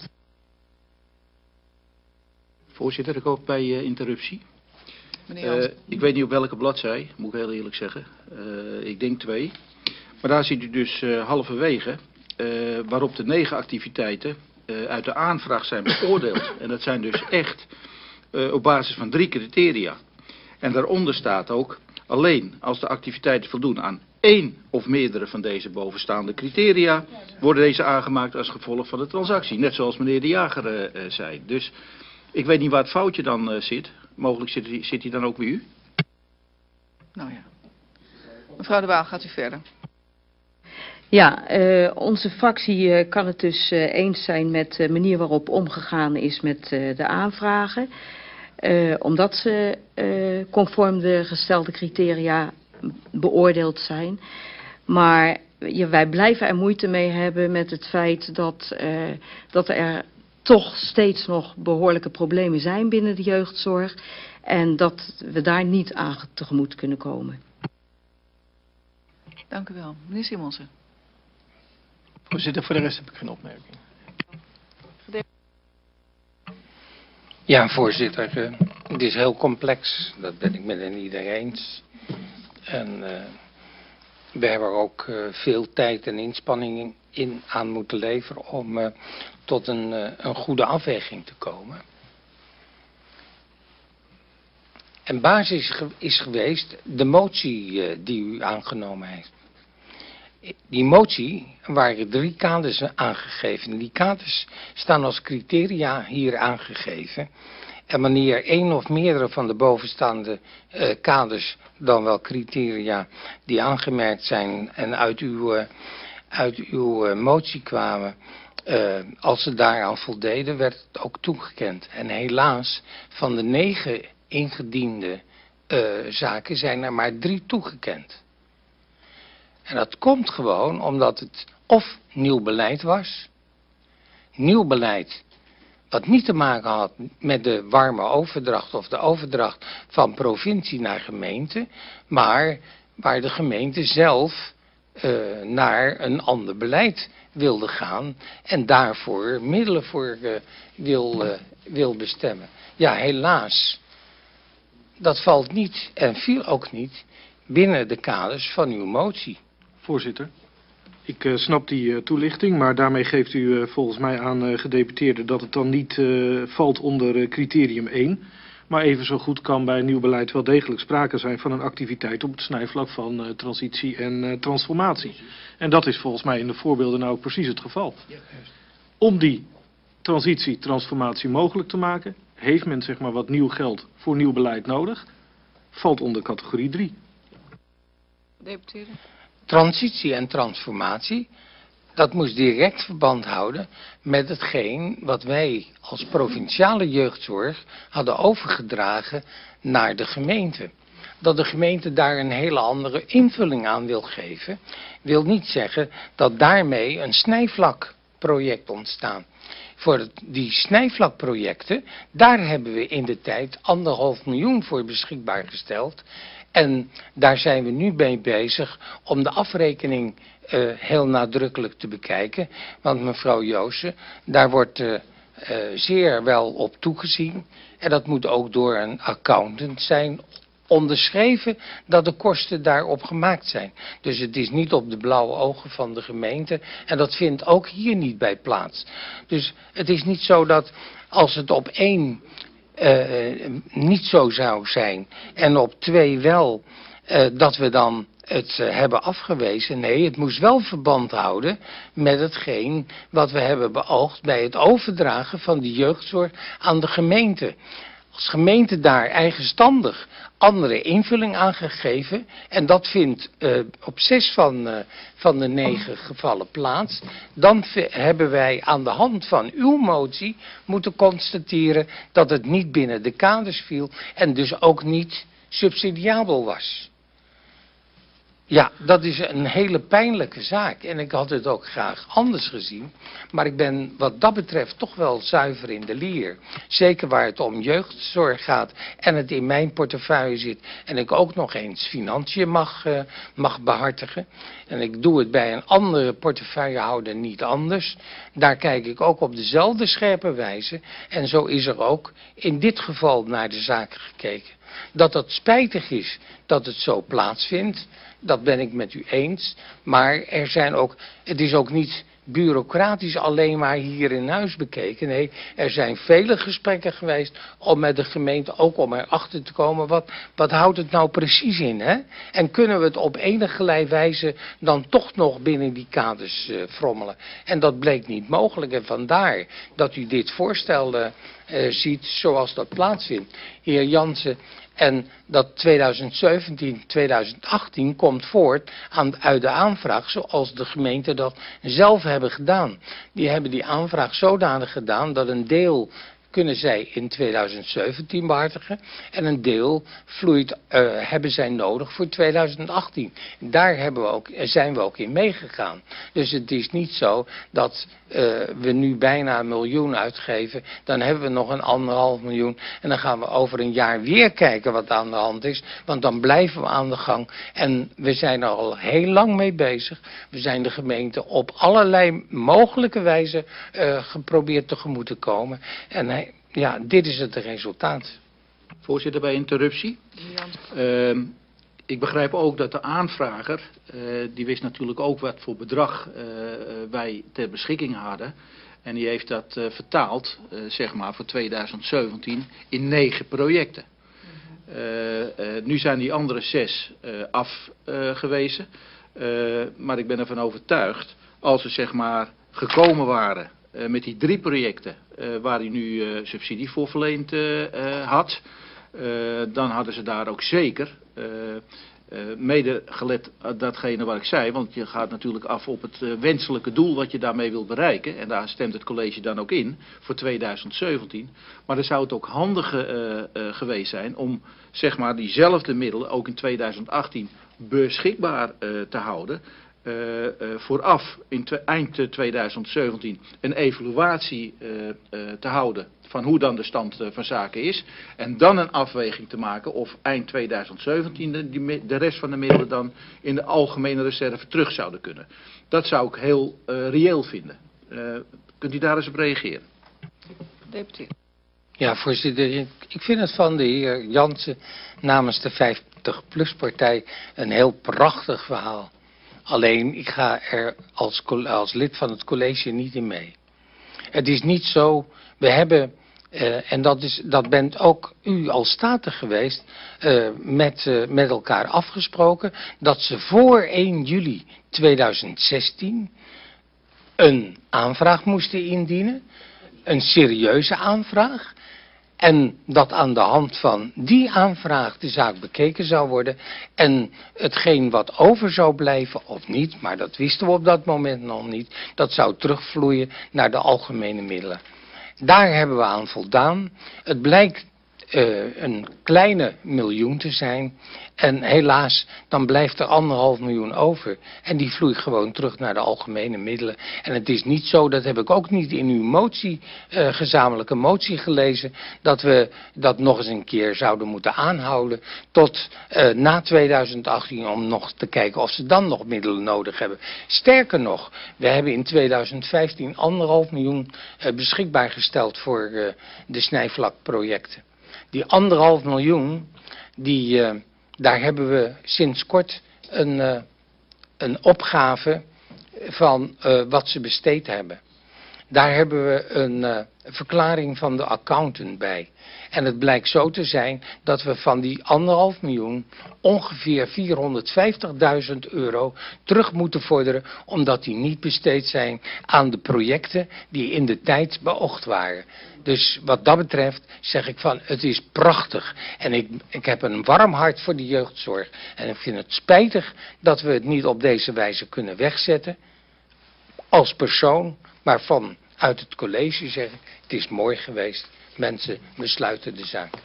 Voorzitter, ik hoop bij uh, interruptie. Meneer Uh, ik weet niet op welke bladzij, moet ik heel eerlijk zeggen. Uh, ik denk twee. Maar daar ziet u dus uh, halverwege uh, waarop de negen activiteiten uh, uit de aanvraag zijn beoordeeld. En dat zijn dus echt uh, op basis van drie criteria. En daaronder staat ook, alleen als de activiteiten voldoen aan één of meerdere van deze bovenstaande criteria, worden deze aangemaakt als gevolg van de transactie. Net zoals meneer De Jager uh, uh, zei. Dus ik weet niet waar het foutje dan uh, zit. Mogelijk zit hij, zit hij dan ook bij u? Nou ja. Mevrouw De Waal, gaat u verder. Ja, uh, onze fractie uh, kan het dus uh, eens zijn met de manier waarop omgegaan is met uh, de aanvragen. Uh, omdat ze uh, conform de gestelde criteria beoordeeld zijn. Maar ja, wij blijven er moeite mee hebben met het feit dat, uh, dat er toch steeds nog behoorlijke problemen zijn binnen de jeugdzorg. En dat we daar niet aan tegemoet kunnen komen. Dank u wel. Meneer Simonsen. Voorzitter, voor de rest heb ik geen opmerking. Ja, voorzitter. Uh, het is heel complex. Dat ben ik met een ieder eens. En uh, we hebben er ook uh, veel tijd en inspanning in aan moeten leveren om uh, tot een, uh, een goede afweging te komen. En basis is geweest de motie uh, die u aangenomen heeft. Die motie waren drie kaders aangegeven. Die kaders staan als criteria hier aangegeven. En wanneer één of meerdere van de bovenstaande uh, kaders, dan wel criteria die aangemerkt zijn en uit uw, uh, uit uw uh, motie kwamen, uh, als ze daaraan voldeden, werd het ook toegekend. En helaas, van de negen ingediende uh, zaken zijn er maar drie toegekend. En dat komt gewoon omdat het of nieuw beleid was, nieuw beleid wat niet te maken had met de warme overdracht of de overdracht van provincie naar gemeente, maar waar de gemeente zelf uh, naar een ander beleid wilde gaan en daarvoor middelen voor uh, wil, uh, wil bestemmen. Ja, helaas, dat valt niet en viel ook niet binnen de kaders van uw motie. Voorzitter, ik uh, snap die uh, toelichting, maar daarmee geeft u uh, volgens mij aan uh, gedeputeerden dat het dan niet uh, valt onder uh, criterium één. Maar even zo goed kan bij nieuw beleid wel degelijk sprake zijn van een activiteit op het snijvlak van uh, transitie en uh, transformatie. En dat is volgens mij in de voorbeelden nou ook precies het geval. Om die transitie, transformatie mogelijk te maken, heeft men zeg maar wat nieuw geld voor nieuw beleid nodig, valt onder categorie drie. Deputeerde. Transitie en transformatie, dat moest direct verband houden met hetgeen wat wij als provinciale jeugdzorg hadden overgedragen naar de gemeente. Dat de gemeente daar een hele andere invulling aan wil geven, wil niet zeggen dat daarmee een snijvlakproject ontstaat. Voor het, die snijvlakprojecten, daar hebben we in de tijd anderhalf miljoen voor beschikbaar gesteld. En daar zijn we nu mee bezig om de afrekening uh, heel nadrukkelijk te bekijken. Want mevrouw Joosten, daar wordt uh, uh, zeer wel op toegezien. En dat moet ook door een accountant zijn onderschreven dat de kosten daarop gemaakt zijn. Dus het is niet op de blauwe ogen van de gemeente. En dat vindt ook hier niet bij plaats. Dus het is niet zo dat als het op één Uh, niet zo zou zijn en op twee wel, uh, dat we dan het uh, hebben afgewezen. Nee, het moest wel verband houden met hetgeen wat we hebben beoogd bij het overdragen van de jeugdzorg aan de gemeente. Als gemeente daar eigenstandig andere invulling aangegeven en dat vindt uh, op zes van, uh, van de negen gevallen plaats, dan hebben wij aan de hand van uw motie moeten constateren dat het niet binnen de kaders viel en dus ook niet subsidiabel was. Ja, dat is een hele pijnlijke zaak en ik had het ook graag anders gezien. Maar ik ben wat dat betreft toch wel zuiver in de lier. Zeker waar het om jeugdzorg gaat en het in mijn portefeuille zit. En ik ook nog eens financiën mag, uh, mag behartigen. En ik doe het bij een andere portefeuillehouder niet anders. Daar kijk ik ook op dezelfde scherpe wijze. En zo is er ook in dit geval naar de zaken gekeken. Dat het spijtig is dat het zo plaatsvindt, dat ben ik met u eens. Maar er zijn ook, het is ook niet bureaucratisch alleen maar hier in huis bekeken. Nee, er zijn vele gesprekken geweest om met de gemeente ook om erachter te komen. Wat, wat houdt het nou precies in? Hè? En kunnen we het op enige wijze dan toch nog binnen die kaders uh, frommelen? En dat bleek niet mogelijk. En vandaar dat u dit voorstel uh, uh, ziet zoals dat plaatsvindt. Heer Jansen. En dat twintig zeventien twintig achttien komt voort aan, uit de aanvraag zoals de gemeenten dat zelf hebben gedaan. Die hebben die aanvraag zodanig gedaan dat een deel kunnen zij in tweeduizend zeventien behartigen. En een deel vloeit, uh, hebben zij nodig voor tweeduizend achttien. Daar hebben we ook, zijn we ook in meegegaan. Dus het is niet zo dat uh, we nu bijna een miljoen uitgeven. Dan hebben we nog een anderhalf miljoen. En dan gaan we over een jaar weer kijken wat aan de hand is. Want dan blijven we aan de gang. En we zijn er al heel lang mee bezig. We zijn de gemeente op allerlei mogelijke wijze uh, geprobeerd tegemoet te komen. En uh, ja, dit is het resultaat. Voorzitter, bij interruptie. Uh, ik begrijp ook dat de aanvrager, uh, die wist natuurlijk ook wat voor bedrag uh, wij ter beschikking hadden. En die heeft dat uh, vertaald, uh, zeg maar, voor tweeduizend zeventien in negen projecten. Uh, uh, nu zijn die andere zes uh, afgewezen. Uh, uh, maar ik ben ervan overtuigd, als ze zeg maar gekomen waren uh, met die drie projecten uh, waar hij nu uh, subsidie voor verleend uh, uh, had, uh, dan hadden ze daar ook zeker uh, uh, mede gelet datgene wat ik zei. Want je gaat natuurlijk af op het uh, wenselijke doel wat je daarmee wil bereiken. En daar stemt het college dan ook in voor tweeduizend zeventien. Maar dan zou het ook handig uh, uh, geweest zijn om zeg maar diezelfde middelen ook in tweeduizend achttien beschikbaar uh, te houden. Uh, uh, vooraf in eind tweeduizend zeventien een evaluatie uh, uh, te houden van hoe dan de stand uh, van zaken is. En dan een afweging te maken of eind tweeduizend zeventien de, die, de rest van de middelen dan in de algemene reserve terug zouden kunnen. Dat zou ik heel uh, reëel vinden. Uh, kunt u daar eens op reageren? Deputeer. Ja, voorzitter, ik vind het van de heer Jansen namens de vijftig plus partij een heel prachtig verhaal. Alleen, ik ga er als, als lid van het college niet in mee. Het is niet zo, we hebben, uh, en dat, is, dat bent ook u als staten geweest, uh, met, uh, met elkaar afgesproken, dat ze voor één juli tweeduizend zestien een aanvraag moesten indienen, een serieuze aanvraag. En dat aan de hand van die aanvraag de zaak bekeken zou worden. En hetgeen wat over zou blijven of niet, maar dat wisten we op dat moment nog niet, dat zou terugvloeien naar de algemene middelen. Daar hebben we aan voldaan. Het blijkt uh, een kleine miljoen te zijn. En helaas, dan blijft er anderhalf miljoen over. En die vloeit gewoon terug naar de algemene middelen. En het is niet zo, dat heb ik ook niet in uw motie, uh, gezamenlijke motie gelezen, dat we dat nog eens een keer zouden moeten aanhouden tot uh, na tweeduizend achttien om nog te kijken of ze dan nog middelen nodig hebben. Sterker nog, we hebben in tweeduizend vijftien anderhalf miljoen uh, beschikbaar gesteld voor uh, de snijvlakprojecten. Die anderhalf miljoen, die... Uh, Daar hebben we sinds kort een, uh, een opgave van uh, wat ze besteed hebben. Daar hebben we een uh, verklaring van de accountant bij. En het blijkt zo te zijn dat we van die anderhalf miljoen ongeveer vierhonderdvijftigduizend euro terug moeten vorderen, omdat die niet besteed zijn aan de projecten die in de tijd beoogd waren. Dus wat dat betreft zeg ik van, het is prachtig. En ik, ik heb een warm hart voor de jeugdzorg. En ik vind het spijtig dat we het niet op deze wijze kunnen wegzetten. Als persoon, maar vanuit het college zeg ik, het is mooi geweest. Mensen besluiten de zaak.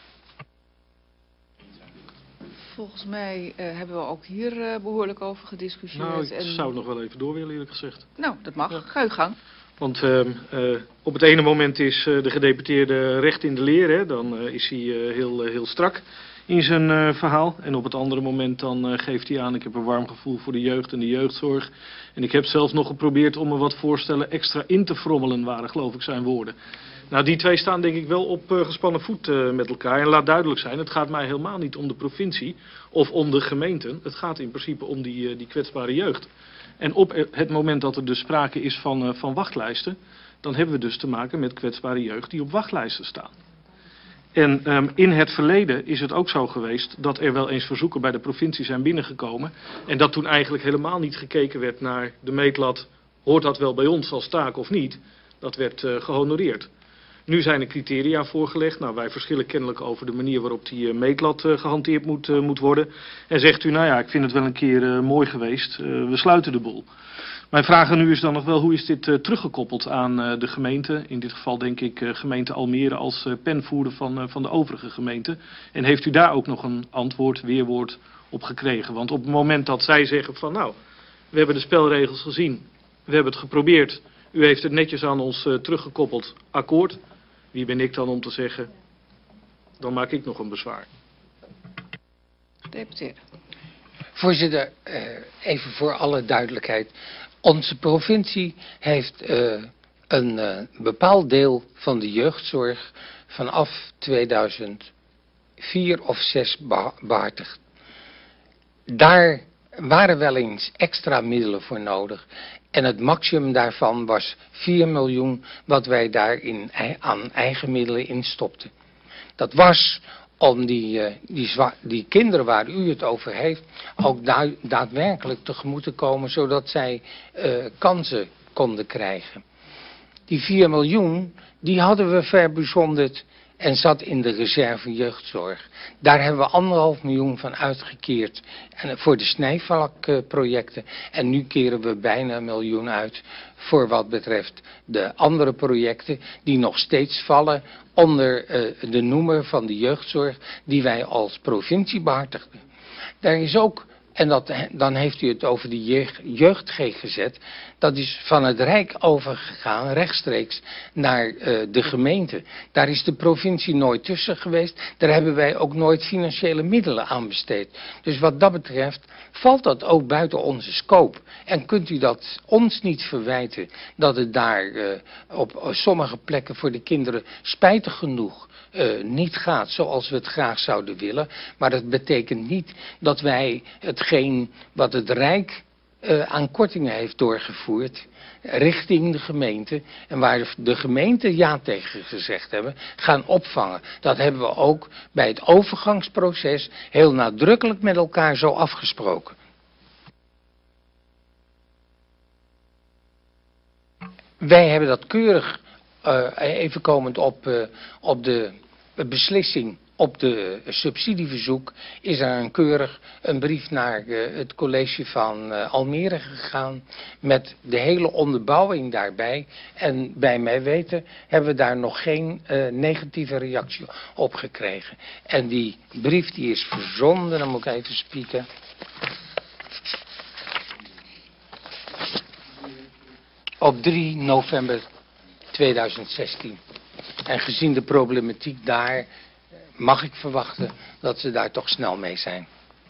Volgens mij uh, hebben we ook hier uh, behoorlijk over gediscussieerd. Nou, ik en... zou nog wel even door willen, eerlijk gezegd. Nou, dat mag. Ja. Ga uw gang. Want uh, uh, op het ene moment is uh, de gedeputeerde recht in de leer, hè, dan uh, is hij uh, heel, uh, heel strak in zijn uh, verhaal. En op het andere moment dan uh, geeft hij aan, ik heb een warm gevoel voor de jeugd en de jeugdzorg. En ik heb zelfs nog geprobeerd om er wat voorstellen extra in te frommelen, waren geloof ik zijn woorden. Nou, die twee staan denk ik wel op uh, gespannen voet uh, met elkaar. En laat duidelijk zijn, het gaat mij helemaal niet om de provincie of om de gemeenten. Het gaat in principe om die, uh, die kwetsbare jeugd. En op het moment dat er dus sprake is van, uh, van wachtlijsten, dan hebben we dus te maken met kwetsbare jeugd die op wachtlijsten staan. En um, in het verleden is het ook zo geweest dat er wel eens verzoeken bij de provincie zijn binnengekomen. En dat toen eigenlijk helemaal niet gekeken werd naar de meetlat, hoort dat wel bij ons als taak of niet? Dat werd uh, gehonoreerd. Nu zijn er criteria voorgelegd. Nou, wij verschillen kennelijk over de manier waarop die uh, meetlat uh, gehanteerd moet, uh, moet worden. En zegt u, nou ja, ik vind het wel een keer uh, mooi geweest. Uh, we sluiten de boel. Mijn vraag aan u is dan nog wel, hoe is dit uh, teruggekoppeld aan uh, de gemeente? In dit geval denk ik uh, gemeente Almere als uh, penvoerder van, uh, van de overige gemeenten. En heeft u daar ook nog een antwoord, weerwoord op gekregen? Want op het moment dat zij zeggen van, nou, we hebben de spelregels gezien. We hebben het geprobeerd. U heeft het netjes aan ons uh, teruggekoppeld. Akkoord. Wie ben ik dan om te zeggen, dan maak ik nog een bezwaar. Gedeputeerde. Voorzitter, uh, even voor alle duidelijkheid. Onze provincie heeft uh, een uh, bepaald deel van de jeugdzorg vanaf tweeduizend vier of zes behartigd. Daar waren wel eens extra middelen voor nodig. En het maximum daarvan was vier miljoen wat wij daarin aan eigen middelen instopten. Dat was om die, uh, die, die kinderen waar u het over heeft ook da daadwerkelijk tegemoet te komen, zodat zij uh, kansen konden krijgen. Die vier miljoen, die hadden we verbijzonderd en zat in de reserve jeugdzorg. Daar hebben we anderhalf miljoen van uitgekeerd en voor de snijvlakprojecten. En nu keren we bijna een miljoen uit voor wat betreft de andere projecten die nog steeds vallen onder uh, de noemer van de jeugdzorg die wij als provincie behartigden. Daar is ook, en dat, dan heeft u het over de jeugd, jeugd-G G Z, dat is van het Rijk overgegaan rechtstreeks naar uh, de gemeente. Daar is de provincie nooit tussen geweest. Daar hebben wij ook nooit financiële middelen aan besteed. Dus wat dat betreft valt dat ook buiten onze scope. En kunt u dat ons niet verwijten dat het daar uh, op sommige plekken voor de kinderen spijtig genoeg Uh, niet gaat zoals we het graag zouden willen. Maar dat betekent niet dat wij hetgeen wat het Rijk uh, aan kortingen heeft doorgevoerd richting de gemeente en waar de gemeente ja tegen gezegd hebben, gaan opvangen. Dat hebben we ook bij het overgangsproces heel nadrukkelijk met elkaar zo afgesproken. Wij hebben dat keurig, uh, even komend op, uh, op de beslissing op de subsidieverzoek, is er een keurig een brief naar uh, het college van uh, Almere gegaan met de hele onderbouwing daarbij. En bij mij weten hebben we daar nog geen uh, negatieve reactie op gekregen. En die brief die is verzonden, dan moet ik even spieken. Op drie november tweeduizend zestien. En gezien de problematiek daar, mag ik verwachten dat ze daar toch snel mee zijn.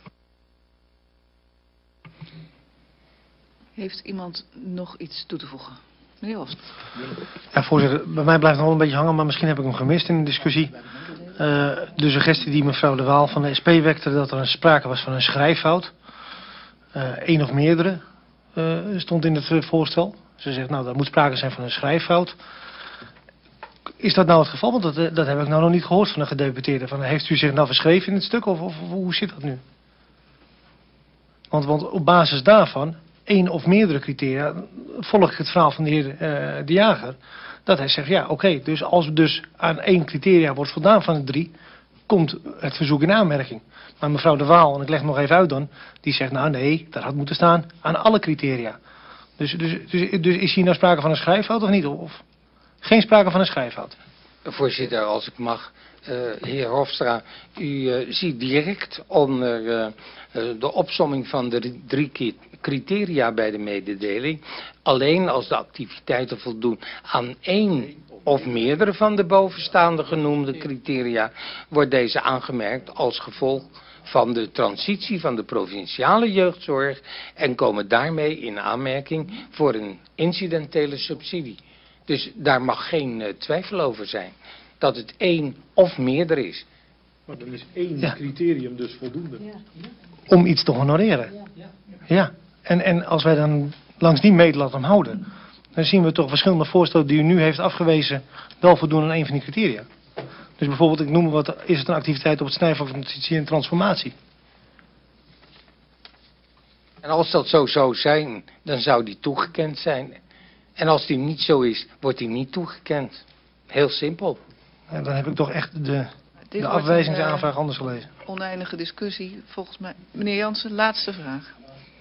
Heeft iemand nog iets toe te voegen? Meneer Horst. Ja, voorzitter, bij mij blijft nog wel een beetje hangen, maar misschien heb ik hem gemist in de discussie. Uh, de suggestie die mevrouw De Waal van de S P wekte, dat er een sprake was van een schrijffout. Eén uh, of meerdere uh, stond in het uh, voorstel. Ze zegt, nou, er moet sprake zijn van een schrijffout. Is dat nou het geval? Want dat, dat heb ik nou nog niet gehoord van een gedeputeerde. Van, heeft u zich nou verschreven in het stuk of, of hoe zit dat nu? Want, want op basis daarvan, één of meerdere criteria, volg ik het verhaal van de heer uh, De Jager. Dat hij zegt, ja oké, okay, dus als dus aan één criteria wordt voldaan van de drie, komt het verzoek in aanmerking. Maar mevrouw De Waal, en ik leg hem nog even uit dan, die zegt, nou nee, dat had moeten staan aan alle criteria. Dus, dus, dus, dus is hier nou sprake van een schrijffout of niet? Of geen sprake van een schrijffout? Voorzitter, als ik mag, uh, heer Hofstra, u uh, ziet direct onder uh, uh, de opsomming van de drie criteria bij de mededeling. Alleen als de activiteiten voldoen aan één of meerdere van de bovenstaande genoemde criteria, wordt deze aangemerkt als gevolg van de transitie van de provinciale jeugdzorg en komen daarmee in aanmerking voor een incidentele subsidie. Dus daar mag geen uh, twijfel over zijn dat het één of meerdere is. Maar dan is één ja. criterium dus voldoende. Ja. Om iets te honoreren. Ja. ja. En, en als wij dan langs die meetlat hem houden, dan zien we toch verschillende voorstellen die u nu heeft afgewezen wel voldoen aan één van die criteria. Dus bijvoorbeeld, ik noem wat, is het een activiteit op het snijvlak van transitie en transformatie? En als dat zo zou zijn, dan zou die toegekend zijn. En als die niet zo is, wordt die niet toegekend. Heel simpel. En dan heb ik toch echt de, Dit de wordt afwijzingsaanvraag een, anders gelezen. uh, oneindige discussie, volgens mij. Meneer Jansen, laatste vraag.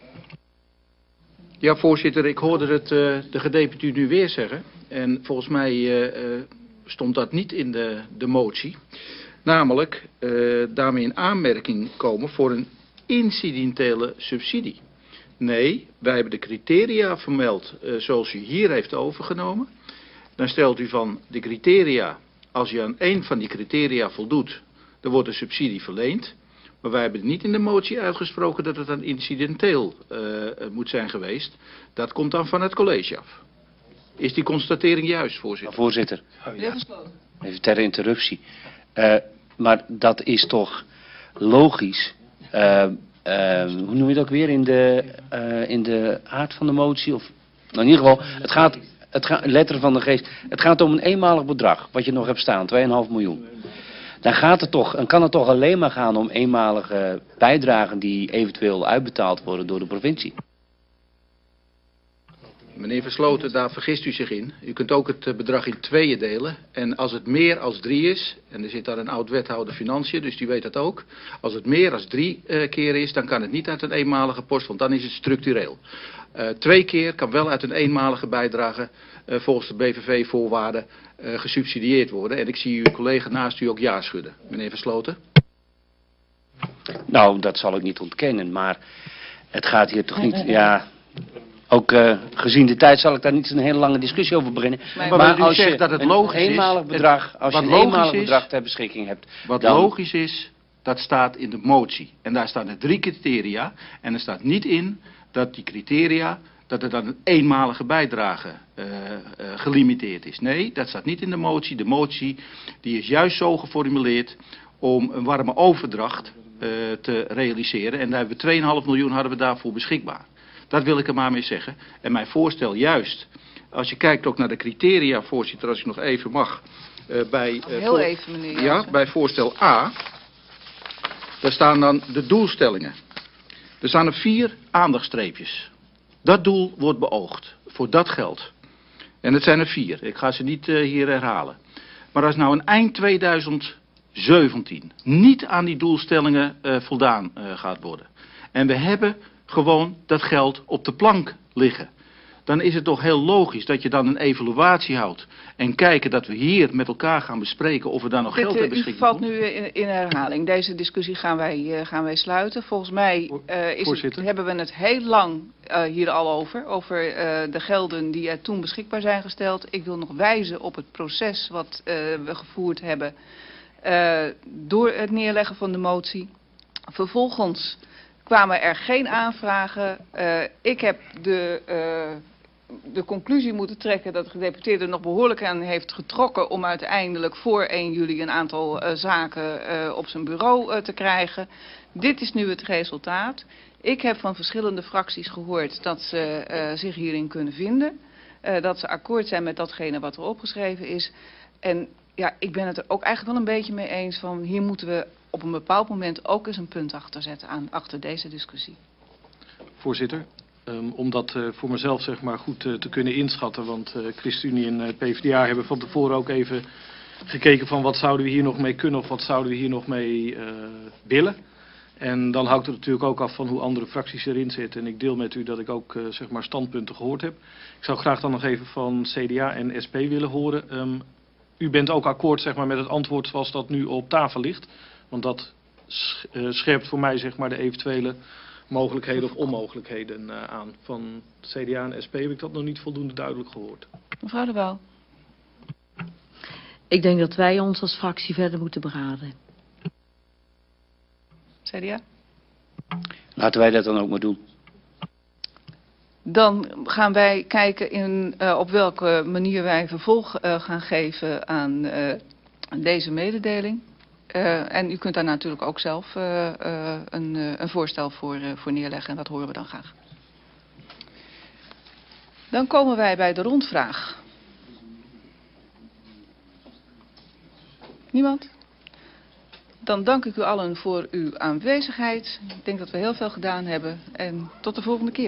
Ja, voorzitter, ik hoorde het uh, de gedeputeerde nu weer zeggen. En volgens mij uh, uh, stond dat niet in de, de motie. Namelijk, uh, daarmee in aanmerking komen voor een incidentele subsidie. Nee, wij hebben de criteria vermeld uh, zoals u hier heeft overgenomen. Dan stelt u van de criteria, als je aan één van die criteria voldoet, dan wordt de subsidie verleend. Maar wij hebben niet in de motie uitgesproken dat het dan incidenteel uh, moet zijn geweest. Dat komt dan van het college af. Is die constatering juist, voorzitter? Voorzitter, Oh, ja. even ter interruptie. Uh, maar dat is toch logisch. Uh, uh, hoe noem je dat ook weer in de, uh, in de aard van de motie? Of, nou, in ieder geval, het gaat, het gaat, letter van de geest. Het gaat om een eenmalig bedrag, wat je nog hebt staan, twee komma vijf miljoen. Dan gaat het toch, en kan het toch alleen maar gaan om eenmalige bijdragen die eventueel uitbetaald worden door de provincie. Meneer Versloten, daar vergist u zich in. U kunt ook het bedrag in tweeën delen. En als het meer als drie is, en er zit daar een oud wethouder financiën, dus die weet dat ook. Als het meer als drie uh, keer is, dan kan het niet uit een eenmalige post, want dan is het structureel. Uh, twee keer kan wel uit een eenmalige bijdrage uh, volgens de B V V-voorwaarden uh, gesubsidieerd worden. En ik zie uw collega naast u ook ja schudden. Meneer Versloten. Nou, dat zal ik niet ontkennen, maar het gaat hier toch niet... Ja, ook uh, gezien de tijd zal ik daar niet een hele lange discussie over beginnen. Maar, maar, maar als zegt je dat het een logisch eenmalig is, bedrag, als je wat een eenmalig logisch is, bedrag ter beschikking hebt... Wat dan... logisch is, dat staat in de motie. En daar staan er drie criteria. En er staat niet in dat die criteria, dat er dan een eenmalige bijdrage uh, uh, gelimiteerd is. Nee, dat staat niet in de motie. De motie die is juist zo geformuleerd om een warme overdracht uh, te realiseren. En daar hebben we twee komma vijf miljoen hadden we daarvoor beschikbaar. Dat wil ik er maar mee zeggen. En mijn voorstel juist, als je kijkt ook naar de criteria, voorzitter, als ik nog even mag. Uh, bij, uh, Heel voor... even, meneer Ja, Jansen. bij voorstel A, daar staan dan de doelstellingen. Er staan er vier aandachtstreepjes. Dat doel wordt beoogd, voor dat geld. En het zijn er vier, ik ga ze niet uh, hier herhalen. Maar als nou een eind tweeduizend zeventien niet aan die doelstellingen uh, voldaan uh, gaat worden. En we hebben gewoon dat geld op de plank liggen. Dan is het toch heel logisch dat je dan een evaluatie houdt. En kijken dat we hier met elkaar gaan bespreken of we daar nog Dit, geld uh, hebben u beschikbaar. valt nu in, in herhaling. Deze discussie gaan wij, uh, gaan wij sluiten. Volgens mij uh, is het, hebben we het heel lang uh, hier al over. Over uh, de gelden die er toen beschikbaar zijn gesteld. Ik wil nog wijzen op het proces wat uh, we gevoerd hebben. Uh, door het neerleggen van de motie. Vervolgens kwamen er geen aanvragen. Uh, ik heb de... Uh, de conclusie moeten trekken dat de gedeputeerde nog behoorlijk aan heeft getrokken om uiteindelijk voor één juli een aantal uh, zaken uh, op zijn bureau uh, te krijgen. Dit is nu het resultaat. Ik heb van verschillende fracties gehoord dat ze uh, zich hierin kunnen vinden. Uh, dat ze akkoord zijn met datgene wat er opgeschreven is. En ja, ik ben het er ook eigenlijk wel een beetje mee eens van hier moeten we op een bepaald moment ook eens een punt achter zetten aan, achter deze discussie. Voorzitter. Um, om dat uh, voor mezelf zeg maar goed uh, te kunnen inschatten. Want uh, ChristenUnie en uh, P v d A hebben van tevoren ook even gekeken van wat zouden we hier nog mee kunnen of wat zouden we hier nog mee uh, willen. En dan hangt het natuurlijk ook af van hoe andere fracties erin zitten. En ik deel met u dat ik ook uh, zeg maar standpunten gehoord heb. Ik zou graag dan nog even van C D A en S P willen horen. Um, u bent ook akkoord zeg maar, met het antwoord zoals dat nu op tafel ligt. Want dat sch uh, scherpt voor mij zeg maar, de eventuele mogelijkheden of onmogelijkheden uh, aan. Van C D A en S P heb ik dat nog niet voldoende duidelijk gehoord. Mevrouw de Waal. Ik denk dat wij ons als fractie verder moeten beraden. C D A? Laten wij dat dan ook maar doen. Dan gaan wij kijken in, uh, op welke manier wij vervolg uh, gaan geven aan uh, deze mededeling. Uh, en u kunt daar natuurlijk ook zelf uh, uh, een, uh, een voorstel voor, uh, voor neerleggen en dat horen we dan graag. Dan komen wij bij de rondvraag. Niemand? Dan dank ik u allen voor uw aanwezigheid. Ik denk dat we heel veel gedaan hebben en tot de volgende keer.